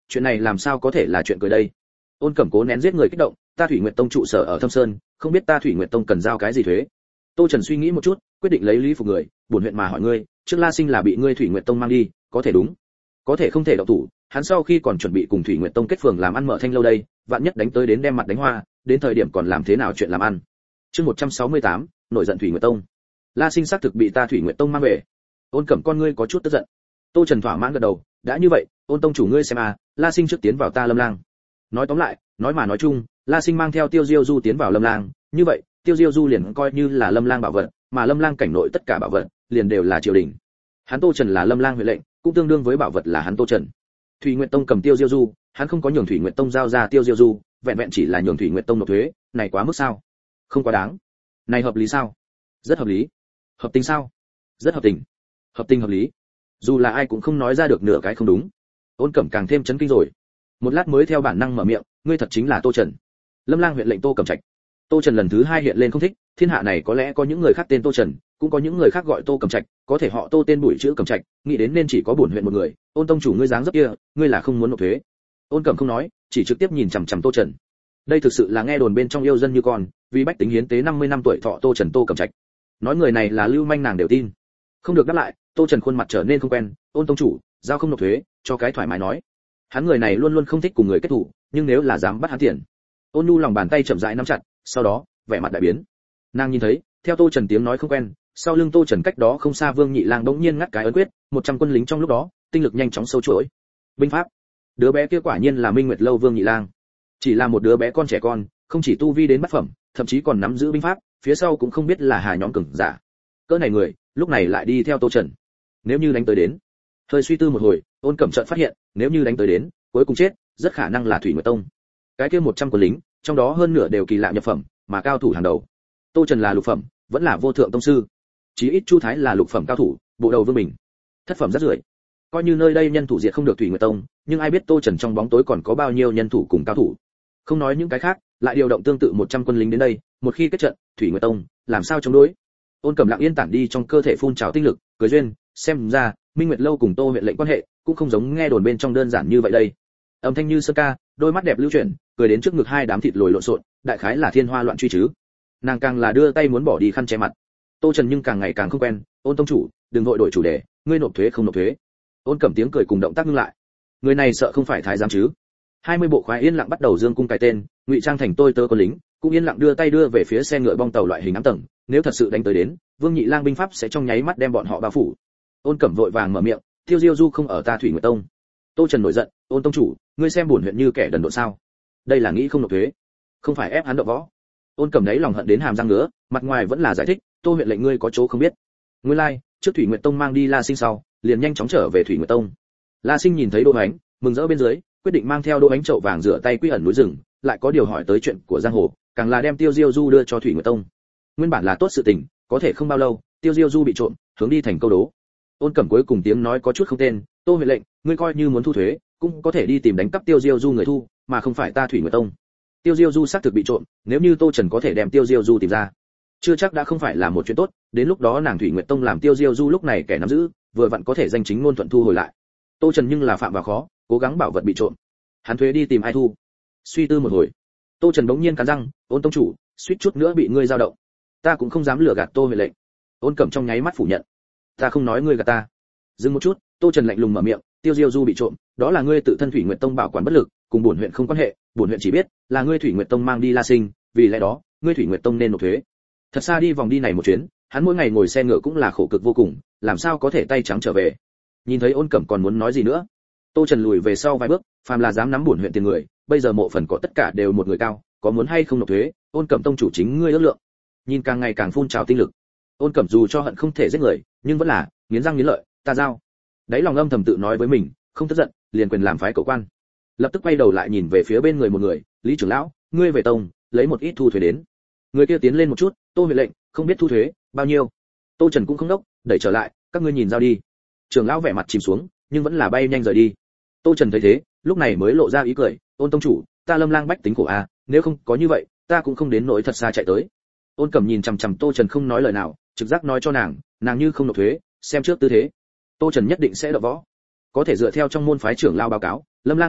chuyện này làm sao có thể là chuyện cười đây. Ôn Cẩm cố nén giết người kích động, ta Thủy Nguyệt Tông trụ sở ở Thâm Sơn, không biết ta Thủy Nguyệt Tông cần giao cái gì thuế. Tô Trần suy nghĩ một chút, quyết định lấy lý phục người, bổn huyện mà hỏi ngươi, trước La Sinh là bị ngươi Thủy Nguyệt Tông mang đi, có thể đúng? Có thể không thể động thủ, hắn sau khi còn chuẩn bị cùng Thủy Nguyệt Tông kết phường làm ăn mở thanh lâu đây, vạn nhất đánh tới đến đem mặt đánh hoa, đến thời điểm còn làm thế nào chuyện làm ăn. Chương 168, nổi giận Thủy Nguyệt Tông. La Sinh xác thực bị ta Thủy Nguyệt Tông mang về. Ôn Cẩm con ngươi có chút tức giận. Tô Trần thỏa mãn gật đầu, đã như vậy, Ôn tông chủ ngươi xem à, La Sinh trước tiến vào ta Lâm Lang. Nói tóm lại, nói mà nói chung, La Sinh mang theo Tiêu Diêu Du tiến vào Lâm Lang, như vậy, Tiêu Diêu Du liền coi như là Lâm Lang bảo vật, mà Lâm Lang cảnh nội tất cả bảo vật liền đều là triều đình. Hắn Tô Trần là Lâm Lang huệ lệnh, cũng tương đương với bảo vật là hắn Tô Trần. Thủy Nguyệt Tông cầm Tiêu Diêu Du, hắn không có nhường Thủy Nguyệt Tông giao ra Tiêu Diêu Du, vẹn vẹn chỉ là nhường Thủy Nguyệt Tông nộp thuế, này quá mức sao? Không quá đáng. Này hợp lý sao? Rất hợp lý. Hợp tình sao? Rất hợp tình. Hợp tình hợp lý. Dù là ai cũng không nói ra được nửa cái không đúng. Ôn Cẩm càng thêm chấn kinh rồi. Một lát mới theo bản năng mở miệng, ngươi thật chính là Tô Trần. Lâm Lang huyện lệnh Tô Cẩm Trạch. Tô Trần lần thứ hai hiện lên không thích, thiên hạ này có lẽ có những người khác tên Tô Trần, cũng có những người khác gọi Tô Cẩm Trạch, có thể họ Tô tên bụi chữ Cẩm Trạch, nghĩ đến nên chỉ có bổn huyện một người. Ôn tông chủ ngươi dáng dấp kia, ngươi là không muốn nộp thuế. Ôn Cẩm không nói, chỉ trực tiếp nhìn chằm chằm Tô Trần. Đây thực sự là nghe đồn bên trong yêu dân như con, vì bách tính hiến tế 50 năm tuổi thọ Tô Trần Tô Cẩm Trạch. Nói người này là lưu manh nàng đều tin. Không được đáp lại, Tô Trần khuôn mặt trở nên không quen, ôn tông chủ, giao không nộp thuế, cho cái thoải mái nói. Hắn người này luôn luôn không thích cùng người kết thủ, nhưng nếu là dám bắt hắn tiền. Ôn Nhu lòng bàn tay chậm rãi nắm chặt, sau đó, vẻ mặt đại biến. Nàng nhìn thấy, theo Tô Trần tiếng nói không quen, sau lưng Tô Trần cách đó không xa Vương Nhị Lang bỗng nhiên ngắt cái ấn quyết, 100 quân lính trong lúc đó, tinh lực nhanh chóng sâu chuỗi. Binh pháp. Đứa bé kia quả nhiên là Minh Nguyệt lâu Vương Nhị Lang. Chỉ là một đứa bé con trẻ con, không chỉ tu vi đến bát phẩm, thậm chí còn nắm giữ binh pháp, phía sau cũng không biết là hà nhóm cường giả. Cỡ này người, lúc này lại đi theo Tô Trần. Nếu như đánh tới đến, hơi suy tư một hồi, Ôn Cẩm chợt phát hiện, nếu như đánh tới đến, cuối cùng chết, rất khả năng là Thủy Nguyệt Tông. Cái kia 100 quân lính, trong đó hơn nửa đều kỳ lạ nhập phẩm, mà cao thủ hàng đầu. Tô Trần là lục phẩm, vẫn là vô thượng tông sư. Chí ít Chu Thái là lục phẩm cao thủ, bộ đầu Vương Bình. Thất phẩm rất rưởi. Coi như nơi đây nhân thủ diệt không được Thủy Nguyệt Tông, nhưng ai biết Tô Trần trong bóng tối còn có bao nhiêu nhân thủ cùng cao thủ. Không nói những cái khác, lại điều động tương tự 100 quân lính đến đây, một khi kết trận, Thủy Nguyệt Tông làm sao chống đối? Ôn Cẩm lặng yên tản đi trong cơ thể phun trào tinh lực, cười duyên, xem ra, Minh Nguyệt lâu cùng Tô huyện lệnh quan hệ, cũng không giống nghe đồn bên trong đơn giản như vậy đây. Âm thanh như sơn ca, đôi mắt đẹp lưu chuyển, cười đến trước ngực hai đám thịt lồi lộn xộn, đại khái là thiên hoa loạn truy chứ. Nàng càng là đưa tay muốn bỏ đi khăn che mặt. Tô Trần nhưng càng ngày càng không quen, Ôn tông chủ, đừng vội đổi chủ đề, ngươi nộp thuế không nộp thuế. Ôn Cẩm tiếng cười cùng động tác ngưng lại. Người này sợ không phải thái giám chứ? 20 bộ khoái yên lặng bắt đầu dương cung cái tên, ngụy trang thành tôi tớ quân lính, cũng yên lặng đưa tay đưa về phía xe ngựa bong tàu loại hình ám tầng, nếu thật sự đánh tới đến, Vương Nhị Lang binh pháp sẽ trong nháy mắt đem bọn họ bao phủ. Ôn Cẩm vội vàng mở miệng, Tiêu Diêu Du không ở ta Thủy Nguyệt Tông. Tô Trần nổi giận, Ôn tông chủ, ngươi xem bổn huyện như kẻ đần độn sao? Đây là nghĩ không nộp thuế, không phải ép hắn động võ. Ôn Cẩm đấy lòng hận đến hàm răng ngứa, mặt ngoài vẫn là giải thích, Tô huyện lệnh ngươi có chỗ không biết. Nguyên lai, trước Thủy Nguyệt Tông mang đi La Sinh sau, liền nhanh chóng trở về Thủy Nguyệt Tông. La Sinh nhìn thấy Đỗ Ánh, mừng rỡ bên dưới, quyết định mang theo Đỗ Ánh chậu vàng rửa tay quy ẩn núi rừng, lại có điều hỏi tới chuyện của giang hồ, càng là đem Tiêu Diêu Du đưa cho Thủy Nguyệt Tông. Nguyên bản là tốt sự tình, có thể không bao lâu, Tiêu Diêu Du bị trộm, hướng đi thành câu đố. Ôn Cẩm cuối cùng tiếng nói có chút không tên, Tô huyện lệnh, ngươi coi như muốn thu thuế, cũng có thể đi tìm đánh cắp Tiêu Diêu Du người thu, mà không phải ta Thủy Nguyệt Tông. Tiêu Diêu Du xác thực bị trộm, nếu như Tô Trần có thể đem Tiêu Diêu Du tìm ra, chưa chắc đã không phải là một chuyện tốt, đến lúc đó nàng Thủy Nguyệt Tông làm Tiêu Diêu Du lúc này kẻ nắm giữ, vừa vặn có thể danh chính ngôn thuận thu hồi lại. Tô Trần nhưng là phạm vào khó, cố gắng bảo vật bị trộm. Hắn thuế đi tìm ai thu? Suy tư một hồi, Tô Trần bỗng nhiên cắn răng, Ôn tông chủ, suýt chút nữa bị ngươi dao động. Ta cũng không dám lừa gạt Tô huyện lệnh. Ôn Cẩm trong nháy mắt phủ nhận. Ta không nói ngươi gạt ta. Dừng một chút, Tô Trần lạnh lùng mở miệng, Tiêu Diêu Du bị trộm, đó là ngươi tự thân Thủy Nguyệt Tông bảo quản bất lực, cùng bổn huyện không quan hệ, bổn huyện chỉ biết là ngươi Thủy Nguyệt Tông mang đi La Sinh, vì lẽ đó, ngươi Thủy Nguyệt Tông nên nộp thuế. Thật xa đi vòng đi này một chuyến, hắn mỗi ngày ngồi xe ngựa cũng là khổ cực vô cùng, làm sao có thể tay trắng trở về. Nhìn thấy Ôn Cẩm còn muốn nói gì nữa, Tô Trần lùi về sau vài bước, phàm là dám nắm bổn huyện tiền người, bây giờ mộ phần có tất cả đều một người cao, có muốn hay không nộp thuế, Ôn Cẩm tông chủ chính ngươi ước lượng. Nhìn càng ngày càng phun trào tinh lực, Ôn Cẩm dù cho hận không thể giết người, nhưng vẫn là nghiến răng nghiến lợi, ta giao. Đấy lòng âm thầm tự nói với mình, không tức giận, liền quyền làm phái cậu quan. Lập tức quay đầu lại nhìn về phía bên người một người, Lý trưởng lão, ngươi về tông, lấy một ít thu thuế đến. Người kia tiến lên một chút, Tô huyện lệnh, không biết thu thuế bao nhiêu. Tô Trần cũng không đốc, đẩy trở lại, các ngươi nhìn giao đi. Trưởng lão vẻ mặt chìm xuống, nhưng vẫn là bay nhanh rời đi. Tô Trần thấy thế, lúc này mới lộ ra ý cười, Ôn tông chủ, ta Lâm Lang bách tính khổ a, nếu không có như vậy, ta cũng không đến nỗi thật xa chạy tới. Ôn Cẩm nhìn chằm chằm Tô Trần không nói lời nào, trực giác nói cho nàng như không nộp thuế, xem trước tư thế, Tô Trần nhất định sẽ đập võ. Có thể dựa theo trong môn phái trưởng lao báo cáo, Lâm Lang bách tính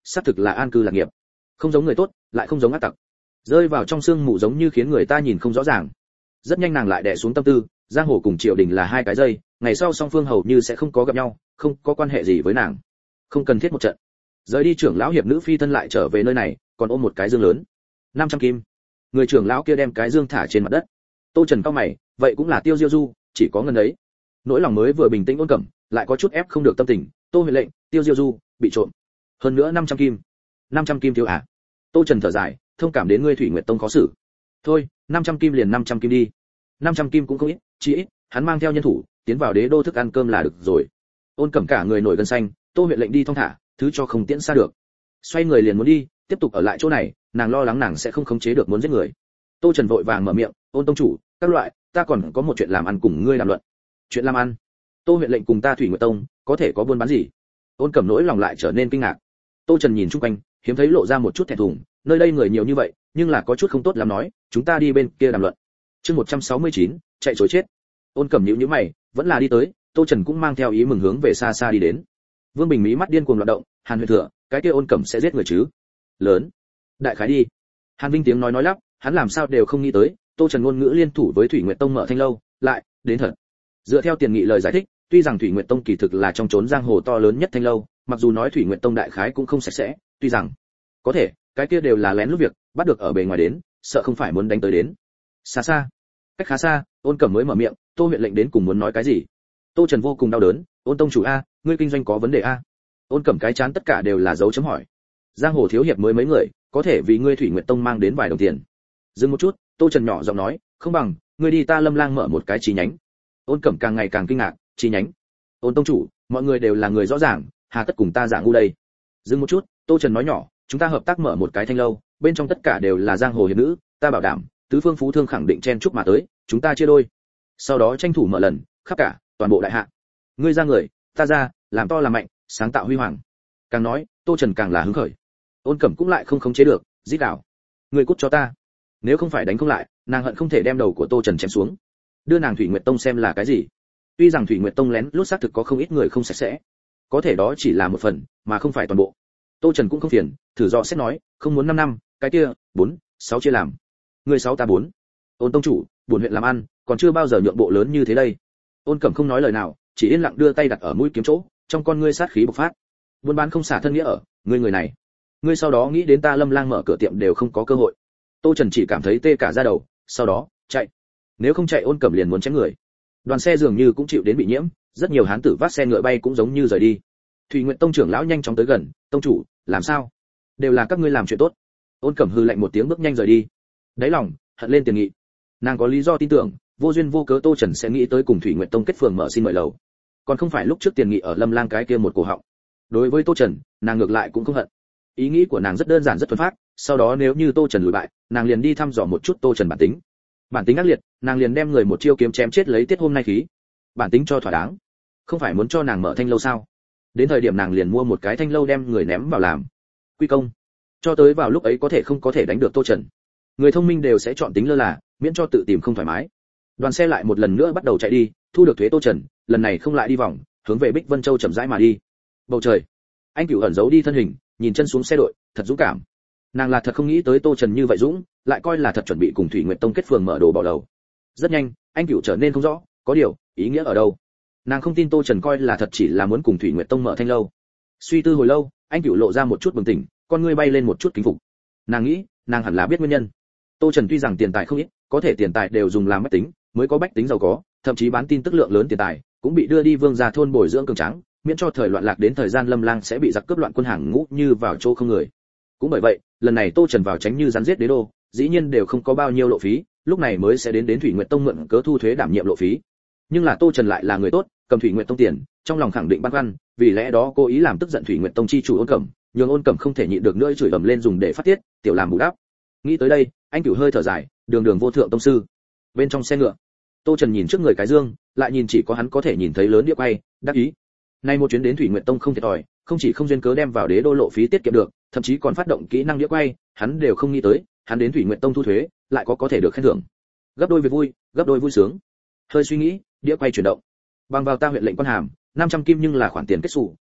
xác thực là an cư lạc nghiệp, không giống người tốt lại không giống ác tặc, rơi vào trong sương mù giống như khiến người ta nhìn không rõ ràng. Rất nhanh nàng lại đè xuống tâm tư, giang hồ cùng triều đình là hai cái dây, ngày sau song phương hầu như sẽ không có gặp nhau, không có quan hệ gì với nàng, không cần thiết một trận. Rời đi trưởng lão hiệp nữ phi thân lại trở về nơi này, còn ôm một cái dương lớn, 500 kim. Người trưởng lão kia đem cái dương thả trên mặt đất. Tô Trần cau mày, vậy cũng là Tiêu Diêu Du, chỉ có ngần ấy. Nỗi lòng mới vừa bình tĩnh ôn cẩm, lại có chút ép không được tâm tình. Tô Huệ lệnh, Tiêu Diêu Du bị trộm, hơn nữa 500 kim. 500 kim thiếu à? Tô Trần thở dài, thông cảm đến ngươi Thủy Nguyệt Tông khó xử. Thôi, 500 kim liền 500 kim đi. 500 kim cũng không ít, chỉ ít hắn mang theo nhân thủ, tiến vào đế đô thức ăn cơm là được rồi. Ôn cẩm cả người nổi gân xanh, Tô Huệ lệnh đi thong thả, thứ cho không tiễn xa được. Xoay người liền muốn đi, tiếp tục ở lại chỗ này, nàng lo lắng nàng sẽ không khống chế được muốn giết người. Tô Trần vội vàng mở miệng, ôn tông chủ, các loại, ta còn có một chuyện làm ăn cùng ngươi đàm luận. Chuyện làm ăn? Tô Huệ lệnh cùng ta Thủy Nguyệt Tông có thể có buôn bán gì? Ôn cẩm nỗi lòng lại trở nên kinh ngạc. Tô Trần nhìn chung quanh, hiếm thấy lộ ra một chút thẹn thùng, nơi đây người nhiều như vậy, nhưng là có chút không tốt lắm nói, chúng ta đi bên kia đàm luận. Chương 169, chạy trối chết. Ôn cẩm nhíu nhíu mày, vẫn là đi tới, Tô Trần cũng mang theo ý mừng hướng về xa xa đi đến. Vương Bình mí mắt điên cuồng loạn động, Hàn Huyền Thừa, cái kia ôn cẩm sẽ giết người chứ? Lớn, đại khái đi. Hàn Vinh tiếng nói lắp, hắn làm sao đều không nghĩ tới, Tô Trần ngôn ngữ liên thủ với Thủy Nguyệt Tông mở thanh lâu, lại đến thật. Dựa theo Tiền Nghị lời giải thích, tuy rằng Thủy Nguyệt Tông kỳ thực là trong chốn giang hồ to lớn nhất thanh lâu, mặc dù nói Thủy Nguyệt Tông đại khái cũng không sạch sẽ, tuy rằng có thể, cái kia đều là lén lút việc, bắt được ở bề ngoài đến, sợ không phải muốn đánh tới đến. Xa xa, cách khá xa, ôn cẩm mới mở miệng, Tô huyện lệnh đến cùng muốn nói cái gì? Tô Trần vô cùng đau đớn, ôn tông chủ a, ngươi kinh doanh có vấn đề a? Ôn cẩm cái chán tất cả đều là dấu chấm hỏi. Giang hồ thiếu hiệp mới mấy người, có thể vì ngươi Thủy Nguyệt Tông mang đến vài đồng tiền. Dừng một chút, Tô Trần nhỏ giọng nói, không bằng ngươi đi ta Lâm Lang mở một cái chi nhánh. Ôn cẩm càng ngày càng kinh ngạc, chi nhánh? Ôn tông chủ, mọi người đều là người rõ ràng, hà tất cùng ta giả ngu đây? Dừng một chút, Tô Trần nói nhỏ, chúng ta hợp tác mở một cái thanh lâu, bên trong tất cả đều là giang hồ hiệp nữ, ta bảo đảm, tứ phương phú thương khẳng định chen chúc mà tới, chúng ta chia đôi. Sau đó tranh thủ mở lần, khắp cả toàn bộ đại hạ. Ngươi ra người, ta ra, làm to làm mạnh, sáng tạo huy hoàng. Càng nói, Tô Trần càng là hứng khởi. Ôn cẩm cũng lại không khống chế được, rít gào, ngươi cút cho ta. Nếu không phải đánh không lại, nàng hận không thể đem đầu của Tô Trần chém xuống. Đưa nàng Thủy Nguyệt Tông xem là cái gì? Tuy rằng Thủy Nguyệt Tông lén lút xác thực có không ít người không sạch sẽ, có thể đó chỉ là một phần, mà không phải toàn bộ. Tô Trần cũng không phiền, thử dò xét nói, không muốn 5 năm, cái kia, 4, 6 chia làm. Người 6 ta 4. Ôn tông chủ, buồn huyện làm ăn, còn chưa bao giờ nhượng bộ lớn như thế đây. Ôn cẩm không nói lời nào, chỉ yên lặng đưa tay đặt ở mũi kiếm chỗ, trong con ngươi sát khí bộc phát. Buôn bán không xả thân nghĩa ở, ngươi người này. Ngươi sau đó nghĩ đến ta Lâm Lang mở cửa tiệm đều không có cơ hội. Tô Trần chỉ cảm thấy tê cả da đầu, sau đó, chạy. Nếu không chạy ôn cẩm liền muốn chém người. Đoàn xe dường như cũng chịu đến bị nhiễm, rất nhiều hán tử vác xe ngựa bay cũng giống như rời đi. Thủy Nguyệt Tông trưởng lão nhanh chóng tới gần, tông chủ, làm sao? Đều là các ngươi làm chuyện tốt. Ôn cẩm hư lạnh một tiếng bước nhanh rời đi. Đáy lòng hận lên Tiền Nghị. Nàng có lý do tin tưởng, vô duyên vô cớ Tô Trần sẽ nghĩ tới cùng Thủy Nguyệt Tông kết phường mở xin mời lầu. Còn không phải lúc trước Tiền Nghị ở Lâm Lang cái kia một cổ họng. Đối với Tô Trần, nàng ngược lại cũng không hận. Ý nghĩ của nàng rất đơn giản rất thuần phát, sau đó nếu như Tô Trần lùi bại, nàng liền đi thăm dò một chút Tô Trần bản tính. Bản tính ác liệt, nàng liền đem người một chiêu kiếm chém chết lấy tiết hôm nay khí. Bản tính cho thỏa đáng. Không phải muốn cho nàng mở thanh lâu sao? Đến thời điểm nàng liền mua một cái thanh lâu đem người ném vào làm quy công. Cho tới vào lúc ấy có thể không có thể đánh được Tô Trần. Người thông minh đều sẽ chọn tính lơ là, miễn cho tự tìm không thoải mái. Đoàn xe lại một lần nữa bắt đầu chạy đi, thu được thuế Tô Trần, lần này không lại đi vòng, hướng về Bích Vân Châu chậm rãi mà đi. Bầu trời, anh Cửu ẩn giấu đi thân hình, nhìn chân xuống xe đội, thật dũng cảm. Nàng là thật không nghĩ tới Tô Trần như vậy dũng, lại coi là thật chuẩn bị cùng Thủy Nguyệt Tông kết phường mở đồ bỏ đầu. Rất nhanh, anh Cửu trở nên không rõ, có điều, ý nghĩa ở đâu? Nàng không tin Tô Trần coi là thật chỉ là muốn cùng Thủy Nguyệt Tông mở thanh lâu. Suy tư hồi lâu, anh Cửu lộ ra một chút bừng tỉnh, con ngươi bay lên một chút kính phục. Nàng nghĩ, nàng hẳn là biết nguyên nhân. Tô Trần tuy rằng tiền tài không ít, có thể tiền tài đều dùng làm bách tính, mới có bách tính giàu có, thậm chí bán tin tức lượng lớn tiền tài, cũng bị đưa đi vương gia thôn bồi dưỡng cường tráng, miễn cho thời loạn lạc đến thời gian Lâm Lang sẽ bị giặc cướp loạn quân hàng ngũ như vào chỗ không người. Cũng bởi vậy, lần này Tô Trần vào tránh như rắn giết đế đô, dĩ nhiên đều không có bao nhiêu lộ phí, lúc này mới sẽ đến Thủy Nguyệt Tông mượn cớ thu thuế đảm nhiệm lộ phí. Nhưng là Tô Trần lại là người tốt, cầm Thủy Nguyệt Tông tiền, trong lòng khẳng định băn khoăn, vì lẽ đó cố ý làm tức giận Thủy Nguyệt Tông chi chủ Ôn Cẩm, nhường Ôn Cẩm không thể nhịn được nữa chửi ầm lên dùng để phát tiết, tiểu làm bù đắp. Nghĩ tới đây, anh Cửu hơi thở dài, đường đường vô thượng tông sư. Bên trong xe ngựa, Tô Trần nhìn trước người cái dương, lại nhìn chỉ có hắn có thể nhìn thấy lớn đĩa quay, đắc ý. Nay một chuyến đến Thủy Nguyệt Tông không thiệt thòi, không chỉ không duyên cớ đem vào đế đô lộ phí tiết kiệm được, thậm chí còn phát động kỹ năng đĩa quay, hắn đều không nghĩ tới, hắn đến Thủy Nguyệt Tông thu thuế, lại có thể được khen thưởng. Gấp đôi việc vui, gấp đôi vui sướng. Hơi suy nghĩ, đĩa quay chuyển động. Bằng vào ta huyện lệnh quan hàm, 500 kim nhưng là khoản tiền kết sổ,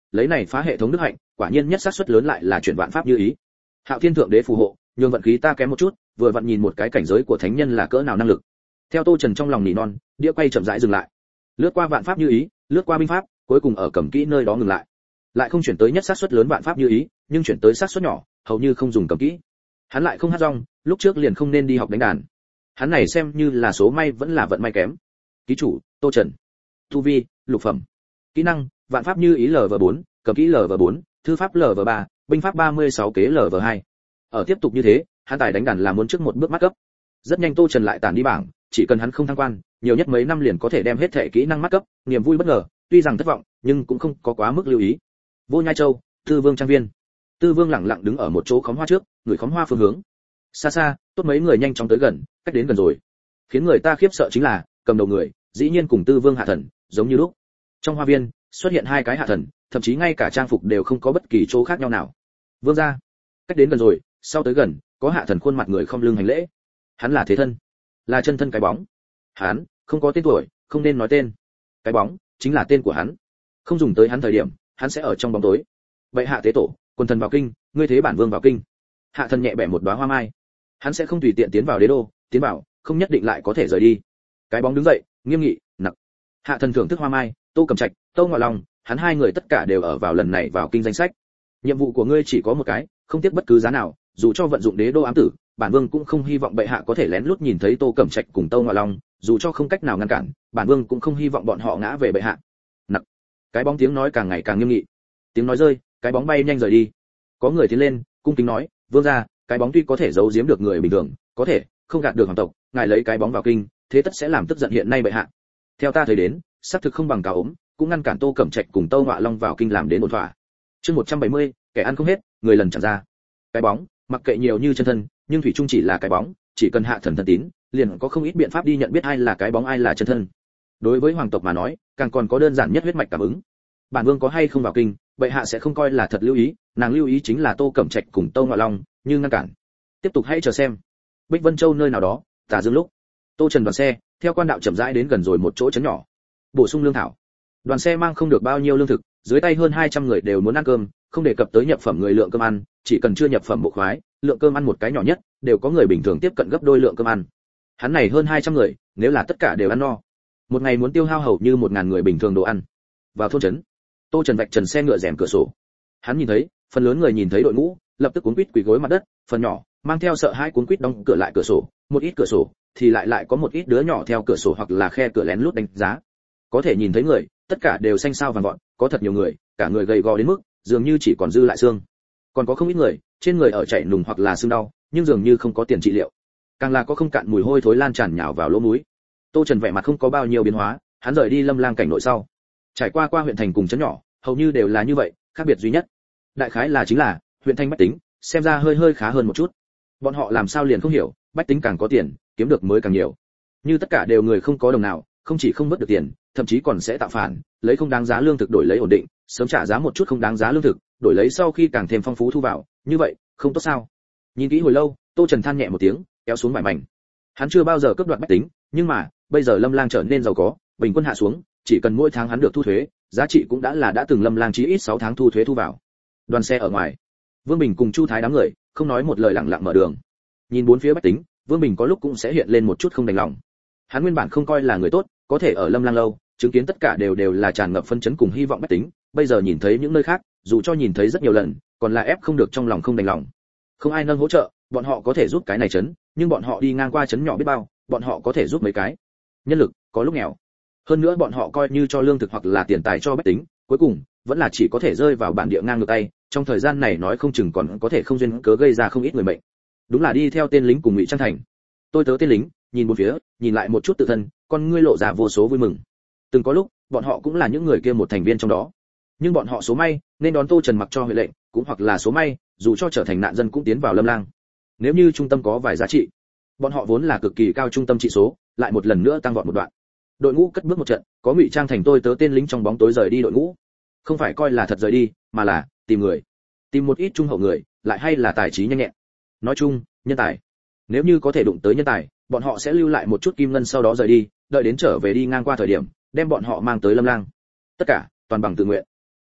lấy này phá hệ thống đức hạnh, quả nhiên nhất xác suất lớn lại là chuyển vạn pháp như ý. Hạo Thiên thượng đế phù hộ, nhường vận khí ta kém một chút, vừa vặn nhìn một cái cảnh giới của thánh nhân là cỡ nào năng lực. Theo Tô Trần trong lòng nỉ non, đĩa quay chậm rãi dừng lại. Lướt qua vạn pháp như ý, lướt qua binh pháp, cuối cùng ở cầm kỹ nơi đó ngừng lại. Lại không chuyển tới nhất xác suất lớn vạn pháp như ý, nhưng chuyển tới xác suất nhỏ, hầu như không dùng cầm kỹ. Hắn lại không hát rong, lúc trước liền không nên đi học đánh đàn. Hắn này xem như là số may vẫn là vận may kém. Ký chủ, Tô Trần. Tu vi, lục phẩm. Kỹ năng, vạn pháp như ý LV4, cầm kỹ LV4, thư pháp LV3, binh pháp 36 kế LV2. Ở tiếp tục như thế, hắn tài đánh đàn là muốn trước một bước mắt cấp. Rất nhanh Tô Trần lại tản đi bảng, chỉ cần hắn không thăng quan, nhiều nhất mấy năm liền có thể đem hết thể kỹ năng mắt cấp, niềm vui bất ngờ, tuy rằng thất vọng, nhưng cũng không có quá mức lưu ý. Vô Nhai Châu, Tư Vương trang viên. Tư Vương lặng lặng đứng ở một chỗ khóm hoa trước, người khóm hoa phương hướng. Xa xa, tốt mấy người nhanh chóng tới gần, cách đến gần rồi. Khiến người ta khiếp sợ chính là, cầm đầu người, dĩ nhiên cùng Tư Vương hạ thần, giống như lúc. Trong hoa viên, xuất hiện hai cái hạ thần, thậm chí ngay cả trang phục đều không có bất kỳ chỗ khác nhau nào. Vương gia, cách đến gần rồi, sau tới gần, có hạ thần khuôn mặt người không lưng hành lễ. Hắn là thế thân, là chân thân cái bóng. Hắn không có tên tuổi, không nên nói tên. Cái bóng chính là tên của hắn. Không dùng tới hắn thời điểm, hắn sẽ ở trong bóng tối. Vậy hạ tế tổ, quân thần vào kinh, ngươi thế bản vương vào kinh. Hạ thần nhẹ bẻ một đóa hoa mai. Hắn sẽ không tùy tiện tiến vào đế đô, tiến vào, không nhất định lại có thể rời đi. Cái bóng đứng dậy, nghiêm nghị, nặng. Hạ thần thưởng thức hoa mai, Tô Cẩm Trạch, Tô Ngọ Long, hắn hai người tất cả đều ở vào lần này vào kinh danh sách. Nhiệm vụ của ngươi chỉ có một cái, không tiếc bất cứ giá nào, dù cho vận dụng đế đô ám tử, bản vương cũng không hy vọng bệ hạ có thể lén lút nhìn thấy Tô Cẩm Trạch cùng Tô Ngọ Long, dù cho không cách nào ngăn cản, bản vương cũng không hy vọng bọn họ ngã về bệ hạ. Nặng. Cái bóng tiếng nói càng ngày càng nghiêm nghị. Tiếng nói rơi, cái bóng bay nhanh rời đi. Có người tiến lên, cung kính nói, vương gia, cái bóng tuy có thể giấu giếm được người bình thường, có thể không gạt được hoàng tộc, ngài lấy cái bóng vào kinh, thế tất sẽ làm tức giận hiện nay bệ hạ. Theo ta thấy đến, xác thực không bằng cáo ốm, cũng ngăn cản Tô Cẩm Trạch cùng Tô Ngọ Long vào kinh làm đến ổn thỏa. Chương 170, kẻ ăn không hết, người lần chẳng ra. Cái bóng, mặc kệ nhiều như chân thân, nhưng thủy chung chỉ là cái bóng, chỉ cần hạ thần thân tín, liền có không ít biện pháp đi nhận biết ai là cái bóng ai là chân thân. Đối với hoàng tộc mà nói, càng còn có đơn giản nhất huyết mạch cảm ứng. Bản vương có hay không vào kinh, bệ hạ sẽ không coi là thật lưu ý, nàng lưu ý chính là Tô Cẩm Trạch cùng Tô Ngọ Long, như ngăn cản. Tiếp tục hãy chờ xem. Bích Vân Châu nơi nào đó, Tả Dương lúc, Tô Trần đoàn xe, theo quan đạo chậm rãi đến gần rồi một chỗ trấn nhỏ. Bổ sung lương thảo. Đoàn xe mang không được bao nhiêu lương thực, dưới tay hơn 200 người đều muốn ăn cơm, không đề cập tới nhập phẩm người lượng cơm ăn, chỉ cần chưa nhập phẩm bộ khoái, lượng cơm ăn một cái nhỏ nhất, đều có người bình thường tiếp cận gấp đôi lượng cơm ăn. Hắn này hơn 200 người, nếu là tất cả đều ăn no, một ngày muốn tiêu hao hầu như 1000 người bình thường đồ ăn. Vào thôn trấn, Tô Trần vạch trần xe ngựa rèm cửa sổ. Hắn nhìn thấy, phần lớn người nhìn thấy đội ngũ, lập tức cuống quýt quỳ gối mặt đất, phần nhỏ mang theo sợ hãi cuống quýt đóng cửa lại cửa sổ, một ít cửa sổ thì lại có một ít đứa nhỏ theo cửa sổ hoặc là khe cửa lén lút đánh giá. Có thể nhìn thấy người, tất cả đều xanh xao vàng vọt, có thật nhiều người, cả người gầy gò đến mức dường như chỉ còn dư lại xương. Còn có không ít người, trên người ở chảy nùng hoặc là sưng đau, nhưng dường như không có tiền trị liệu. Càng là có không cạn mùi hôi thối lan tràn nhào vào lỗ mũi. Tô Trần vẻ mặt không có bao nhiêu biến hóa, hắn rời đi Lâm Lang cảnh nội sau, trải qua huyện thành cùng trấn nhỏ, hầu như đều là như vậy, khác biệt duy nhất đại khái là chính là huyện thành bách tính xem ra hơi khá hơn một chút. Bọn họ làm sao liền không hiểu, bách tính càng có tiền, kiếm được mới càng nhiều. Như tất cả đều người không có đồng nào, không chỉ không mất được tiền, thậm chí còn sẽ tạo phản, lấy không đáng giá lương thực đổi lấy ổn định, sớm trả giá một chút không đáng giá lương thực, đổi lấy sau khi càng thêm phong phú thu vào, như vậy, không tốt sao? Nhìn kỹ hồi lâu, Tô Trần than nhẹ một tiếng, kéo xuống vải mảnh. Hắn chưa bao giờ cướp đoạt bách tính, nhưng mà, bây giờ Lâm Lang trở nên giàu có, bình quân hạ xuống, chỉ cần mỗi tháng hắn được thu thuế, giá trị cũng đã từng Lâm Lang chí ít 6 tháng thu thuế thu vào. Đoàn xe ở ngoài, Vương Bình cùng Chu Thái đám người, không nói một lời lặng lặng mở đường. Nhìn bốn phía bách tính, Vương Bình có lúc cũng sẽ hiện lên một chút không đành lòng. Hắn nguyên bản không coi là người tốt, có thể ở Lâm Lang lâu, chứng kiến tất cả đều là tràn ngập phân chấn cùng hy vọng bách tính, bây giờ nhìn thấy những nơi khác, dù cho nhìn thấy rất nhiều lần, còn là ép không được trong lòng không đành lòng. Không ai nâng hỗ trợ, bọn họ có thể giúp cái này trấn, nhưng bọn họ đi ngang qua trấn nhỏ biết bao, bọn họ có thể giúp mấy cái. Nhân lực, có lúc nghèo. Hơn nữa bọn họ coi như cho lương thực hoặc là tiền tài cho bách tính, cuối cùng vẫn là chỉ có thể rơi vào bản địa ngang ngược tay, trong thời gian này nói không chừng còn có thể không duyên cớ gây ra không ít người mệnh. Đúng là đi theo tên lính cùng Ngụy Trang Thành. Tôi tớ tên lính, nhìn bốn phía, nhìn lại một chút tự thân, con ngươi lộ ra vô số vui mừng. Từng có lúc, bọn họ cũng là những người kia một thành viên trong đó. Nhưng bọn họ số may, nên đón Tô Trần mặc cho huệ lệnh, cũng hoặc là số may, dù cho trở thành nạn dân cũng tiến vào Lâm Lang. Nếu như trung tâm có vài giá trị, bọn họ vốn là cực kỳ cao trung tâm trị số, lại một lần nữa tăng vọt một đoạn. Đội ngũ cất bước một trận, có Ngụy Trang Thành tôi tớ tên lính trong bóng tối rời đi đội ngũ. Không phải coi là thật rời đi, mà là tìm người, tìm một ít trung hậu người, lại hay là tài trí nhanh nhẹn. Nói chung, nhân tài. Nếu như có thể đụng tới nhân tài, bọn họ sẽ lưu lại một chút kim ngân sau đó rời đi, đợi đến trở về đi ngang qua thời điểm, đem bọn họ mang tới Lâm Lang. Tất cả toàn bằng tự nguyện.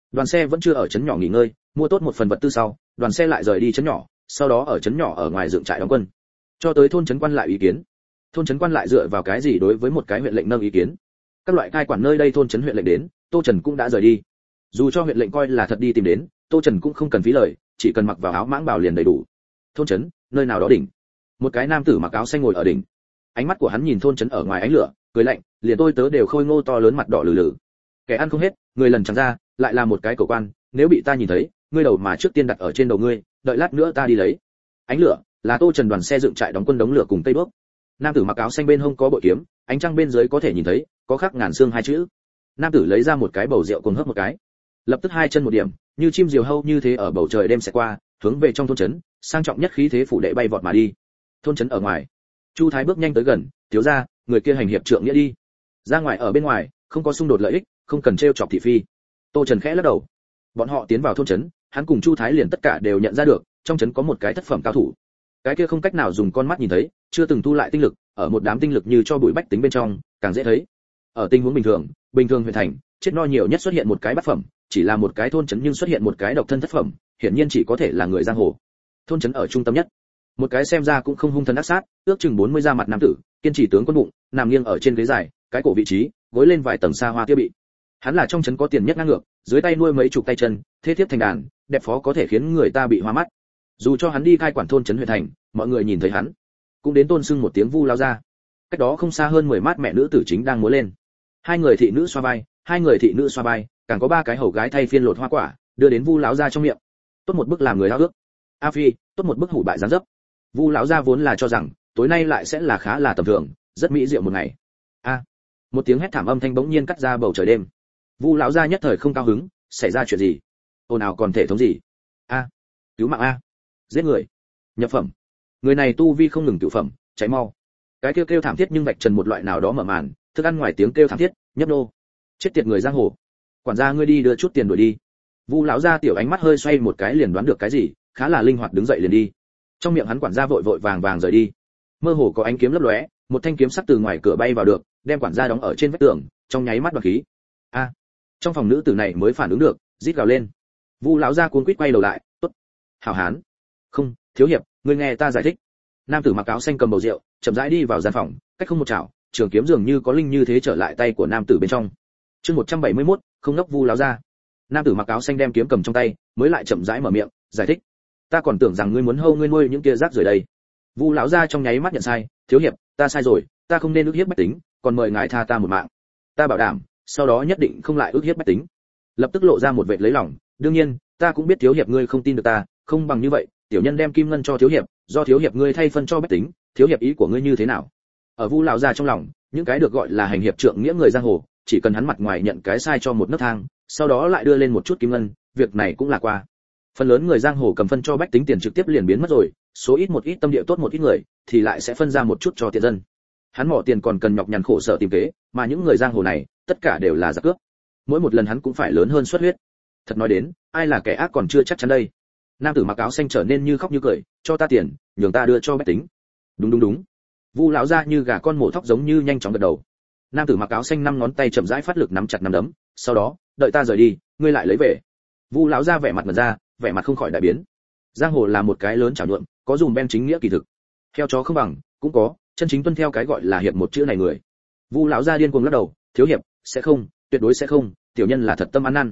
Đoàn xe vẫn chưa ở trấn nhỏ nghỉ ngơi, mua tốt một phần vật tư sau, đoàn xe lại rời đi trấn nhỏ, sau đó ở trấn nhỏ ở ngoài dựng trại đóng quân. Cho tới thôn trấn quan lại ý kiến. Thôn trấn quan lại dựa vào cái gì đối với một cái huyện lệnh nâng ý kiến? Các loại cai quản nơi đây thôn trấn huyện lệnh đến, Tô Trần cũng đã rời đi. Dù cho huyện lệnh coi là thật đi tìm đến, Tô Trần cũng không cần phí lời, chỉ cần mặc vào áo mãng bào liền đầy đủ. Thôn trấn, nơi nào đó đỉnh. Một cái nam tử mặc áo xanh ngồi ở đỉnh. Ánh mắt của hắn nhìn thôn trấn ở ngoài ánh lửa, cười lạnh, liền tôi tớ đều khôi ngô to lớn mặt đỏ lử lử. Kẻ ăn không hết, người lần chẳng ra, lại là một cái cầu quan, nếu bị ta nhìn thấy, ngươi đầu mà trước tiên đặt ở trên đầu ngươi, đợi lát nữa ta đi lấy. Ánh lửa là Tô Trần đoàn xe dựng trại đóng quân đống lửa cùng cây đuốc. Nam tử mặc áo xanh bên hông có bội kiếm, ánh trăng bên dưới có thể nhìn thấy, có khắc ngàn xương hai chữ. Nam tử lấy ra một cái bầu rượu cùng hớp một cái, lập tức hai chân một điểm, như chim diều hâu như thế ở bầu trời đêm sẽ qua, hướng về trong thôn trấn, sang trọng nhất khí thế phủ đệ bay vọt mà đi. Thôn trấn ở ngoài, Chu Thái bước nhanh tới gần, thiếu gia, người kia hành hiệp trượng nghĩa đi. Ra ngoài ở bên ngoài, không có xung đột lợi ích, không cần trêu chọc thị phi. Tô Trần khẽ lắc đầu. Bọn họ tiến vào thôn trấn, hắn cùng Chu Thái liền tất cả đều nhận ra được, trong trấn có một cái thất phẩm cao thủ. Cái kia không cách nào dùng con mắt nhìn thấy, chưa từng thu lại tinh lực, ở một đám tinh lực như cho bụi bách tính bên trong, càng dễ thấy. Ở tình huống bình thường huyện thành, chết no nhiều nhất xuất hiện một cái bát phẩm, chỉ là một cái thôn trấn nhưng xuất hiện một cái độc thân thất phẩm, hiển nhiên chỉ có thể là người giang hồ. Thôn trấn ở trung tâm nhất, một cái xem ra cũng không hung thần ác sát, ước chừng 40 da mặt nam tử, kiên trì tướng quân bụng, nằm nghiêng ở trên ghế dài, cái cổ vị trí, gối lên vài tầng xa hoa tiêu bị. Hắn là trong trấn có tiền nhất ngang ngược, dưới tay nuôi mấy chục tay chân, thế thiếp thành đàn, đẹp phó có thể khiến người ta bị hoa mắt. Dù cho hắn đi cai quản thôn trấn huyện thành, mọi người nhìn thấy hắn, cũng đến tôn sưng một tiếng Vu lão gia. Cách đó không xa hơn 10 mát mẹ nữ tử chính đang múa lên. Hai người thị nữ xoa vai, càng có ba cái hầu gái thay phiên lột hoa quả, đưa đến Vu lão gia trong miệng. Tốt một bức làm người háo ước. A Phi, tốt một bức hủ bại giáng dấp. Vu lão gia vốn là cho rằng tối nay lại sẽ là khá là tầm thường, rất mỹ diệu một ngày. A, một tiếng hét thảm âm thanh bỗng nhiên cắt ra bầu trời đêm. Vu lão gia nhất thời không cao hứng, xảy ra chuyện gì? Ồn ào còn thể thống gì? A, cứu mạng a, giết người, nhập phẩm. Người này tu vi không ngừng cửu phẩm, cháy mau. Cái kêu kêu thảm thiết nhưng vạch trần một loại nào đó mở màn, thức ăn ngoài tiếng kêu thảm thiết, nhấp nô. Chết tiệt người giang hồ. Quản gia ngươi đi đưa chút tiền đuổi đi. Vu lão gia tiểu ánh mắt hơi xoay một cái liền đoán được cái gì, khá là linh hoạt đứng dậy liền đi. Trong miệng hắn quản gia vội vội vàng vàng rời đi. Mơ hồ có ánh kiếm lấp lóe, một thanh kiếm sắc từ ngoài cửa bay vào được, đem quản gia đóng ở trên vách tường, trong nháy mắt đoạt khí. A, trong phòng nữ tử này mới phản ứng được, rít gào lên. Vu lão gia cuống quýt quay đầu lại, tốt, hảo hán. Không, thiếu hiệp, ngươi nghe ta giải thích. Nam tử mặc áo xanh cầm bầu rượu, chậm rãi đi vào gian phòng, cách không một chảo, trường kiếm dường như có linh như thế trở lại tay của nam tử bên trong. Chương 171, không ngốc Vu lão gia. Nam tử mặc áo xanh đem kiếm cầm trong tay, mới lại chậm rãi mở miệng, giải thích. Ta còn tưởng rằng ngươi muốn hâu ngươi nuôi những kia rác rưởi đây. Vu lão gia trong nháy mắt nhận sai, thiếu hiệp, ta sai rồi, ta không nên ức hiếp bách tính, còn mời ngài tha ta một mạng. Ta bảo đảm, sau đó nhất định không lại ức hiếp bách tính. Lập tức lộ ra một vệt lấy lòng, đương nhiên, ta cũng biết thiếu hiệp ngươi không tin được ta, không bằng như vậy, tiểu nhân đem kim ngân cho thiếu hiệp, do thiếu hiệp ngươi thay phân cho bách tính, thiếu hiệp ý của ngươi như thế nào? Ở Vu lão gia trong lòng, những cái được gọi là hành hiệp trượng nghĩa người giang hồ, chỉ cần hắn mặt ngoài nhận cái sai cho một nấc thang, sau đó lại đưa lên một chút kim ngân, việc này cũng là qua. Phần lớn người giang hồ cầm phân cho bách tính tiền trực tiếp liền biến mất rồi, số ít một ít tâm địa tốt một ít người thì lại sẽ phân ra một chút cho tiện dân. Hắn mỏ tiền còn cần nhọc nhằn khổ sở tìm kế, mà những người giang hồ này, tất cả đều là giặc cướp. Mỗi một lần hắn cũng phải lớn hơn xuất huyết. Thật nói đến, ai là kẻ ác còn chưa chắc chắn đây. Nam tử mặc áo xanh trở nên như khóc như cười, cho ta tiền, nhường ta đưa cho bách tính. Đúng. Vu lão gia như gà con mổ thóc giống như nhanh chóng gật đầu. Nam tử mặc áo xanh năm ngón tay chậm rãi phát lực nắm chặt nắm đấm, sau đó, đợi ta rời đi, ngươi lại lấy về. Vu lão gia vẻ mặt ngẩn ra, vẻ mặt không khỏi đại biến. Giang hồ là một cái lớn chảo nhuộm, có dùng ben chính nghĩa kỳ thực. Theo chó không bằng, cũng có, chân chính tuân theo cái gọi là hiệp một chữ này người. Vu lão gia điên cuồng lắc đầu, thiếu hiệp, sẽ không, tuyệt đối sẽ không, tiểu nhân là thật tâm ăn năn.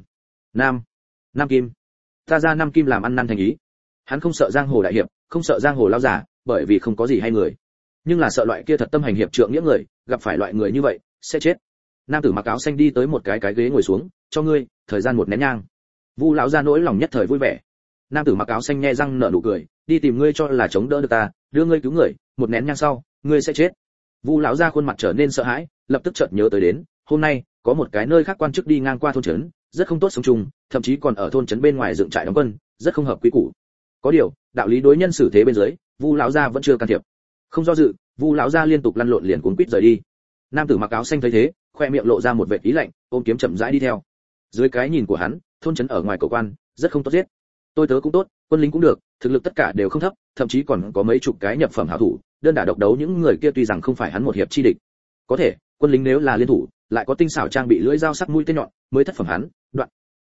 Nam kim. Ta ra năm kim làm ăn năn thành ý. Hắn không sợ giang hồ đại hiệp, không sợ giang hồ lão giả, bởi vì không có gì hay người. Nhưng là sợ loại kia thật tâm hành hiệp trượng nghĩa người, gặp phải loại người như vậy, sẽ chết. Nam tử mặc áo xanh đi tới một cái ghế ngồi xuống, cho ngươi, thời gian một nén nhang. Vu lão gia nỗi lòng nhất thời vui vẻ. Nam tử mặc áo xanh nhe răng nở nụ cười, đi tìm ngươi cho là chống đỡ được ta, đưa ngươi cứu người, một nén nhang sau, ngươi sẽ chết. Vu lão gia khuôn mặt trở nên sợ hãi, lập tức chợt nhớ tới đến, hôm nay có một cái nơi khác quan chức đi ngang qua thôn trấn, rất không tốt sống chung, thậm chí còn ở thôn trấn bên ngoài dựng trại đóng quân, rất không hợp quy củ. Có điều, đạo lý đối nhân xử thế bên dưới, Vu lão gia vẫn chưa can thiệp. Không do dự, Vu lão gia liên tục lăn lộn liền cuốn quýt rời đi. Nam tử mặc áo xanh thấy thế, khoe miệng lộ ra một vệt ý lạnh, ôm kiếm chậm rãi đi theo. Dưới cái nhìn của hắn, thôn trấn ở ngoài cầu quan, rất không tốt giết. Tôi tớ cũng tốt, quân lính cũng được, thực lực tất cả đều không thấp, thậm chí còn có mấy chục cái nhập phẩm hảo thủ, đơn đả độc đấu những người kia tuy rằng không phải hắn một hiệp chi địch. Có thể, quân lính nếu là liên thủ, lại có tinh xảo trang bị lưỡi dao sắc mũi tên nhọn, mới thất phẩm hắn, đoạn.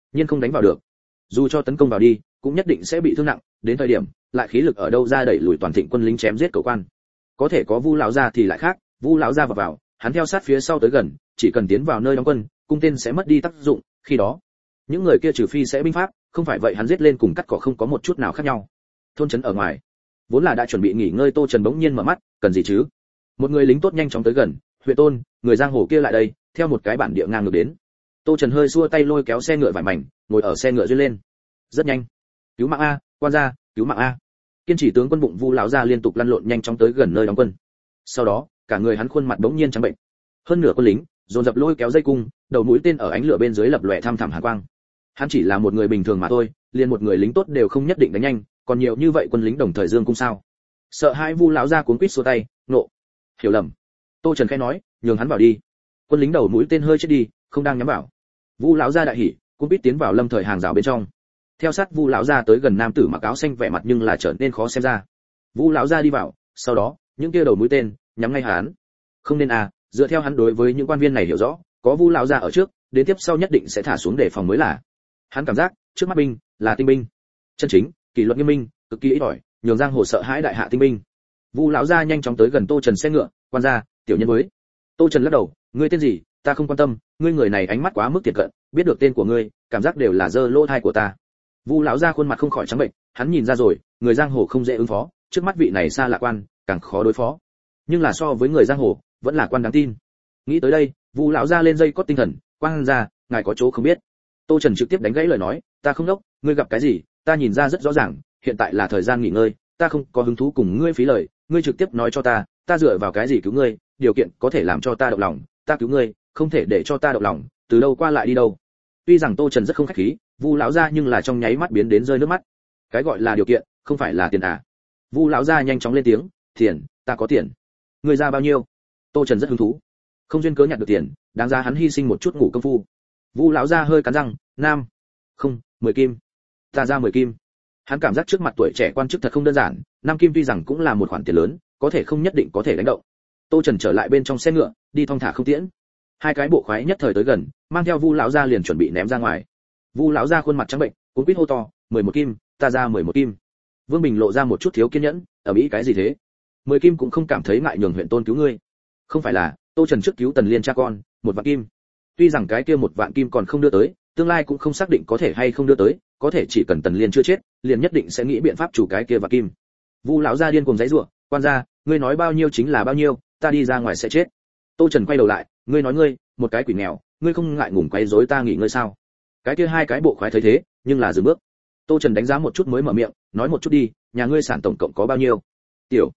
nhiên không đánh vào được. Dù cho tấn công vào đi, cũng nhất định sẽ bị thương nặng, đến thời điểm lại khí lực ở đâu ra đẩy lùi toàn thịnh quân lính chém giết cầu quan. Có thể có Vu lão gia thì lại khác, Vu lão gia vào, hắn theo sát phía sau tới gần, chỉ cần tiến vào nơi đóng quân, cung tên sẽ mất đi tác dụng, khi đó những người kia trừ phi sẽ binh pháp, không phải vậy hắn giết lên cùng cắt cỏ không có một chút nào khác nhau. Thôn trấn ở ngoài, vốn là đã chuẩn bị nghỉ ngơi Tô Trần bỗng nhiên mở mắt, cần gì chứ? Một người lính tốt nhanh chóng tới gần, huyện Tôn, người giang hồ kia lại đây, theo một cái bản địa ngang ngược đến. Tô Trần hơi xua tay lôi kéo xe ngựa vải mảnh, ngồi ở xe ngựa duyên lên. Rất nhanh. Cứu mạng a, quan gia, cứu mạng a. Kiên chỉ tướng quân bụng Vu lão gia liên tục lăn lộn nhanh chóng tới gần nơi đóng quân. Sau đó, cả người hắn khuôn mặt bỗng nhiên trắng bệnh. Hơn nửa quân lính dồn dập lôi kéo dây cung, đầu mũi tên ở ánh lửa bên dưới lập lòe thăm thẳm hàn quang. Hắn chỉ là một người bình thường mà thôi, liền một người lính tốt đều không nhất định đánh nhanh, còn nhiều như vậy quân lính đồng thời dương cung sao? Sợ hai Vu lão gia cuống quýt xua tay, nộ. Hiểu lầm. Tô Trần khẽ nói, nhường hắn vào đi. Quân lính đầu mũi tên hơi chết đi, không đang nhắm vào. Vu lão gia đại hỉ, cuống quýt tiến vào lâm thời hàng rào bên trong. Theo sát Vu lão gia tới gần nam tử mặc áo xanh vẻ mặt nhưng là trở nên khó xem ra. Vu lão gia đi vào, sau đó, những kia đầu mũi tên nhắm ngay hắn. Không nên à, dựa theo hắn đối với những quan viên này hiểu rõ, có Vu lão gia ở trước, đến tiếp sau nhất định sẽ thả xuống để phòng mới là. Hắn cảm giác, trước mắt binh là tinh binh. Chân chính, kỷ luật nghiêm minh, cực kỳ ít ỏi, nhường giang hồ sợ hãi đại hạ tinh binh. Vu lão gia nhanh chóng tới gần Tô Trần xe ngựa, quan gia, tiểu nhân mới. Tô Trần lắc đầu, ngươi tên gì, ta không quan tâm, ngươi người này ánh mắt quá mức thiệt cận, biết được tên của ngươi, cảm giác đều là dơ lỗ thai của ta. Vu lão gia khuôn mặt không khỏi trắng bệnh, hắn nhìn ra rồi, người giang hồ không dễ ứng phó, trước mắt vị này xa lạ quan, càng khó đối phó. Nhưng là so với người giang hồ, vẫn là quan đáng tin. Nghĩ tới đây, Vu lão gia lên dây cót tinh thần, quan gia, ngài có chỗ không biết. Tô Trần trực tiếp đánh gãy lời nói, ta không đốc, ngươi gặp cái gì, ta nhìn ra rất rõ ràng, hiện tại là thời gian nghỉ ngơi, ta không có hứng thú cùng ngươi phí lời, ngươi trực tiếp nói cho ta dựa vào cái gì cứu ngươi, điều kiện có thể làm cho ta động lòng, ta cứu ngươi, không thể để cho ta động lòng, từ đâu qua lại đi đâu. Tuy rằng Tô Trần rất không khách khí, Vu lão gia nhưng là trong nháy mắt biến đến rơi nước mắt. Cái gọi là điều kiện, không phải là tiền à? Vu lão gia nhanh chóng lên tiếng, tiền, ta có tiền. Ngươi ra bao nhiêu? Tô Trần rất hứng thú. Không duyên cớ nhặt được tiền, đáng giá hắn hy sinh một chút ngủ công phu. Vu lão gia hơi cắn răng, nam, không, 10 kim. Ta ra 10 kim. Hắn cảm giác trước mặt tuổi trẻ quan chức thật không đơn giản, 5 kim tuy rằng cũng là một khoản tiền lớn, có thể không nhất định có thể đánh động. Tô Trần trở lại bên trong xe ngựa, đi thong thả không tiễn. Hai cái bộ khoái nhất thời tới gần, mang theo Vu lão gia liền chuẩn bị ném ra ngoài. Vu lão gia khuôn mặt trắng bệnh, cuống quýt hô to, 11 kim, ta ra 11 kim. Vương Bình lộ ra một chút thiếu kiên nhẫn, ở mỹ cái gì thế? 10 kim cũng không cảm thấy ngại nhường huyện Tôn cứu ngươi. Không phải là, Tô Trần trước cứu Tần Liên cha con, 1 vạn kim. Tuy rằng cái kia 1 vạn kim còn không đưa tới, tương lai cũng không xác định có thể hay không đưa tới, có thể chỉ cần Tần Liên chưa chết, liền nhất định sẽ nghĩ biện pháp chủ cái kia vạn kim. Vu lão gia điên cuồng giãy giụa, quan gia, ngươi nói bao nhiêu chính là bao nhiêu, ta đi ra ngoài sẽ chết. Tô Trần quay đầu lại, ngươi nói ngươi, một cái quỷ nghèo, ngươi không ngại ngùng quấy rối ta nghỉ ngơi sao? Cái kia hai cái bộ khoái thấy thế, nhưng là dừng bước. Tô Trần đánh giá một chút mới mở miệng, nói một chút đi, nhà ngươi sản tổng cộng có bao nhiêu? Tiểu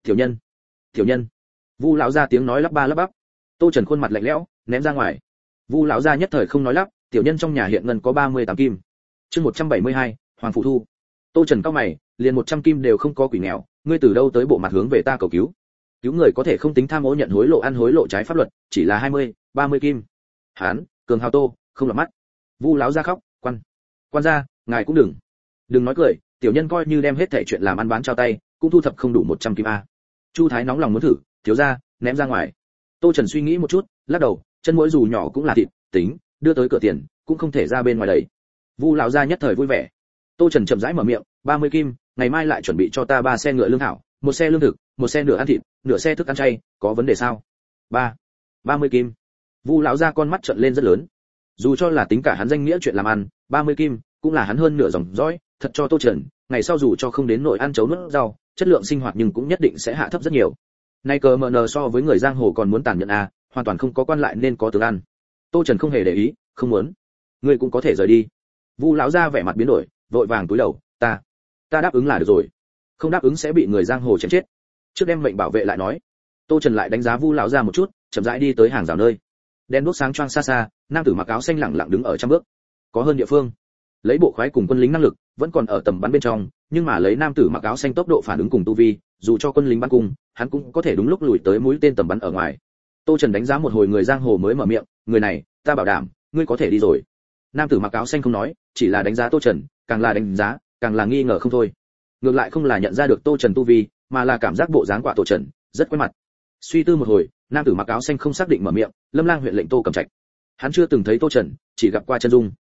nhân. Vu lão gia tiếng nói lắp ba lắp bắp. Tô Trần khuôn mặt lạnh lẽo, ném ra ngoài. Vu lão gia nhất thời không nói lắp, tiểu nhân trong nhà hiện ngân có 38 kim. Chương 172, Hoàng phụ thu. Tô Trần cao mày, liền 100 kim đều không có, quỷ nghèo, ngươi từ đâu tới bộ mặt hướng về ta cầu cứu? Cứu người có thể không tính tham ô nhận hối lộ ăn hối lộ trái pháp luật, chỉ là 20, 30 kim. Hán, cường hào Tô, không lọt mắt. Vu lão gia khóc, quan gia, ngài cũng đừng nói cười, tiểu nhân coi như đem hết thảy chuyện làm ăn bán trao tay, cũng thu thập không đủ 100 kim a. Chu Thái nóng lòng muốn thử, thiếu gia, ném ra ngoài. Tô Trần suy nghĩ một chút, lắc đầu, chân mũi dù nhỏ cũng là thịt, tính, đưa tới cửa tiền, cũng không thể ra bên ngoài đấy. Vu lão gia nhất thời vui vẻ. Tô Trần chậm rãi mở miệng, 30 kim, ngày mai lại chuẩn bị cho ta 3 xe ngựa lương thảo, 1 xe lương thực, 1 xe nửa ăn thịt, nửa xe thức ăn chay, có vấn đề sao? 30 kim. Vu lão gia con mắt trợn lên rất lớn. Dù cho là tính cả hắn danh nghĩa chuyện làm ăn, 30 kim cũng là hắn hơn nửa dòng dõi, thật cho Tô Trần, ngày sau dù cho không đến nội ăn chấu nuốt rau, chất lượng sinh hoạt nhưng cũng nhất định sẽ hạ thấp rất nhiều. Nay cờ mờ nờ so với người giang hồ còn muốn tàn nhẫn à, hoàn toàn không có quan lại nên có tướng ăn. Tô Trần không hề để ý, không muốn. Ngươi cũng có thể rời đi. Vu lão gia vẻ mặt biến đổi, vội vàng cúi đầu, ta đáp ứng là được rồi. Không đáp ứng sẽ bị người giang hồ chém chết. Trước đem mệnh bảo vệ lại nói. Tô Trần lại đánh giá Vu lão gia một chút, chậm rãi đi tới hàng rào nơi. Đèn đuốc sáng choang xa xa, nam tử mặc áo xanh lẳng lặng đứng ở trăm bước. Có hơn địa phương. Lấy bộ khoái cùng quân lính năng lực, vẫn còn ở tầm bắn bên trong, nhưng mà lấy nam tử mặc áo xanh tốc độ phản ứng cùng tu vi, dù cho quân lính bắn cùng, hắn cũng có thể đúng lúc lùi tới mũi tên tầm bắn ở ngoài. Tô Trần đánh giá một hồi người giang hồ mới mở miệng, người này, ta bảo đảm, ngươi có thể đi rồi. Nam tử mặc áo xanh không nói, chỉ là đánh giá Tô Trần, càng là đánh giá, càng là nghi ngờ không thôi. Ngược lại không là nhận ra được Tô Trần tu vi, mà là cảm giác bộ dáng quả Tô Trần rất quen mặt. Suy tư một hồi, nam tử mặc áo xanh không xác định mở miệng, Lâm Lang huyện lệnh Tô Cẩm Trạch. Hắn chưa từng thấy Tô Trần, chỉ gặp qua chân dung.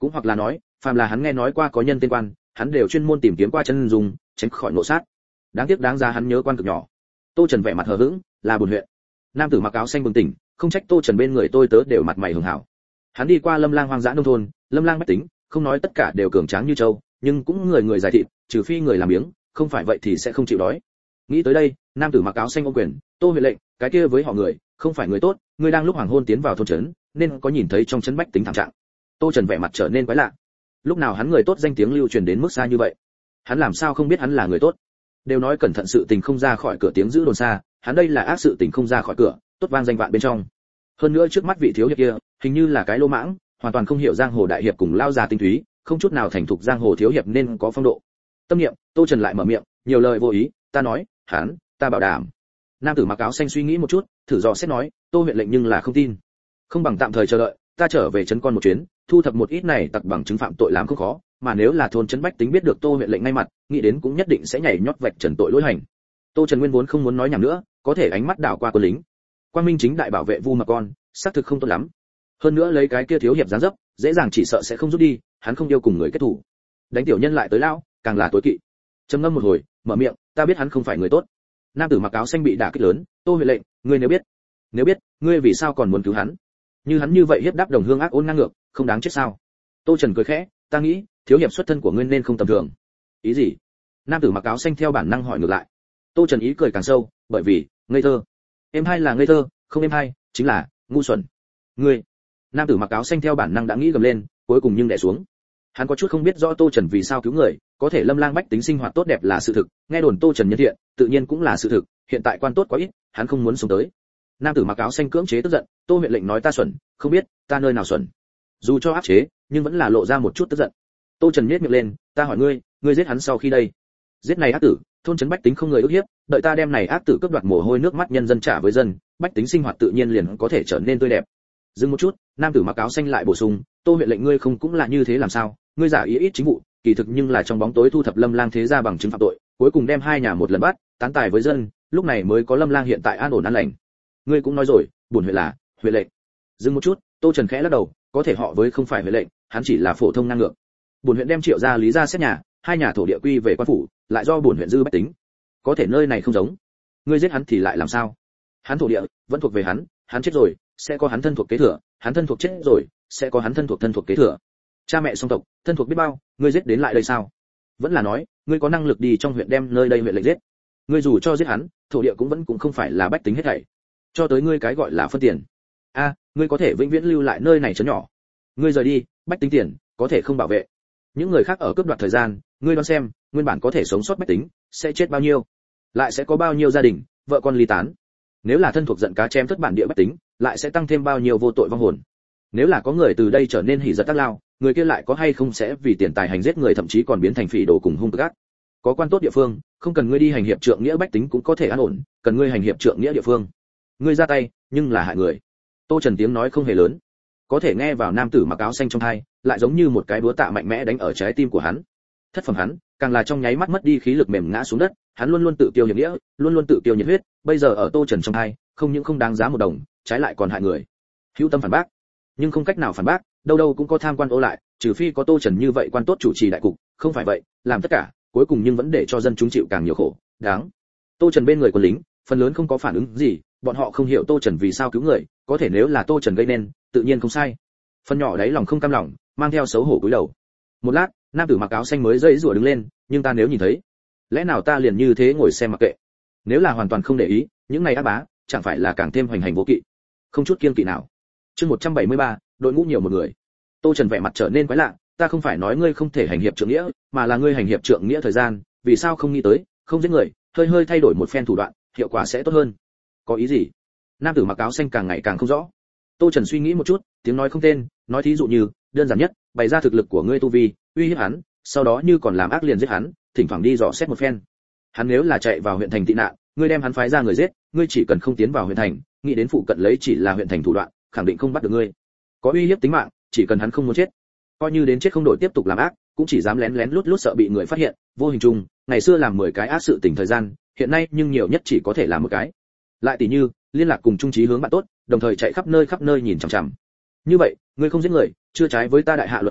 Cũng hoặc là nói, phàm là hắn nghe nói qua có nhân tên quan, hắn đều chuyên môn tìm kiếm qua chân dung, tránh khỏi nộ sát. Đáng tiếc đáng ra hắn nhớ quan cực nhỏ. Tô Trần vẻ mặt hờ hững, là buồn huyện. Nam tử mặc áo xanh bừng tỉnh, không trách Tô Trần bên người tôi tớ đều mặt mày hường hảo. Hắn đi qua lâm lang hoang dã nông thôn, lâm lang bách tính, không nói tất cả đều cường tráng như trâu, nhưng cũng người người dài thịt, trừ phi người làm biếng, không phải vậy thì sẽ không chịu đói. Nghĩ tới đây, nam tử mặc áo xanh ôm quyền, Tô huyện lệnh, cái kia với họ người, không phải người tốt, ngươi đang lúc hoàng hôn tiến vào thôn trấn, nên có nhìn thấy trong trấn bách tính thảm trạng. Tô Trần vẻ mặt trở nên quái lạ. Lúc nào hắn người tốt danh tiếng lưu truyền đến mức xa như vậy? Hắn làm sao không biết hắn là người tốt? Đều nói cẩn thận sự tình không ra khỏi cửa tiếng giữ đồn xa, hắn đây là ác sự tình không ra khỏi cửa, tốt vang danh vạn bên trong. Hơn nữa trước mắt vị thiếu hiệp kia, hình như là cái lô mãng, hoàn toàn không hiểu giang hồ đại hiệp cùng lao già tinh túy, không chút nào thành thục giang hồ thiếu hiệp nên có phong độ. Tâm niệm, Tô Trần lại mở miệng, nhiều lời vô ý, ta nói, hắn, ta bảo đảm. Nam tử mặc áo xanh suy nghĩ một chút, thử dò xét nói, Tô huyện lệnh nhưng là không tin. Không bằng tạm thời chờ đợi, ta trở về trấn con một chuyến, thu thập một ít này tặc bằng chứng phạm tội làm không khó, mà nếu là thôn trấn bách tính biết được Tô huyện lệnh ngay mặt, nghĩ đến cũng nhất định sẽ nhảy nhót vạch trần tội lỗi hành. Tô Trần nguyên vốn không muốn nói nhảm nữa, có thể ánh mắt đảo qua quân lính. Quang Minh chính đại bảo vệ Vu Mạc Con, xác thực không tốt lắm. Hơn nữa lấy cái kia thiếu hiệp dáng dấp, dễ dàng chỉ sợ sẽ không rút đi, hắn không yêu cùng người kết thủ. Đánh tiểu nhân lại tới lão, càng là tối kỵ. Trầm ngâm một hồi, mở miệng, ta biết hắn không phải người tốt. Nam tử mặc áo xanh bị đả kích lớn, Tô huyện lệnh, ngươi nếu biết, ngươi vì sao còn muốn cứu hắn? Như hắn như vậy hiếp đáp đồng hương ác ôn ngang ngược, không đáng chết sao? Tô Trần cười khẽ, ta nghĩ, thiếu hiệp xuất thân của ngươi nên không tầm thường. Ý gì? Nam tử mặc áo xanh theo bản năng hỏi ngược lại. Tô Trần ý cười càng sâu, bởi vì, ngây thơ. Em hai là ngây thơ, không em hai, chính là ngu xuẩn. Ngươi. Nam tử mặc áo xanh theo bản năng đã nghĩ gầm lên, cuối cùng nhưng đè xuống. Hắn có chút không biết rõ Tô Trần vì sao cứu người, có thể lâm lang bách tính sinh hoạt tốt đẹp là sự thực, nghe đồn Tô Trần nhân thiện, tự nhiên cũng là sự thực, hiện tại quan tốt quá ít, hắn không muốn sống tới. Nam tử mặc áo xanh cưỡng chế tức giận, Tô huyện lệnh nói ta xuẩn, không biết, ta nơi nào xuẩn. Dù cho áp chế, nhưng vẫn là lộ ra một chút tức giận. Tô Trần nhếch miệng lên, ta hỏi ngươi, ngươi giết hắn sau khi đây? Giết này ác tử, thôn trấn bách tính không người ức hiếp, đợi ta đem này ác tử cướp đoạt mồ hôi nước mắt nhân dân trả với dân, bách tính sinh hoạt tự nhiên liền có thể trở nên tươi đẹp. Dừng một chút, nam tử mặc áo xanh lại bổ sung, Tô huyện lệnh ngươi không cũng là như thế làm sao? Ngươi giả ý ít chính vụ, kỳ thực nhưng là trong bóng tối thu thập lâm lang thế gia bằng chứng phạm tội, cuối cùng đem hai nhà một lần bắt, tán tài với dân, lúc này mới có lâm lang hiện tại an ổn an lành. Ngươi cũng nói rồi, bổn huyện là huyện lệnh. Dừng một chút, Tô Trần khẽ lắc đầu, có thể họ với không phải huyện lệnh, hắn chỉ là phổ thông ngang ngược. Bổn huyện đem Triệu gia Lý gia xét nhà, hai nhà thổ địa quy về quan phủ, lại do bổn huyện dư bách tính. Có thể nơi này không giống. Ngươi giết hắn thì lại làm sao? Hắn thổ địa vẫn thuộc về hắn, hắn chết rồi, sẽ có hắn thân thuộc kế thừa, hắn thân thuộc chết rồi, sẽ có hắn thân thuộc kế thừa. Cha mẹ song tộc, thân thuộc biết bao, ngươi giết đến lại đây sao? Vẫn là nói, ngươi có năng lực đi trong huyện đem nơi đây huyện lệnh giết. Ngươi dù cho giết hắn, thổ địa cũng không phải là bách tính hết thảy. Cho tới ngươi cái gọi là phân tiền. Ngươi có thể vĩnh viễn lưu lại nơi này trấn nhỏ. Ngươi rời đi, bách tính tiền có thể không bảo vệ. Những người khác ở cướp đoạt thời gian, ngươi đoán xem, nguyên bản có thể sống sót bách tính, sẽ chết bao nhiêu? Lại sẽ có bao nhiêu gia đình, vợ con ly tán? Nếu là thân thuộc giận cá chém thất bản địa bách tính, lại sẽ tăng thêm bao nhiêu vô tội vong hồn? Nếu là có người từ đây trở nên hỉ giật tác lao, người kia lại có hay không sẽ vì tiền tài hành giết người, thậm chí còn biến thành phỉ đồ cùng hung ác. Có quan tốt địa phương, không cần ngươi đi hành hiệp trượng nghĩa bách tính cũng có thể an ổn, cần ngươi hành hiệp trượng nghĩa địa phương, ngươi ra tay, nhưng là hại người. Tô Trần tiếng nói không hề lớn, có thể nghe vào nam tử mặc áo xanh trong tai, lại giống như một cái búa tạ mạnh mẽ đánh ở trái tim của hắn. Thất phẩm hắn, càng là trong nháy mắt mất đi khí lực mềm ngã xuống đất, hắn luôn luôn tự tiêu hiệp nghĩa, luôn luôn tự tiêu nhiệt huyết, bây giờ ở Tô Trần trong tai, không những không đáng giá một đồng, trái lại còn hại người. Hữu tâm phản bác, nhưng không cách nào phản bác, đâu đâu cũng có tham quan ô lại, trừ phi có Tô Trần như vậy quan tốt chủ trì đại cục, không phải vậy, làm tất cả, cuối cùng nhưng vẫn để cho dân chúng chịu càng nhiều khổ, đáng. Tô Trần bên người quân lính, phần lớn không có phản ứng gì, bọn họ không hiểu Tô Trần vì sao cứu người, có thể nếu là Tô Trần gây nên, tự nhiên không sai. Phần nhỏ đấy lòng không cam lòng, mang theo xấu hổ cúi đầu. Một lát, nam tử mặc áo xanh mới dãy rủa đứng lên, nhưng ta nếu nhìn thấy, lẽ nào ta liền như thế ngồi xem mặc kệ? Nếu là hoàn toàn không để ý, những ngày ác bá, chẳng phải là càng thêm hoành hành vô kỵ, không chút kiêng kỵ nào. Chương 173, đội ngũ nhiều một người. Tô Trần vẻ mặt trở nên quái lạ, ta không phải nói ngươi không thể hành hiệp trượng nghĩa, mà là ngươi hành hiệp trượng nghĩa thời gian, vì sao không nghĩ tới, không giết người, hơi thay đổi một phen thủ đoạn, hiệu quả sẽ tốt hơn. Có ý gì? Nam tử mặc áo xanh càng ngày càng không rõ. Tô Trần suy nghĩ một chút, tiếng nói không tên, nói thí dụ như, đơn giản nhất, bày ra thực lực của ngươi tu vi, uy hiếp hắn, sau đó như còn làm ác liền giết hắn, thỉnh thoảng đi dò xét một phen. Hắn nếu là chạy vào huyện thành tị nạn, ngươi đem hắn phái ra người giết, ngươi chỉ cần không tiến vào huyện thành, nghĩ đến phụ cận lấy chỉ là huyện thành thủ đoạn, khẳng định không bắt được ngươi. Có uy hiếp tính mạng, chỉ cần hắn không muốn chết, coi như đến chết không đổi tiếp tục làm ác, cũng chỉ dám lén lén lút lút sợ bị người phát hiện, vô hình chung, ngày xưa làm 10 cái ác sự tình thời gian, hiện nay nhưng nhiều nhất chỉ có thể làm một cái. Lại tỷ như, liên lạc cùng trung trí hướng bạn tốt, đồng thời chạy khắp nơi nhìn chằm chằm. Như vậy, ngươi không giết người, chưa trái với ta đại hạ luật pháp,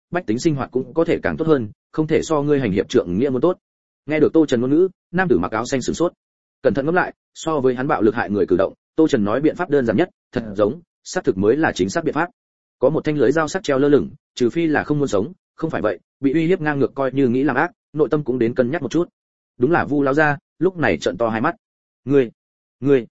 bách tính sinh hoạt cũng có thể càng tốt hơn, không thể so ngươi hành hiệp trượng nghĩa muốn tốt. Nghe được Tô Trần ngôn ngữ, nam tử mặc áo xanh sửng sốt. Cẩn thận ngẫm lại, so với hắn bạo lực hại người cử động, Tô Trần nói biện pháp đơn giản nhất, thật giống, xác thực mới là chính xác biện pháp. Có một thanh lưới dao sắc treo lơ lửng, trừ phi là không muốn sống, không phải vậy, bị uy hiếp ngang ngược coi như nghĩ làm ác, nội tâm cũng đến cân nhắc một chút. Đúng là Vu lão gia, lúc này trợn to hai mắt. Ngươi,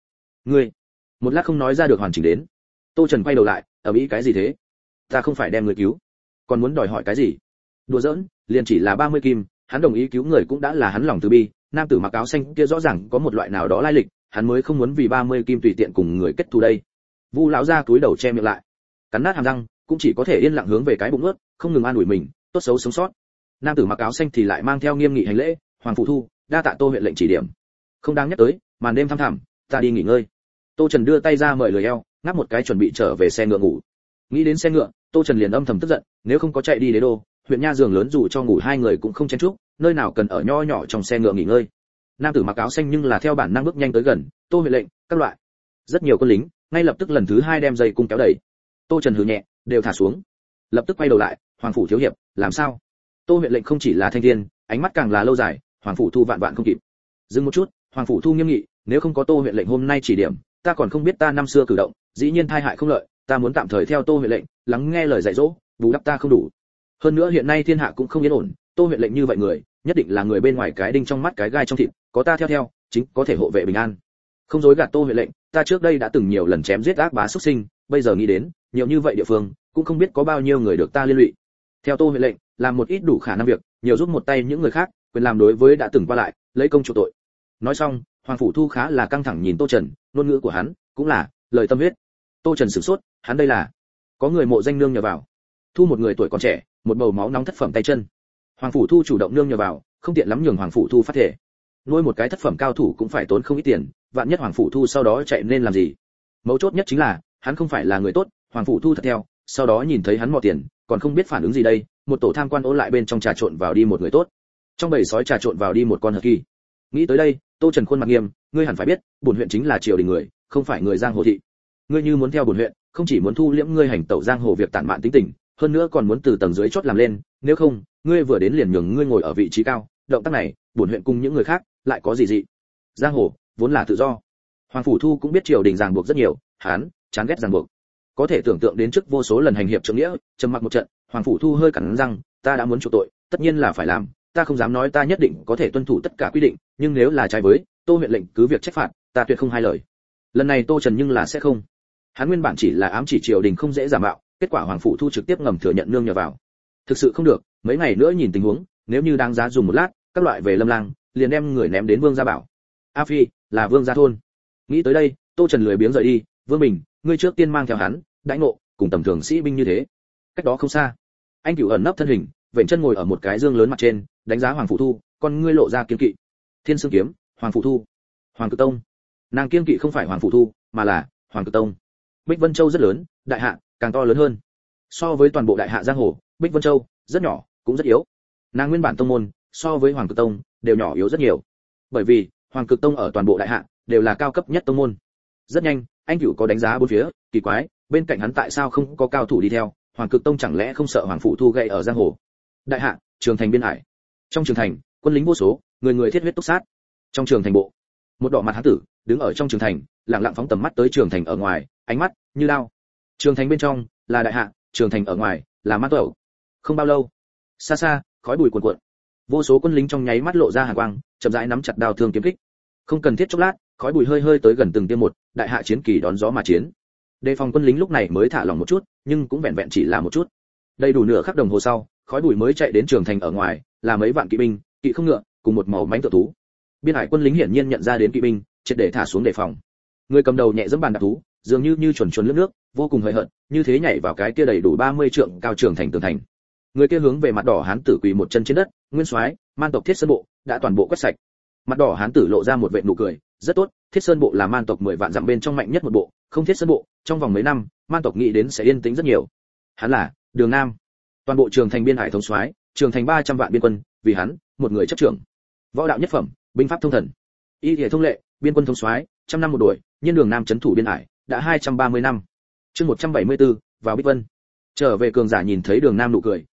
một lát không nói ra được hoàn chỉnh đến. Tô Trần quay đầu lại, ở ý cái gì thế? Ta không phải đem người cứu, còn muốn đòi hỏi cái gì? Đùa giỡn, liền chỉ là 30 kim, hắn đồng ý cứu người cũng đã là hắn lòng từ bi. Nam tử mặc áo xanh kia rõ ràng có một loại nào đó lai lịch, hắn mới không muốn vì 30 kim tùy tiện cùng người kết thù đây. Vu lão gia cúi đầu che miệng lại, cắn nát hàm răng, cũng chỉ có thể yên lặng hướng về cái bụng ướt, không ngừng an ủi mình, tốt xấu sống sót. Nam tử mặc áo xanh thì lại mang theo nghiêm nghị hành lễ, Hoàng phụ thu, đa tạ Tô huyện lệnh chỉ điểm. Không đáng nhắc tới, màn đêm thăm thẳm, ta đi nghỉ ngơi. Tô Trần đưa tay ra mời lười eo, ngáp một cái chuẩn bị trở về xe ngựa ngủ. Nghĩ đến xe ngựa, Tô Trần liền âm thầm tức giận, nếu không có chạy đi đế đô, huyện nha giường lớn dù cho ngủ hai người cũng không chen chúc, nơi nào cần ở nho nhỏ trong xe ngựa nghỉ ngơi. Nam tử mặc áo xanh nhưng là theo bản năng bước nhanh tới gần, Tô huyện lệnh, các loại. Rất nhiều quân lính, ngay lập tức lần thứ hai đem dây cung kéo đẩy. Tô Trần hừ nhẹ, đều thả xuống. Lập tức quay đầu lại, Hoàng phủ thiếu hiệp, làm sao? Tô huyện lệnh không chỉ là thanh thiên, ánh mắt càng là lâu dài, Hoàng phủ thu vạn vạn không kịp. Dừng một chút, Hoàng phủ thu nghiêm nghị, nếu không có Tô huyện lệnh hôm nay chỉ điểm, ta còn không biết ta năm xưa cử động, dĩ nhiên thai hại không lợi, ta muốn tạm thời theo Tô huyện lệnh, lắng nghe lời dạy dỗ, bù đắp ta không đủ. Hơn nữa hiện nay thiên hạ cũng không yên ổn, Tô huyện lệnh như vậy người, nhất định là người bên ngoài cái đinh trong mắt cái gai trong thịt, có ta theo, chính có thể hộ vệ bình an. Không dối gạt Tô huyện lệnh, ta trước đây đã từng nhiều lần chém giết ác bá xuất sinh, bây giờ nghĩ đến, nhiều như vậy địa phương, cũng không biết có bao nhiêu người được ta liên lụy. Theo Tô huyện lệnh, làm một ít đủ khả năng việc, nhiều giúp một tay những người khác, quyền làm đối với đã từng qua lại, lấy công chủ tội. Nói xong, Hoàng phủ thu khá là căng thẳng nhìn Tô Trần, ngôn ngữ của hắn cũng là lời tâm huyết. Tô Trần sửng sốt, hắn đây là có người mộ danh nương nhờ vào, thu một người tuổi còn trẻ, một bầu máu nóng thất phẩm tay chân. Hoàng phủ thu chủ động nương nhờ vào, không tiện lắm nhường Hoàng phủ thu phát thể. Nuôi một cái thất phẩm cao thủ cũng phải tốn không ít tiền, vạn nhất Hoàng phủ thu sau đó chạy nên làm gì? Mấu chốt nhất chính là, hắn không phải là người tốt, Hoàng phủ thu thật theo, sau đó nhìn thấy hắn mò tiền, còn không biết phản ứng gì đây, một tổ tham quan ôn lại bên trong trà trộn vào đi một người tốt. Trong bầy sói trà trộn vào đi một con hờ kỳ. Nghĩ tới đây, Tô Trần khuôn mặt nghiêm, ngươi hẳn phải biết, bổn huyện chính là triều đình người, không phải người giang hồ thị. Ngươi như muốn theo bổn huyện, không chỉ muốn thu liễm ngươi hành tẩu giang hồ việc tản mạn tính tình, hơn nữa còn muốn từ tầng dưới chót làm lên, nếu không, ngươi vừa đến liền nhường ngươi ngồi ở vị trí cao, động tác này, bổn huyện cùng những người khác, lại có gì dị? Giang hồ vốn là tự do. Hoàng phủ thu cũng biết triều đình ràng buộc rất nhiều, hắn chán ghét ràng buộc. Có thể tưởng tượng đến trước vô số lần hành hiệp trượng nghĩa, trầm mặc một trận, Hoàng phủ thu hơi cắn răng, ta đã muốn chuộc tội, tất nhiên là phải làm, ta không dám nói ta nhất định có thể tuân thủ tất cả quy định, nhưng nếu là trái với Tô huyện lệnh cứ việc trách phạt, ta tuyệt không hai lời. Lần này Tô Trần nhưng là sẽ không. Hắn nguyên bản chỉ là ám chỉ triều đình không dễ giả mạo, kết quả Hoàng phủ thu trực tiếp ngầm thừa nhận nương nhờ vào. Thực sự không được, mấy ngày nữa nhìn tình huống, nếu như đáng giá dùng một lát, các loại về Lâm Lang, liền đem người ném đến Vương gia bảo. A Phi, là Vương gia thôn. Nghĩ tới đây, Tô Trần lười biếng rời đi, Vương Bình, ngươi trước tiên mang theo hắn, đãi ngộ, cùng tầm thường sĩ binh như thế. Cách đó không xa, anh Cửu ẩn nấp thân hình, vểnh chân ngồi ở một cái dương lớn mặt trên, đánh giá Hoàng phủ thu, con ngươi lộ ra kiên kỵ. Thiên Sương kiếm, Hoàng phủ thu, Hoàng Cực Tông. Nàng kiên kỵ không phải Hoàng phủ thu, mà là Hoàng Cực Tông. Bích Vân Châu rất lớn, đại hạ càng to lớn hơn. So với toàn bộ đại hạ giang hồ, Bích Vân Châu rất nhỏ, cũng rất yếu. Nàng nguyên bản tông môn, so với Hoàng Cực Tông đều nhỏ yếu rất nhiều. Bởi vì Hoàng Cực Tông ở toàn bộ đại hạ đều là cao cấp nhất tông môn. Rất nhanh, anh Cửu có đánh giá bốn phía, kỳ quái, bên cạnh hắn tại sao không có cao thủ đi theo? Hoàng Cực Tông chẳng lẽ không sợ Hoàng phủ thu gậy ở giang hồ? Đại hạ, Trường Thành biên hải. Trong Trường Thành, quân lính vô số, người người thiết huyết túc sát. Trong Trường Thành bộ, một đỏ mặt hán tử đứng ở trong Trường Thành, lặng lặng phóng tầm mắt tới Trường Thành ở ngoài, ánh mắt như đao. Trường Thành bên trong là đại hạ, Trường Thành ở ngoài là man tẩu. Không bao lâu, xa xa, khói bụi cuồn cuộn. Vô số quân lính trong nháy mắt lộ ra hàn quang, chậm rãi nắm chặt đao thương kiếm kích. Không cần thiết chốc lát, khói bụi hơi hơi tới gần từng tiêm một, đại hạ chiến kỳ đón gió mà chiến. Đề phòng quân lính lúc này mới thả lỏng một chút, nhưng cũng vẹn vẹn chỉ là một chút. Đầy đủ nửa khắc đồng hồ sau, khói bụi mới chạy đến Trường Thành ở ngoài, là mấy vạn kỵ binh, kỵ không ngựa, cùng một màu mãnh tự thú. Biên hải quân lính hiển nhiên nhận ra đến kỵ binh, triệt để thả xuống đề phòng. Người cầm đầu nhẹ giẫm bàn đạp thú, dường như chuẩn lướt nước, vô cùng hời hợt, như thế nhảy vào cái kia đầy đủ 30 trượng cao Trường Thành tường thành. Người kia hướng về mặt đỏ hán tử quỳ một chân trên đất, nguyên soái, man tộc Thiết Sơn bộ đã toàn bộ quét sạch. Mặt đỏ hán tử lộ ra một vệt nụ cười, rất tốt, Thiết Sơn bộ là man tộc 10 vạn dặm bên trong mạnh nhất một bộ, không Thiết Sơn bộ, trong vòng mấy năm, man tộc nghĩ đến sẽ yên tĩnh rất nhiều. Hắn là Đường Nam, toàn bộ Trường Thành biên hải thống soái, Trường Thành 300 vạn biên quân, vì hắn, một người chấp trưởng. Võ đạo nhất phẩm, binh pháp thông thần, y thể thông lệ, biên quân thống soái, trăm năm một đuổi, nhân Đường Nam trấn thủ biên hải, đã 230 năm. Chương 174, vào Bích Vân. Trở về cường giả nhìn thấy Đường Nam nụ cười,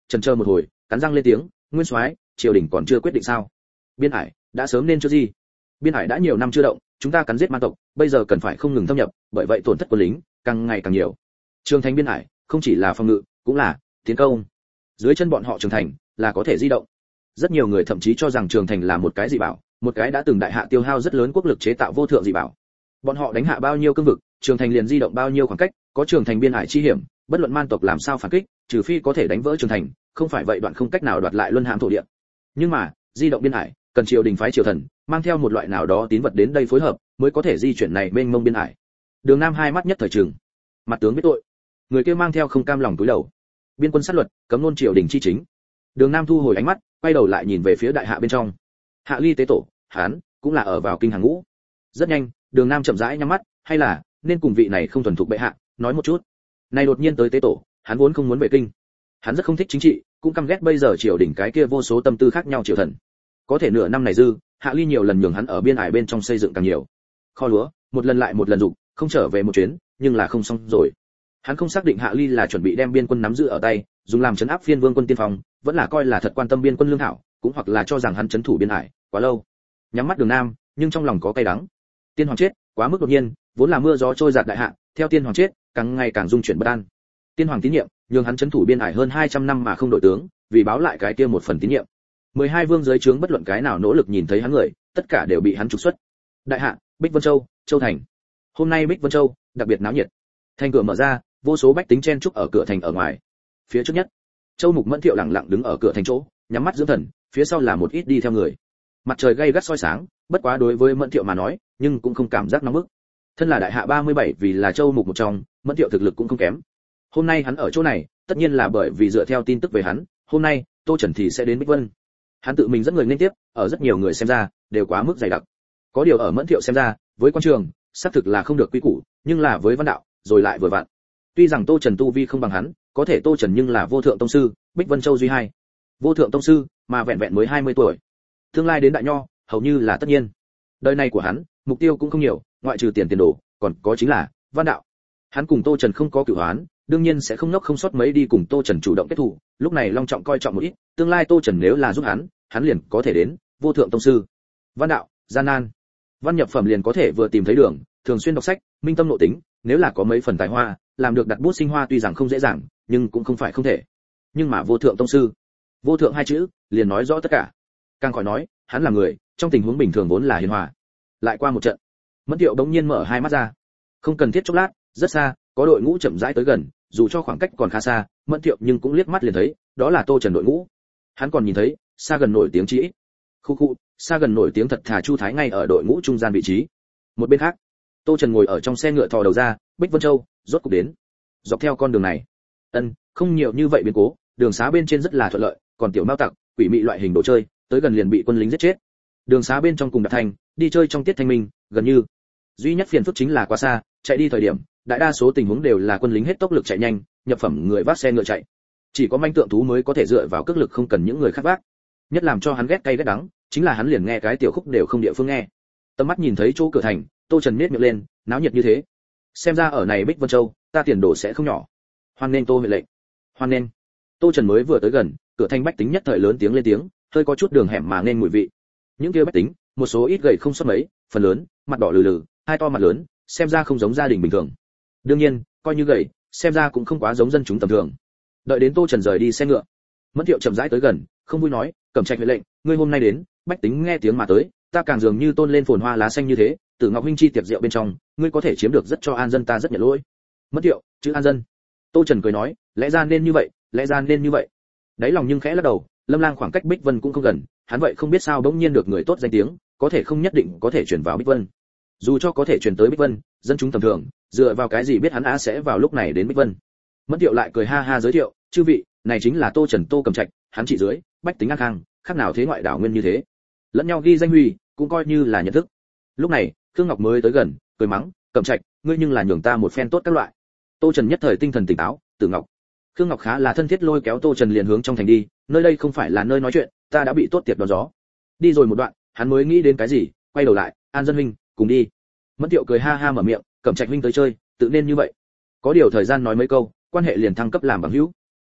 chần chờ một hồi, cắn răng lên tiếng, nguyên soái, triều đình còn chưa quyết định sao? Biên Ải đã sớm nên chưa gì. Biên Ải đã nhiều năm chưa động, chúng ta cắn giết man tộc, bây giờ cần phải không ngừng thâm nhập, bởi vậy tổn thất quân lính càng ngày càng nhiều. Trường thành Biên Ải không chỉ là phòng ngự, cũng là tiến công. Dưới chân bọn họ trường thành là có thể di động. Rất nhiều người thậm chí cho rằng trường thành là một cái dị bảo, một cái đã từng đại hạ tiêu hao rất lớn quốc lực chế tạo vô thượng dị bảo. Bọn họ đánh hạ bao nhiêu cương vực, trường thành liền di động bao nhiêu khoảng cách, có trường thành Biên Ải chi hiểm, bất luận man tộc làm sao phản kích, trừ phi có thể đánh vỡ trường thành, không phải vậy đoạn không cách nào đoạt lại luân hãm thổ địa. Nhưng mà, di động Biên Ải cần triều đình phái triều thần, mang theo một loại nào đó tín vật đến đây phối hợp, mới có thể di chuyển này mênh mông Biên Ải. Đường Nam hai mắt nhất thời trừng. Mặt tướng biết tội. Người kia mang theo không cam lòng túi đầu. Biên quân sát luật, cấm luôn triều đình chi chính. Đường Nam thu hồi ánh mắt, quay đầu lại nhìn về phía đại hạ bên trong. Hạ Ly tế tổ, hắn cũng là ở vào kinh hàng ngũ. Rất nhanh, Đường Nam chậm rãi nhắm mắt, hay là nên cùng vị này không thuần thục bệ hạ nói một chút. Này đột nhiên tới tế tổ, hắn vốn không muốn về kinh. Hắn rất không thích chính trị, cũng căm ghét bây giờ triều đình cái kia vô số tâm tư khác nhau triều thần. Có thể nửa năm này dư, Hạ Ly nhiều lần nhường hắn ở Biên Ải bên trong xây dựng càng nhiều. Kho lúa, một lần lại một lần dục, không trở về một chuyến, nhưng là không xong rồi. Hắn không xác định Hạ Ly là chuẩn bị đem biên quân nắm giữ ở tay, dùng làm trấn áp phiên vương quân tiên phong, vẫn là coi là thật quan tâm biên quân lương thảo, cũng hoặc là cho rằng hắn trấn thủ Biên Ải quá lâu. Nhắm mắt Đường Nam, nhưng trong lòng có cay đắng. Tiên hoàng chết, quá mức đột nhiên, vốn là mưa gió trôi giạt đại hạ, theo tiên hoàng chết, càng ngày càng dung chuyển bất an. Tiên hoàng tín nhiệm, nhường hắn trấn thủ Biên Ải hơn 200 năm mà không đổi tướng, vì báo lại cái kia một phần tín nhiệm. 12 vương dưới trướng bất luận cái nào nỗ lực nhìn thấy hắn người, tất cả đều bị hắn trục xuất. Đại hạ, Bích Vân Châu, Châu thành. Hôm nay Bích Vân Châu đặc biệt náo nhiệt. Thành cửa mở ra, vô số bách tính chen chúc ở cửa thành ở ngoài. Phía trước nhất, Châu Mục Mẫn Thiệu lặng lặng đứng ở cửa thành chỗ, nhắm mắt dưỡng thần, phía sau là một ít đi theo người. Mặt trời gay gắt soi sáng, bất quá đối với Mẫn Thiệu mà nói, nhưng cũng không cảm giác nóng bức. Thân là đại hạ 37 vì là Châu Mục một trong, Mẫn Thiệu thực lực cũng không kém. Hôm nay hắn ở chỗ này, tất nhiên là bởi vì dựa theo tin tức về hắn, hôm nay Tô Trần thì sẽ đến Bích Vân. Hắn tự mình dẫn người nên tiếp, ở rất nhiều người xem ra, đều quá mức dày đặc. Có điều ở Mẫn Thiệu xem ra, với quan trường, xác thực là không được quy củ, nhưng là với văn đạo, rồi lại vừa vặn. Tuy rằng Tô Trần tu vi không bằng hắn, có thể Tô Trần nhưng là vô thượng tông sư, Bích Vân Châu duy hai. Vô thượng tông sư, mà vẹn vẹn mới 20 tuổi. Tương lai đến đại nho, hầu như là tất nhiên. Đời này của hắn, mục tiêu cũng không nhiều, ngoại trừ tiền đồ, còn có chính là văn đạo. Hắn cùng Tô Trần không có cửu hoán, đương nhiên sẽ không nốc không sót mấy đi cùng Tô Trần chủ động kết thủ, lúc này long trọng coi trọng một ít, tương lai Tô Trần nếu là giúp hắn liền có thể đến vô thượng tông sư. Văn đạo, gian nan. Văn nhập phẩm liền có thể vừa tìm thấy đường, thường xuyên đọc sách, minh tâm nội tính, nếu là có mấy phần tài hoa, làm được đặt bút sinh hoa tuy rằng không dễ dàng, nhưng cũng không phải không thể. Nhưng mà vô thượng tông sư, vô thượng hai chữ, liền nói rõ tất cả. Càng khỏi nói, hắn là người, trong tình huống bình thường vốn là hiền hòa. Lại qua một trận, Mẫn Thiệu bỗng nhiên mở hai mắt ra. Không cần thiết chốc lát, rất xa, có đội ngũ chậm rãi tới gần, dù cho khoảng cách còn khá xa, Mẫn Thiệu nhưng cũng liếc mắt liền thấy, đó là Tô Trần đội ngũ. Hắn còn nhìn thấy, xa gần nổi tiếng chí. Khu, xa gần nổi tiếng thật thà Chu Thái ngay ở đội ngũ trung gian vị trí. Một bên khác, Tô Trần ngồi ở trong xe ngựa thò đầu ra, Bích Vân Châu, rốt cục đến. Dọc theo con đường này, không nhiều như vậy biến cố, đường xá bên trên rất là thuận lợi, còn tiểu mao tặc, quỷ mị loại hình đồ chơi, tới gần liền bị quân lính giết chết. Đường xá bên trong cùng đạt thành, đi chơi trong tiết thanh minh, gần như. Duy nhất phiền phức chính là quá xa, chạy đi thời điểm, đại đa số tình huống đều là quân lính hết tốc lực chạy nhanh, nhập phẩm người vác xe ngựa chạy. Chỉ có manh tượng thú mới có thể dựa vào cước lực không cần những người khác vác. Nhất làm cho hắn ghét cay ghét đắng, chính là hắn liền nghe cái tiểu khúc đều không địa phương nghe. Tầm mắt nhìn thấy chỗ cửa thành, Tô Trần nhếch miệng lên, náo nhiệt như thế. Xem ra ở này Bích Vân Châu, ta tiền đồ sẽ không nhỏ. Hoan nên Tô huyện lệnh. Hoan nên. Tô Trần mới vừa tới gần, cửa thành bách tính nhất thời lớn tiếng lên tiếng, hơi có chút đường hẻm mà nên mùi vị. Những kia bách tính, một số ít gầy không sót mấy, phần lớn, mặt đỏ lừ lừ, hai to mặt lớn, xem ra không giống gia đình bình thường. Đương nhiên, coi như gầy, xem ra cũng không quá giống dân chúng tầm thường. Đợi đến Tô Trần rời đi xe ngựa, Mẫn Thiệu chậm rãi tới gần, không vui nói, Cẩm Trạch huyện lệnh, ngươi hôm nay đến, bách tính nghe tiếng mà tới, ta càng dường như tôn lên phồn hoa lá xanh như thế, Tử Ngọc huynh chi tiệc rượu bên trong, ngươi có thể chiếm được rất cho an dân ta rất nhận lỗi. Mẫn Thiệu, chữ an dân. Tô Trần cười nói, lẽ ra nên như vậy, lẽ ra nên như vậy. Đáy lòng nhưng khẽ lắc đầu, Lâm Lang khoảng cách Bích Vân cũng không gần, hắn vậy không biết sao bỗng nhiên được người tốt danh tiếng, có thể không nhất định có thể chuyển vào Bích Vân. Dù cho có thể chuyển tới Bích Vân, dân chúng tầm thường, dựa vào cái gì biết hắn sẽ vào lúc này đến Bích Vân. Mẫn Thiệu lại cười ha ha giới thiệu, chư vị, này chính là Tô Trần Tô Cẩm Trạch, hắn chỉ dưới, bách tính an khang, khác nào thế ngoại đảo nguyên như thế. Lẫn nhau ghi danh huy, cũng coi như là nhận thức. Lúc này, Khương Ngọc mới tới gần, cười mắng, Cẩm Trạch, ngươi nhưng là nhường ta một phen tốt các loại. Tô Trần nhất thời tinh thần tỉnh táo, Tử Ngọc. Khương Ngọc khá là thân thiết lôi kéo Tô Trần liền hướng trong thành đi, nơi đây không phải là nơi nói chuyện, ta đã bị tốt tiệp đón gió. Đi rồi một đoạn, hắn mới nghĩ đến cái gì, quay đầu lại, An Dân huynh, cùng đi. Mẫn Thiệu cười ha ha mở miệng, Cẩm Trạch huynh tới chơi, tự nên như vậy. Có điều thời gian nói mấy câu, quan hệ liền thăng cấp làm bằng hữu.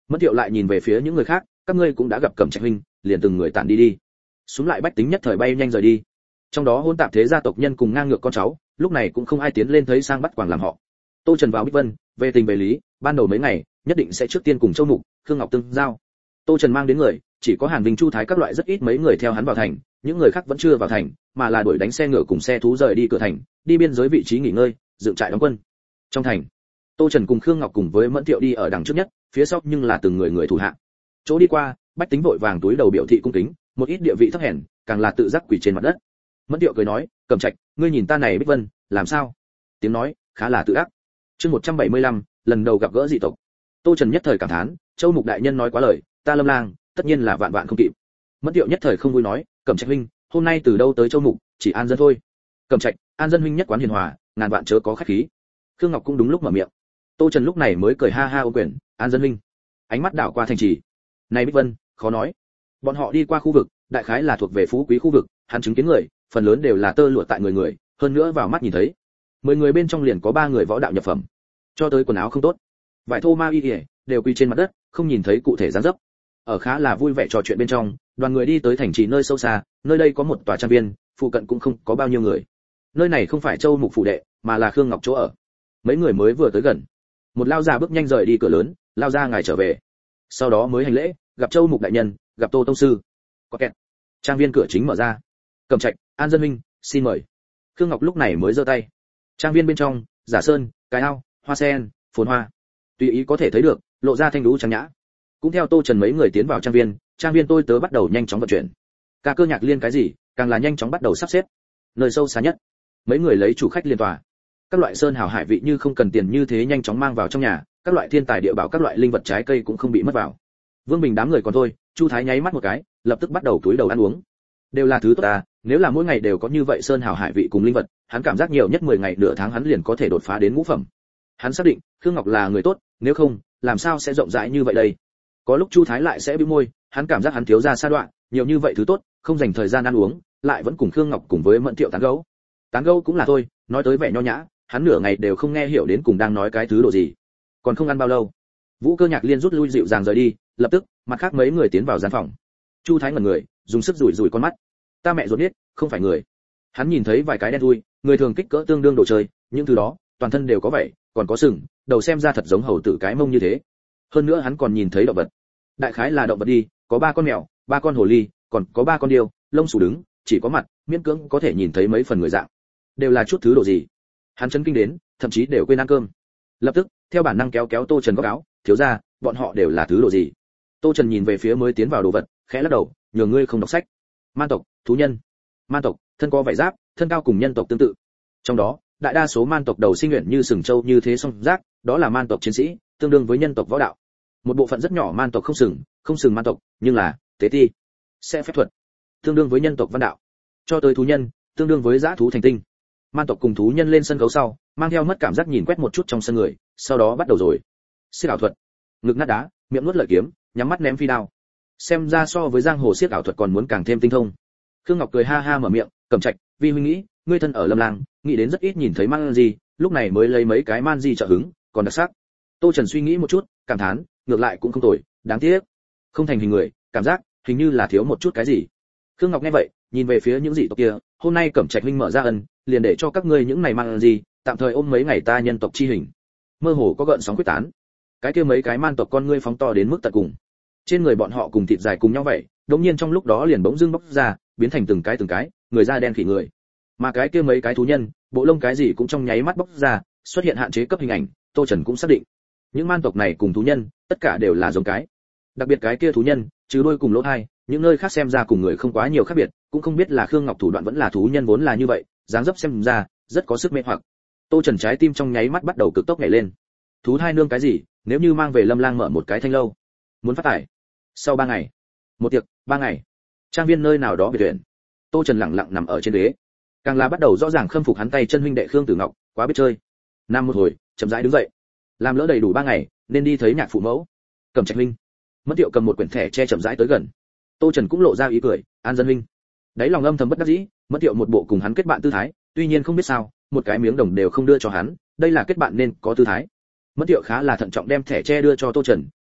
Mẫn Tiệu lại nhìn về phía những người khác, các ngươi cũng đã gặp Cẩm Trạch huynh, liền từng người tản đi đi. Xuống lại bách tính nhất thời bay nhanh rời đi. Trong đó hôn tạp thế gia tộc nhân cùng ngang ngược con cháu, lúc này cũng không ai tiến lên thấy sang bắt quàng làm họ. Tô Trần vào Bích Vân, về tình về lý, ban đầu mấy ngày, nhất định sẽ trước tiên cùng Châu Mục, Khương Ngọc tương giao. Tô Trần mang đến người, chỉ có Hàn Vinh Chu Thái các loại rất ít mấy người theo hắn vào thành, những người khác vẫn chưa vào thành, mà là đuổi đánh xe ngựa cùng xe thú rời đi cửa thành, đi biên giới vị trí nghỉ ngơi, dựng trại đóng quân. Trong thành, Tô Trần cùng Khương Ngọc cùng với Mẫn Tiệu đi ở đằng trước nhất, phía sau nhưng là từng người người thủ hạ. Chỗ đi qua, bách tính vội vàng túi đầu biểu thị cung kính, một ít địa vị thấp hèn, càng là tự giác quỳ trên mặt đất. Mẫn Tiệu cười nói, Cẩm Trạch, ngươi nhìn ta này Bích Vân, làm sao? Tiếng nói khá là tự ác. Chương 175, lần đầu gặp gỡ dị tộc. Tô Trần nhất thời cảm thán, Châu Mục đại nhân nói quá lời, ta Lâm Lang, tất nhiên là vạn vạn không kịp. Mẫn Tiệu nhất thời không vui nói, Cẩm Trạch huynh, hôm nay từ đâu tới Châu Mục, chỉ an dân thôi. Cẩm Trạch, an dân huynh nhất quán hiền hòa, ngàn vạn chớ có khách khí. Khương Ngọc cũng đúng lúc mở miệng. Tô Trần lúc này mới cười ha ha ôm quyền, an dân huynh. Ánh mắt đảo qua thành trì. Này Bích Vân, khó nói. Bọn họ đi qua khu vực, đại khái là thuộc về phú quý khu vực, hắn chứng kiến người, phần lớn đều là tơ lụa tại người, hơn nữa vào mắt nhìn thấy, 10 người bên trong liền có 3 người võ đạo nhập phẩm. Cho tới quần áo không tốt, vải thô ma y đều quỳ trên mặt đất, không nhìn thấy cụ thể dáng dấp. Ở khá là vui vẻ trò chuyện bên trong, đoàn người đi tới thành trì nơi sâu xa, nơi đây có một tòa trang viên, phụ cận cũng không có bao nhiêu người. Nơi này không phải Châu Mục phủ đệ, mà là Khương Ngọc chỗ ở. Mấy người mới vừa tới gần, một lao già bước nhanh rời đi cửa lớn, lao ra ngài trở về. Sau đó mới hành lễ, gặp Châu Mục đại nhân, gặp Tô tông sư. Có kẹt. Trang viên cửa chính mở ra. Cẩm Trạch, an dân huynh, xin mời. Khương Ngọc lúc này mới giơ tay. Trang viên bên trong, giả sơn, cái ao, hoa sen, phồn hoa, tùy ý có thể thấy được, lộ ra thanh lũ trang nhã. Cũng theo Tô Trần mấy người tiến vào trang viên tôi tớ bắt đầu nhanh chóng vận chuyển. Ca cơ nhạc liên cái gì, càng là nhanh chóng bắt đầu sắp xếp. Nơi sâu xa nhất, mấy người lấy chủ khách liên tòa. Các loại sơn hào hải vị như không cần tiền như thế nhanh chóng mang vào trong nhà, các loại thiên tài địa bảo, các loại linh vật trái cây cũng không bị mất vào. Vương Bình đám người còn thôi, Chu Thái nháy mắt một cái, lập tức bắt đầu túi đầu ăn uống. Đều là thứ tốt à, nếu là mỗi ngày đều có như vậy sơn hào hải vị cùng linh vật, hắn cảm giác nhiều nhất 10 ngày nửa tháng hắn liền có thể đột phá đến ngũ phẩm. Hắn xác định, Khương Ngọc là người tốt, nếu không, làm sao sẽ rộng rãi như vậy đây? Có lúc Chu Thái lại sẽ bĩu môi, hắn cảm giác hắn thiếu ra sa đoạn, nhiều như vậy thứ tốt, không dành thời gian ăn uống, lại vẫn cùng Khương Ngọc cùng với Mẫn Tiệu tán gẫu. Tán gẫu cũng là thôi, nói tới vẻ nho nhã, hắn nửa ngày đều không nghe hiểu đến cùng đang nói cái thứ độ gì. Còn không ăn bao lâu, Vũ Cơ Nhạc Liên rút lui dịu dàng rời đi, lập tức, mặt khác mấy người tiến vào gian phòng. Chu Thái ngẩn người, dùng sức rủi rủi con mắt. Ta mẹ ruột biết, không phải người. Hắn nhìn thấy vài cái đen thui, người thường kích cỡ tương đương đồ chơi, những thứ đó, toàn thân đều có vẻ, còn có sừng, đầu xem ra thật giống hầu tử cái mông như thế. Hơn nữa hắn còn nhìn thấy động vật. Đại khái là động vật đi, có 3 con mèo, 3 con hồ ly, còn có 3 con điêu, lông xù đứng, chỉ có mặt, miễn cưỡng có thể nhìn thấy mấy phần người dạng. Đều là chút thứ đồ gì? Hắn chấn kinh đến, thậm chí đều quên ăn cơm. Lập tức, theo bản năng kéo kéo Tô Trần góc áo, thiếu gia, bọn họ đều là thứ đồ gì? Tô Trần nhìn về phía mới tiến vào đồ vật, khẽ lắc đầu, nhường ngươi không đọc sách. Man tộc, thú nhân. Man tộc, thân có vảy giáp, thân cao cùng nhân tộc tương tự. Trong đó, đại đa số man tộc đầu sinh nguyện như sừng trâu như thế song giác, đó là man tộc chiến sĩ, tương đương với nhân tộc võ đạo. Một bộ phận rất nhỏ man tộc không sừng man tộc, nhưng là tế ti, sẽ phép thuật, tương đương với nhân tộc văn đạo. Cho tới thú nhân, tương đương với dã thú thành tinh. Man tộc cùng thú nhân lên sân khấu sau, mang theo mất cảm giác nhìn quét một chút trong sân người, sau đó bắt đầu rồi. Siết ảo thuật, ngực nát đá, miệng nuốt lợi kiếm, nhắm mắt ném phi đao. Xem ra so với giang hồ siết ảo thuật còn muốn càng thêm tinh thông. Khương Ngọc cười ha ha mở miệng, Cẩm Trạch, vi huynh nghĩ, ngươi thân ở Lâm Lang, nghĩ đến rất ít nhìn thấy man gì, lúc này mới lấy mấy cái man gì trợ hứng, còn đặc sắc. Tô Trần suy nghĩ một chút, cảm thán, ngược lại cũng không tồi, đáng tiếc, không thành hình người, cảm giác hình như là thiếu một chút cái gì. Khương Ngọc nghe vậy, nhìn về phía những dị tộc kia, hôm nay Cẩm Trạch huynh mở ra ân, liền để cho các ngươi những này man gì, tạm thời ôm mấy ngày ta nhân tộc chi hình. Mơ hồ có gợn sóng quyết tán. Cái kia mấy cái man tộc con ngươi phóng to đến mức tận cùng. Trên người bọn họ cùng thịt dài cùng nhau vậy, đột nhiên trong lúc đó liền bỗng dưng bốc ra, biến thành từng cái, người da đen khỉ người. Mà cái kia mấy cái thú nhân, bộ lông cái gì cũng trong nháy mắt bốc ra, xuất hiện hạn chế cấp hình ảnh, Tô Trần cũng xác định. Những man tộc này cùng thú nhân, tất cả đều là giống cái. Đặc biệt cái kia thú nhân, trừ đôi cùng lỗ hai, những nơi khác xem ra cùng người không quá nhiều khác biệt, cũng không biết là Khương Ngọc thủ đoạn vẫn là thú nhân vốn là như vậy, dáng dấp xem ra rất có sức mê hoặc. Tô Trần trái tim trong nháy mắt bắt đầu cực tốc nhảy lên. Thú thai nương cái gì, nếu như mang về Lâm Lang mở một cái thanh lâu, muốn phát tài. Sau 3 ngày, một tiệc, 3 ngày, trang viên nơi nào đó biệt viện. Tô Trần lặng lặng nằm ở trên ghế, càng là bắt đầu rõ ràng khâm phục hắn tay chân huynh đệ Khương Tử Ngọc, quá biết chơi. Nằm một hồi, chậm rãi đứng dậy, làm lỡ đầy đủ 3 ngày, nên đi thấy nhạc phụ mẫu. Cẩm Trạch huynh. Mẫn Tiệu cầm một quyển thẻ che chậm rãi tới gần. Tô Trần cũng lộ ra ý cười, an dân huynh. Đấy lòng âm thầm bất đắc dĩ, Mẫn Tiệu một bộ cùng hắn kết bạn tư thái, tuy nhiên không biết sao, một cái miếng đồng đều không đưa cho hắn, đây là kết bạn nên có tư thái. Mẫn Tiệu khá là thận trọng đem thẻ che đưa cho Tô Trần,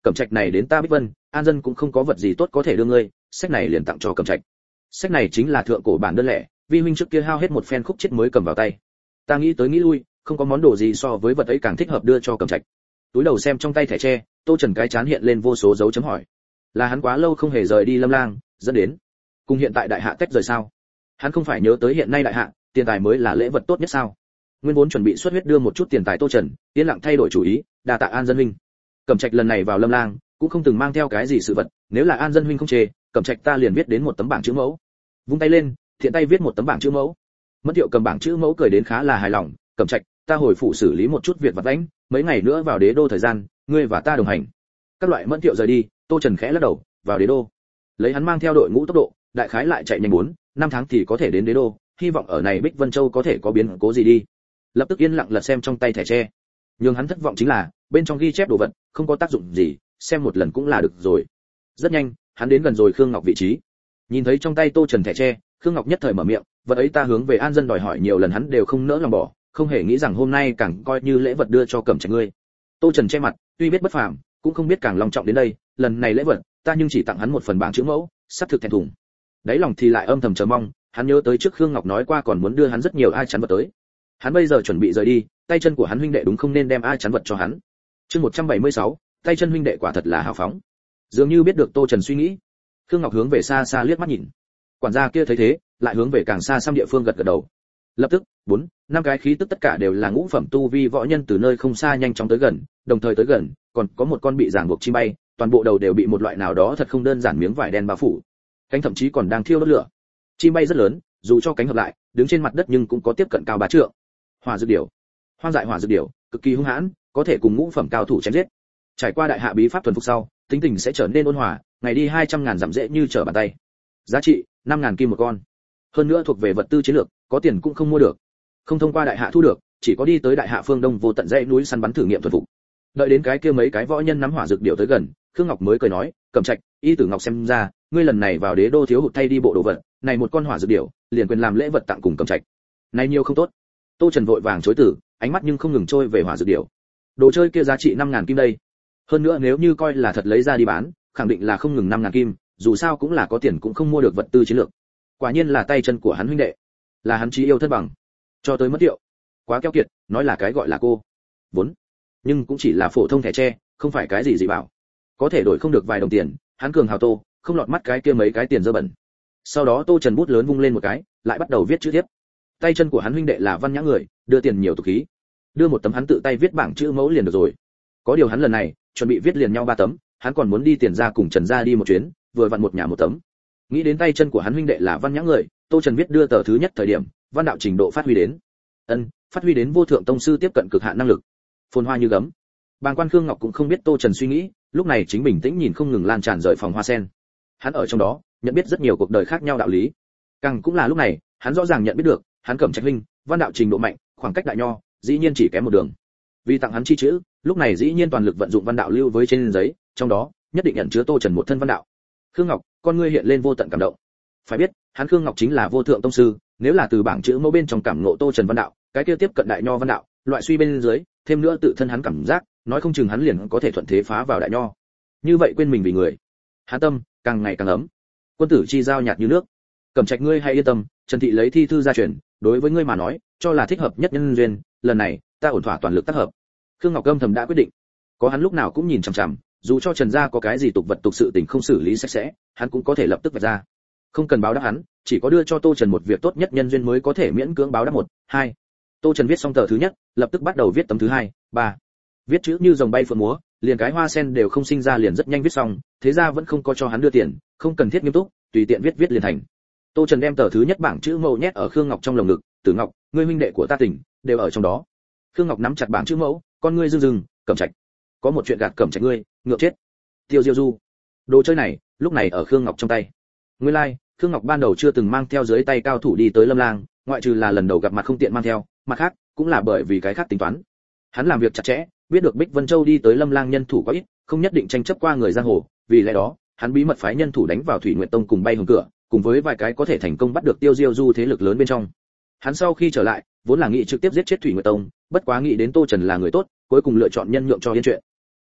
Cẩm Trạch này đến ta Bích Vân, An Dân cũng không có vật gì tốt có thể đưa ngươi, sách này liền tặng cho Cẩm Trạch. Sách này chính là thượng cổ bản đơn lẻ, vi huynh trước kia hao hết một phen khúc chết mới cầm vào tay. Ta nghĩ tới nghĩ lui, không có món đồ gì so với vật ấy càng thích hợp đưa cho Cẩm Trạch. Túi đầu xem trong tay thẻ tre, Tô Trần cái chán hiện lên vô số dấu chấm hỏi. Là hắn quá lâu không hề rời đi Lâm Lang, dẫn đến cùng hiện tại đại hạ tách rời sao? Hắn không phải nhớ tới hiện nay đại hạ, tiền tài mới là lễ vật tốt nhất sao? Nguyên vốn chuẩn bị xuất huyết đưa một chút tiền tài Tô Trần, yên lặng thay đổi chủ ý, đa tạ An Dân huynh. Cẩm Trạch lần này vào Lâm Lang, cũng không từng mang theo cái gì sự vật, nếu là An Dân huynh không chê, Cẩm Trạch ta liền viết đến một tấm bảng chữ mẫu. Vung tay lên, thiện tay viết một tấm bảng chữ mẫu. Mẫn Thiệu cầm bảng chữ mẫu cười đến khá là hài lòng, Cẩm Trạch, ta hồi phủ xử lý một chút việc vặt vãnh, mấy ngày nữa vào Đế đô thời gian, ngươi và ta đồng hành. Các loại Mẫn Thiệu rời đi, Tô Trần khẽ lắc đầu, vào Đế đô. Lấy hắn mang theo đội ngũ tốc độ, đại khái lại chạy nhanh 4-5 tháng thì có thể đến Đế đô, hy vọng ở này Bích Vân Châu có thể có biến cố gì đi. Lập tức yên lặng lật xem trong tay thẻ tre. Nhưng hắn thất vọng chính là, bên trong ghi chép đồ vật không có tác dụng gì, xem một lần cũng là được rồi. Rất nhanh, hắn đến gần rồi Khương Ngọc vị trí. Nhìn thấy trong tay Tô Trần thẻ tre, Khương Ngọc nhất thời mở miệng, vật ấy ta hướng về An Dân đòi hỏi nhiều lần hắn đều không nỡ lòng bỏ, không hề nghĩ rằng hôm nay càng coi như lễ vật đưa cho Cẩm Trạch ngươi. Tô Trần che mặt, tuy biết bất phàm, cũng không biết càng long trọng đến đây, lần này lễ vật, ta nhưng chỉ tặng hắn một phần bảng chữ mẫu, sắp thực thẹn thùng. Đáy lòng thì lại âm thầm chờ mong, hắn nhớ tới trước Khương Ngọc nói qua còn muốn đưa hắn rất nhiều ai chắn vật tới. Hắn bây giờ chuẩn bị rời đi, tay chân của hắn huynh đệ đúng không nên đem ai chắn vật cho hắn. Chương 176, tay chân huynh đệ quả thật là hào phóng. Dường như biết được Tô Trần suy nghĩ, Khương Ngọc hướng về xa xa liếc mắt nhìn. Quản gia kia thấy thế, lại hướng về càng xa xăm địa phương gật gật đầu. Lập tức, 4-5 cái khí tức tất cả đều là ngũ phẩm tu vi võ nhân từ nơi không xa nhanh chóng tới gần, đồng thời tới gần, còn có một con bị ràng buộc chim bay, toàn bộ đầu đều bị một loại nào đó thật không đơn giản miếng vải đen bao phủ. Cánh thậm chí còn đang thiêu đốt lửa. Chim bay rất lớn, dù cho cánh hợp lại, đứng trên mặt đất nhưng cũng có tiếp cận cao 3 trượng. Hỏa dược điểu, hoang dại hỏa dược điểu, cực kỳ hung hãn, có thể cùng ngũ phẩm cao thủ chém giết. Trải qua đại hạ bí pháp thuần phục sau, tính tình sẽ trở nên ôn hòa, ngày đi 200.000 dặm dễ như trở bàn tay. Giá trị 5.000 kim một con. Hơn nữa thuộc về vật tư chiến lược, có tiền cũng không mua được. Không thông qua đại hạ thu được, chỉ có đi tới đại hạ phương đông vô tận dãy núi săn bắn thử nghiệm thuần phục. Đợi đến cái kia mấy cái võ nhân nắm hỏa dược điểu tới gần, Khương Ngọc mới cười nói, Cẩm Trạch, y tử Ngọc xem ra, ngươi lần này vào Đế đô thiếu hụt thay đi bộ đồ vật, này một con hỏa dược điểu, liền quyền làm lễ vật tặng cùng Cẩm Trạch. Này nhiều không tốt. Tô Trần vội vàng chối từ, ánh mắt nhưng không ngừng trôi về hỏa dược điểu. Đồ chơi kia giá trị 5.000 kim đây. Hơn nữa nếu như coi là thật lấy ra đi bán, khẳng định là không ngừng 5.000 kim, dù sao cũng là có tiền cũng không mua được vật tư chiến lược. Quả nhiên là tay chân của hắn huynh đệ, là hắn chí yêu thân bằng. Cho tới mất điệu, quá keo kiệt, nói là cái gọi là cô vốn, nhưng cũng chỉ là phổ thông thẻ tre, không phải cái gì dị bảo, có thể đổi không được vài đồng tiền. Hắn cường hào Tô, không lọt mắt cái kia mấy cái tiền dơ bẩn. Sau đó Tô Trần bút lớn vung lên một cái, lại bắt đầu viết chữ tiếp. Tay chân của hắn huynh đệ là văn nhã người, đưa tiền nhiều tục khí, đưa một tấm hắn tự tay viết bảng chữ mẫu liền được rồi. Có điều hắn lần này chuẩn bị viết liền nhau 3 tấm, hắn còn muốn đi tiền ra cùng Trần gia đi một chuyến, vừa vặn một nhà một tấm. Nghĩ đến tay chân của hắn huynh đệ là văn nhã người, Tô Trần viết đưa tờ thứ nhất thời điểm, văn đạo trình độ phát huy đến, phát huy đến vô thượng tông sư tiếp cận cực hạn năng lực, phồn hoa như gấm. Bàng quan Khương Ngọc cũng không biết Tô Trần suy nghĩ, lúc này chính bình tĩnh nhìn không ngừng lan tràn rời phòng hoa sen. Hắn ở trong đó nhận biết rất nhiều cuộc đời khác nhau đạo lý. Càng cũng là lúc này, hắn rõ ràng nhận biết được, hắn Cẩm Trạch huynh, văn đạo trình độ mạnh, khoảng cách đại nho, dĩ nhiên chỉ kém một đường. Vì tặng hắn chi chữ, lúc này dĩ nhiên toàn lực vận dụng văn đạo lưu với trên giấy, trong đó nhất định nhận chứa Tô Trần một thân văn đạo. Khương Ngọc, con ngươi hiện lên vô tận cảm động. Phải biết, hắn Khương Ngọc chính là vô thượng tông sư, nếu là từ bảng chữ mẫu bên trong cảm ngộ Tô Trần văn đạo, cái kia tiếp cận đại nho văn đạo, loại suy bên dưới, thêm nữa tự thân hắn cảm giác, nói không chừng hắn liền có thể thuận thế phá vào đại nho. Như vậy quên mình vì người, hắn tâm càng ngày càng ấm. Quân tử chi giao nhạt như nước. Cẩm Trạch ngươi hãy yên tâm, Trần thị lấy thi thư ra truyền, đối với ngươi mà nói, cho là thích hợp nhất nhân duyên, lần này, ta ổn thỏa toàn lực tác hợp. Khương Ngọc âm thầm đã quyết định, có hắn lúc nào cũng nhìn chằm chằm, dù cho Trần gia có cái gì tục vật tục sự tình không xử lý sạch sẽ, hắn cũng có thể lập tức vạch ra. Không cần báo đáp hắn, chỉ có đưa cho Tô Trần một việc tốt nhất nhân duyên mới có thể miễn cưỡng báo đáp 1, 2. Tô Trần viết xong tờ thứ nhất, lập tức bắt đầu viết tấm thứ 2, 3. Viết chữ như rồng bay phượng múa, liền cái hoa sen đều không sinh ra liền rất nhanh viết xong, thế ra vẫn không có cho hắn đưa tiền, không cần thiết nghiêm túc, tùy tiện viết liền thành. Tô Trần đem tờ thứ nhất bảng chữ mẫu nhét ở Khương Ngọc trong lồng ngực, "Tử Ngọc, ngươi huynh đệ của ta tỉnh, đều ở trong đó." Khương Ngọc nắm chặt bảng chữ mẫu, con ngươi rưng rưng, "Cẩm Trạch, có một chuyện gạt Cẩm Trạch ngươi, ngượng chết." Tiêu Diêu Du. Đồ chơi này, lúc này ở Khương Ngọc trong tay. Nguyên lai, Khương Ngọc ban đầu chưa từng mang theo dưới tay cao thủ đi tới Lâm Lang, ngoại trừ là lần đầu gặp mặt không tiện mang theo, mặt khác cũng là bởi vì cái khác tính toán. Hắn làm việc chặt chẽ, biết được Bích Vân Châu đi tới Lâm Lang nhân thủ có ít, không nhất định tranh chấp qua người giang hồ, vì lẽ đó, hắn bí mật phái nhân thủ đánh vào Thủy Nguyệt Tông cùng Bay Hồng Cửa, cùng với vài cái có thể thành công bắt được Tiêu Diêu Du thế lực lớn bên trong. Hắn sau khi trở lại, vốn là nghĩ trực tiếp giết chết Thủy Nguyệt Tông, bất quá nghĩ đến Tô Trần là người tốt, cuối cùng lựa chọn nhân nhượng cho yên chuyện.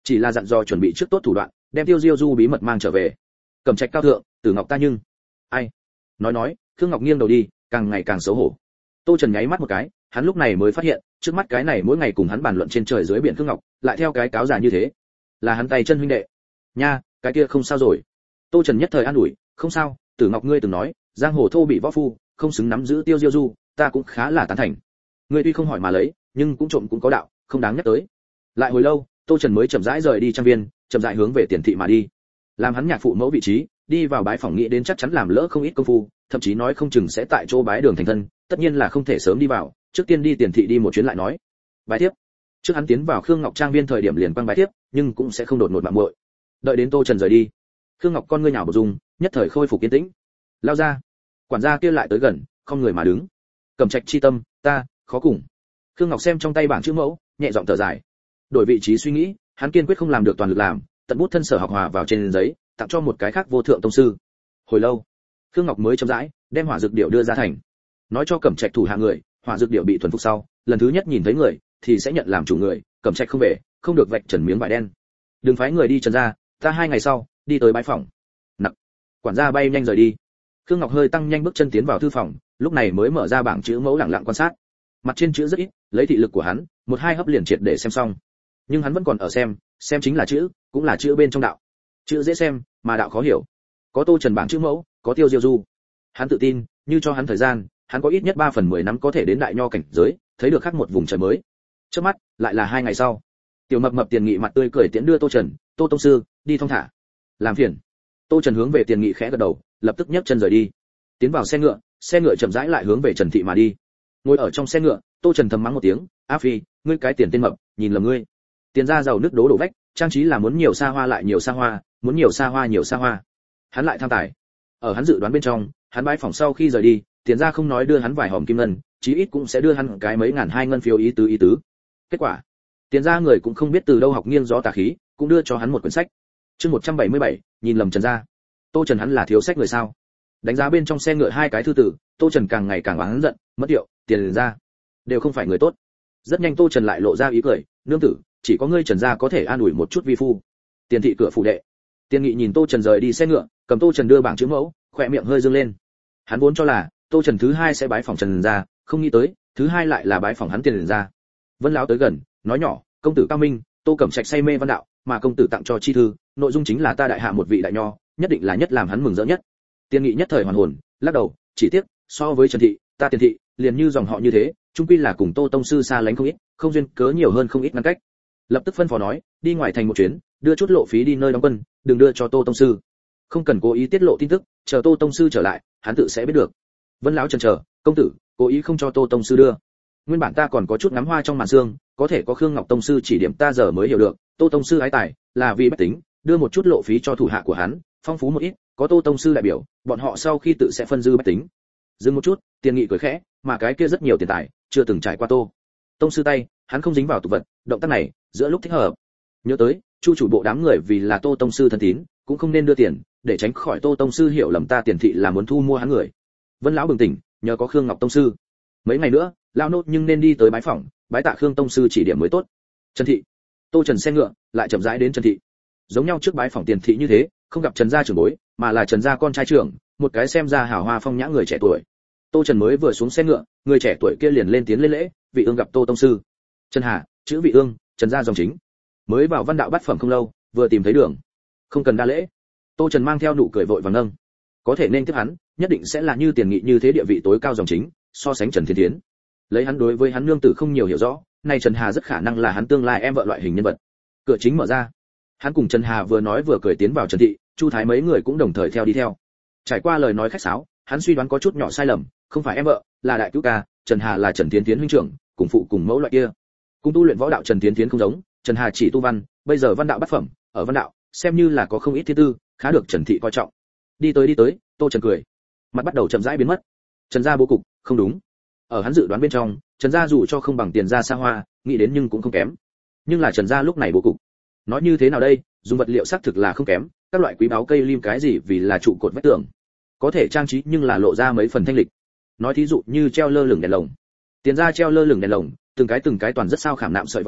chỉ là dặn dò chuẩn bị trước tốt thủ đoạn, đem Tiêu Diêu Du bí mật mang trở về. Cẩm Trạch cao thượng, Tử Ngọc ta nhưng ai nói Khương Ngọc nghiêng đầu đi, càng ngày càng xấu hổ. Tô Trần nháy mắt một cái, hắn lúc này mới phát hiện, trước mắt cái này mỗi ngày cùng hắn bàn luận trên trời dưới biển Khương Ngọc, lại theo cái cáo giả như thế, là hắn tay chân huynh đệ. Nha, cái kia không sao rồi. Tô Trần nhất thời an ủi, không sao, Tử Ngọc ngươi từng nói, giang hồ thô bị võ phu, không xứng nắm giữ Tiêu Diêu Du, ta cũng khá là tán thành. Ngươi tuy không hỏi mà lấy, nhưng cũng trộm cũng có đạo, không đáng nhắc tới. Lại hồi lâu, Tô Trần mới chậm rãi rời đi trang viên, chậm rãi hướng về Tiền thị mà đi. Làm hắn nhạc phụ mẫu vị trí, đi vào bái phòng nghĩ đến chắc chắn làm lỡ không ít công phu, thậm chí nói không chừng sẽ tại chỗ bái đường thành thân, tất nhiên là không thể sớm đi vào, trước tiên đi Tiền thị đi một chuyến lại nói. Bái tiếp. Trước hắn tiến vào Khương Ngọc trang viên thời điểm liền quang bái tiếp, nhưng cũng sẽ không đột ngột mạng muội. Đợi đến Tô Trần rời đi, Khương Ngọc con ngươi nhào bổ dung, nhất thời khôi phục kiên tĩnh. Lao ra. Quản gia kia lại tới gần, không người mà đứng. Cẩm Trạch chi tâm, ta khó cùng. Khương Ngọc xem trong tay bảng chữ mẫu, nhẹ giọng thở dài. Đổi vị trí suy nghĩ, hắn kiên quyết không làm được toàn lực làm, tận bút thân sở học hòa vào trên giấy, tặng cho một cái khác vô thượng tông sư. Hồi lâu, Khương Ngọc mới chậm rãi đem hỏa dược điệu đưa ra thành, nói cho Cẩm Trạch thủ hạ người, hỏa dược điệu bị thuần phục sau, lần thứ nhất nhìn thấy người thì sẽ nhận làm chủ người, Cẩm Trạch không về, không được vạch trần miếng vải đen. Đừng phái người đi trần ra, ta 2 ngày sau đi tới bái phòng. Nặc. Quản gia bay nhanh rời đi. Khương Ngọc hơi tăng nhanh bước chân tiến vào thư phòng, lúc này mới mở ra bảng chữ mẫu lặng lặng quan sát. Mặt trên chữ rất ít, lấy thị lực của hắn, 1-2 hấp liền triệt để xem xong. Nhưng hắn vẫn còn ở xem chính là chữ, cũng là chữ bên trong đạo. Chữ dễ xem, mà đạo khó hiểu. Có Tô Trần bảng chữ mẫu, có Tiêu Diêu Du. Hắn tự tin, như cho hắn thời gian, hắn có ít nhất 3/10 năm có thể đến đại nho cảnh giới, thấy được khác một vùng trời mới. Trước mắt, lại là 2 ngày sau. Tiểu Mập Mập Tiền Nghị mặt tươi cười tiễn đưa Tô Trần, "Tô tông sư, đi thong thả." "Làm phiền." Tô Trần hướng về Tiền Nghị khẽ gật đầu, lập tức nhấc chân rời đi. Tiến vào xe ngựa chậm rãi lại hướng về Trần thị mà đi. Ngồi ở trong xe ngựa, Tô Trần thầm mắng một tiếng, "A Phi, ngươi cái tiền tên mập, nhìn lầm ngươi." Tiền ra giàu nước đố đổ vách, trang trí là muốn nhiều xa hoa lại nhiều xa hoa, muốn nhiều xa hoa nhiều xa hoa. Hắn lại tham tài. Ở hắn dự đoán bên trong, hắn bái phòng sau khi rời đi, Tiền ra không nói đưa hắn vài hòm kim ngân, chí ít cũng sẽ đưa hắn cái mấy ngàn 2 ngân phiếu ý tứ. Kết quả, Tiền ra người cũng không biết từ đâu học nghiêng gió tà khí, cũng đưa cho hắn một quyển sách. Chương 177, nhìn lầm Trần gia. Tô Trần hắn là thiếu sách người sao? Đánh giá bên trong xe ngựa 2 cái thư tử, Tô Trần càng ngày càng oán giận, mất điệu, Tiền ra đều không phải người tốt. Rất nhanh Tô Trần lại lộ ra ý cười, "Nương tử, chỉ có ngươi Trần gia có thể an ủi một chút vi phu." Tiền thị cửa phủ đệ. Tiền Nghị nhìn Tô Trần rời đi xe ngựa, cầm Tô Trần đưa bảng chữ mẫu, khóe miệng hơi dương lên. Hắn vốn cho là Tô Trần thứ 2 sẽ bái phòng Trần gia, không nghĩ tới, thứ 2 lại là bái phòng hắn Tiền gia. Vân lão tới gần, nói nhỏ, "Công tử cao minh, Tô Cẩm Trạch say mê văn đạo, mà công tử tặng cho chi thư, nội dung chính là ta đại hạ một vị đại nho, nhất định là nhất làm hắn mừng rỡ nhất." Tiền Nghị nhất thời hoàn hồn, lắc đầu, "Chỉ tiếc, so với Trần thị, ta Tiền thị, liền như dòng họ như thế, chung quy là cùng Tô tông sư xa lánh không ít, không duyên cớ nhiều hơn không ít ngăn cách." Lập tức phân phó nói, "Đi ngoài thành một chuyến, đưa chút lộ phí đi nơi đóng quân, đừng đưa cho Tô tông sư. Không cần cố ý tiết lộ tin tức, chờ Tô tông sư trở lại, hắn tự sẽ biết được." Vân lão chần chờ, "Công tử, cố ý không cho Tô tông sư đưa. Nguyên bản ta còn có chút ngắm hoa trong màn sương, có thể có Khương Ngọc tông sư chỉ điểm ta giờ mới hiểu được, Tô tông sư ái tài, là vì bách tính, đưa một chút lộ phí cho thủ hạ của hắn, phong phú một ít, có Tô tông sư đại biểu, bọn họ sau khi tự sẽ phân dư bách tính." Dừng một chút, Tiền Nghị cười khẽ, "Mà cái kia rất nhiều tiền tài, chưa từng trải qua Tô tông sư tay, hắn không dính vào tục vật, động tác này, giữa lúc thích hợp. Nhớ tới, Chu chủ bộ đám người vì là Tô tông sư thân tín, cũng không nên đưa tiền, để tránh khỏi Tô tông sư hiểu lầm ta Tiền thị là muốn thu mua hắn người." Vân lão bừng tỉnh, nhờ có Khương Ngọc tông sư, mấy ngày nữa, lão nốt nhưng nên đi tới bái phỏng, bái tạ Khương tông sư chỉ điểm mới tốt. Trần thị. Tô Trần xe ngựa, lại chậm rãi đến Trần thị. Giống nhau trước bái phỏng Tiền thị như thế, không gặp Trần gia trưởng bối, mà là Trần gia con trai trưởng, một cái xem ra hào hoa phong nhã người trẻ tuổi. Tô Trần mới vừa xuống xe ngựa, người trẻ tuổi kia liền lên tiến lên lễ, "Vị ương gặp Tô tông sư." "Trần Hà, chữ Vị ương, Trần gia dòng chính." Mới vào văn đạo bát phẩm không lâu, vừa tìm thấy đường. "Không cần đa lễ." Tô Trần mang theo nụ cười vội vàng nâng. Có thể nên tiếp hắn, nhất định sẽ là như Tiền Nghị như thế địa vị tối cao dòng chính, so sánh Trần Thiên Thiến. Lấy hắn đối với hắn nương tử không nhiều hiểu rõ, nay Trần Hà rất khả năng là hắn tương lai em vợ loại hình nhân vật. Cửa chính mở ra. Hắn cùng Trần Hà vừa nói vừa cười tiến vào Trần thị, Chu Thái mấy người cũng đồng thời theo đi theo. Trải qua lời nói khách sáo, hắn suy đoán có chút nhỏ sai lầm, không phải em vợ, là đại cứu ca, Trần Hà là Trần Thiên Thiến huynh trưởng, cùng phụ cùng mẫu loại kia. Cùng tu luyện võ đạo Trần Thiên Thiến không giống, Trần Hà chỉ tu văn, bây giờ văn đạo bát phẩm, ở văn đạo, xem như là có không ít thiên tư, khá được Trần thị coi trọng. Đi tới, Tô Trần cười. Mặt bắt đầu chậm rãi biến mất. Trần gia bố cục, không đúng. Ở hắn dự đoán bên trong, Trần gia dù cho không bằng Tiền gia xa hoa, nghĩ đến nhưng cũng không kém. Nhưng là Trần gia lúc này bố cục. Nói như thế nào đây, dùng vật liệu xác thực là không kém, các loại quý báu cây lim cái gì vì là trụ cột vách tường. Có thể trang trí nhưng là lộ ra mấy phần thanh lịch. Nói thí dụ như treo lơ lửng đèn lồng. Tiền gia treo lơ lửng đèn lồng, từng cái toàn rất sao khảm nạm sợi vàng,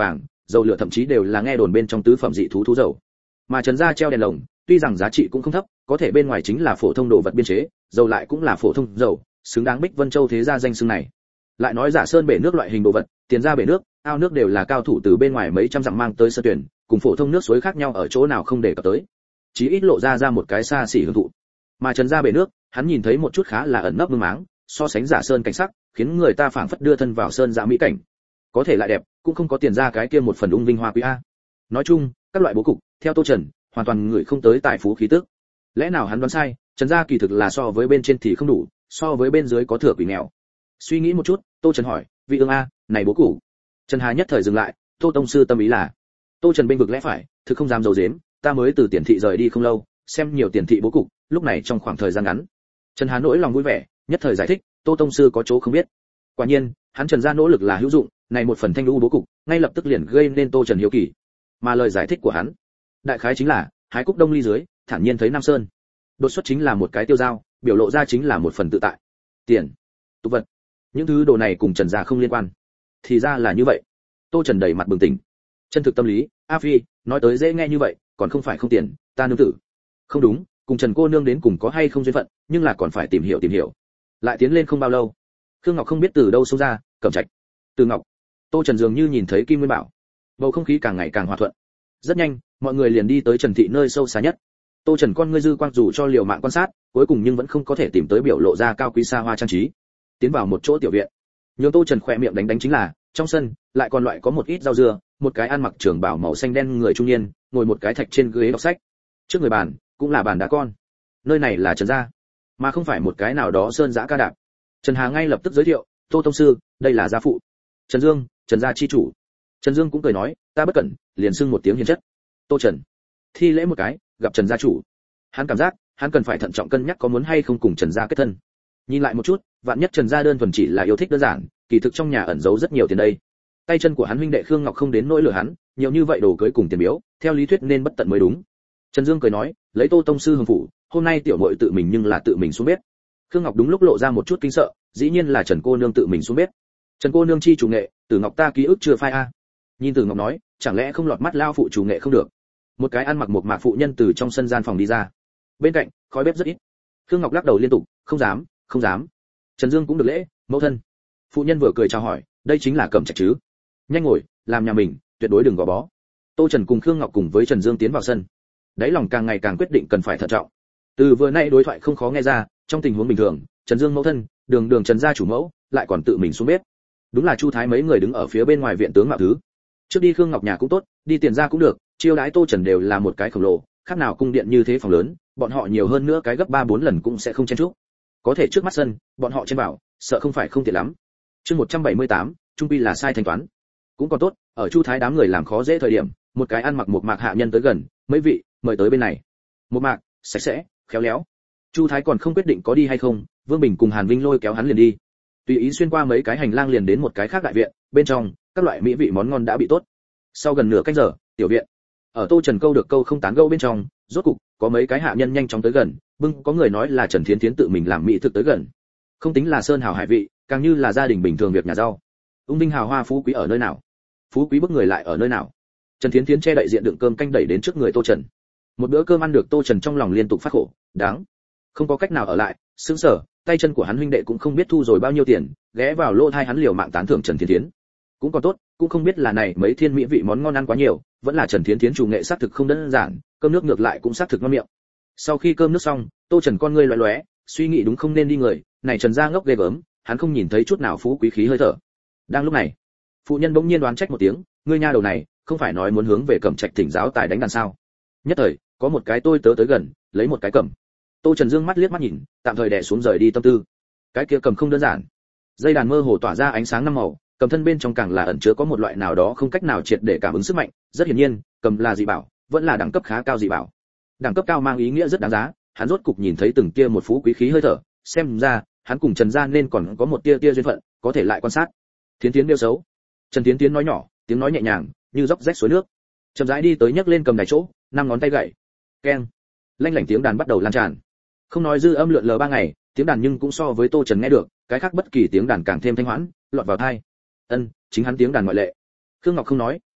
dầu lửa thậm chí đều là nghe đồn bên trong tứ phẩm dị thú thú dầu. Mà Trần gia treo đèn lồng, tuy rằng giá trị cũng không thấp, có thể bên ngoài chính là phổ thông đồ vật biên chế, dầu lại cũng là phổ thông dầu, xứng đáng Bích Vân Châu thế gia danh xưng này. Lại nói Giả Sơn bể nước loại hình đồ vật, tiền ra bể nước, ao nước đều là cao thủ từ bên ngoài mấy trăm dặm mang tới sơ tuyển, cùng phổ thông nước suối khác nhau ở chỗ nào không để cập tới. Chí ít lộ ra một cái xa xỉ hưởng thụ. Mà Trần gia bể nước, hắn nhìn thấy một chút khá là ẩn nấp mương máng, so sánh Giả Sơn cảnh sắc, khiến người ta phảng phất đưa thân vào sơn dã mỹ cảnh. Có thể lại đẹp, cũng không có tiền ra cái kia một phần ung vinh hoa quý a. Nói chung, các loại bố cục, theo Tô Trần, hoàn toàn người không tới tài phú khí tức. Lẽ nào hắn đoán sai, Trần gia kỳ thực là so với bên trên thì không đủ, so với bên dưới có thừa quỷ nghèo. Suy nghĩ một chút, Tô Trần hỏi, vị ương a, này bố cục. Trần Hà nhất thời dừng lại, Tô tông sư tâm ý là. Tô Trần bên vực lẽ phải, thực không dám giấu giếm, ta mới từ tiền thị rời đi không lâu, xem nhiều tiền thị bố cục, lúc này trong khoảng thời gian ngắn. Trần Hà nỗi lòng vui vẻ, nhất thời giải thích, Tô tông sư có chỗ không biết. Quả nhiên, hắn Trần gia nỗ lực là hữu dụng, này một phần thanh lưu bố cục, ngay lập tức liền gây nên Tô Trần hiếu kỳ. Mà lời giải thích của hắn, đại khái chính là, hái cúc đông ly dưới, thản nhiên thấy Nam Sơn. Đột xuất chính là một cái tiêu dao, biểu lộ ra chính là một phần tự tại. Tiền, tục vật, những thứ đồ này cùng Trần gia không liên quan. Thì ra là như vậy. Tô Trần đầy mặt bừng tỉnh. Chân thực tâm lý, A Phi, nói tới dễ nghe như vậy, còn không phải không tiền, ta nương tử. Không đúng, cùng Trần cô nương đến cùng có hay không duyên phận, nhưng là còn phải tìm hiểu. Lại tiến lên không bao lâu, Khương Ngọc không biết từ đâu xông ra, Cẩm Trạch. Từ Ngọc. Tô Trần dường như nhìn thấy Kim Nguyên Bảo. Bầu không khí càng ngày càng hòa thuận. Rất nhanh, mọi người liền đi tới Trần thị nơi sâu xa nhất. Tô Trần con ngươi dư quang dù cho liều mạng quan sát, cuối cùng nhưng vẫn không có thể tìm tới biểu lộ ra cao quý xa hoa trang trí. Tiến vào một chỗ tiểu viện. Nhưng Tô Trần khỏe miệng đánh chính là, trong sân lại còn loại có một ít rau dưa, một cái ăn mặc trường bào màu xanh đen người trung niên, ngồi một cái thạch trên ghế đọc sách. Trước người bàn, cũng là bàn đá con. Nơi này là Trần gia, mà không phải một cái nào đó sơn dã ca đạp. Trần Hà ngay lập tức giới thiệu, Tô tông sư, đây là gia phụ. Trần Dương, Trần gia chi chủ. Trần Dương cũng cười nói, ta bất cẩn, liền xưng một tiếng hiền chất. Tô Trần thi lễ một cái, gặp Trần gia chủ. Hắn cảm giác, hắn cần phải thận trọng cân nhắc có muốn hay không cùng Trần gia kết thân. Nhìn lại một chút, vạn nhất Trần gia đơn thuần chỉ là yêu thích đơn giản, kỳ thực trong nhà ẩn giấu rất nhiều tiền đây. Tay chân của hắn huynh đệ Khương Ngọc không đến nỗi lừa hắn, nhiều như vậy đồ cưới cùng tiền biếu, theo lý thuyết nên bất tận mới đúng. Trần Dương cười nói, lấy Tô tông sư hưởng phụ, hôm nay tiểu muội tự mình nhưng là tự mình xuống bếp. Khương Ngọc đúng lúc lộ ra một chút kinh sợ, dĩ nhiên là Trần cô nương tự mình xuống bếp. Trần cô nương chi chủ nghệ, Tử Ngọc ta ký ức chưa phai a. Nhìn Tử Ngọc nói, chẳng lẽ không lọt mắt lao phụ chủ nghệ không được. Một cái ăn mặc một mạc phụ nhân từ trong sân gian phòng đi ra. Bên cạnh, khói bếp rất ít. Khương Ngọc lắc đầu liên tục, không dám. Trần Dương cũng được lễ, mẫu thân. Phụ nhân vừa cười chào hỏi, đây chính là Cẩm Trạch chứ. Nhanh ngồi, làm nhà mình, tuyệt đối đừng gò bó. Tô Trần cùng Khương Ngọc cùng với Trần Dương tiến vào sân. Đáy lòng càng ngày càng quyết định cần phải thận trọng. Từ vừa nay đối thoại không khó nghe ra, trong tình huống bình thường, Trần Dương mẫu thân, đường Trần gia chủ mẫu, lại còn tự mình xuống bếp. Đúng là Chu Thái mấy người đứng ở phía bên ngoài viện tướng mạo thứ. Trước đi Khương Ngọc nhà cũng tốt, đi tiền gia cũng được, chiêu đãi Tô Trần đều là một cái khổng lồ, khác nào cung điện như thế phòng lớn, bọn họ nhiều hơn nữa cái gấp 3-4 lần cũng sẽ không chen chúc. Có thể trước mắt sân, bọn họ chen vào, sợ không phải không tiện lắm. Chương 178, trung quy là sai thanh toán. Cũng còn tốt, ở Chu Thái đám người làm khó dễ thời điểm, một cái ăn mặc một mạc hạ nhân tới gần, mấy vị, mời tới bên này. Một mạc, sạch sẽ, khéo léo. Chu Thái còn không quyết định có đi hay không, Vương Bình cùng Hàn Vinh lôi kéo hắn liền đi. Tùy ý xuyên qua mấy cái hành lang liền đến một cái khác đại viện, bên trong, các loại mỹ vị món ngon đã bị tốt. Sau gần nửa canh giờ, tiểu viện. Ở Tô Trần câu được câu không tán gẫu bên trong, rốt cục có mấy cái hạ nhân nhanh chóng tới gần, có người nói là Trần Thiến Thiến tự mình làm mỹ thực tới gần. Không tính là sơn hào hải vị, càng như là gia đình bình thường việc nhà rau. Ung Vinh hào hoa phú quý ở nơi nào? Phú quý bức người lại ở nơi nào? Trần Thiến Thiến che đậy diện đựng cơm canh đẩy đến trước người Tô Trần. Một bữa cơm ăn được Tô Trần trong lòng liên tục phát khổ, đáng, không có cách nào ở lại, sững sờ, tay chân của hắn huynh đệ cũng không biết thu rồi bao nhiêu tiền, ghé vào lỗ tai hắn liều mạng tán thưởng Trần Thiến Thiến. Cũng còn tốt, cũng không biết là này mấy thiên mỹ vị món ngon ăn quá nhiều, vẫn là Trần Thiến Thiến chủ nghệ sát thực không đơn giản, cơm nước ngược lại cũng sát thực ngon miệng. Sau khi cơm nước xong, Tô Trần con ngươi loé loé, suy nghĩ đúng không nên đi người, này Trần gia ngốc ghê gớm, hắn không nhìn thấy chút nào phú quý khí hơi thở. Đang lúc này, phụ nhân bỗng nhiên đoán trách một tiếng, ngươi nha đầu này, không phải nói muốn hướng về Cẩm Trạch thỉnh giáo tài đánh đàn sao? Nhất thời, có một cái tôi tớ tới gần, lấy một cái cầm. Tô Trần dương mắt liếc mắt nhìn, tạm thời đè xuống rời đi tâm tư. Cái kia cầm không đơn giản, dây đàn mơ hồ tỏa ra ánh sáng năm màu, cầm thân bên trong càng là ẩn chứa có một loại nào đó không cách nào triệt để cảm ứng sức mạnh, rất hiển nhiên, cầm là dị bảo, vẫn là đẳng cấp khá cao dị bảo. Đẳng cấp cao mang ý nghĩa rất đáng giá, hắn rốt cục nhìn thấy từng tia một phú quý khí hơi thở, xem ra, hắn cùng Trần gia nên còn có một tia duyên phận, có thể lại quan sát. Thiến Thiến nêu xấu. Trần Thiến Thiến nói nhỏ, tiếng nói nhẹ nhàng, như dốc rách suối nước. Chậm rãi đi tới nhấc lên cầm đài chỗ, năm ngón tay gậy. Keng. Lanh lảnh tiếng đàn bắt đầu lan tràn. Không nói dư âm lượn lờ 3 ngày, tiếng đàn nhưng cũng so với Tô Trần nghe được, cái khác bất kỳ tiếng đàn càng thêm thanh hoãn, lọt vào tai. Chính hắn tiếng đàn ngoại lệ. Khương Ngọc không nói,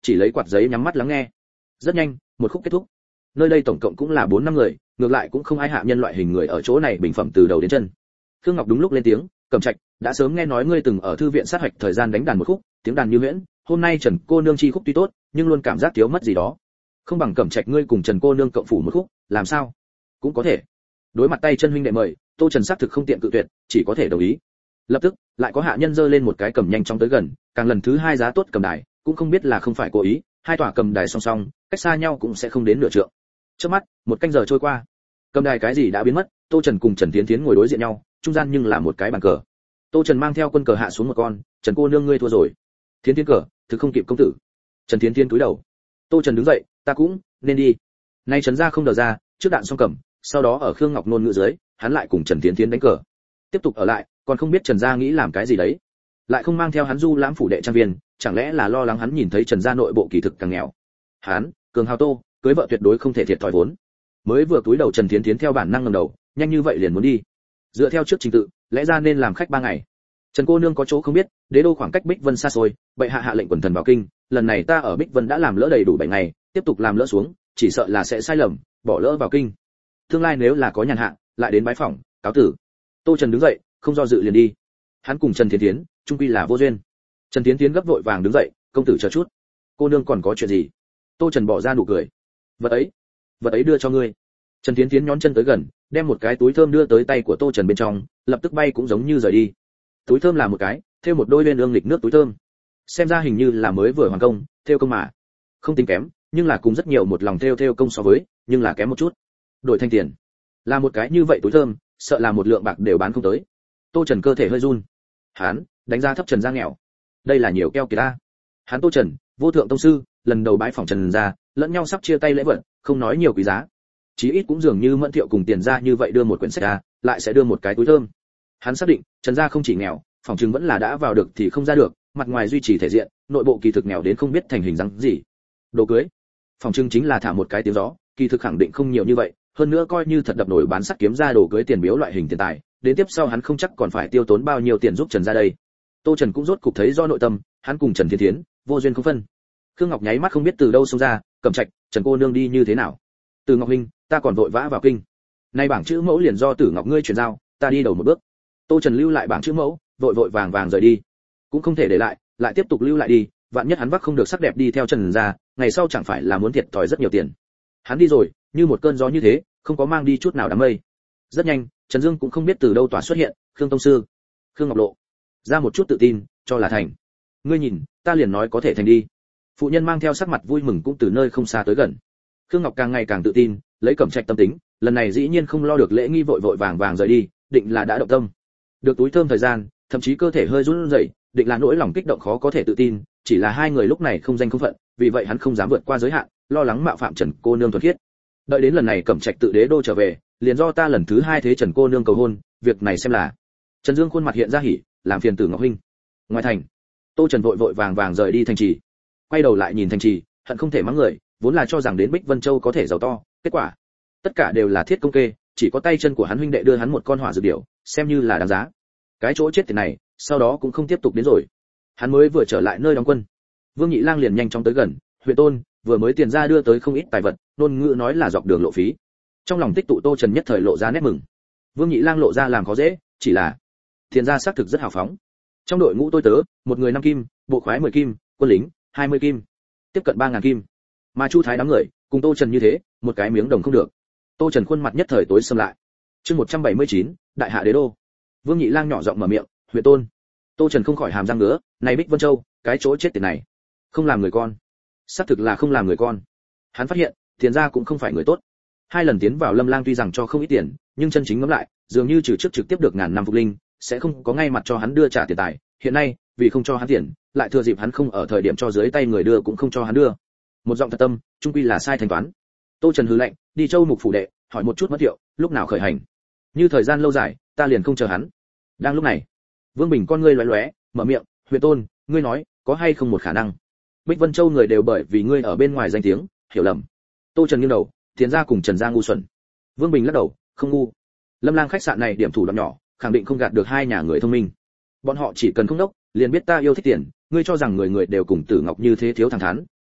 chỉ lấy quạt giấy nhắm mắt lắng nghe. Rất nhanh, một khúc kết thúc. Nơi đây tổng cộng cũng là 4 năm người, ngược lại cũng không ai hạ nhân loại hình người ở chỗ này bình phẩm từ đầu đến chân. Khương Ngọc đúng lúc lên tiếng, Cẩm Trạch, đã sớm nghe nói ngươi từng ở thư viện sát hạch thời gian đánh đàn một khúc, tiếng đàn như huyễn, hôm nay Trần cô nương chi khúc tuy tốt, nhưng luôn cảm giác thiếu mất gì đó. Không bằng Cẩm Trạch ngươi cùng Trần cô nương cộng phủ một khúc, làm sao? Cũng có thể. Đối mặt tay chân huynh đệ mời, Tô Trần xác thực không tiện cự tuyệt, chỉ có thể đồng ý. Lập tức, lại có hạ nhân giơ lên một cái cầm nhanh chóng tới gần, càng lần thứ 2 giá tốt cầm đài, cũng không biết là không phải cố ý, hai tòa cầm đài song song, cách xa nhau cũng sẽ không đến nửa trượng. Trước mắt, một canh giờ trôi qua. Cầm đài cái gì đã biến mất, Tô Trần cùng Trần Tiến Tiến ngồi đối diện nhau, trung gian nhưng là một cái bàn cờ. Tô Trần mang theo quân cờ hạ xuống một con, Trần cô nương ngươi thua rồi. Tiến Tiến cờ, thực không kịp công tử. Trần Tiến Tiến cúi đầu. Tô Trần đứng dậy, ta cũng nên đi. Nay Trần gia không đờ ra, trước đạn xong cầm, sau đó ở Khương Ngọc nôn ngữ dưới, hắn lại cùng Trần Tiến Tiến đánh cờ. Tiếp tục ở lại, còn không biết Trần gia nghĩ làm cái gì đấy. Lại không mang theo hắn du lãm phủ đệ trang viên, chẳng lẽ là lo lắng hắn nhìn thấy Trần gia nội bộ kỳ thực càng nghèo. Hắn, cường hào Tô, cưới vợ tuyệt đối không thể thiệt thòi vốn. Mới vừa túi đầu Trần Tiến Tiến theo bản năng ngẩng đầu, nhanh như vậy liền muốn đi. Dựa theo trước trình tự, lẽ ra nên làm khách 3 ngày. Trần cô nương có chỗ không biết, đế đô khoảng cách Bích Vân xa xôi, bệ hạ hạ lệnh quần thần vào kinh, lần này ta ở Bích Vân đã làm lỡ đầy đủ 7 ngày, tiếp tục làm lỡ xuống, chỉ sợ là sẽ sai lầm, bỏ lỡ vào kinh. Tương lai nếu là có nhàn hạ, lại đến bái phỏng, cáo tử. Tô Trần đứng dậy, không do dự liền đi. Hắn cùng Trần Tiến Tiến, chung quy là vô duyên. Trần Tiến Tiến gấp vội vàng đứng dậy, công tử chờ chút. Cô nương còn có chuyện gì? Tô Trần bỏ ra nụ cười. Vật ấy đưa cho ngươi. Trần Tiến Tiến nhón chân tới gần, đem một cái túi thơm đưa tới tay của Tô Trần bên trong, lập tức bay cũng giống như rời đi. Túi thơm là một cái, thêu một đôi bên ương lịch nước túi thơm. Xem ra hình như là mới vừa hoàn công, thêu công mà. Không tính kém, nhưng là cùng rất nhiều một lòng thêu công so với, nhưng là kém một chút. Đổi thành tiền, là một cái như vậy túi thơm, sợ là một lượng bạc đều bán không tới. Tô Trần cơ thể hơi run. Hắn đánh giá thấp Trần gia nghèo. Đây là nhiều keo kiệt ta. Hắn Tô Trần, vô thượng tông sư, lần đầu bái phỏng Trần gia, lẫn nhau sắp chia tay lễ vật, không nói nhiều quý giá. Chí ít cũng dường như Mẫn Thiệu cùng Tiền gia như vậy đưa một quyển sách ra, lại sẽ đưa một cái túi thơm. Hắn xác định, Trần gia không chỉ nghèo, phòng trừng vẫn là đã vào được thì không ra được, mặt ngoài duy trì thể diện, nội bộ kỳ thực nghèo đến không biết thành hình dáng gì. Đồ cưới, phòng trừng chính là thả một cái tiếng gió, kỳ thực khẳng định không nhiều như vậy, hơn nữa coi như thật đập nổi bán sắt kiếm ra đồ cưới tiền biếu loại hình tiền tài, đến tiếp sau hắn không chắc còn phải tiêu tốn bao nhiêu tiền giúp Trần gia đây. Tô Trần cũng rốt cục thấy do nội tâm, hắn cùng Trần Thiên Thiến, vô duyên không phân. Khương Ngọc nháy mắt không biết từ đâu xông ra, Cẩm Trạch, Trần cô nương đi như thế nào? Từ Ngọc huynh, ta còn vội vã vào kinh. Nay bảng chữ mẫu liền do Tử Ngọc ngươi chuyển giao, ta đi đầu một bước. Tô Trần lưu lại bảng chữ mẫu, vội vàng rời đi. Cũng không thể để lại tiếp tục lưu lại đi, vạn nhất hắn vác không được sắc đẹp đi theo Trần gia, ngày sau chẳng phải là muốn thiệt thòi rất nhiều tiền. Hắn đi rồi, như một cơn gió như thế, không có mang đi chút nào đám mây. Rất nhanh, Trần Dương cũng không biết từ đâu tỏa xuất hiện, Khương tông sư, Khương Ngọc Lộ, ra một chút tự tin, cho là thành. Ngươi nhìn, ta liền nói có thể thành đi. Phụ nhân mang theo sắc mặt vui mừng cũng từ nơi không xa tới gần. Khương Ngọc càng ngày càng tự tin, lấy Cẩm Trạch tâm tính, lần này dĩ nhiên không lo được lễ nghi, vội vàng rời đi, định là đã động tâm. Được túi thơm thời gian, thậm chí cơ thể hơi run rẩy, định là nỗi lòng kích động khó có thể tự tin, chỉ là hai người lúc này không danh không phận, vì vậy hắn không dám vượt qua giới hạn, lo lắng mạo phạm Trần cô nương thuần khiết. Đợi đến lần này Cẩm Trạch tự đế đô trở về, liền do ta lần thứ 2 thế Trần cô nương cầu hôn, việc này xem là. Trần Dương khuôn mặt hiện ra hỉ, làm phiền Tử Ngọc huynh. Ngoài thành, Tô Trần vội vàng rời đi thành trì. Quay đầu lại nhìn thành trì, hận không thể mắng người, vốn là cho rằng đến Bích Vân Châu có thể giàu to, kết quả tất cả đều là thiết công kê, chỉ có tay chân của hắn huynh đệ đưa hắn một con hỏa dược điểu, xem như là đáng giá. Cái chỗ chết tiền này, sau đó cũng không tiếp tục đến rồi. Hắn mới vừa trở lại nơi đóng quân, Vương Nhị Lang liền nhanh chóng tới gần, "Huyện tôn, vừa mới tiền ra đưa tới không ít tài vật, ngôn ngữ nói là dọc đường lộ phí." Trong lòng tích tụ Tô Trần nhất thời lộ ra nét mừng. Vương Nhị Lang lộ ra làm khó dễ, chỉ là tiền ra xác thực rất hào phóng. Trong đội ngũ tôi tớ, một người 5 kim, bộ khoái 10 kim, quân lính 20 kim, tiếp cận 3000 kim. Mà Chu Thái đám người, cùng Tô Trần như thế, một cái miếng đồng không được. Tô Trần khuôn mặt nhất thời tối sầm lại. Chương 179, Đại hạ đế đô. Vương Nhị Lang nhỏ giọng mở miệng, "Huyện tôn." Tô Trần không khỏi hàm răng ngứa, này Bích Vân Châu, cái chỗ chết tiệt này, không làm người con. Xác thực là không làm người con. Hắn phát hiện, tiền gia cũng không phải người tốt. 2 lần tiến vào Lâm Lang tuy rằng cho không ít tiền, nhưng chân chính ngẫm lại, dường như trừ trước trực tiếp được ngàn năm phục linh, sẽ không có ngay mặt cho hắn đưa trả tiền tài. Hiện nay, vì không cho hắn tiền, lại thừa dịp hắn không ở thời điểm cho dưới tay người đưa cũng không cho hắn đưa. Một giọng thật tâm, trung quy là sai thanh toán. Tô Trần hừ lạnh, đi Châu Mục phủ đệ, hỏi một chút Mẫn Thiệu, lúc nào khởi hành. Như thời gian lâu dài, ta liền không chờ hắn. Đang lúc này, Vương Bình con ngươi lóe lóe, mở miệng, "Huyện tôn, ngươi nói, có hay không một khả năng Bích Vân Châu người đều bởi vì ngươi ở bên ngoài danh tiếng, hiểu lầm." Tô Trần nghiêng đầu, tiến ra cùng Trần gia ngu xuẩn. Vương Bình lắc đầu, "Không ngu. Lâm Lang khách sạn này điểm thủ đoạn nhỏ, khẳng định không gạt được 2 nhà người thông minh. Bọn họ chỉ cần không đốc, liền biết ta yêu thích tiền, ngươi cho rằng người người đều cùng Tử Ngọc như thế thiếu thẳng thắn,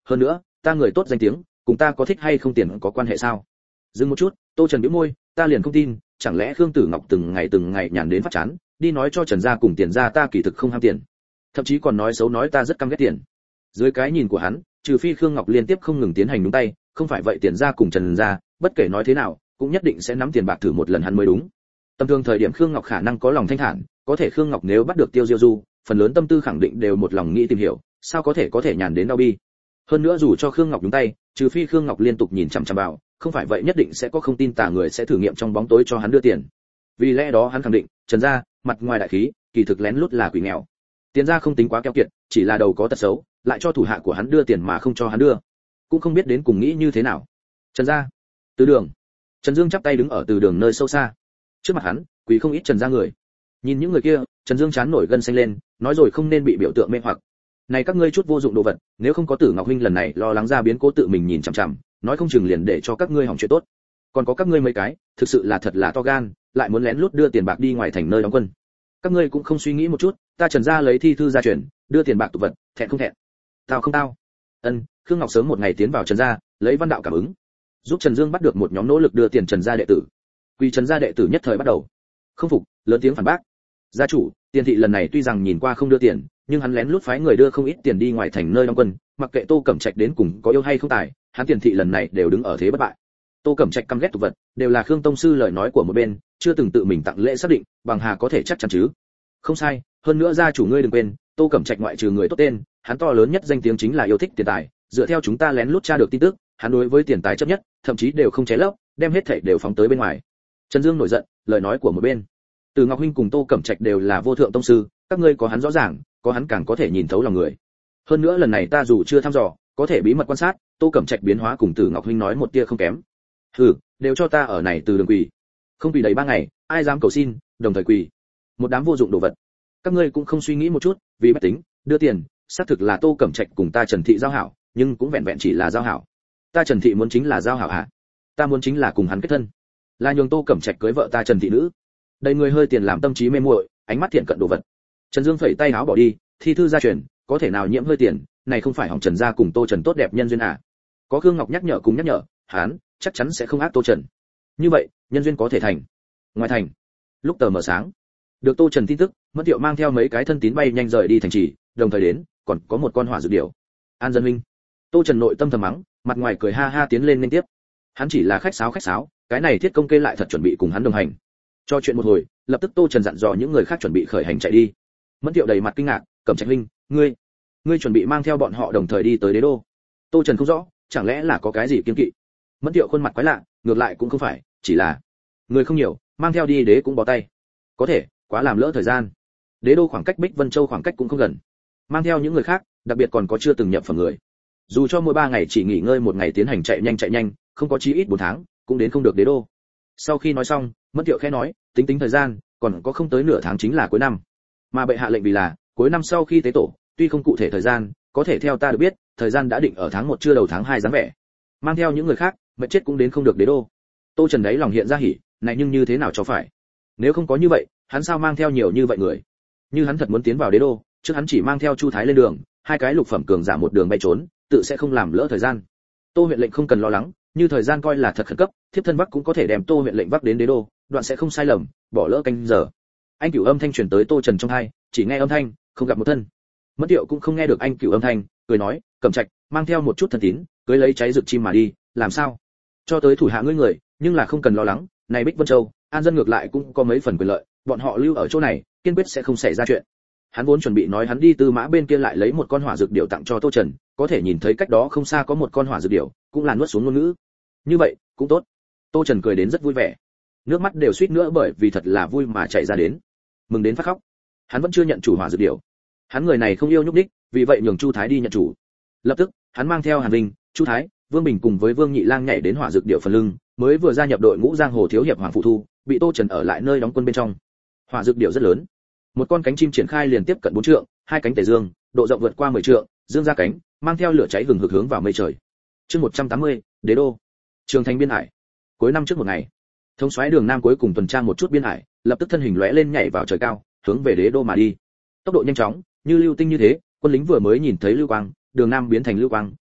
hơn nữa ta người tốt danh tiếng cùng ta có thích hay không tiền có quan hệ sao? Dừng một chút, Tô Trần bĩu môi, ta liền không tin, chẳng lẽ Khương Tử Ngọc từng ngày nhàn đến phát chán, đi nói cho Trần gia cùng Tiền gia ta kỳ thực không ham tiền, thậm chí còn nói xấu nói ta rất căm ghét tiền. Dưới cái nhìn của hắn, trừ phi Khương Ngọc liên tiếp không ngừng tiến hành đúng tay, không phải vậy Tiền gia cùng Trần gia, bất kể nói thế nào, cũng nhất định sẽ nắm tiền bạc thử một lần hắn mới đúng. Tầm thường thời điểm Khương Ngọc khả năng có lòng thanh thản, có thể Khương Ngọc nếu bắt được Tiêu Diêu Du, phần lớn tâm tư khẳng định đều một lòng nghĩ tìm hiểu, sao có thể nhàn đến đau bi. Hơn nữa dù cho Khương Ngọc nhúng tay, trừ phi Khương Ngọc liên tục nhìn chằm chằm vào, không phải vậy nhất định sẽ có không tin tà người sẽ thử nghiệm trong bóng tối cho hắn đưa tiền. Vì lẽ đó hắn khẳng định, Trần gia, mặt ngoài đại khí, kỳ thực lén lút là quỷ nghèo. Tiền gia không tính quá keo kiệt, chỉ là đầu có tật xấu, lại cho thủ hạ của hắn đưa tiền mà không cho hắn đưa. Cũng không biết đến cùng nghĩ như thế nào. Trần gia, Từ Đường. Trần Dương chắp tay đứng ở Từ Đường nơi sâu xa. Trước mặt hắn, quỳ không ít Trần gia người. Nhìn những người kia, Trần Dương chán nổi gân xanh lên, nói rồi không nên bị biểu tượng mê hoặc. Này các ngươi chút vô dụng đồ vật, nếu không có Tử Ngọc huynh lần này lo lắng ra biến cố tự mình nhìn chằm chằm, nói không chừng liền để cho các ngươi hỏng chuyện tốt. Còn có các ngươi mấy cái, thực sự là thật là to gan, lại muốn lén lút đưa tiền bạc đi ngoài thành nơi đóng quân. Các ngươi cũng không suy nghĩ một chút, ta Trần gia lấy thi thư gia truyền, đưa tiền bạc tục vật, thẹn không thẹn? Tao không tao. Khương Ngọc sớm một ngày tiến vào Trần gia, lấy văn đạo cảm ứng, giúp Trần Dương bắt được một nhóm nỗ lực đưa tiền Trần gia đệ tử. Quy Trần gia đệ tử nhất thời bắt đầu không phục, lớn tiếng phản bác. Gia chủ, Tiền thị lần này tuy rằng nhìn qua không đưa tiền, nhưng hắn lén lút phái người đưa không ít tiền đi ngoài thành nơi đóng quân, mặc kệ Tô Cẩm Trạch đến cùng có yêu hay không tài, hắn Tiền thị lần này đều đứng ở thế bất bại. Tô Cẩm Trạch căm ghét tục vật, đều là Khương tông sư lời nói của một bên, chưa từng tự mình tặng lễ xác định, bằng hà có thể chắc chắn chứ? Không sai, hơn nữa gia chủ ngươi đừng quên, Tô Cẩm Trạch ngoại trừ người tốt tên, hắn to lớn nhất danh tiếng chính là yêu thích tiền tài, dựa theo chúng ta lén lút tra được tin tức, hắn đối với tiền tài chấp nhất, thậm chí đều không chế lấp, đem hết thảy đều phóng tới bên ngoài. Trần Dương nổi giận, lời nói của một bên. Từ Ngọc huynh cùng Tô Cẩm Trạch đều là vô thượng tông sư, các ngươi có hắn rõ ràng, có hắn càng có thể nhìn thấu lòng người. Hơn nữa lần này ta dù chưa thăm dò, có thể bí mật quan sát, Tô Cẩm Trạch biến hóa cùng Từ Ngọc huynh nói một tia không kém. Hừ, đều cho ta ở này từ đường quỳ. Không quỳ đầy 3 ngày, ai dám cầu xin, đồng thời quỳ. Một đám vô dụng đồ vật. Các ngươi cũng không suy nghĩ một chút, vì bất tính, đưa tiền, xác thực là Tô Cẩm Trạch cùng ta Trần thị giao hảo, nhưng cũng vẹn vẹn chỉ là giao hảo. Ta Trần thị muốn chính là giao hảo hả? Ta muốn chính là cùng hắn kết thân, là nhường Tô Cẩm Trạch cưới vợ ta Trần thị nữ. Đầy người hơi tiền làm tâm trí mê muội, ánh mắt thiện cận đồ vật. Trần Dương phẩy tay áo bỏ đi, thi thư gia truyền, có thể nào nhiễm hơi tiền, này không phải hỏng Trần gia cùng Tô Trần tốt đẹp nhân duyên à? Có Khương Ngọc nhắc nhở cùng nhắc nhở, hắn chắc chắn sẽ không ác Tô Trần. Như vậy, nhân duyên có thể thành. Ngoài thành, lúc tờ mờ sáng, được Tô Trần tin tức, Mẫn Tiệu mang theo mấy cái thân tín bay nhanh rời đi thành trì, đồng thời đến, còn có một con hỏa dược điểu. An dân huynh. Tô Trần nội tâm thầm mắng, mặt ngoài cười ha ha tiến lên liên tiếp. Hắn chỉ là khách sáo, cái này Thiết Công kê lại thật chuẩn bị cùng hắn đồng hành. Cho chuyện một hồi, lập tức Tô Trần dặn dò những người khác chuẩn bị khởi hành chạy đi. Mẫn Tiệu đầy mặt kinh ngạc, Cẩm Trạch huynh, ngươi chuẩn bị mang theo bọn họ đồng thời đi tới Đế đô? Tô Trần không rõ, chẳng lẽ là có cái gì kiêng kỵ? Mẫn Tiệu khuôn mặt quái lạ, ngược lại cũng không phải, chỉ là người không nhiều, mang theo đi Đế cũng bó tay. Có thể, quá làm lỡ thời gian. Đế đô khoảng cách Bích Vân Châu khoảng cách cũng không gần. Mang theo những người khác, đặc biệt còn có chưa từng nhập phẩm người. Dù cho mỗi 3 ngày chỉ nghỉ ngơi 1 ngày tiến hành chạy nhanh, không có chí ít 4 tháng, cũng đến không được Đế đô. Sau khi nói xong, Mẫn Tiệu khẽ nói, tính thời gian, còn có không tới nửa tháng chính là cuối năm. Mà bệ hạ lệnh vì là cuối năm sau khi tế tổ, tuy không cụ thể thời gian, có thể theo ta được biết, thời gian đã định ở tháng 1 chưa đầu tháng 2 dáng vẻ. Mang theo những người khác, mệt chết cũng đến không được Đế đô. Tô Trần đấy lòng hiện ra hỉ, này nhưng như thế nào cho phải? Nếu không có như vậy, hắn sao mang theo nhiều như vậy người? Như hắn thật muốn tiến vào Đế đô, trước hắn chỉ mang theo Chu Thái lên đường, 2 cái lục phẩm cường giả một đường bay trốn, tự sẽ không làm lỡ thời gian. Tô huyện lệnh không cần lo lắng, như thời gian coi là thật khẩn cấp, thiếp thân Bắc cũng có thể đem Tô huyện lệnh vác đến Đế đô, đoạn sẽ không sai lầm, bỏ lỡ canh giờ. Anh Cửu âm thanh truyền tới Tô Trần trong tai, chỉ nghe âm thanh, không gặp một thân. Mẫn Tiệu cũng không nghe được anh Cửu âm thanh, cười nói, Cẩm Trạch, mang theo một chút thân tín, cưới lấy cháy rực chim mà đi, làm sao? Cho tới thủ hạ ngươi người, nhưng là không cần lo lắng, này Bích Vân Châu, an dân ngược lại cũng có mấy phần quyền lợi, bọn họ lưu ở chỗ này, kiên quyết sẽ không xảy ra chuyện. Hắn vốn chuẩn bị nói hắn đi Tư Mã bên kia lại lấy một con hỏa dược điểu tặng cho Tô Trần, có thể nhìn thấy cách đó không xa có một con hỏa dược điểu, cũng là nuốt xuống ngôn ngữ. Như vậy, cũng tốt. Tô Trần cười đến rất vui vẻ, nước mắt đều suýt nữa bởi vì thật là vui mà chảy ra đến, mừng đến phát khóc. Hắn vẫn chưa nhận chủ hỏa dược điểu, hắn người này không yêu nhúc nhích, vì vậy nhường Chu Thái đi nhận chủ. Lập tức, hắn mang theo Hàn Vinh, Chu Thái, Vương Bình cùng với Vương Nhị Lang nhảy đến hỏa dược điểu phần lưng, mới vừa gia nhập đội ngũ giang hồ thiếu hiệp Hoàng Phụ Thu, bị Tô Trần ở lại nơi đóng quân bên trong. Hỏa dược điểu rất lớn, một con cánh chim triển khai liền tiếp cận 4 trượng, 2 cánh tề dương, độ rộng vượt qua 10 trượng, dương ra cánh, mang theo lửa cháy hừng hực hướng vào mây trời. Chương 180, Đế đô. Trường thành biên hải. Cuối năm trước một ngày, thống soái Đường Nam cuối cùng tuần tra một chút biên hải, lập tức thân hình lóe lên nhảy vào trời cao, hướng về Đế đô mà đi. Tốc độ nhanh chóng, như lưu tinh như thế, quân lính vừa mới nhìn thấy lưu quang, Đường Nam biến thành lưu quang,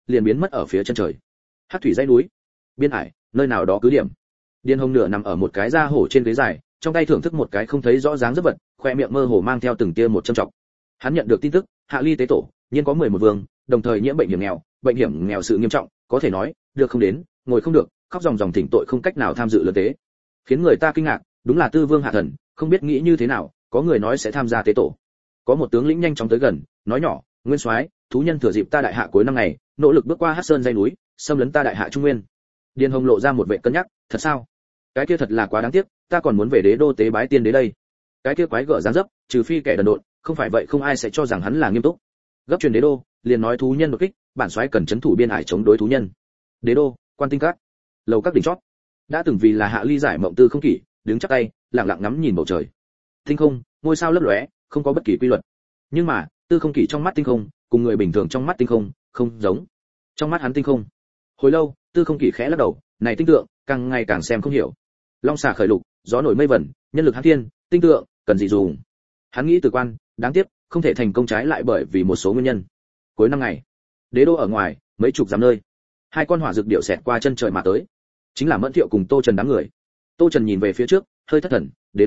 liền biến mất ở phía chân trời. Hắc thủy dãy núi, biên hải, nơi nào đó cứ điểm. Điền Hồng nửa nằm ở một cái da hổ trên ghế dài, trong tay thưởng thức một cái không thấy rõ dáng rất vật, khoe miệng mơ hồ mang theo từng tia một châm trọng. Hắn nhận được tin tức, Hạ Ly tế tổ, nhiên có 11 vương, đồng thời nhiễm bệnh hiểm nghèo sự nghiêm trọng, có thể nói, được không đến, ngồi không được, khóc ròng ròng thỉnh tội không cách nào tham dự lớn tế. Khiến người ta kinh ngạc, đúng là Tư Vương hạ thần, không biết nghĩ như thế nào, có người nói sẽ tham gia tế tổ. Có một tướng lĩnh nhanh chóng tới gần, nói nhỏ, Nguyên Soái, thú nhân thừa dịp ta đại hạ cuối năm ngày, nỗ lực bước qua Hắc Sơn dãy núi, xâm lấn ta đại hạ trung nguyên. Điền Hồng lộ ra một vẻ cân nhắc, thật sao? Cái kia thật là quá đáng tiếc, ta còn muốn về đế đô tế bái tiên đế đây. Cái kia quái gở dáng dấp, trừ phi kẻ đần độn, không phải vậy không ai sẽ cho rằng hắn là nghiêm túc. Gấp truyền đế đô, liền nói thú nhân đột kích, bản soái cần trấn thủ biên hải chống đối thú nhân. Đế đô, quan tinh các, lầu các đỉnh chót. Đã từng vì là Hạ Ly giải mộng Tư Không Kỷ, đứng chắp tay, lặng lặng ngắm nhìn bầu trời. Tinh không, ngôi sao lấp lóe, không có bất kỳ quy luật. Nhưng mà, Tư Không Kỷ trong mắt tinh không, cùng người bình thường trong mắt tinh không, không giống. Trong mắt hắn tinh không. Hồi lâu, Tư Không Kỷ khẽ lắc đầu, này tinh tượng, càng ngày càng xem không hiểu. Long xà khởi lục, gió nổi mây vẩn, nhân lực hãn thiên, tinh tượng, cần gì dùng? Hắn nghĩ từ quan, đáng tiếc, không thể thành công trái lại bởi vì một số nguyên nhân. Cuối năm ngày, đế đô ở ngoài, mấy chục dặm nơi, hai con hỏa dược điệu xẹt qua chân trời mà tới, chính là Mẫn Thiệu cùng Tô Trần đám người. Tô Trần nhìn về phía trước, hơi thất thần, đế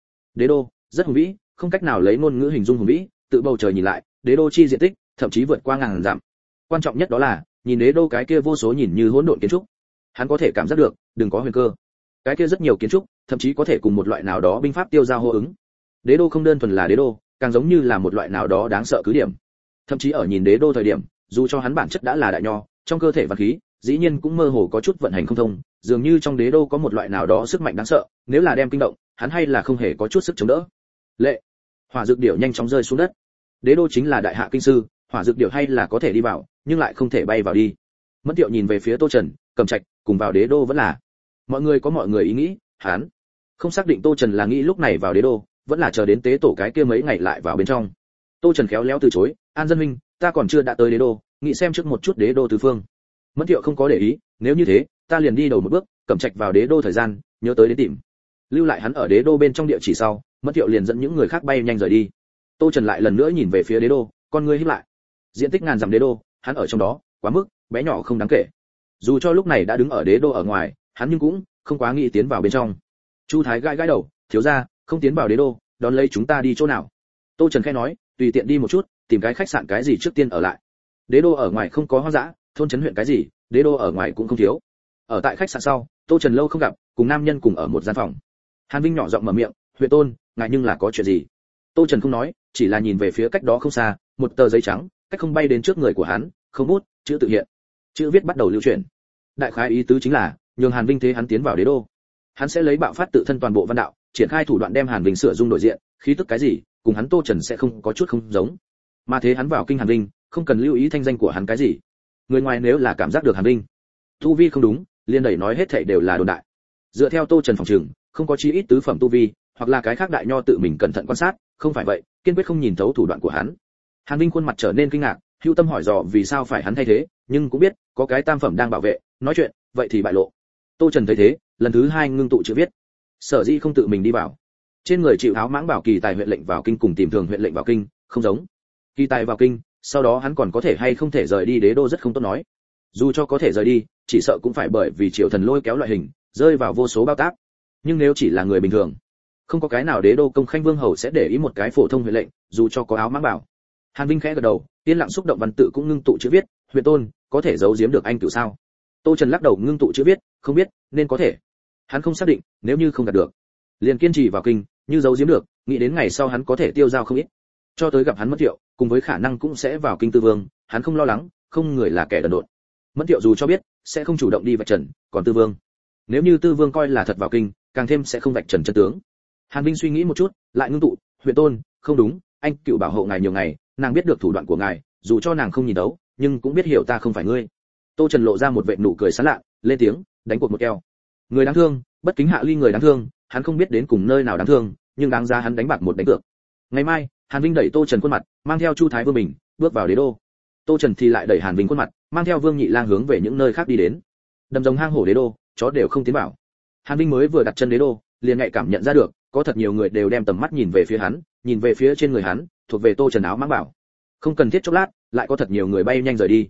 đô, rất hùng vĩ, không cách nào lấy ngôn ngữ hình dung hùng vĩ, tự bầu trời nhìn lại, đế đô chi diện tích, thậm chí vượt qua ngàn dặm. Quan trọng nhất đó là, nhìn đế đô cái kia vô số nhìn như hỗn độn kiến trúc, hắn có thể cảm giác được, đừng có huyền cơ. Cái kia rất nhiều kiến trúc, thậm chí có thể cùng một loại nào đó binh pháp tiêu giao hô ứng. Đế đô không đơn thuần là đế đô, càng giống như là một loại nào đó đáng sợ cứ điểm. Thậm chí ở nhìn đế đô thời điểm, dù cho hắn bản chất đã là đại nho, trong cơ thể và khí, dĩ nhiên cũng mơ hồ có chút vận hành không thông, dường như trong đế đô có một loại nào đó sức mạnh đáng sợ, nếu là đem kinh động, hắn hay là không hề có chút sức chống đỡ. Lệ, hỏa dược điểu nhanh chóng rơi xuống đất. Đế đô chính là đại hạ kinh sư, hỏa dược điểu hay là có thể đi vào, nhưng lại không thể bay vào đi. Mẫn Tiệu nhìn về phía Tô Trần, Cầm Trạch, cùng vào đế đô vẫn là. Mọi người có mọi người ý nghĩ, hắn không xác định Tô Trần là nghĩ lúc này vào đế đô, vẫn là chờ đến tế tổ cái kia mấy ngày lại vào bên trong. Tô Trần khéo léo từ chối, An dân minh, ta còn chưa đã tới đế đô, nghĩ xem trước một chút đế đô tứ phương. Mẫn Tiệu không có để ý, nếu như thế, ta liền đi đầu một bước, Cẩm Trạch vào đế đô thời gian, nhớ tới đến tìm. Lưu lại hắn ở đế đô bên trong địa chỉ sau, Mẫn Tiệu liền dẫn những người khác bay nhanh rời đi. Tô Trần lại lần nữa nhìn về phía đế đô, con ngươi híp lại. Diện tích ngàn dặm đế đô, hắn ở trong đó, quá mức bé nhỏ không đáng kể. Dù cho lúc này đã đứng ở đế đô ở ngoài, hắn nhưng cũng không quá nghĩ tiến vào bên trong. Chu Thái gãi gãi đầu, thiếu gia, không tiến vào đế đô, đón lấy chúng ta đi chỗ nào? Tô Trần khẽ nói, tùy tiện đi một chút, tìm cái khách sạn cái gì trước tiên ở lại. Đế đô ở ngoài không có hoang dã, thôn trấn huyện cái gì, đế đô ở ngoài cũng không thiếu. Ở tại khách sạn sau, Tô Trần lâu không gặp, cùng nam nhân cùng ở một gian phòng. Hàn Vinh nhỏ giọng mở miệng, "Huyện tôn, ngài nhưng là có chuyện gì?" Tô Trần không nói, chỉ là nhìn về phía cách đó không xa, một tờ giấy trắng, cách không bay đến trước người của hắn, không bút, chữ tự hiện. Chữ viết bắt đầu lưu truyền. Đại khái ý tứ chính là, nhường Hàn Vinh thế hắn tiến vào đế đô. Hắn sẽ lấy bạo phát tự thân toàn bộ văn đạo, triển khai thủ đoạn đem Hàn Vinh sửa dung đổi diện, khí tức cái gì, cùng hắn Tô Trần sẽ không có chút không giống. Mà thế hắn vào kinh Hàn Vinh, không cần lưu ý thanh danh của hắn cái gì. Người ngoài nếu là cảm giác được Hàn Vinh tu vi không đúng, liên đẩy nói hết thảy đều là đồn đại. Dựa theo Tô Trần phòng trường, không có chi ít tứ phẩm tu vi, hoặc là cái khác đại nho tự mình cẩn thận quan sát, không phải vậy, kiên quyết không nhìn thấu thủ đoạn của hắn. Hàn Vinh khuôn mặt trở nên kinh ngạc, hữu tâm hỏi dò vì sao phải hắn thay thế, nhưng cũng biết có cái tam phẩm đang bảo vệ, nói chuyện, vậy thì bại lộ. Tô Trần thấy thế, lần thứ hai ngưng tụ chữ viết. Sở dĩ không tự mình đi vào. Trên người chịu áo mãng bảo kỳ tài huyện lệnh vào kinh cùng tìm thường huyện lệnh vào kinh, không giống. Kỳ tài vào kinh, sau đó hắn còn có thể hay không thể rời đi đế đô rất không tốt nói. Dù cho có thể rời đi, chỉ sợ cũng phải bởi vì triều thần lôi kéo loại hình, rơi vào vô số bao tác. Nhưng nếu chỉ là người bình thường, không có cái nào đế đô công khanh vương hầu sẽ để ý một cái phổ thông huyện lệnh, dù cho có áo mãng bảo. Hàn Vinh khẽ gật đầu, yên lặng xúc động văn tự cũng ngưng tụ chữ viết, "Huyện tôn, có thể giấu giếm được anh cửu sao?" Tô Trần lắc đầu ngưng tụ chữ viết, "Không biết, nên có thể." Hắn không xác định, nếu như không đạt được, liền kiên trì vào kinh, như giấu giếm được, nghĩ đến ngày sau hắn có thể tiêu dao không ít. Cho tới gặp hắn Mẫn Tiệu, cùng với khả năng cũng sẽ vào kinh Tư Vương, hắn không lo lắng, không người là kẻ đần độn. Mẫn Tiệu dù cho biết, sẽ không chủ động đi vạch trần, còn Tư Vương, nếu như Tư Vương coi là thật vào kinh, càng thêm sẽ không vạch trần chân tướng. Hàn Vinh suy nghĩ một chút, lại ngưng tụ, "Huyện tôn, không đúng, anh cựu bảo hộ ngài nhiều ngày, nàng biết được thủ đoạn của ngài, dù cho nàng không nhìn đấu, nhưng cũng biết hiểu ta không phải ngươi." Tô Trần lộ ra một vệt nụ cười sán lạ, lên tiếng, "Đánh cuộc một keo." Người đáng thương, bất kính Hạ Ly người đáng thương, hắn không biết đến cùng nơi nào đáng thương, nhưng đáng ra hắn đánh bạc một đánh cược. Ngày mai, Hàn Vinh đẩy Tô Trần khuôn mặt, mang theo Chu Thái Vương mình, bước vào đế đô. Tô Trần thì lại đẩy Hàn Vinh khuôn mặt, mang theo Vương Nhị Lang hướng về những nơi khác đi đến. Đầm rồng hang hổ đế đô, chó đều không tiến vào. Hàn Vinh mới vừa đặt chân đế đô, liền nhạy cảm nhận ra được, có thật nhiều người đều đem tầm mắt nhìn về phía hắn, nhìn về phía trên người hắn, thuộc về Tô Trần áo mãng bảo. Không cần thiết chốc lát, lại có thật nhiều người bay nhanh rời đi.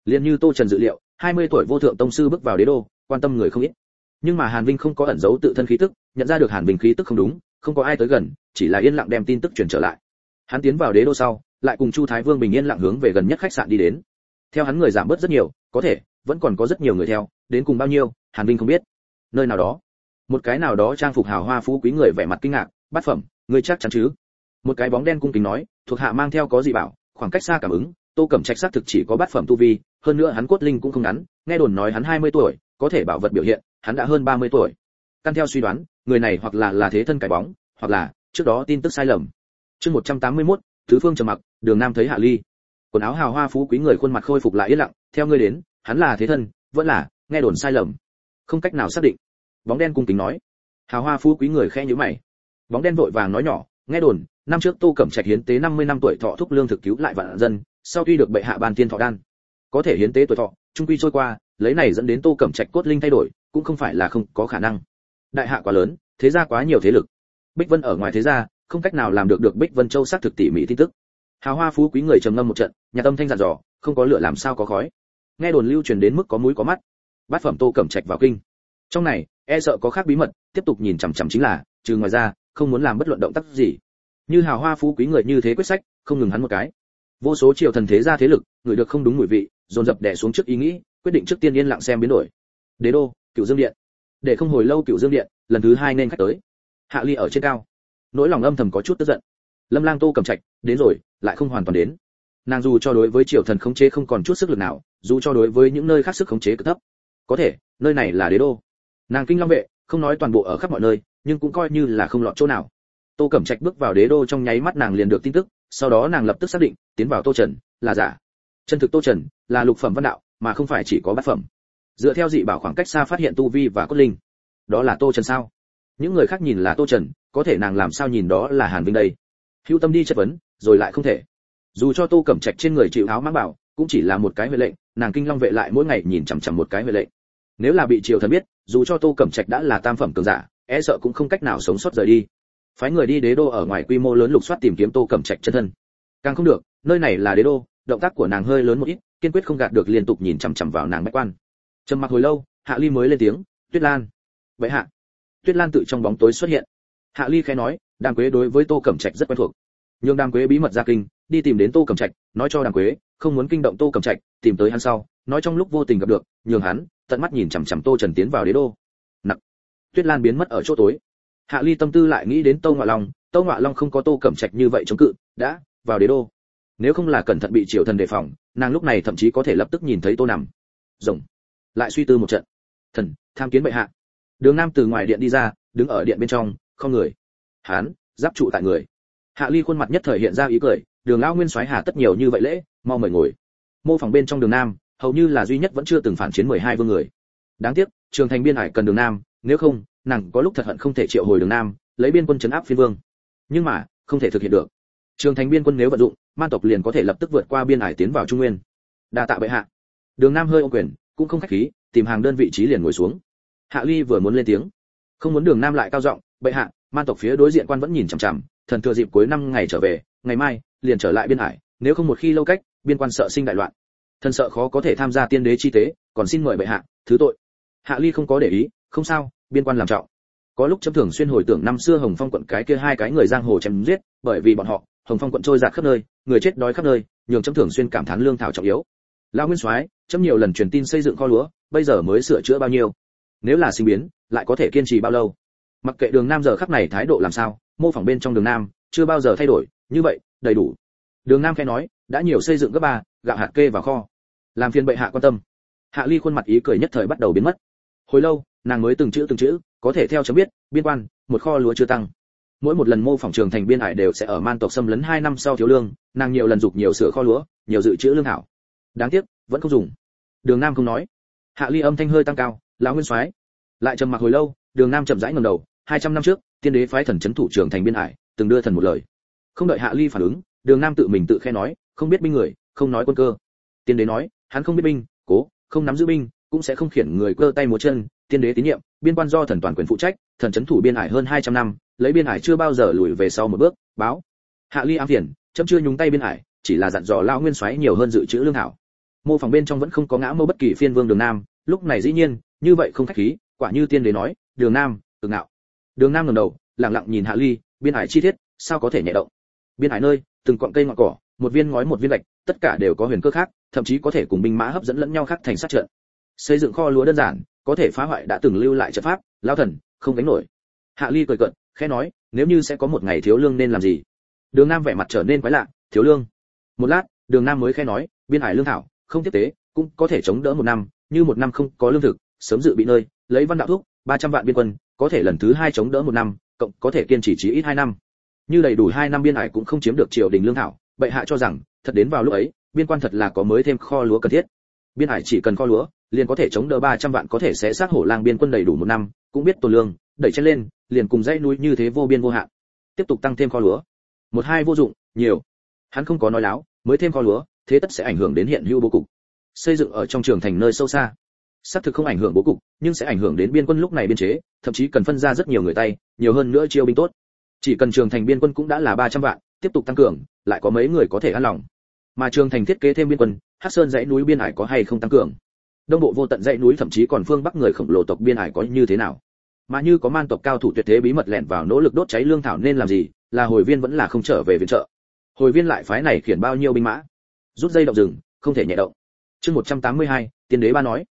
Liên như Tô Trần dự liệu, 20 tuổi vô thượng tông sư bước vào đế đô, quan tâm người không ít. Nhưng mà Hàn Vinh không có ẩn giấu tự thân khí tức, nhận ra được Hàn Vinh khí tức không đúng, không có ai tới gần, chỉ là yên lặng đem tin tức truyền trở lại. Hắn tiến vào đế đô sau, lại cùng Chu Thái Vương bình yên lặng hướng về gần nhất khách sạn đi đến. Theo hắn người giảm bớt rất nhiều, có thể vẫn còn có rất nhiều người theo, đến cùng bao nhiêu, Hàn Vinh không biết. Nơi nào đó, một cái nào đó trang phục hào hoa phú quý người vẻ mặt kinh ngạc, "Bát phẩm, ngươi chắc chắn chứ?" Một cái bóng đen cung kính nói, "Thuộc hạ mang theo có gì bảo, khoảng cách xa cảm ứng, Tô Cẩm Trạch xác thực chỉ có bát phẩm tu vi, hơn nữa hắn cốt linh cũng không ngắn, nghe đồn nói hắn 20 tuổi, có thể bảo vật biểu hiện, hắn đã hơn 30 tuổi." Căn theo suy đoán, người này hoặc là thế thân cái bóng, hoặc là trước đó tin tức sai lầm. Chương 181, tứ phương trầm mặc, Đường Nam thấy Hạ Ly. Quần áo hào hoa phú quý người khuôn mặt khôi phục lại yên lặng, "Theo ngươi đến, hắn là thế thân, vẫn là nghe đồn sai lầm?" "Không cách nào xác định." Bóng đen cung kính nói. Hào hoa phú quý người khẽ nhíu mày. Bóng đen vội vàng nói nhỏ, "Nghe đồn, năm trước Tô Cẩm Trạch hiến tế 50 năm tuổi thọ thúc lương thực cứu lại vạn dân, sau tuy được bệ hạ ban tiên thọ đan, có thể hiến tế tuổi thọ, trung quy trôi qua, lấy này dẫn đến Tô Cẩm Trạch cốt linh thay đổi, cũng không phải là không có khả năng. Đại hạ quá lớn, thế gia quá nhiều thế lực. Bích Vân ở ngoài thế gia, không cách nào làm được Bích Vân Châu xác thực tỉ mỉ tin tức." Hào hoa phú quý người trầm ngâm một trận, nhà tâm thanh dặn dò, "Không có lửa làm sao có khói." Nghe đồn lưu truyền đến mức có mũi có mắt. Bát phẩm Tô Cẩm Trạch vào kinh. Trong này, e sợ có khác bí mật, tiếp tục nhìn chằm chằm chính là, trừ ngoài ra, không muốn làm bất luận động tác gì. Như hào hoa phú quý người như thế quyết sách, không ngừng hắn một cái. Vô số triều thần thế gia thế lực, người được không đúng mùi vị, dồn dập đè xuống trước ý nghĩ, quyết định trước tiên yên lặng xem biến đổi. Đế đô, Cửu Dương điện. Để không hồi lâu Cửu Dương điện, lần thứ 2 nên khách tới. Hạ Ly ở trên cao, nỗi lòng âm thầm có chút tức giận. Lâm Lang Tô Cẩm Trạch đến rồi, lại không hoàn toàn đến. Nàng dù cho đối với triều thần khống chế không còn chút sức lực nào, dù cho đối với những nơi khác sức khống chế cực thấp, có thể nơi này là đế đô. Nàng kinh long vệ, không nói toàn bộ ở khắp mọi nơi, nhưng cũng coi như là không lọt chỗ nào. Tô Cẩm Trạch bước vào đế đô trong nháy mắt nàng liền được tin tức, sau đó nàng lập tức xác định, tiến vào Tô Trần là giả. Chân thực Tô Trần là lục phẩm văn đạo, mà không phải chỉ có bát phẩm. Dựa theo dị bảo khoảng cách xa phát hiện tu vi và cốt linh, đó là Tô Trần sao? Những người khác nhìn là Tô Trần, có thể nàng làm sao nhìn đó là Hàn Vinh đây? Hữu tâm đi chất vấn, rồi lại không thể. Dù cho Tô Cẩm Trạch trên người chịu áo mãng bảo, cũng chỉ là một cái huệ lệnh, nàng kinh long vệ lại mỗi ngày nhìn chằm chằm một cái huệ lệnh. Nếu là bị triều thần biết, dù cho Tô Cẩm Trạch đã là tam phẩm cường giả, e sợ cũng không cách nào sống sót rời đi. Phái người đi đế đô ở ngoài quy mô lớn lục soát tìm kiếm Tô Cẩm Trạch chân thân. Càng không được, nơi này là đế đô, động tác của nàng hơi lớn một ít, kiên quyết không gạt được liên tục nhìn chằm chằm vào nàng bách quan. Trầm mặc hồi lâu, Hạ Ly mới lên tiếng, "Tuyết Lan." "Vậy hạ." Tuyết Lan tự trong bóng tối xuất hiện. Hạ Ly khẽ nói, Đàm Quế đối với Tô Cẩm Trạch rất quen thuộc. Nhưng Đàm Quế bí mật ra kinh, đi tìm đến Tô Cẩm Trạch, nói cho Đàm Quế, không muốn kinh động Tô Cẩm Trạch, tìm tới hắn sau, nói trong lúc vô tình gặp được, nhường hắn tận mắt nhìn chằm chằm Tô Trần tiến vào đế đô. Nặng. Tuyết Lan biến mất ở chỗ tối. Hạ Ly tâm tư lại nghĩ đến Tô Ngọa Long, Tô Ngọa Long không có Tô Cẩm Trạch như vậy chống cự, đã vào đế đô. Nếu không là cẩn thận bị triều thần đề phòng, nàng lúc này thậm chí có thể lập tức nhìn thấy Tô nằm rồng. Lại suy tư một trận. "Thần, tham kiến bệ hạ." Đường Nam từ ngoài điện đi ra, đứng ở điện bên trong, không người. Hán, giáp trụ tại người. Hạ Ly khuôn mặt nhất thời hiện ra ý cười, "Đường lão nguyên soái hà tất nhiều như vậy lễ, mau mời ngồi." Mô phòng bên trong Đường Nam, hầu như là duy nhất vẫn chưa từng phản chiến 12 vương người. Đáng tiếc, Trường Thành biên hải cần Đường Nam, nếu không, nàng có lúc thật hận không thể triệu hồi Đường Nam, lấy biên quân trấn áp phiên vương. Nhưng mà, không thể thực hiện được. Trường Thành biên quân nếu vận dụng, man tộc liền có thể lập tức vượt qua biên hải tiến vào Trung Nguyên. Đa tạ bệ hạ. Đường Nam hơi ôm quyền, cũng không khách khí, tìm hàng đơn vị trí liền ngồi xuống. Hạ Ly vừa muốn lên tiếng, không muốn Đường Nam lại cao giọng, "Bệ hạ, man tộc phía đối diện quan vẫn nhìn chằm chằm, thần thừa dịp cuối năm ngày trở về, ngày mai liền trở lại biên hải, nếu không một khi lâu cách, biên quan sợ sinh đại loạn. Thần sợ khó có thể tham gia tiên đế chi tế, còn xin mời bệ hạ thứ tội." Hạ Ly không có để ý, "Không sao, biên quan làm trọng." Có lúc chấm thường xuyên hồi tưởng năm xưa Hồng Phong quận cái kia hai cái người giang hồ chém giết, bởi vì bọn họ, Hồng Phong quận trôi dạt khắp nơi, người chết đói khắp nơi, nhường chấm thường xuyên cảm thán lương thảo trọng yếu. Lão nguyên soái, chấm nhiều lần truyền tin xây dựng kho lúa, bây giờ mới sửa chữa bao nhiêu? Nếu là sinh biến, lại có thể kiên trì bao lâu? Mặc kệ Đường Nam giờ khắc này thái độ làm sao, mô phỏng bên trong Đường Nam chưa bao giờ thay đổi, như vậy, đầy đủ. Đường Nam khẽ nói, "Đã nhiều xây dựng gấp 3, gạo hạt kê vào kho. Làm phiền bệ hạ quan tâm." Hạ Ly khuôn mặt ý cười nhất thời bắt đầu biến mất. Hồi lâu, nàng mới từng chữ, "Có thể theo chấm biết, biên quan, một kho lúa chưa tăng. Mỗi một lần mô phỏng Trường Thành biên hải đều sẽ ở man tộc xâm lấn 2 năm sau thiếu lương, nàng nhiều lần dục nhiều sửa kho lúa, nhiều dự trữ lương thảo. Đáng tiếc, vẫn không dùng." Đường Nam không nói. Hạ Ly âm thanh hơi tăng cao, "Lão nguyên soái." Lại trầm mặc hồi lâu, Đường Nam chậm rãi ngẩng đầu, 200 năm trước, tiên đế phái thần trấn thủ Trường Thành biên hải, từng đưa thần một lời. Không đợi Hạ Ly phản ứng, Đường Nam tự mình tự khẽ nói, "Không biết binh người, không nói quân cơ." Tiên đế nói, hắn không biết binh, cố, không nắm giữ binh, cũng sẽ không khiển người cơ tay múa chân, tiên đế tín nhiệm, biên quan do thần toàn quyền phụ trách, thần trấn thủ biên hải hơn 200 năm, lấy biên hải chưa bao giờ lùi về sau một bước, báo. Hạ Ly ám phiền, chấm chưa nhúng tay biên hải, chỉ là dặn dò lão nguyên soái nhiều hơn dự trữ lương thảo. Mô phỏng bên trong vẫn không có ngã mâu bất kỳ phiên vương Đường Nam, lúc này dĩ nhiên, như vậy không khách khí, quả như tiên đế nói, Đường Nam, cực ngạo. Đường Nam ngẩng đầu, lặng lặng nhìn Hạ Ly, biên ải chi tiết, sao có thể nhẹ động. Biên ải nơi, từng cọng cây ngọn cỏ, một viên ngói một viên gạch, tất cả đều có huyền cơ khác, thậm chí có thể cùng binh mã hấp dẫn lẫn nhau khác thành sát trận. Xây dựng kho lúa đơn giản, có thể phá hoại đã từng lưu lại trận pháp, lão thần, không gánh nổi. Hạ Ly cười cợt, khẽ nói, nếu như sẽ có một ngày thiếu lương nên làm gì? Đường Nam vẻ mặt trở nên quái lạ, thiếu lương. Một lát, Đường Nam mới khẽ nói, biên ải lương thảo, không tiếp tế, cũng có thể chống đỡ một năm, như một năm không có lương thực, sớm dự bị nơi, lấy văn đạo thuốc, 300 vạn biên quân, có thể lần thứ hai chống đỡ một năm, cộng có thể kiên trì chí ít 2 năm. Như đầy đủ 2 năm biên ải cũng không chiếm được triều đình lương thảo, bệ hạ cho rằng, thật đến vào lúc ấy, biên quan thật là có mới thêm kho lúa cần thiết. Biên ải chỉ cần kho lúa, liền có thể chống đỡ 300 vạn có thể sẽ sát hổ lang biên quân đầy đủ một năm, cũng biết tổ lương, đẩy chân lên, liền cùng dãy núi như thế vô biên vô hạn. Tiếp tục tăng thêm kho lúa. Một hai vô dụng, nhiều. Hắn không có nói láo, mới thêm kho lúa, thế tất sẽ ảnh hưởng đến hiện hữu bố cục. Xây dựng ở trong trường thành nơi sâu xa, xác thực không ảnh hưởng bố cục, nhưng sẽ ảnh hưởng đến biên quân lúc này biên chế, thậm chí cần phân ra rất nhiều người tay, nhiều hơn nữa chiêu binh tốt. Chỉ cần trường thành biên quân cũng đã là 300 vạn, tiếp tục tăng cường, lại có mấy người có thể an lòng. Mà trường thành thiết kế thêm biên quân, Hắc Sơn dãy núi biên ải có hay không tăng cường? Đông bộ vô tận dãy núi thậm chí còn phương bắc người khổng lồ tộc biên ải có như thế nào? Mà như có man tộc cao thủ tuyệt thế bí mật lẻn vào nỗ lực đốt cháy lương thảo nên làm gì? Là hồi viên vẫn là không trở về viện trợ. Hồi viên lại phái này khiển bao nhiêu binh mã? Rút dây động rừng, không thể nhẹ động. Chương 182, tiên đế ba nói.